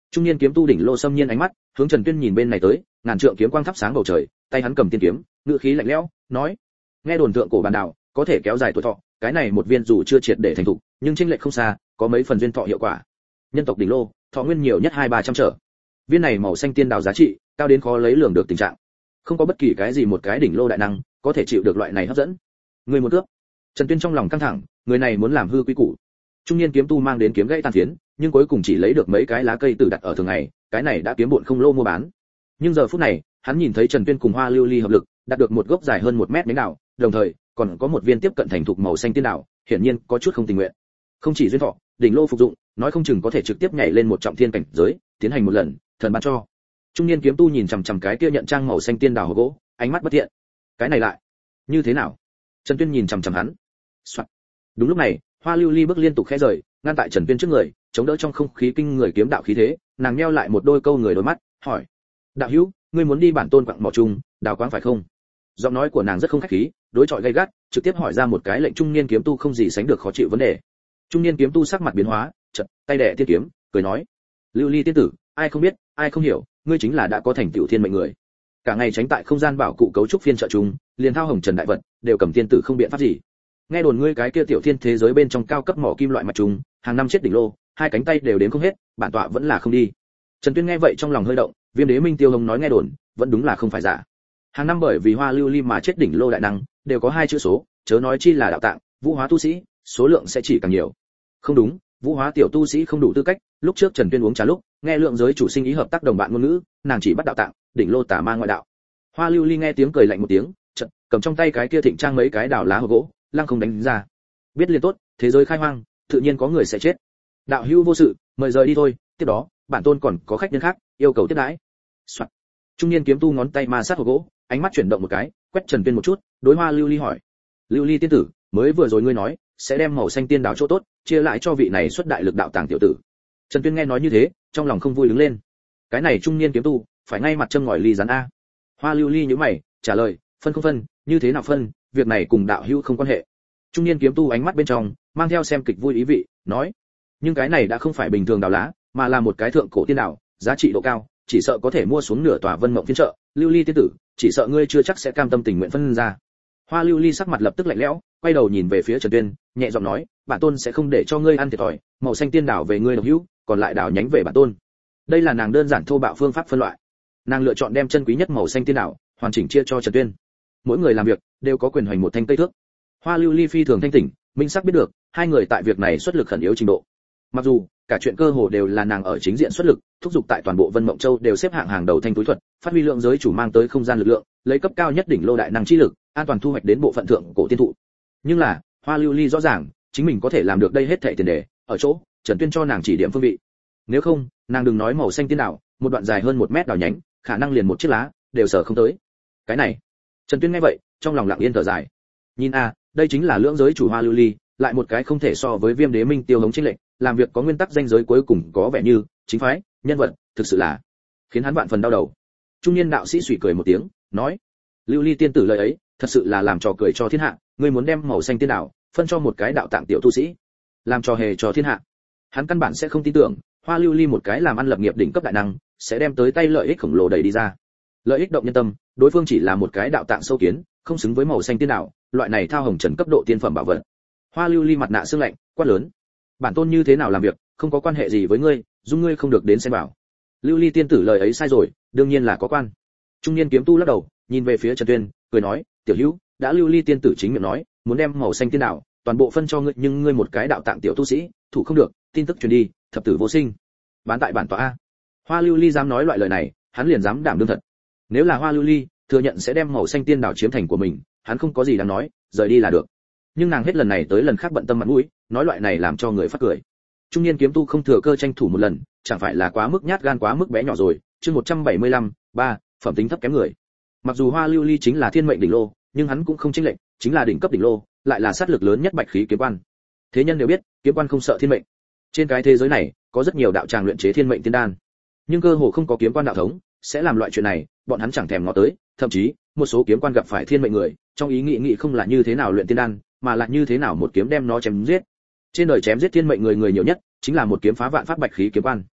S1: Trung niên kiếm tu đỉnh lô xâm nhiên ánh mắt hướng Trần Tuyên nhìn bên này tới, ngàn trượng kiếm quang thắp sáng bầu trời, tay hắn cầm tiên kiếm, ngữ khí lạnh lẽo, nói: nghe đồn thượng cổ bản đạo có thể kéo dài tuổi thọ, cái này một viên dù chưa triệt để thành thục, nhưng chênh lệch không xa, có mấy phần duyên thọ hiệu quả. Nhân tộc đỉnh lô, thọ nguyên nhiều nhất hai ba trăm trở. Viên này màu xanh tiên đào giá trị cao đến khó lấy lường được tình trạng. Không có bất kỳ cái gì một cái đỉnh lô đại năng có thể chịu được loại này hấp dẫn. Người một cướp. Trần Tuyên trong lòng căng thẳng, người này muốn làm hư quy củ. Trung niên kiếm tu mang đến kiếm gãy tàn phiến, nhưng cuối cùng chỉ lấy được mấy cái lá cây tử đặt ở thường ngày, cái này đã kiếm bộn không lô mua bán. Nhưng giờ phút này, hắn nhìn thấy Trần Tuyên cùng Hoa Lưu Ly hợp lực, đạt được một gốc dài hơn một mét nhánh đào, đồng thời còn có một viên tiếp cận thành thục màu xanh tiên đào, hiển nhiên có chút không tình nguyện. Không chỉ duyên thọ, đỉnh lô phục dụng, nói không chừng có thể trực tiếp nhảy lên một trọng thiên cảnh giới, tiến hành một lần, thần ban cho. Trung niên kiếm tu nhìn chằm chằm cái kia nhận trang màu xanh tiên đào hộp gỗ, ánh mắt bất thiện. Cái này lại, như thế nào? Trần Tuyên nhìn chằm chằm hắn. Soạt. Đúng lúc này, Hoa Lưu Ly bước liên tục khẽ rời, ngăn tại Trần Tuyên trước người, chống đỡ trong không khí kinh người kiếm đạo khí thế, nàng nheo lại một đôi câu người đôi mắt, hỏi: đạo hữu, ngươi muốn đi bản tôn quặng mỏ chung, đào quáng phải không? Giọng nói của nàng rất không khách khí, đối chọi gay gắt, trực tiếp hỏi ra một cái lệnh trung niên kiếm tu không gì sánh được khó chịu vấn đề. Trung niên kiếm tu sắc mặt biến hóa, chợt tay đẻ tiên kiếm, cười nói: Lưu Ly tiên tử, ai không biết, ai không hiểu, ngươi chính là đã có thành tựu thiên mệnh người. Cả ngày tránh tại không gian bảo cụ cấu trúc phiên trợ chúng, liền thao hồng trần đại vật, đều cầm tiên tử không biện pháp gì. Nghe đồn ngươi cái kia tiểu thiên thế giới bên trong cao cấp mỏ kim loại mạch trùng, hàng năm chết đỉnh lô, hai cánh tay đều đếm không hết, bản tọa vẫn là không đi. Trần Tuyên nghe vậy trong lòng hơi động, Viêm Đế Minh Tiêu Hồng nói nghe đồn, vẫn đúng là không phải giả. Hàng năm bởi vì Hoa Lưu Ly mà chết đỉnh lô đại năng, đều có hai chữ số, chớ nói chi là đạo tạng, vũ hóa tu sĩ, số lượng sẽ chỉ càng nhiều. Không đúng, vũ hóa tiểu tu sĩ không đủ tư cách, lúc trước Trần Tuyên uống trà lúc, nghe lượng giới chủ sinh ý hợp tác đồng bạn ngôn ngữ, nàng chỉ bắt đạo tạng, đỉnh lô tà ma ngoại đạo. Hoa Lưu Ly nghe tiếng cười lạnh một tiếng, chợt cầm trong tay cái kia thịnh trang mấy cái đào lá hộp gỗ, lăng không đánh ra. Biết liền tốt, thế giới khai hoang, tự nhiên có người sẽ chết. Đạo hữu vô sự, mời rời đi thôi, tiếp đó, bản tôn còn có khách nhân khác, yêu cầu tiếp đãi. Soạt. Trung niên kiếm tu ngón tay ma sát hộp gỗ, ánh mắt chuyển động một cái, quét Trần Tuyên một chút, đối Hoa Lưu Ly hỏi: Lưu Ly tiên tử, mới vừa rồi ngươi nói sẽ đem màu xanh tiên đào chỗ tốt chia lại cho vị này xuất đại lực đạo tàng tiểu tử. Trần Tuyên nghe nói như thế, trong lòng không vui đứng lên. Cái này trung niên kiếm tu, phải ngay mặt châm ngòi ly rắn a. Hoa Lưu Ly nhíu mày, trả lời: phân không phân, như thế nào phân, việc này cùng đạo hữu không quan hệ. Trung niên kiếm tu ánh mắt bên trong mang theo xem kịch vui ý vị, nói: nhưng cái này đã không phải bình thường đào lá, mà là một cái thượng cổ tiên đào, giá trị độ cao, chỉ sợ có thể mua xuống nửa tòa Vân Mộng phiên chợ. Lưu Ly tiên tử, chỉ sợ ngươi chưa chắc sẽ cam tâm tình nguyện phân ra. Hoa Lưu Ly sắc mặt lập tức lạnh lẽo, quay đầu nhìn về phía Trần Tuyên, nhẹ giọng nói: bản tôn sẽ không để cho ngươi ăn thiệt thòi, màu xanh tiên đào về ngươi độc hữu, còn lại đào nhánh về bản tôn. Đây là nàng đơn giản thô bạo phương pháp phân loại. Nàng lựa chọn đem chân quý nhất màu xanh tiên đào hoàn chỉnh chia cho Trần Tuyên. Mỗi người làm việc đều có quyền hoành một thanh cây thước. Hoa Lưu Ly phi thường thanh tỉnh, minh sắc biết được hai người tại việc này xuất lực khẩn yếu trình độ. Mặc dù cả chuyện cơ hồ đều là nàng ở chính diện xuất lực, thúc giục tại toàn bộ Vân Mộng Châu đều xếp hạng hàng đầu thanh túi thuật, phát huy lượng giới chủ mang tới không gian lực lượng, lấy cấp cao nhất đỉnh lô đại năng chi lực, an toàn thu hoạch đến bộ phận thượng cổ tiên thụ. Nhưng là, Hoa Lưu Ly rõ ràng, chính mình có thể làm được đây hết thảy tiền đề, ở chỗ Trần Tuyên cho nàng chỉ điểm phương vị. Nếu không, nàng đừng nói màu xanh tiên đào, một đoạn dài hơn một mét đào nhánh, khả năng liền một chiếc lá đều sở không tới. Cái này, Trần Tuyên nghe vậy, trong lòng lặng yên thở dài. Nhìn a, đây chính là lưỡng giới chủ Hoa Lưu Ly, lại một cái không thể so với Viêm Đế Minh Tiêu Hống chênh lệch, làm việc có nguyên tắc ranh giới cuối cùng có vẻ như chính phái, nhân vật, thực sự là khiến hắn vạn phần đau đầu. Trung niên đạo sĩ suy cười một tiếng, nói: Lưu Ly tiên tử lời ấy, thật sự là làm trò cười cho thiên hạ, ngươi muốn đem màu xanh tiên đào phân cho một cái đạo tạng tiểu tu sĩ, làm trò hề cho thiên hạ. Hắn căn bản sẽ không tin tưởng, Hoa Lưu Ly một cái làm ăn lập nghiệp đỉnh cấp đại năng, sẽ đem tới tay lợi ích khổng lồ đẩy đi ra. Lợi ích động nhân tâm, đối phương chỉ là một cái đạo tạng sâu kiến, không xứng với màu xanh tiên đào, loại này thao hồng trần cấp độ tiên phẩm bảo vật. Hoa Lưu Ly mặt nạ sương lạnh, quát lớn: bản tôn như thế nào làm việc, không có quan hệ gì với ngươi, dung ngươi không được đến xen vào. Lưu Ly tiên tử lời ấy sai rồi, đương nhiên là có quan. Trung niên kiếm tu lắc đầu, nhìn về phía Trần Tuyên, cười nói: tiểu hữu, đã Lưu Ly tiên tử chính miệng nói, muốn đem màu xanh tiên đào toàn bộ phân cho ngươi, nhưng ngươi một cái đạo tạng tiểu tu sĩ, thủ không được, tin tức truyền đi, thập tử vô sinh. Bán tại bản tọa a. Hoa Lưu Ly dám nói loại lời này, hắn liền dám đảm đương thật. Nếu là Hoa Lưu Ly thừa nhận sẽ đem màu xanh tiên đào chiếm thành của mình, hắn không có gì đáng nói, rời đi là được. Nhưng nàng hết lần này tới lần khác bận tâm mặt mũi, nói loại này làm cho người phát cười. Trung niên kiếm tu không thừa cơ tranh thủ một lần, chẳng phải là quá mức nhát gan quá mức bé nhỏ rồi. Chương một trăm bảy mươi lăm, ba, phẩm tính thấp kém người. Mặc dù Hoa Lưu Ly chính là thiên mệnh đỉnh lô, nhưng hắn cũng không chênh lệch, chính là đỉnh cấp đỉnh lô, lại là sát lực lớn nhất bạch khí kiếm quan. Thế nhân đều biết, kiếm quan không sợ thiên mệnh. Trên cái thế giới này, có rất nhiều đạo tràng luyện chế thiên mệnh tiên đan, nhưng cơ hồ không có kiếm quan đạo thống sẽ làm loại chuyện này, bọn hắn chẳng thèm ngó tới, thậm chí, một số kiếm quan gặp phải thiên mệnh người, trong ý nghĩ nghĩ không là như thế nào luyện tiên đan, mà là như thế nào một kiếm đem nó chém giết. Trên đời chém giết thiên mệnh người người nhiều nhất, chính là một kiếm phá vạn pháp bạch khí kiếm quan.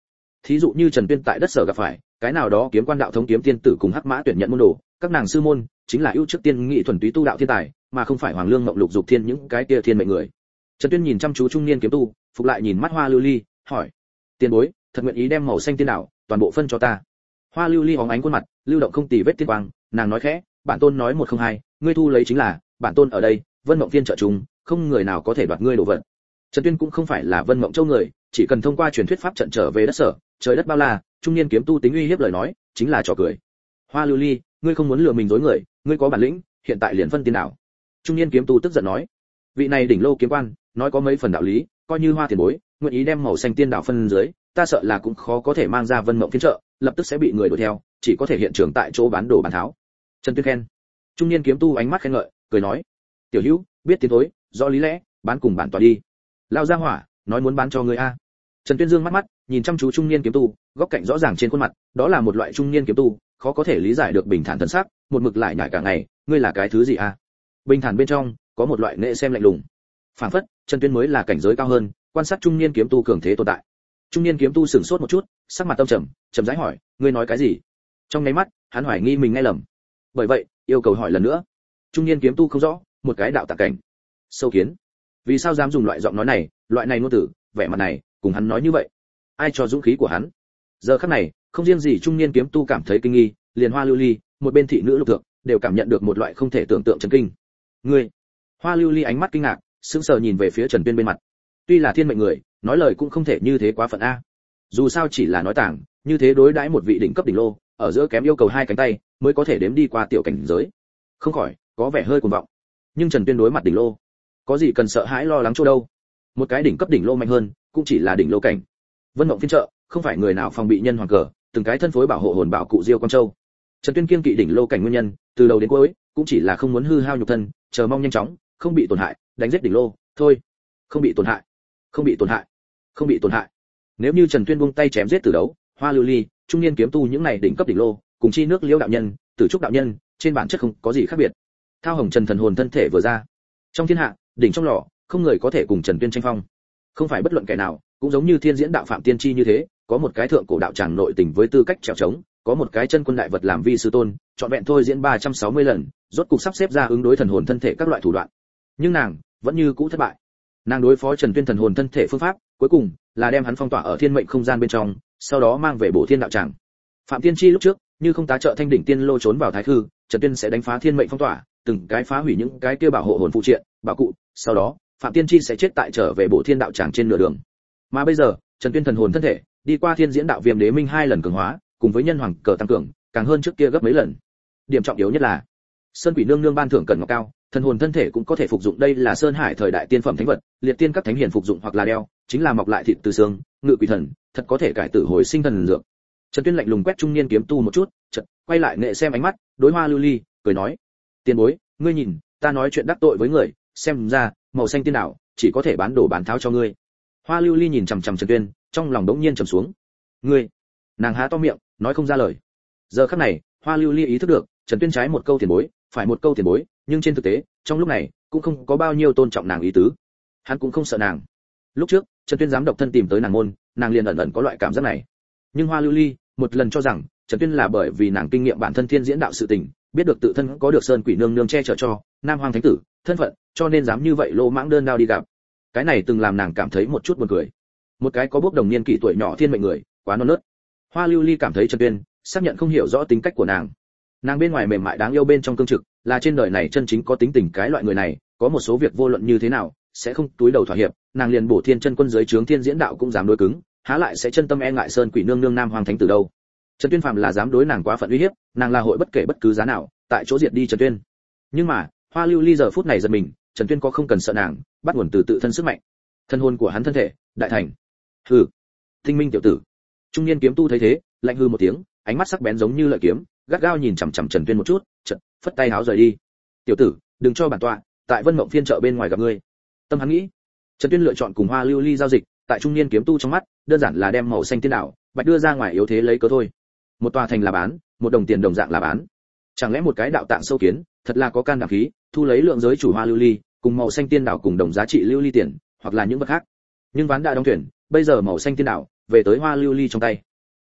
S1: thí dụ như Trần Tuyên tại đất sở gặp phải cái nào đó kiếm quan đạo thống kiếm tiên tử cùng hắc mã tuyển nhận môn đồ, các nàng sư môn chính là ưu trước tiên nghị thuần túy tu đạo thiên tài, mà không phải hoàng lương mộng lục dục thiên những cái kia thiên mệnh người. Trần Tuyên nhìn chăm chú trung niên kiếm tu, phục lại nhìn mắt Hoa Lưu Ly, hỏi: "Tiền bối, thật nguyện ý đem màu xanh tiên đảo toàn bộ phân cho ta?" Hoa Lưu Ly hóng ánh khuôn mặt, lưu động không tì vết tiên quang, nàng nói khẽ: "Bản tôn nói một không hai, ngươi thu lấy chính là, bản tôn ở đây, Vân Mộng Viên trợ chúng, không người nào có thể đoạt ngươi đồ vật." Trần Tuyên cũng không phải là Vân Mộng Châu người, chỉ cần thông qua truyền thuyết pháp trận trở về đất sở, trời đất bao la, trung niên kiếm tu tính uy hiếp lời nói, chính là trò cười. Hoa Lưu Ly, ngươi không muốn lừa mình dối người, ngươi có bản lĩnh, hiện tại liền phân tiên đảo. Trung niên kiếm tu tức giận nói. Vị này đỉnh lô kiếm quan, nói có mấy phần đạo lý, coi như Hoa tiền bối, nguyện ý đem màu xanh tiên đảo phân dưới, ta sợ là cũng khó có thể mang ra Vân Mộng phiên trợ, lập tức sẽ bị người đuổi theo, chỉ có thể hiện trường tại chỗ bán đồ bán tháo. Trần Tuyên khen. Trung niên kiếm tu ánh mắt khen ngợi, cười nói: "Tiểu hữu, biết tiến thối, rõ lý lẽ, bán cùng bản tòa đi." Lao ra hỏa, nói muốn bán cho ngươi a. Trần Tuyên dương mắt mắt, nhìn chăm chú trung niên kiếm tu, góc cạnh rõ ràng trên khuôn mặt, đó là một loại trung niên kiếm tu, khó có thể lý giải được bình thản thần sắc, một mực lại nhải cả ngày, ngươi là cái thứ gì a? Bình thản bên trong có một loại nệ xem lạnh lùng. Phản phất, Trần Tuyên mới là cảnh giới cao hơn, quan sát trung niên kiếm tu cường thế tồn tại. Trung niên kiếm tu sửng sốt một chút, sắc mặt tâm trầm, trầm rãi hỏi: "Ngươi nói cái gì?" Trong nháy mắt, hắn hoài nghi mình nghe lầm. Bởi vậy, yêu cầu hỏi lần nữa. Trung niên kiếm tu không rõ, một cái đạo tạng cảnh. Sâu kiến. Vì sao dám dùng loại giọng nói này, loại này ngôn tử, vẻ mặt này, cùng hắn nói như vậy? Ai cho dũng khí của hắn? Giờ khắc này, không riêng gì trung niên kiếm tu cảm thấy kinh nghi, liền Hoa Lưu Ly, một bên thị nữ lục thượng, đều cảm nhận được một loại không thể tưởng tượng chấn kinh. Ngươi? Hoa Lưu Ly ánh mắt kinh ngạc, sững sờ nhìn về phía Trần Tuyên bên mặt. Tuy là thiên mệnh người, nói lời cũng không thể như thế quá phận a. Dù sao chỉ là nói tảng, như thế đối đãi một vị đỉnh cấp đỉnh lô, ở giữa kém yêu cầu hai cánh tay, mới có thể đếm đi qua tiểu cảnh giới. Không khỏi, có vẻ hơi cuồng vọng. Nhưng Trần Tuyên đối mặt đỉnh lô, có gì cần sợ hãi lo lắng chỗ đâu? Một cái đỉnh cấp đỉnh lô mạnh hơn, cũng chỉ là đỉnh lô cảnh. Vân Mộng phiên trợ, không phải người nào phòng bị nhân hoàng cờ, từng cái thân phối bảo hộ hồn bảo cụ Diêu Quang Châu. Trần Tuyên kiên kỵ đỉnh lô cảnh nguyên nhân, từ đầu đến cuối, cũng chỉ là không muốn hư hao nhục thân, chờ mong nhanh chóng, không bị tổn hại, đánh giết đỉnh lô, thôi. Không bị tổn hại, không bị tổn hại, không bị tổn hại. Nếu như Trần Tuyên buông tay chém giết từ đấu, Hoa Lưu Ly, trung niên kiếm tu những này đỉnh cấp đỉnh lô, cùng chi nước Liễu đạo nhân, Tử Trúc đạo nhân, trên bản chất không có gì khác biệt. Thao Hồng Trần thần hồn thân thể vừa ra, trong thiên hạ, đỉnh trong lò, không người có thể cùng Trần Tuyên tranh phong. Không phải bất luận kẻ nào, cũng giống như Thiên Diễn đạo Phạm Tiên Chi như thế, có một cái thượng cổ đạo tràng nội tình với tư cách trèo trống, có một cái chân quân đại vật làm vi sư tôn, chọn vẹn thôi diễn ba trăm sáu mươi lần, rốt cục sắp xếp ra ứng đối thần hồn thân thể các loại thủ đoạn. Nhưng nàng vẫn như cũ thất bại. Nàng đối phó Trần Tuyên thần hồn thân thể phương pháp, cuối cùng là đem hắn phong tỏa ở thiên mệnh không gian bên trong, sau đó mang về Bổ Thiên đạo tràng. Phạm Tiên Chi lúc trước, như không tá trợ thanh đỉnh tiên lô trốn vào thái khư, Trần Tuyên sẽ đánh phá thiên mệnh phong tỏa, từng cái phá hủy những cái kia bảo hộ hồn phụ triện, bảo cụ, sau đó, Phạm Tiên Chi sẽ chết tại trở về Bổ Thiên đạo tràng trên nửa đường. Mà bây giờ, Trần Tuyên thần hồn thân thể, đi qua Thiên Diễn đạo Viêm Đế Minh hai lần cường hóa, cùng với nhân hoàng cờ tăng cường, càng hơn trước kia gấp mấy lần. Điểm trọng yếu nhất là, Sơn Quỷ nương nương ban thưởng cần ngọc cao, thần hồn thân thể cũng có thể phục dụng, đây là Sơn Hải thời đại tiên phẩm thánh vật, liệt tiên các thánh hiền phục dụng hoặc là đeo, chính là mọc lại thịt từ xương, ngự quỷ thần, thật có thể cải tử hồi sinh thần dược. Trần Tuyên lạnh lùng quét trung niên kiếm tu một chút, chợt quay lại nghệ xem ánh mắt, đối Hoa Lưu Ly, cười nói: "Tiền bối, ngươi nhìn, ta nói chuyện đắc tội với người, xem ra, màu xanh tiên đảo chỉ có thể bán đồ bán tháo cho ngươi." Hoa Lưu Ly nhìn chằm chằm Trần Tuyên, trong lòng đống nhiên trầm xuống. "Ngươi?" Nàng há to miệng, nói không ra lời. Giờ khắc này, Hoa Lưu Ly ý thức được, Trần Tuyên trái một câu tiền bối, phải một câu tiền bối, nhưng trên thực tế, trong lúc này, cũng không có bao nhiêu tôn trọng nàng ý tứ. Hắn cũng không sợ nàng. Lúc trước, Trần Tuyên dám độc thân tìm tới nàng môn, nàng liền ẩn ẩn có loại cảm giác này. Nhưng Hoa Lưu Ly, một lần cho rằng, Trần Tuyên là bởi vì nàng kinh nghiệm bản thân thiên diễn đạo sự tình, biết được tự thân có được Sơn Quỷ nương nương che chở cho, Nam Hoàng thánh tử, thân phận, cho nên dám như vậy lô mãng đơn đao đi gặp. Cái này từng làm nàng cảm thấy một chút buồn cười. Một cái có bốc đồng niên kỷ tuổi nhỏ thiên mệnh người, quá non nớt. Hoa Lưu Ly cảm thấy Trần Tuyên xác nhận không hiểu rõ tính cách của nàng. Nàng bên ngoài mềm mại đáng yêu bên trong cương trực, là trên đời này chân chính có tính tình cái loại người này, có một số việc vô luận như thế nào, sẽ không túi đầu thỏa hiệp, nàng liền Bổ Thiên chân quân dưới trướng Thiên Diễn đạo cũng dám đối cứng, há lại sẽ chân tâm e ngại Sơn Quỷ nương nương Nam Hoàng thánh tử đâu. Trần Tuyên phạm là dám đối nàng quá phận uy hiếp, nàng là hội bất kể bất cứ giá nào, tại chỗ diệt đi Trần Tuyên. Nhưng mà, Hoa Lưu Ly giờ phút này giật mình, Trần Tuyên có không cần sợ nàng, bắt nguồn từ tự thân sức mạnh. Thân hồn của hắn thân thể, đại thành. Hừ, Tinh Minh tiểu tử. Trung niên kiếm tu thấy thế, lạnh hừ một tiếng, ánh mắt sắc bén giống như lợi kiếm, gắt gao nhìn chằm chằm Trần Tuyên một chút, chợt phất tay háo rời đi. "Tiểu tử, đừng cho bản tọa, tại Vân Mộng phiên chợ bên ngoài gặp ngươi." Tâm hắn nghĩ. Trần Tuyên lựa chọn cùng Hoa Lưu Ly giao dịch, tại trung niên kiếm tu trong mắt, đơn giản là đem màu xanh tiên đảo, bạch đưa ra ngoài yếu thế lấy cớ thôi. Một tòa thành là bán, một đồng tiền đồng dạng là bán. Chẳng lẽ một cái đạo tạng sâu kiến, thật là có can đảm khí, thu lấy lượng giới chủ Hoa Lưu Ly, cùng màu xanh tiên đảo cùng đồng giá trị lưu ly tiền, hoặc là những vật khác. Nhưng ván đã đóng thuyền, bây giờ màu xanh tiên đảo về tới Hoa Lưu Ly trong tay.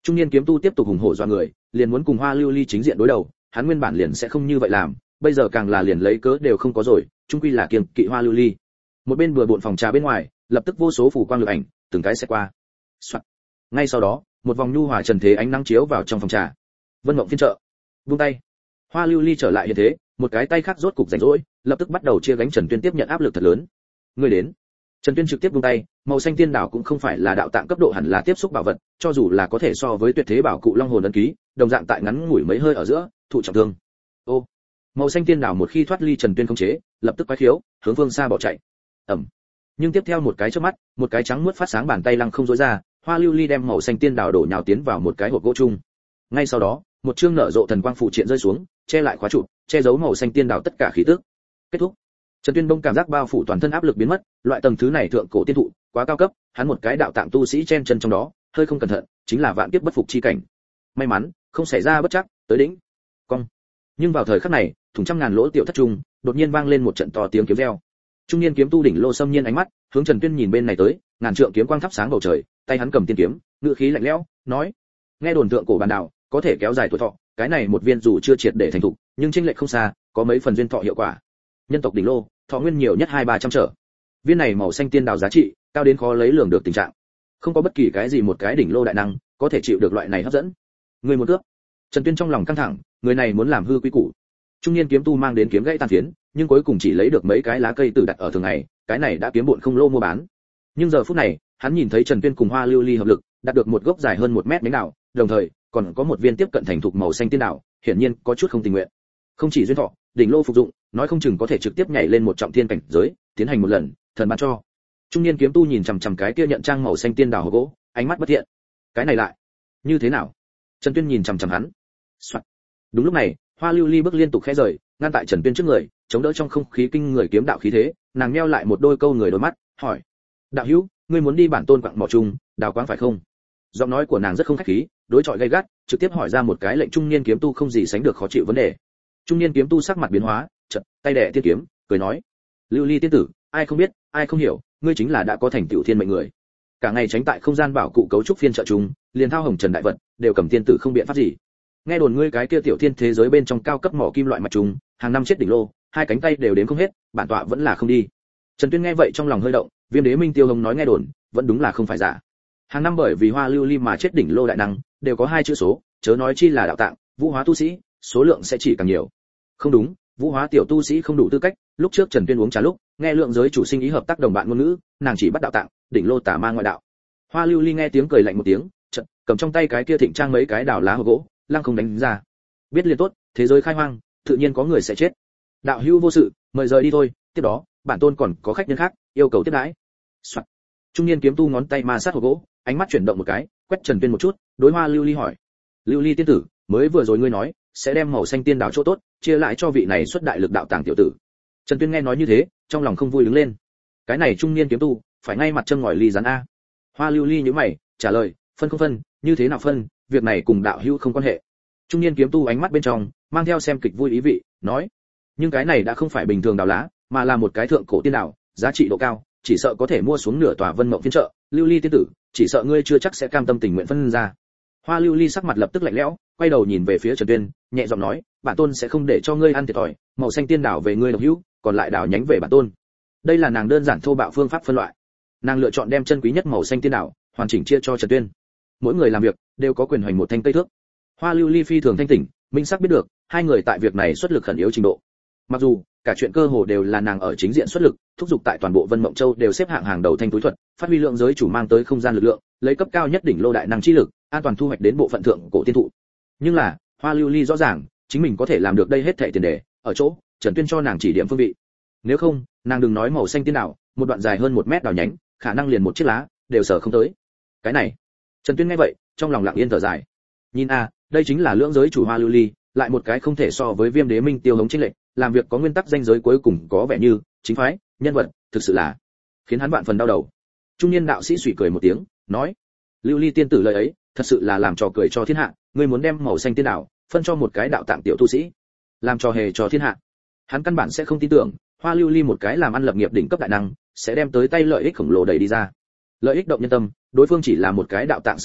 S1: Trung niên kiếm tu tiếp tục hùng hổ dọa người, liền muốn cùng Hoa Lưu Ly chính diện đối đầu, hắn nguyên bản liền sẽ không như vậy làm, bây giờ càng là liền lấy cớ đều không có rồi, chung quy là kiêng kỵ Hoa Lưu Ly. Một bên bừa bộn phòng trà bên ngoài, lập tức vô số phủ quang lực ảnh, từng cái sẽ qua. Soạn. Ngay sau đó, một vòng nhu hòa trần thế ánh nắng chiếu vào trong phòng trà. Vân Mộng phiên trợ. Buông tay. Hoa Lưu Ly trở lại hiện thế, một cái tay khác rốt cục rảnh rỗi, lập tức bắt đầu chia gánh Trần Tuyên tiếp nhận áp lực thật lớn. Người đến. Trần Tuyên trực tiếp buông tay, màu xanh tiên đảo cũng không phải là đạo tạng cấp độ hẳn là tiếp xúc bảo vật, cho dù là có thể so với tuyệt thế bảo cụ long hồn ấn ký, đồng dạng tại ngắn ngủi mấy hơi ở giữa, thụ trọng thương. Ô. Màu xanh tiên đảo một khi thoát ly Trần Tuyên khống chế, lập tức quái khiếu, hướng phương xa bỏ chạy. Ầm. Nhưng tiếp theo một cái chớp mắt, một cái trắng muốt phát sáng bàn tay lăng không rối ra, Hoa Lưu Ly đem màu xanh tiên đảo đổ nhào tiến vào một cái hộp gỗ chung. Ngay sau đó, một chương nở rộ thần quang phụ triện rơi xuống, che lại khóa trụ, che giấu màu xanh tiên đảo tất cả khí tức. Kết thúc. Trần Tuyên Đông cảm giác bao phủ toàn thân áp lực biến mất, loại tầng thứ này thượng cổ tiên thụ, quá cao cấp, hắn một cái đạo tạng tu sĩ chen chân trong đó, hơi không cẩn thận, chính là vạn kiếp bất phục chi cảnh. May mắn, không xảy ra bất trắc, tới đỉnh. Cong. Nhưng vào thời khắc này, thủng trăm ngàn lỗ tiểu thất trùng, đột nhiên vang lên một trận to tiếng kiếm reo. Trung niên kiếm tu đỉnh lô xâm nhiên ánh mắt, hướng Trần Tuyên nhìn bên này tới, ngàn trượng kiếm quang thắp sáng bầu trời, tay hắn cầm tiên kiếm, ngữ khí lạnh lẽo, nói: "Nghe đồn thượng cổ bản đạo, có thể kéo dài tuổi thọ, cái này một viên dù chưa triệt để thành thục, nhưng chênh lệch không xa, có mấy phần duyên thọ hiệu quả. Nhân tộc đỉnh lô, thọ nguyên nhiều nhất hai ba trăm trở. Viên này màu xanh tiên đào giá trị, cao đến khó lấy lường được tình trạng. Không có bất kỳ cái gì một cái đỉnh lô đại năng có thể chịu được loại này hấp dẫn. Người một cướp." Trần Tuyên trong lòng căng thẳng, người này muốn làm hư quý củ. Trung niên kiếm tu mang đến kiếm gãy tàn phiến, nhưng cuối cùng chỉ lấy được mấy cái lá cây tử đặt ở thường ngày, cái này đã kiếm bộn không lô mua bán. Nhưng giờ phút này, hắn nhìn thấy Trần Tuyên cùng Hoa Lưu Ly hợp lực, đạt được một gốc dài hơn một mét nhánh đào, đồng thời còn có một viên tiếp cận thành thục màu xanh tiên đào, hiển nhiên có chút không tình nguyện. Không chỉ duyên thọ, đỉnh lô phục dụng, nói không chừng có thể trực tiếp nhảy lên một trọng thiên cảnh giới, tiến hành một lần, thần ban cho. Trung niên kiếm tu nhìn chằm chằm cái kia nhận trang màu xanh tiên đào hộp gỗ, ánh mắt bất thiện. Cái này lại, như thế nào? Trần Tuyên nhìn chằm chằm hắn. Soạn. Đúng lúc này, Hoa Lưu Ly bước liên tục khẽ rời, ngăn tại Trần Tuyên trước người, chống đỡ trong không khí kinh người kiếm đạo khí thế, nàng nheo lại một đôi câu người đôi mắt, hỏi: "Đạo hữu, ngươi muốn đi bản tôn quặng mỏ chung, đào quáng phải không?" Giọng nói của nàng rất không khách khí, đối chọi gay gắt, trực tiếp hỏi ra một cái lệnh trung niên kiếm tu không gì sánh được khó chịu vấn đề. Trung niên kiếm tu sắc mặt biến hóa, chợt tay đè tiên kiếm, cười nói: "Lưu Ly tiên tử, ai không biết, ai không hiểu, ngươi chính là đã có thành tựu thiên mệnh người. Cả ngày tránh tại không gian bảo cụ cấu trúc phiên trợ chúng, liền thao hồng trần đại vật, đều cầm tiên tử không biện pháp gì. Nghe đồn ngươi cái kia tiểu thiên thế giới bên trong cao cấp mỏ kim loại mạch trùng, hàng năm chết đỉnh lô, hai cánh tay đều đến không hết, bản tọa vẫn là không đi." Trần Tuyên nghe vậy trong lòng hơi động, Viêm Đế Minh Tiêu Hồng nói nghe đồn, vẫn đúng là không phải giả. Hàng năm bởi vì Hoa Lưu Ly mà chết đỉnh lô đại năng, đều có hai chữ số, chớ nói chi là đạo tạng, vũ hóa tu sĩ, số lượng sẽ chỉ càng nhiều. Không đúng, vũ hóa tiểu tu sĩ không đủ tư cách, lúc trước Trần Tuyên uống trà lúc, nghe lượng giới chủ sinh ý hợp tác đồng bạn ngôn ngữ, nàng chỉ bắt đạo tạng, đỉnh lô tà ma ngoại đạo. Hoa Lưu Ly nghe tiếng cười lạnh một tiếng, chợt cầm trong tay cái kia thịnh trang mấy cái đào lá hộp gỗ, lăng không đánh ra. Biết liền tốt, thế giới khai hoang, tự nhiên có người sẽ chết. Đạo hữu vô sự, mời rời đi thôi, tiếp đó, bản tôn còn có khách nhân khác, yêu cầu tiếp đãi. Soạn. Trung niên kiếm tu ngón tay ma sát hộp gỗ, ánh mắt chuyển động một cái, quét Trần Tuyên một chút, đối Hoa Lưu Ly hỏi: "Lưu Ly tiên tử, mới vừa rồi ngươi nói sẽ đem màu xanh tiên đào chỗ tốt chia lại cho vị này xuất đại lực đạo tàng tiểu tử." Trần Tuyên nghe nói như thế, trong lòng không vui đứng lên. Cái này trung niên kiếm tu, phải ngay mặt châm ngòi ly rán a. Hoa Lưu Ly nhíu mày, trả lời: "Phân không phân, như thế nào phân, việc này cùng đạo hữu không quan hệ." Trung niên kiếm tu ánh mắt bên trong mang theo xem kịch vui ý vị, nói: "Nhưng cái này đã không phải bình thường đào lá, mà là một cái thượng cổ tiên đào, giá trị độ cao, chỉ sợ có thể mua xuống nửa tòa Vân Mộng phiên chợ, Lưu Ly tiên tử, chỉ sợ ngươi chưa chắc sẽ cam tâm tình nguyện phân ra." Hoa Lưu Ly sắc mặt lập tức lạnh lẽo, quay đầu nhìn về phía Trần Tuyên, nhẹ giọng nói: "Bản tôn sẽ không để cho ngươi ăn thiệt thòi, màu xanh tiên đảo về ngươi độc hữu, còn lại đảo nhánh về bản tôn." Đây là nàng đơn giản thô bạo phương pháp phân loại. Nàng lựa chọn đem chân quý nhất màu xanh tiên đảo hoàn chỉnh chia cho Trần Tuyên. Mỗi người làm việc đều có quyền hoành một thanh cây thước. Hoa Lưu Ly phi thường thanh tỉnh, minh sắc biết được, hai người tại việc này xuất lực khẩn yếu trình độ. Mặc dù cả chuyện cơ hồ đều là nàng ở chính diện xuất lực, thúc giục tại toàn bộ Vân Mộng Châu đều xếp hạng hàng đầu thanh túi thuật, phát huy lượng giới chủ mang tới không gian lực lượng, lấy cấp cao nhất đỉnh lô đại năng chi lực, an toàn thu hoạch đến bộ phận thượng cổ tiên thụ. Nhưng là, Hoa Lưu Ly rõ ràng, chính mình có thể làm được đây hết thảy tiền đề, ở chỗ Trần Tuyên cho nàng chỉ điểm phương vị. Nếu không, nàng đừng nói màu xanh tiên đảo, một đoạn dài hơn một mét đào nhánh, khả năng liền một chiếc lá đều sở không tới. Cái này, Trần Tuyên nghe vậy, trong lòng lặng yên thở dài. Nhìn a, đây chính là lưỡng giới chủ Hoa Lưu Ly, lại một cái không thể so với Viêm Đế Minh Tiêu Hống chênh lệch, làm việc có nguyên tắc danh giới cuối cùng có vẻ như chính phái, nhân vật, thực sự là khiến hắn vạn phần đau đầu. Trung niên đạo sĩ suy cười một tiếng, nói: "Lưu Ly tiên tử lời ấy, thật sự là làm trò cười cho thiên hạ, ngươi muốn đem màu xanh tiên đảo phân cho một cái đạo tạng tiểu tu sĩ, làm trò hề cho thiên hạ." Hắn căn bản sẽ không tin tưởng, Hoa Lưu Ly một cái làm ăn lập nghiệp đỉnh cấp đại năng, sẽ đem tới tay lợi ích khổng lồ đẩy đi ra. Lợi ích động nhân tâm, đối phương chỉ là một cái đạo tạng sâu kiến,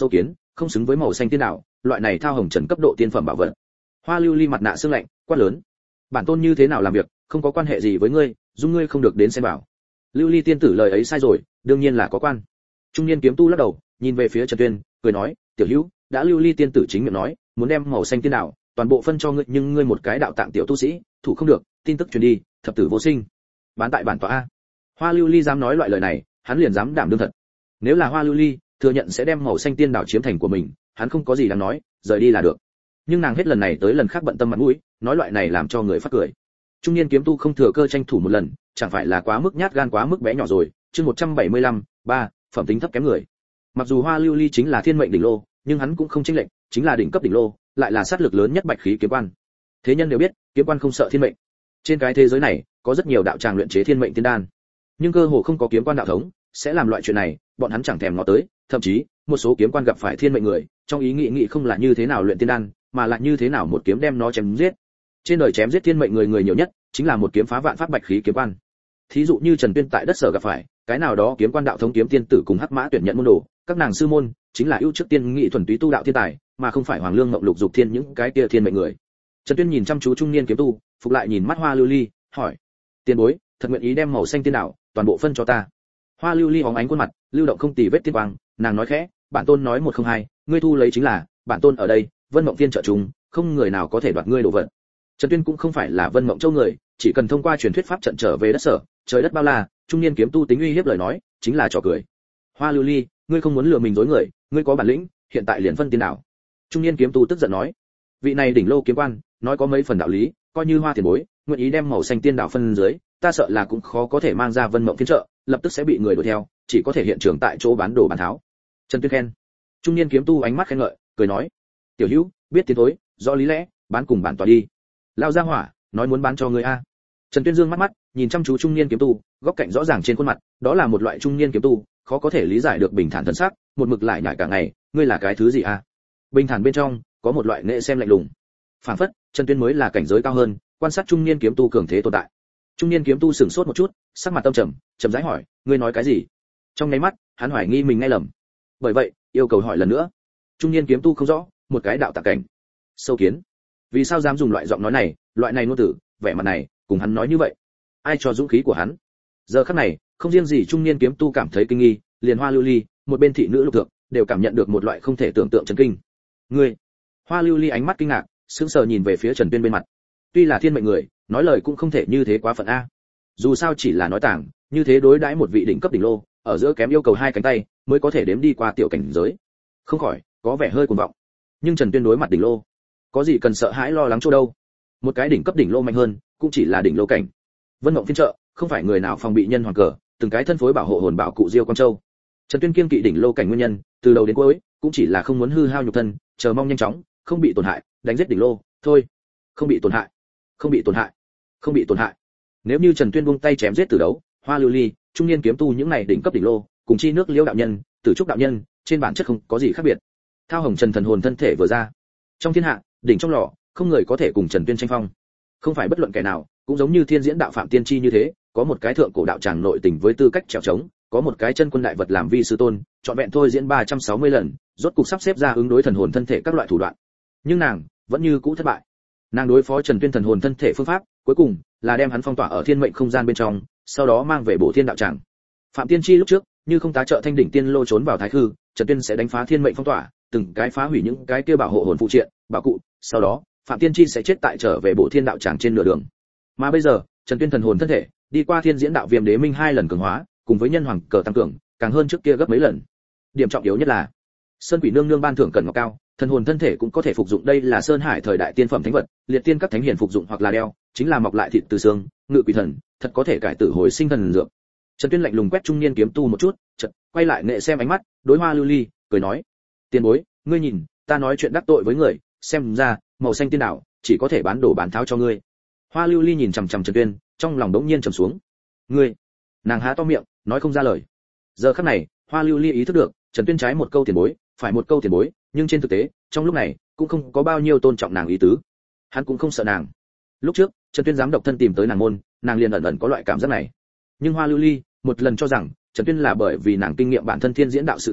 S1: không xứng với màu xanh tiên đảo, loại này thao hồng trần cấp độ tiên phẩm bảo vật. Hoa Lưu Ly mặt nạ sương lạnh, quát lớn: bản tôn như thế nào làm việc, không có quan hệ gì với ngươi, dung ngươi không được đến xem bảo. Lưu Ly tiên tử lời ấy sai rồi, đương nhiên là có quan. Trung niên kiếm tu lắc đầu, nhìn về phía Trần Tuyên, cười nói: tiểu hữu, đã Lưu Ly tiên tử chính miệng nói, muốn đem màu xanh tiên đảo toàn bộ phân cho ngươi, nhưng ngươi một cái đạo tạng tiểu tu sĩ, thủ không được, tin tức truyền đi, thập tử vô sinh. Bán tại bản tọa a. Hoa Lưu Ly dám nói loại lời này, hắn liền dám đảm đương thật. Nếu là Hoa Lưu Ly thừa nhận sẽ đem màu xanh tiên đảo chiếm thành của mình, hắn không có gì đáng nói, rời đi là được. Nhưng nàng hết lần này tới lần khác bận tâm mặt mũi, nói loại này làm cho người phát cười. Trung niên kiếm tu không thừa cơ tranh thủ một lần, chẳng phải là quá mức nhát gan quá mức bé nhỏ rồi. Chương một trăm bảy mươi lăm, ba, phẩm tính thấp kém người. Mặc dù Hoa Lưu Ly chính là thiên mệnh đỉnh lô, nhưng hắn cũng không chênh lệch, chính là đỉnh cấp đỉnh lô, lại là sát lực lớn nhất bạch khí kiếm quan. Thế nhân đều biết, kiếm quan không sợ thiên mệnh. Trên cái thế giới này, có rất nhiều đạo tràng luyện chế thiên mệnh tiên đan, nhưng cơ hồ không có kiếm quan đạo thống sẽ làm loại chuyện này, bọn hắn chẳng thèm ngó tới, thậm chí, một số kiếm quan gặp phải thiên mệnh người, trong ý nghĩ nghĩ không là như thế nào luyện tiên đan, mà là như thế nào một kiếm đem nó chém giết. Trên đời chém giết thiên mệnh người người nhiều nhất, chính là một kiếm phá vạn pháp bạch khí kiếm quan. Thí dụ như Trần Tuyên tại đất sở gặp phải, cái nào đó kiếm quan đạo thống kiếm tiên tử cùng hắc mã tuyển nhận môn đồ, các nàng sư môn chính là ưu trước tiên nghị thuần túy tu đạo thiên tài, mà không phải hoàng lương ngọc lục dục thiên những cái kia thiên mệnh người. Trần Tuyên nhìn chăm chú trung niên kiếm tu, phục lại nhìn mắt Hoa Lưu Ly, hỏi: tiền bối, thật nguyện ý đem màu xanh tiên đảo toàn bộ phân cho ta? Hoa Lưu Ly hóng ánh khuôn mặt, lưu động không tì vết tiên quang, nàng nói khẽ: bản tôn nói một không hai, ngươi thu lấy chính là, bản tôn ở đây, Vân Mộng Tiên trợ chúng, không người nào có thể đoạt ngươi đồ vật. Trần Tuyên cũng không phải là Vân Mộng Châu người, chỉ cần thông qua truyền thuyết pháp trận trở về đất sở, trời đất bao la, trung niên kiếm tu tính uy hiếp lời nói, chính là trò cười. Hoa Lưu Ly, ngươi không muốn lừa mình dối người, ngươi có bản lĩnh, hiện tại liền phân tiên đảo. Trung niên kiếm tu tức giận nói: vị này đỉnh lô kiếm quan, nói có mấy phần đạo lý, coi như Hoa tiền bối, nguyện ý đem màu xanh tiên đảo phân dưới, ta sợ là cũng khó có thể mang ra Vân Mộng phiên trợ, lập tức sẽ bị người đuổi theo, chỉ có thể hiện trường tại chỗ bán đồ bán tháo. Trần Tuyên khen. Trung niên kiếm tu ánh mắt khen ngợi, cười nói: tiểu hữu, biết tiến thối, rõ lý lẽ, bán cùng bản tọa đi. Lao ra hỏa, nói muốn bán cho ngươi a. Trần Tuyên dương mắt mắt, nhìn chăm chú trung niên kiếm tu, góc cạnh rõ ràng trên khuôn mặt, đó là một loại trung niên kiếm tu, khó có thể lý giải được bình thản thần sắc, một mực lại nhải cả ngày, ngươi là cái thứ gì a? Bình thản bên trong có một loại nghệ xem lạnh lùng. Phản phất, Trần Tuyên mới là cảnh giới cao hơn, quan sát trung niên kiếm tu cường thế tồn tại. Trung niên kiếm tu sửng sốt một chút, sắc mặt tâm trầm, trầm rãi hỏi: ngươi nói cái gì? Trong nháy mắt, hắn hoài nghi mình nghe lầm. Bởi vậy, yêu cầu hỏi lần nữa. Trung niên kiếm tu không rõ, một cái đạo tạng cảnh, sâu kiến, vì sao dám dùng loại giọng nói này, loại này ngôn tử, vẻ mặt này, cùng hắn nói như vậy? Ai cho dũng khí của hắn? Giờ khắc này, không riêng gì trung niên kiếm tu cảm thấy kinh nghi, liền Hoa Lưu Ly, một bên thị nữ lục thượng, đều cảm nhận được một loại không thể tưởng tượng chấn kinh. Ngươi? Hoa Lưu Ly ánh mắt kinh ngạc, sững sờ nhìn về phía Trần Tuyên bên mặt. Tuy là thiên mệnh người, nói lời cũng không thể như thế quá phận a. Dù sao chỉ là nói tàng, như thế đối đãi một vị đỉnh cấp đỉnh lô, ở giữa kém yêu cầu hai cánh tay, mới có thể đếm đi qua tiểu cảnh giới. Không khỏi có vẻ hơi cuồng vọng. Nhưng Trần Tuyên đối mặt đỉnh lô, có gì cần sợ hãi lo lắng chỗ đâu? Một cái đỉnh cấp đỉnh lô mạnh hơn, cũng chỉ là đỉnh lô cảnh. Vân Mộng phiên trợ, không phải người nào phòng bị nhân hoàng cờ, từng cái thân phối bảo hộ hồn bảo cụ Diêu Quang Châu. Trần Tuyên kiên kỵ đỉnh lô cảnh nguyên nhân, từ đầu đến cuối, cũng chỉ là không muốn hư hao nhục thân, chờ mong nhanh chóng, không bị tổn hại, đánh giết đỉnh lô, thôi. Không bị tổn hại, không bị tổn hại, không bị tổn hại. Nếu như Trần Tuyên buông tay chém giết từ đấu, Hoa Lưu Ly, trung niên kiếm tu những này đỉnh cấp đỉnh lô, cùng chi nước Liễu đạo nhân, Tử Trúc đạo nhân, trên bản chất không có gì khác biệt. Thao Hồng Trần thần hồn thân thể vừa ra, trong thiên hạ, đỉnh trong lò, không người có thể cùng Trần Tuyên tranh phong. Không phải bất luận kẻ nào, cũng giống như Thiên Diễn đạo Phạm Tiên Chi như thế, có một cái thượng cổ đạo tràng nội tình với tư cách trèo trống, có một cái chân quân đại vật làm vi sư tôn, chọn vẹn thôi diễn ba trăm sáu mươi lần, rốt cục sắp xếp ra ứng đối thần hồn thân thể các loại thủ đoạn. Nhưng nàng vẫn như cũ thất bại. Nàng đối phó Trần Tuyên thần hồn thân thể phương pháp, cuối cùng là đem hắn phong tỏa ở thiên mệnh không gian bên trong, sau đó mang về Bổ Thiên đạo tràng. Phạm Tiên Chi lúc trước, như không tá trợ thanh đỉnh tiên lô trốn vào thái khư, Trần Tuyên sẽ đánh phá thiên mệnh phong tỏa, từng cái phá hủy những cái kia bảo hộ hồn phụ triện, bảo cụ, sau đó, Phạm Tiên Chi sẽ chết tại trở về Bổ Thiên đạo tràng trên nửa đường. Mà bây giờ, Trần Tuyên thần hồn thân thể, đi qua Thiên Diễn đạo Viêm Đế Minh hai lần cường hóa, cùng với nhân hoàng cờ tăng cường, càng hơn trước kia gấp mấy lần. Điểm trọng yếu nhất là, Sơn Quỷ nương nương ban thưởng cẩn ngọc cao, thần hồn thân thể cũng có thể phục dụng, đây là Sơn Hải thời đại tiên phẩm thánh vật, liệt tiên các thánh hiền phục dụng hoặc là đeo, chính là mọc lại thịt từ xương, ngự quỷ thần, thật có thể cải tử hồi sinh thần dược. Trần Tuyên lạnh lùng quét trung niên kiếm tu một chút, chợt quay lại nghệ xem ánh mắt, đối Hoa Lưu Ly, cười nói: "Tiền bối, ngươi nhìn, ta nói chuyện đắc tội với người, xem ra, màu xanh tiên đảo, chỉ có thể bán đổ bán tháo cho ngươi." Hoa Lưu Ly nhìn chằm chằm Trần Tuyên, trong lòng đống nhiên trầm xuống. "Ngươi?" Nàng há to miệng, nói không ra lời. Giờ khắc này, Hoa Lưu Ly ý thức được, Trần Tuyên trái một câu tiền bối, phải một câu tiền bối, nhưng trên thực tế, trong lúc này, cũng không có bao nhiêu tôn trọng nàng ý tứ. Hắn cũng không sợ nàng. Lúc trước, Trần Tuyên dám độc thân tìm tới nàng môn, nàng liền ẩn ẩn có loại cảm giác này. Nhưng Hoa Lưu Ly, một lần cho rằng, Trần Tuyên là bởi vì nàng kinh nghiệm bản thân Thiên Diễn đạo sự tình,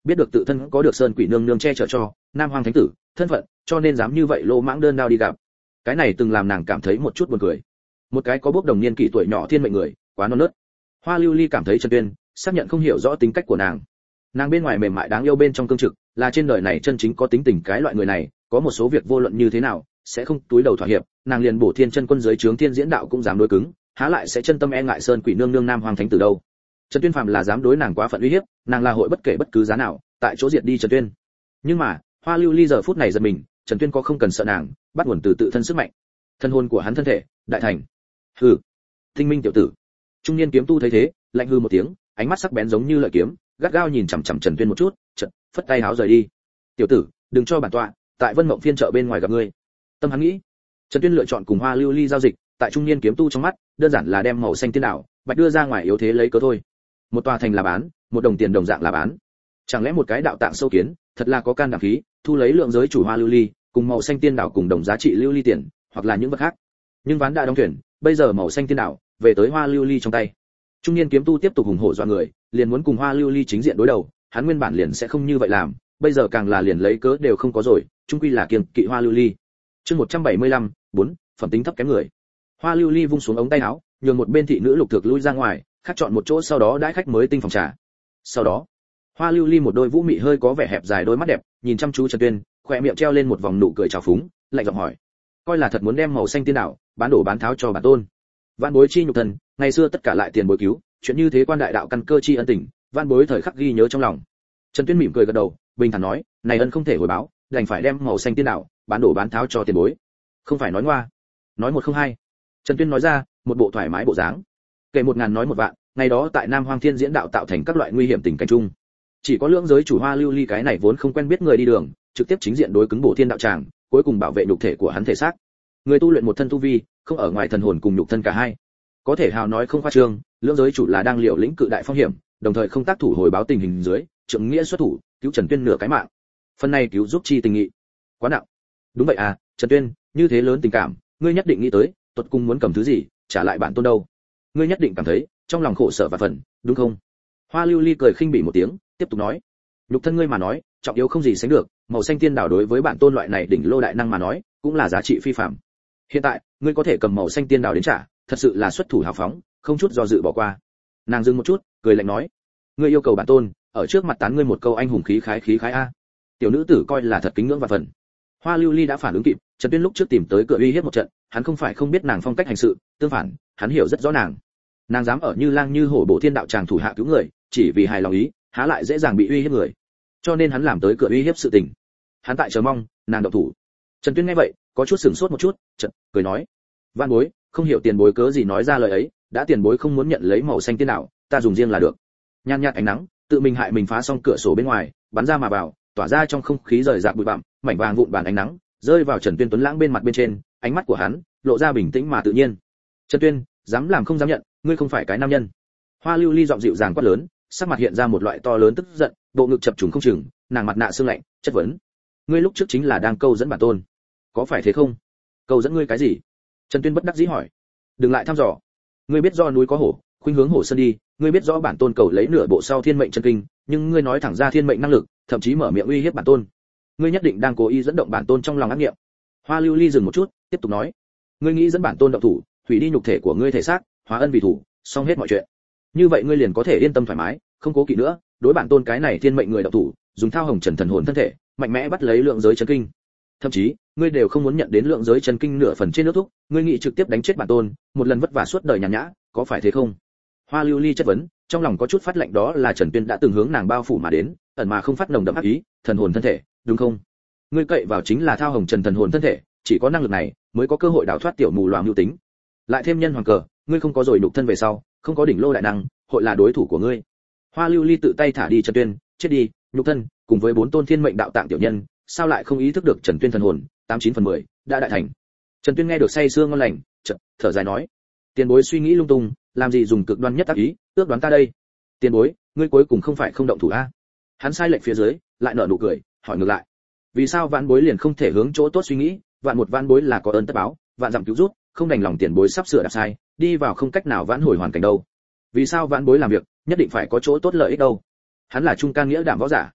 S1: biết được tự thân có được sơn quỷ nương nương che chở cho, nam hoàng thánh tử thân phận, cho nên dám như vậy lô mãng đơn đao đi gặp. Cái này từng làm nàng cảm thấy một chút buồn cười. Một cái có bốc đồng niên kỷ tuổi nhỏ thiên mệnh người, quá non nớt. Hoa Lưu Ly cảm thấy Trần Tuyên xác nhận không hiểu rõ tính cách của nàng. Nàng bên ngoài mềm mại đáng yêu bên trong cương trực, là trên đời này chân chính có tính tình cái loại người này, có một số việc vô luận như thế nào sẽ không túi đầu thỏa hiệp. Nàng liền bổ thiên chân quân dưới trướng thiên diễn đạo cũng dám đối cứng, há lại sẽ chân tâm e ngại sơn quỷ nương nương nam hoàng thánh tử đâu. Trần Tuyên phàm là dám đối nàng quá phận uy hiếp, nàng là hội bất kể bất cứ giá nào tại chỗ diệt đi Trần Tuyên. Nhưng mà Hoa Lưu Ly giờ phút này giật mình, Trần Tuyên có không cần sợ nàng, bắt nguồn từ tự thân sức mạnh. Thân hồn của hắn thân thể đại thành. Hừ, tinh minh tiểu tử. Trung niên kiếm tu thấy thế, lạnh hừ một tiếng, ánh mắt sắc bén giống như lợi kiếm, gắt gao nhìn chằm chằm Trần Tuyên một chút, chợt phất tay háo rời đi. Tiểu tử, đừng cho bản tọa tại Vân Mộng phiên chợ bên ngoài gặp ngươi. Tâm hắn nghĩ. Trần Tuyên lựa chọn cùng Hoa Lưu Ly giao dịch, tại trung niên kiếm tu trong mắt, đơn giản là đem màu xanh tiên đảo bạch đưa ra ngoài yếu thế lấy cớ thôi. Một tòa thành là bán, một đồng tiền đồng dạng là bán. Chẳng lẽ một cái đạo tạng sâu kiến, thật là có can đảm khí, thu lấy lượng giới chủ Hoa Lưu Ly, cùng màu xanh tiên đảo cùng đồng giá trị lưu ly tiền, hoặc là những vật khác. Nhưng ván đã đóng thuyền, bây giờ màu xanh tiên đảo về tới Hoa Lưu Ly trong tay. Trung niên kiếm tu tiếp tục hùng hổ dọa người, liền muốn cùng Hoa Lưu Ly chính diện đối đầu, hắn nguyên bản liền sẽ không như vậy làm, bây giờ càng là liền lấy cớ đều không có rồi, chung quy là kiêng kỵ Hoa Lưu Ly. Chương một trăm bảy mươi lăm, bốn, phẩm tính thấp kém người. Hoa Lưu Ly vung xuống ống tay áo, nhường một bên thị nữ lục thực lui ra ngoài, khác chọn một chỗ sau đó đãi khách mới tinh phòng trà. Sau đó, Hoa Lưu Ly một đôi vũ mị hơi có vẻ hẹp dài đôi mắt đẹp, nhìn chăm chú Trần Tuyên, khóe miệng treo lên một vòng nụ cười trào phúng, lạnh giọng hỏi: "Coi là thật muốn đem màu xanh tiên đảo bán đổ bán tháo cho bản tôn?" Vạn bối chi nhục thần, ngày xưa tất cả lại tiền bối cứu, chuyện như thế quan đại đạo căn cơ chi ân tình, vạn bối thời khắc ghi nhớ trong lòng. Trần Tuyên mỉm cười gật đầu, bình thản nói: "Này ân không thể hồi báo, đành phải đem màu xanh tiên đảo bán đổ bán tháo cho tiền bối." Không phải nói ngoa, nói một không hai. Trần Tuyên nói ra, một bộ thoải mái bộ dáng. Kể một ngàn nói một vạn, ngày đó tại Nam Hoang Thiên diễn đạo tạo thành các loại nguy hiểm tình cảnh chung. Chỉ có lưỡng giới chủ Hoa Lưu Ly cái này vốn không quen biết người đi đường, trực tiếp chính diện đối cứng bổ thiên đạo tràng, cuối cùng bảo vệ nhục thể của hắn thể xác. Người tu luyện một thân tu vi, không ở ngoài thần hồn cùng nhục thân cả hai. Có thể hào nói không khoa trương, lưỡng giới chủ là đang liều lĩnh cự đại phong hiểm, đồng thời không tác thủ hồi báo tình hình dưới, trượng nghĩa xuất thủ, cứu Trần Tuyên nửa cái mạng. Phần này cứu giúp chi tình nghị. Quá nặng. Đúng vậy à, Trần Tuyên, như thế lớn tình cảm, ngươi nhất định nghĩ tới, tuột cùng muốn cầm thứ gì, trả lại bản tôn đâu. Ngươi nhất định cảm thấy trong lòng khổ sở và phần, đúng không? Hoa Lưu Ly cười khinh bỉ một tiếng, tiếp tục nói: nhục thân ngươi mà nói, trọng yếu không gì sánh được, màu xanh tiên đảo đối với bản tôn loại này đỉnh lô đại năng mà nói, cũng là giá trị phi phàm. Hiện tại, ngươi có thể cầm màu xanh tiên đảo đến trả, thật sự là xuất thủ hào phóng, không chút do dự bỏ qua. Nàng dừng một chút, cười lạnh nói: ngươi yêu cầu bản tôn, ở trước mặt tán ngươi một câu anh hùng khí khái khí khái a. Tiểu nữ tử coi là thật kính ngưỡng và phần. Hoa Lưu Ly đã phản ứng kịp, Trần Tuyên lúc trước tìm tới cửa uy hiếp một trận, hắn không phải không biết nàng phong cách hành sự, tương phản, hắn hiểu rất rõ nàng. Nàng dám ở như lang như hổ bổ thiên đạo tràng thủ hạ cứu người, chỉ vì hài lòng ý, há lại dễ dàng bị uy hiếp người. Cho nên hắn làm tới cửa uy hiếp sự tình. Hắn tại chờ mong nàng động thủ. Trần Tuyên nghe vậy, có chút sửng sốt một chút, chợt cười nói: "Van bối, không hiểu tiền bối cớ gì nói ra lời ấy, đã tiền bối không muốn nhận lấy màu xanh tiên đạo, ta dùng riêng là được." Nhan nhạt ánh nắng, tự mình hại mình phá xong cửa sổ bên ngoài, bắn ra mà vào, tỏa ra trong không khí rời rạc bụi bặm, mảnh vàng vụn bản ánh nắng rơi vào Trần Tuyên tuấn lãng bên mặt bên trên, ánh mắt của hắn lộ ra bình tĩnh mà tự nhiên. "Trần Tuyên, dám làm không dám nhận, ngươi không phải cái nam nhân." Hoa Lưu Ly giọng dịu dàng quát lớn, sắc mặt hiện ra một loại to lớn tức giận, bộ ngực chập trùng không chừng, nàng mặt nạ sương lạnh, chất vấn: "Ngươi lúc trước chính là đang câu dẫn bản tôn, có phải thế không?" "Câu dẫn ngươi cái gì?" Trần Tuyên bất đắc dĩ hỏi. "Đừng lại thăm dò. Ngươi biết do núi có hổ, khuynh hướng hổ sơn đi, ngươi biết rõ bản tôn cầu lấy nửa bộ sau thiên mệnh chân kinh, nhưng ngươi nói thẳng ra thiên mệnh năng lực, thậm chí mở miệng uy hiếp bản tôn. Ngươi nhất định đang cố ý dẫn động bản tôn trong lòng ác niệm." Hoa Lưu Ly dừng một chút, tiếp tục nói: "Ngươi nghĩ dẫn bản tôn động thủ, hủy đi nhục thể của ngươi thể xác, hóa ân vì thủ, xong hết mọi chuyện. Như vậy ngươi liền có thể yên tâm thoải mái, không cố kỵ nữa, đối bản tôn cái này thiên mệnh người động thủ, dùng thao hồng trần thần hồn thân thể, mạnh mẽ bắt lấy lượng giới chân kinh. Thậm chí, ngươi đều không muốn nhận đến lượng giới chân kinh nửa phần trên nước thúc, ngươi nghĩ trực tiếp đánh chết bản tôn, một lần vất vả suốt đời nhàn nhã, có phải thế không?" Hoa Lưu Ly chất vấn, trong lòng có chút phát lạnh, đó là Trần Tuyên đã từng hướng nàng bao phủ mà đến, ẩn mà không phát nồng đậm ác ý, thần hồn thân thể, đúng không? Ngươi cậy vào chính là thao hồng trần thần hồn thân thể, chỉ có năng lực này mới có cơ hội đào thoát tiểu mù loàm lưu tính. Lại thêm nhân hoàng cờ, ngươi không có rồi nhục thân về sau, không có đỉnh lô đại năng, hội là đối thủ của ngươi. Hoa Lưu Ly tự tay thả đi Trần Tuyên, chết đi, nhục thân, cùng với bốn tôn thiên mệnh đạo tạng tiểu nhân, sao lại không ý thức được Trần Tuyên thần hồn, tám chín phần mười đã đại thành. Trần Tuyên nghe được say sưa ngon lành, chợt thở dài nói: "Tiền bối suy nghĩ lung tung, làm gì dùng cực đoan nhất ác ý, ước đoán ta đây. Tiền bối, ngươi cuối cùng không phải không động thủ a?" Hắn sai lệnh phía dưới, lại nở nụ cười, hỏi ngược lại: "Vì sao vạn bối liền không thể hướng chỗ tốt suy nghĩ, vạn một vạn bối là có ơn tất báo, vạn dặm cứu rút, không đành lòng tiền bối sắp sửa đạp sai, đi vào không cách nào vãn hồi hoàn cảnh đâu. Vì sao vạn bối làm việc, nhất định phải có chỗ tốt lợi ích đâu?" Hắn là trung can nghĩa đảm võ giả.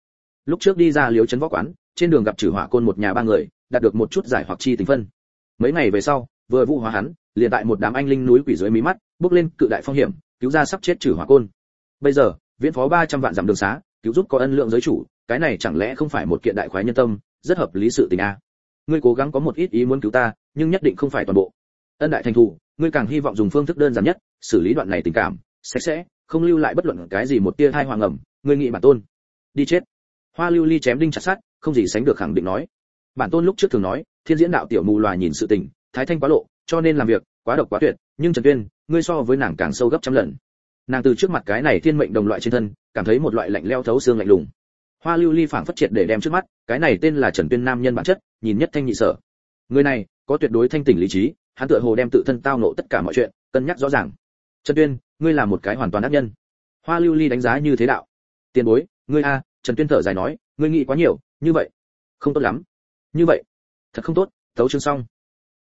S1: lúc trước đi ra Liếu trấn võ quán, trên đường gặp Trử Hỏa Côn một nhà ba người, đạt được một chút giải hoặc chi tình phân. Mấy ngày về sau, vừa vụ hóa hắn, liền tại một đám anh linh núi quỷ dưới mí mắt, bước lên cự đại phong hiểm, cứu ra sắp chết Trử Hỏa Côn. Bây giờ, viễn phó ba trăm vạn dặm đường xá, cứu giúp có ân lượng giới chủ, cái này chẳng lẽ không phải một kiện đại khoái nhân tâm, rất hợp lý sự tình a. À. Ngươi cố gắng có một ít ý muốn cứu ta, nhưng nhất định không phải toàn bộ. Ân đại thành thủ, ngươi càng hy vọng dùng phương thức đơn giản nhất, xử lý đoạn này tình cảm, sạch sẽ, không lưu lại bất luận cái gì một tia thai hoàng ẩm, ngươi nghĩ bản tôn đi chết. Hoa Lưu Ly chém đinh chặt sắt, không gì sánh được khẳng định nói. Bản tôn lúc trước thường nói, thiên diễn đạo tiểu mù loà nhìn sự tình, thái thanh quá lộ, cho nên làm việc quá độc quá tuyệt, nhưng Trần Tuyên, ngươi so với nàng càng sâu gấp trăm lần. Nàng từ trước mặt cái này thiên mệnh đồng loại trên thân, cảm thấy một loại lạnh lẽo thấu xương lạnh lùng. Hoa Lưu Ly phảng phất triệt để đem trước mắt, cái này tên là Trần Tuyên nam nhân bản chất, nhìn nhất thanh nhị sở. Người này có tuyệt đối thanh tỉnh lý trí, hắn tựa hồ đem tự thân tao ngộ tất cả mọi chuyện, cân nhắc rõ ràng. Trần Tuyên, ngươi là một cái hoàn toàn ác nhân. Hoa Lưu Ly đánh giá như thế đạo. Tiền bối, ngươi a, Trần Tuyên thở dài nói, ngươi nghĩ quá nhiều, như vậy không tốt lắm. Như vậy, thật không tốt. Tấu chương xong.